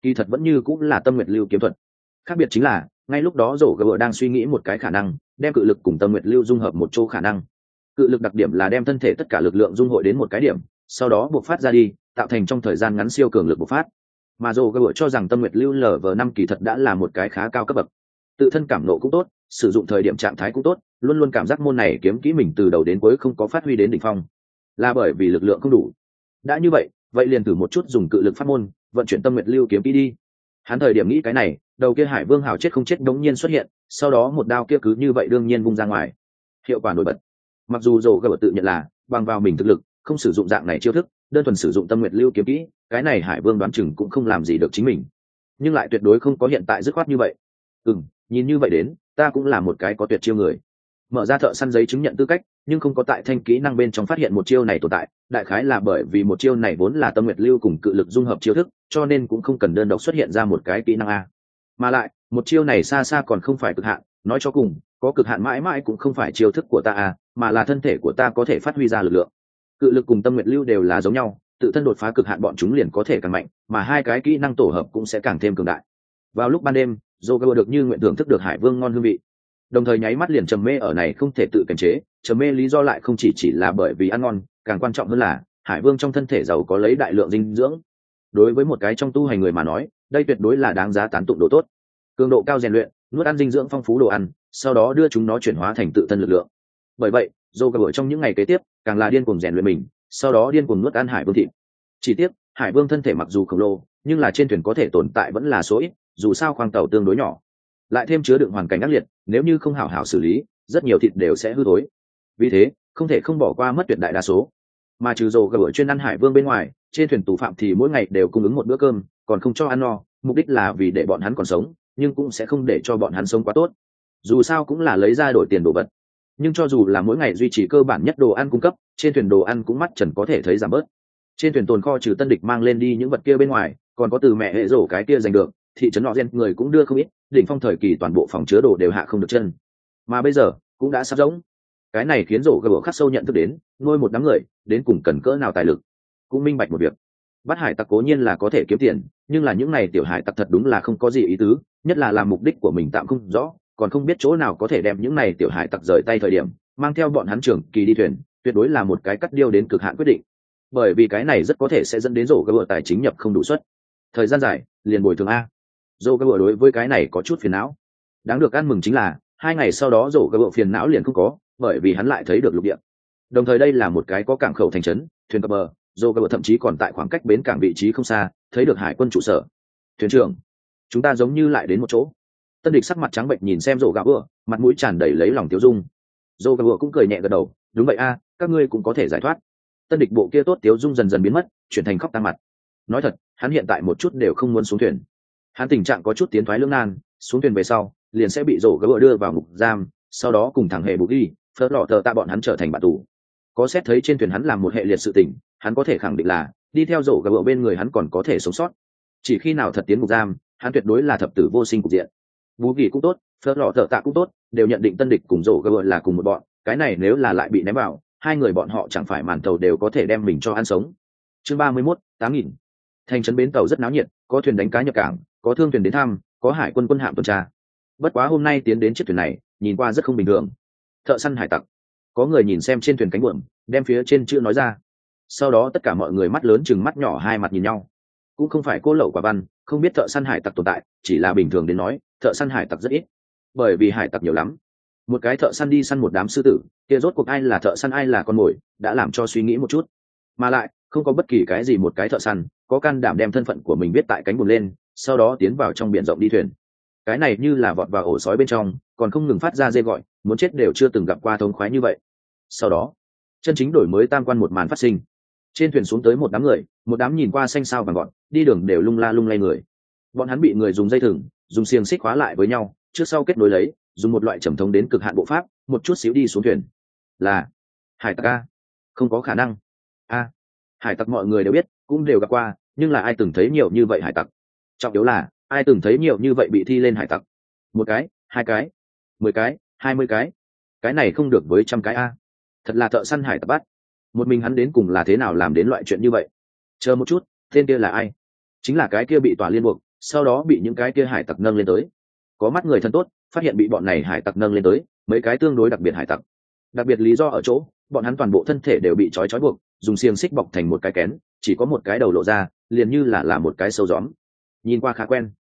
kỳ thật vẫn như cũng là Tâm Nguyệt Lưu kiếm thuật. Khác biệt chính là ngay lúc đó rổ gờ đang suy nghĩ một cái khả năng, đem cự lực cùng Tâm Nguyệt Lưu dung hợp một chỗ khả năng. Cự lực đặc điểm là đem thân thể tất cả lực lượng dung hội đến một cái điểm, sau đó buộc phát ra đi, tạo thành trong thời gian ngắn siêu cường lực bộc phát. Mà rổ gờ cho rằng Tâm Nguyệt Lưu LV5 kỳ thật đã là một cái khá cao cấp bậc, tự thân cảm nộ cũng tốt, sử dụng thời điểm trạng thái cũng tốt, luôn luôn cảm giác môn này kiếm kỹ mình từ đầu đến cuối không có phát huy đến đỉnh phong, là bởi vì lực lượng không đủ. Đã như vậy, vậy liền thử một chút dùng cự lực pháp môn, vận chuyển Tâm Nguyệt Lưu kiếm kỹ đi. Hắn thời điểm nghĩ cái này, đầu kia Hải Vương hào chết không chết đống nhiên xuất hiện, sau đó một đao kia cứ như vậy đương nhiên vung ra ngoài, hiệu quả nổi bật. Mặc dù rổ gờ tự nhận là bằng vào mình thực lực không sử dụng dạng này chiêu thức, đơn thuần sử dụng Tâm Nguyệt Lưu kiếm kỹ, cái này Hải Vương đoán chừng cũng không làm gì được chính mình, nhưng lại tuyệt đối không có hiện tại dứt khoát như vậy. Nhìn như vậy đến, ta cũng là một cái có tuyệt chiêu người. Mở ra thợ săn giấy chứng nhận tư cách, nhưng không có tại thanh kỹ năng bên trong phát hiện một chiêu này tồn tại, đại khái là bởi vì một chiêu này vốn là Tâm Nguyệt Lưu cùng cự lực dung hợp chiêu thức, cho nên cũng không cần đơn độc xuất hiện ra một cái kỹ năng a. Mà lại, một chiêu này xa xa còn không phải cực hạn, nói cho cùng, có cực hạn mãi mãi cũng không phải chiêu thức của ta a, mà là thân thể của ta có thể phát huy ra lực lượng. Cự lực cùng Tâm Nguyệt Lưu đều là giống nhau, tự thân đột phá cực hạn bọn chúng liền có thể càng mạnh, mà hai cái kỹ năng tổ hợp cũng sẽ càng thêm cường đại. Vào lúc ban đêm, Joker được như nguyện thưởng thức được Hải Vương ngon hương vị, đồng thời nháy mắt liền trầm mê ở này không thể tự kiềm chế. Trầm mê lý do lại không chỉ là bởi vì ăn ngon, càng quan trọng hơn là Hải Vương trong thân thể giàu có lấy đại lượng dinh dưỡng. Đối với một cái trong tu hành người mà nói, đây tuyệt đối là đáng giá tán tụng đồ tốt. Cường độ cao rèn luyện, nuốt ăn dinh dưỡng phong phú đồ ăn, sau đó đưa chúng nó chuyển hóa thành tự thân lực lượng. Bởi vậy, Joker trong những ngày kế tiếp càng là điên cuồng rèn luyện mình, sau đó điên cuồng nuốt ăn Hải Vương thịt. Chỉ tiếc, Hải Vương thân thể mặc dù khổng lồ, nhưng là trên thuyền có thể tồn tại vẫn là số ít, dù sao khoang tàu tương đối nhỏ, lại thêm chứa đựng hoàn cảnh ác liệt, nếu như không hảo hảo xử lý, rất nhiều thịt đều sẽ hư thối. Vì thế, không thể không bỏ qua mất tuyệt đại đa số. Mà trừ dầu gà bữa chuyên ăn Hải Vương bên ngoài, trên thuyền tù phạm thì mỗi ngày đều cung ứng một bữa cơm, còn không cho ăn no, mục đích là vì để bọn hắn còn sống, nhưng cũng sẽ không để cho bọn hắn sống quá tốt. Dù sao cũng là lấy ra đổi tiền đồ vật. Nhưng cho dù là mỗi ngày duy trì cơ bản nhất đồ ăn cung cấp, trên thuyền đồ ăn cũng mắt trần có thể thấy giảm bớt. Trên thuyền tồn kho trừ Tân Địch mang lên đi những vật kia bên ngoài, còn có từ mẹ hệ rổ cái kia giành được, thị trấn họ gen người cũng đưa không ít, đỉnh phong thời kỳ toàn bộ phòng chứa đồ đều hạ không được chân, mà bây giờ cũng đã sắp rỗng. Cái này khiến rổ gờ khắc sâu nhận thức đến nuôi một đám người đến cùng cần cỡ nào tài lực. Cũng minh bạch một việc, bắt hải tặc cố nhiên là có thể kiếm tiền, nhưng là những này tiểu hải tặc thật đúng là không có gì ý tứ, nhất là làm mục đích của mình tạm không rõ, còn không biết chỗ nào có thể đem những này tiểu hải tặc rời tay thời điểm mang theo bọn hắn trưởng kỳ đi thuyền, tuyệt đối là một cái cắt điêu đến cực hạn quyết định, bởi vì cái này rất có thể sẽ dẫn đến rổ gờ tài chính nhập không đủ suất, thời gian dài liền bồi thường a. Rổ gờ đối với cái này có chút phiền não. Đáng được ăn mừng chính là 2 ngày sau đó rổ gờ phiền não liền không có, bởi vì hắn lại thấy được lục địa, đồng thời đây là một cái có cảng khẩu thành trấn, thuyền cập bờ. Rổ gờ thậm chí còn tại khoảng cách bến cảng vị trí không xa thấy được hải quân trụ sở. Thuyền trưởng, chúng ta giống như lại đến một chỗ. Tân Địch sắc mặt trắng bệch nhìn xem rổ gà bữa, mặt mũi tràn đầy lấy lòng tiêu dung. Rổ gà bữa cũng cười nhẹ gật đầu, đúng vậy a, các ngươi cũng có thể giải thoát. Tân Địch bộ kia tốt tiêu dung dần dần biến mất, chuyển thành khóc tăng mặt. Nói thật, hắn hiện tại một chút đều không muốn xuống thuyền. Hắn tình trạng có chút tiến thoái lưỡng nan, xuống thuyền về sau liền sẽ bị rổ gà bữa đưa vào ngục giam, sau đó cùng thằng hề bù đi phớt lọ tờ tạ bọn hắn trở thành bạn tù. Có xét thấy trên thuyền hắn làm một hệ liệt sự tình, hắn có thể khẳng định là đi theo rổ gà bữa bên người hắn còn có thể sống sót. Chỉ khi nào thật tiến ngục giam, hắn tuyệt đối là thập tử vô sinh cục diện. Bú Kỳ cũng tốt, phớt lọ tờ tạ cũng tốt, đều nhận định Tân Địch cùng rổ gà bữa là cùng một bọn, cái này nếu là lại bị ném vào, hai người bọn họ chẳng phải màn tàu đều có thể đem mình cho ăn sống. Chương 31, 8.000. Thành trấn bến tàu rất náo nhiệt, có thuyền đánh cá nhập cảng, có thương thuyền đến thăm, có hải quân quân hạm tuần tra. Bất quá hôm nay tiến đến chiếc thuyền này, nhìn qua rất không bình thường. Thợ săn hải tặc. Có người nhìn xem trên thuyền cánh buồm, đem phía trên chữ nói ra. Sau đó tất cả mọi người mắt lớn chừng mắt nhỏ hai mặt nhìn nhau. Cũng không phải cô lậu quả văn, không biết thợ săn hải tặc tồn tại, chỉ là bình thường đến nói, thợ săn hải tặc rất ít. Bởi vì hải tặc nhiều lắm. Một cái thợ săn đi săn một đám sư tử, kia rốt cuộc ai là thợ săn ai là con mồi, đã làm cho suy nghĩ một chút. Mà lại, không có bất kỳ cái gì một cái thợ săn có can đảm đem thân phận của mình viết tại cánh buồm lên, sau đó tiến vào trong biển rộng đi thuyền. Cái này như là vọt vào ổ sói bên trong, còn không ngừng phát ra rê gọi, muốn chết đều chưa từng gặp qua thống khoái như vậy. Sau đó, chân chính đổi mới tam quan một màn phát sinh. Trên thuyền xuống tới một đám người, một đám nhìn qua xanh xao vàng gọn, đi đường đều lung la lung lay người. Bọn hắn bị người dùng dây thừng, dùng xiềng xích khóa lại với nhau, trước sau kết nối lấy, dùng một loại trầm thống đến cực hạn bộ pháp, một chút xíu đi xuống thuyền. Là hải tặc a? Không có khả năng. A, hải tặc mọi người đều biết, cũng đều gặp qua, nhưng là ai từng thấy nhiều như vậy hải tặc? Trọng yếu là ai từng thấy nhiều như vậy bị thi lên hải tặc? 1 cái, 2 cái, 10 cái, 20 cái. Cái này không được với 100 cái a. Thật là thợ săn hải tặc bắt. Một mình hắn đến cùng là thế nào làm đến loại chuyện như vậy? Chờ một chút, tên kia là ai? Chính là cái kia bị tòa liên buộc, sau đó bị những cái kia hải tặc nâng lên tới. Có mắt người thân tốt phát hiện bị bọn này hải tặc nâng lên tới mấy cái tương đối đặc biệt hải tặc. Đặc biệt lý do ở chỗ bọn hắn toàn bộ thân thể đều bị trói buộc, dùng xiềng xích bọc thành một cái kén, chỉ có một cái đầu lộ ra, liền như là một cái sâu gióm. Nhìn qua khá quen.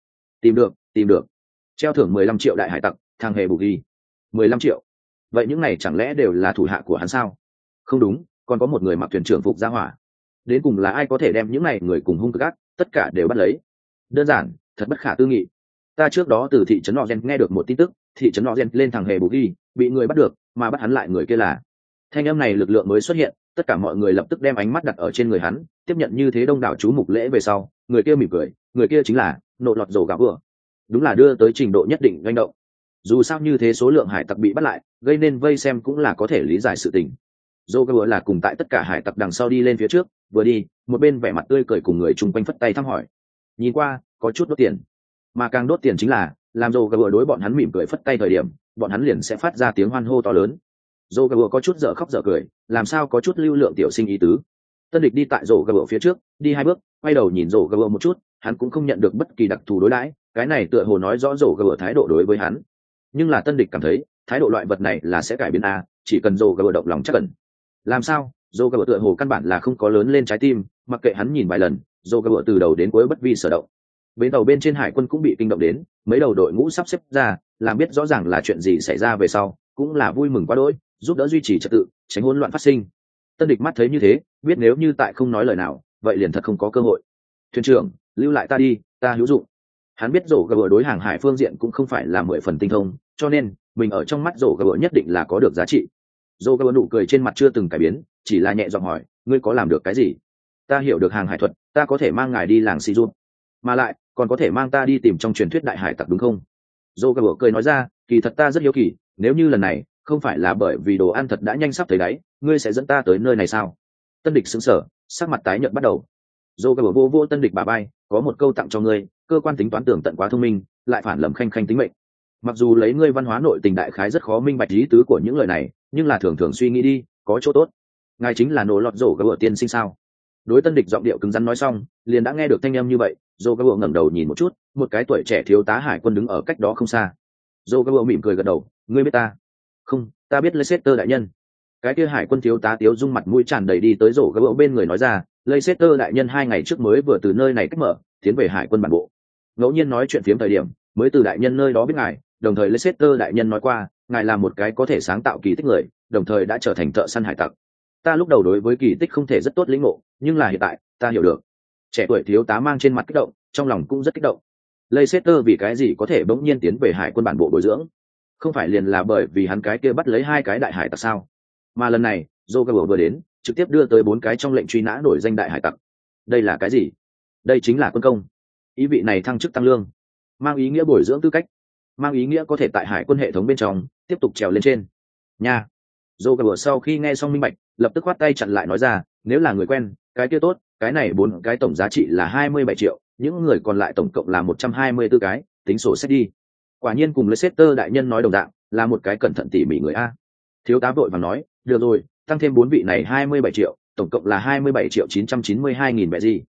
Tìm được. Treo thưởng 15 triệu đại hải tặc, thằng hề bù ghi. 15 triệu. Vậy những này chẳng lẽ đều là thủ hạ của hắn sao? Không đúng, còn có một người mặc thuyền trưởng phục gia hỏa. Đến cùng là ai có thể đem những này người cùng hung cực ác, tất cả đều bắt lấy? Đơn giản, thật bất khả tư nghị. Ta trước đó từ thị trấn Ozen nghe được một tin tức, thị trấn Ozen lên thằng hề bù ghi, bị người bắt được, mà bắt hắn lại người kia là. Thanh âm này lực lượng mới xuất hiện, tất cả mọi người lập tức đem ánh mắt đặt ở trên người hắn, tiếp nhận như thế đông đảo chú mục lễ về sau, người kia mỉm cười, người kia chính là nộ lọt rổ gạo vừa. Đúng là đưa tới trình độ nhất định doanh động. Dù sao như thế số lượng hải tặc bị bắt lại, gây nên vây xem cũng là có thể lý giải sự tình. Rổ gạo vừa là cùng tại tất cả hải tặc đằng sau đi lên phía trước, vừa đi, một bên vẻ mặt tươi cười cùng người chung quanh phất tay thăm hỏi. Nhìn qua, có chút đốt tiền, mà càng đốt tiền chính là làm rổ gạo vừa đối bọn hắn mỉm cười phất tay thời điểm, bọn hắn liền sẽ phát ra tiếng hoan hô to lớn. Rổ gạo vừa có chút dở khóc dở cười, làm sao có chút lưu lượng tiểu sinh ý tứ. Tân địch đi tại rổ gạo vừa phía trước, đi 2 bước, quay đầu nhìn rổ gạo vừa một chút, hắn cũng không nhận được bất kỳ đặc thù đối đãi, cái này tựa hồ nói rõ rổ gạo vừa thái độ đối với hắn. Nhưng là Tân địch cảm thấy, thái độ loại vật này là sẽ cải biến a, chỉ cần rổ gạo vừa động lòng chắc cần. Làm sao? Rổ gạo vừa tựa hồ căn bản là không có lớn lên trái tim, mặc kệ hắn nhìn vài lần, rổ gạo vừa từ đầu đến cuối bất vi sở động. Bến tàu bên trên hải quân cũng bị kinh động đến, mấy đầu đội ngũ sắp xếp ra, làm biết rõ ràng là chuyện gì xảy ra về sau, cũng là vui mừng quá đỗi, giúp đỡ duy trì trật tự, tránh hỗn loạn phát sinh. Tân địch mắt thấy như thế, biết nếu như tại không nói lời nào, vậy liền thật không có cơ hội. Thuyền trưởng, lưu lại ta đi, ta hữu dụng. Hắn biết rổ gạo đối hàng hải phương diện cũng không phải là 10 phần tinh thông, cho nên mình ở trong mắt rổ gạo nhất định là có được giá trị. Rổ gạo nụ cười trên mặt chưa từng cải biến, chỉ là nhẹ giọng hỏi, ngươi có làm được cái gì? Ta hiểu được hàng hải thuật, ta có thể mang ngài đi làng Si Dun, mà lại còn có thể mang ta đi tìm trong truyền thuyết đại hải tặc đúng không? Rổ gạo cười nói ra, kỳ thật ta rất hiếu kỳ, nếu như lần này không phải là bởi vì đồ ăn thật đã nhanh sắp thấy đáy, ngươi sẽ dẫn ta tới nơi này sao? Tân địch sững sờ, sắc mặt tái nhợt bắt đầu. Dô gà vô Tân địch bà bay, có một câu tặng cho ngươi, cơ quan tính toán tưởng tận quá thông minh, lại phản lầm khanh khanh tính mệnh. Mặc dù lấy ngươi văn hóa nội tình đại khái rất khó minh bạch ý tứ của những lời này, nhưng là thường thường suy nghĩ đi, có chỗ tốt. Ngài chính là nổ lọt rổ gà tiên sinh sao? Đối Tân địch giọng điệu cứng rắn nói xong, liền đã nghe được thanh âm như vậy. Dô gà ngẩng đầu nhìn một chút, một cái tuổi trẻ thiếu tá hải quân đứng ở cách đó không xa. Dô gà mỉm cười gật đầu, ngươi biết ta? Không, ta biết Leicester đại nhân. Cái kia hải quân thiếu tá tiếu dung mặt mũi tràn đầy đi tới rổ gấu bên người nói ra, Leicester đại nhân 2 ngày trước mới vừa từ nơi này cách mở, tiến về hải quân bản bộ. Ngẫu nhiên nói chuyện phiếm thời điểm, mới từ đại nhân nơi đó biết ngài, đồng thời Leicester đại nhân nói qua, ngài là một cái có thể sáng tạo kỳ tích người, đồng thời đã trở thành thợ săn hải tặc. Ta lúc đầu đối với kỳ tích không thể rất tốt lĩnh ngộ, nhưng là hiện tại, ta hiểu được. Trẻ tuổi thiếu tá mang trên mặt kích động, trong lòng cũng rất kích động. Leicester vì cái gì có thể bỗng nhiên tiến về hải quân bản bộ bồi dưỡng? Không phải liền là bởi vì hắn cái kia bắt lấy 2 cái đại hải tặc sao? Mà lần này Joe vừa đến trực tiếp đưa tới 4 cái trong lệnh truy nã nổi danh đại hải tặc. Đây là cái gì? Đây chính là quân công. Ý vị này thăng chức tăng lương, mang ý nghĩa bồi dưỡng tư cách, mang ý nghĩa có thể tại hải quân hệ thống bên trong tiếp tục trèo lên trên nha. Joe sau khi nghe xong minh bạch, lập tức khoát tay chặn lại nói ra, nếu là người quen cái kia tốt, cái này 4 cái tổng giá trị là 27 triệu, những người còn lại tổng cộng là 124 cái, tính sổ sách đi. Quả nhiên cùng Leicester đại nhân nói đồng dạng, là một cái cẩn thận tỉ mỉ người a. Thiếu tá vội vàng nói, được rồi, tăng thêm 4 vị này 27 triệu, tổng cộng là 27 triệu 992 nghìn bẹ gì.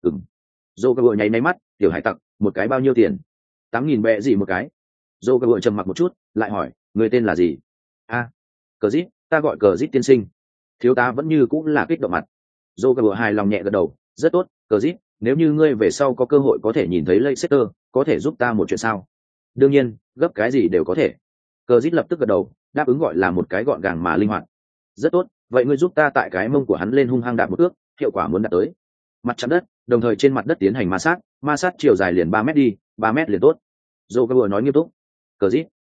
Joe nháy máy mắt, tiểu hải tặc, một cái bao nhiêu tiền? 8.000 bẹ gì một cái. Joe trầm mặc một chút, lại hỏi, người tên là gì? Cờ Dít, ta gọi Cờ Dít tiên sinh. Thiếu tá vẫn như cũng là kích động mặt. Joe hài lòng nhẹ gật đầu, rất tốt, Cờ Dít, nếu như ngươi về sau có cơ hội có thể nhìn thấy Leicester, có thể giúp ta một chuyện sao? Đương nhiên, gấp cái gì đều có thể. Cờ Dít lập tức gật đầu, đáp ứng gọi là một cái gọn gàng mà linh hoạt. Rất tốt, vậy ngươi giúp ta tại cái mông của hắn lên hung hăng đạp một ước, hiệu quả muốn đạt tới mặt chạm đất, đồng thời trên mặt đất tiến hành ma sát chiều dài liền 3 mét đi, 3 mét liền tốt. Joe nói nghiêm túc. Cờ Dít,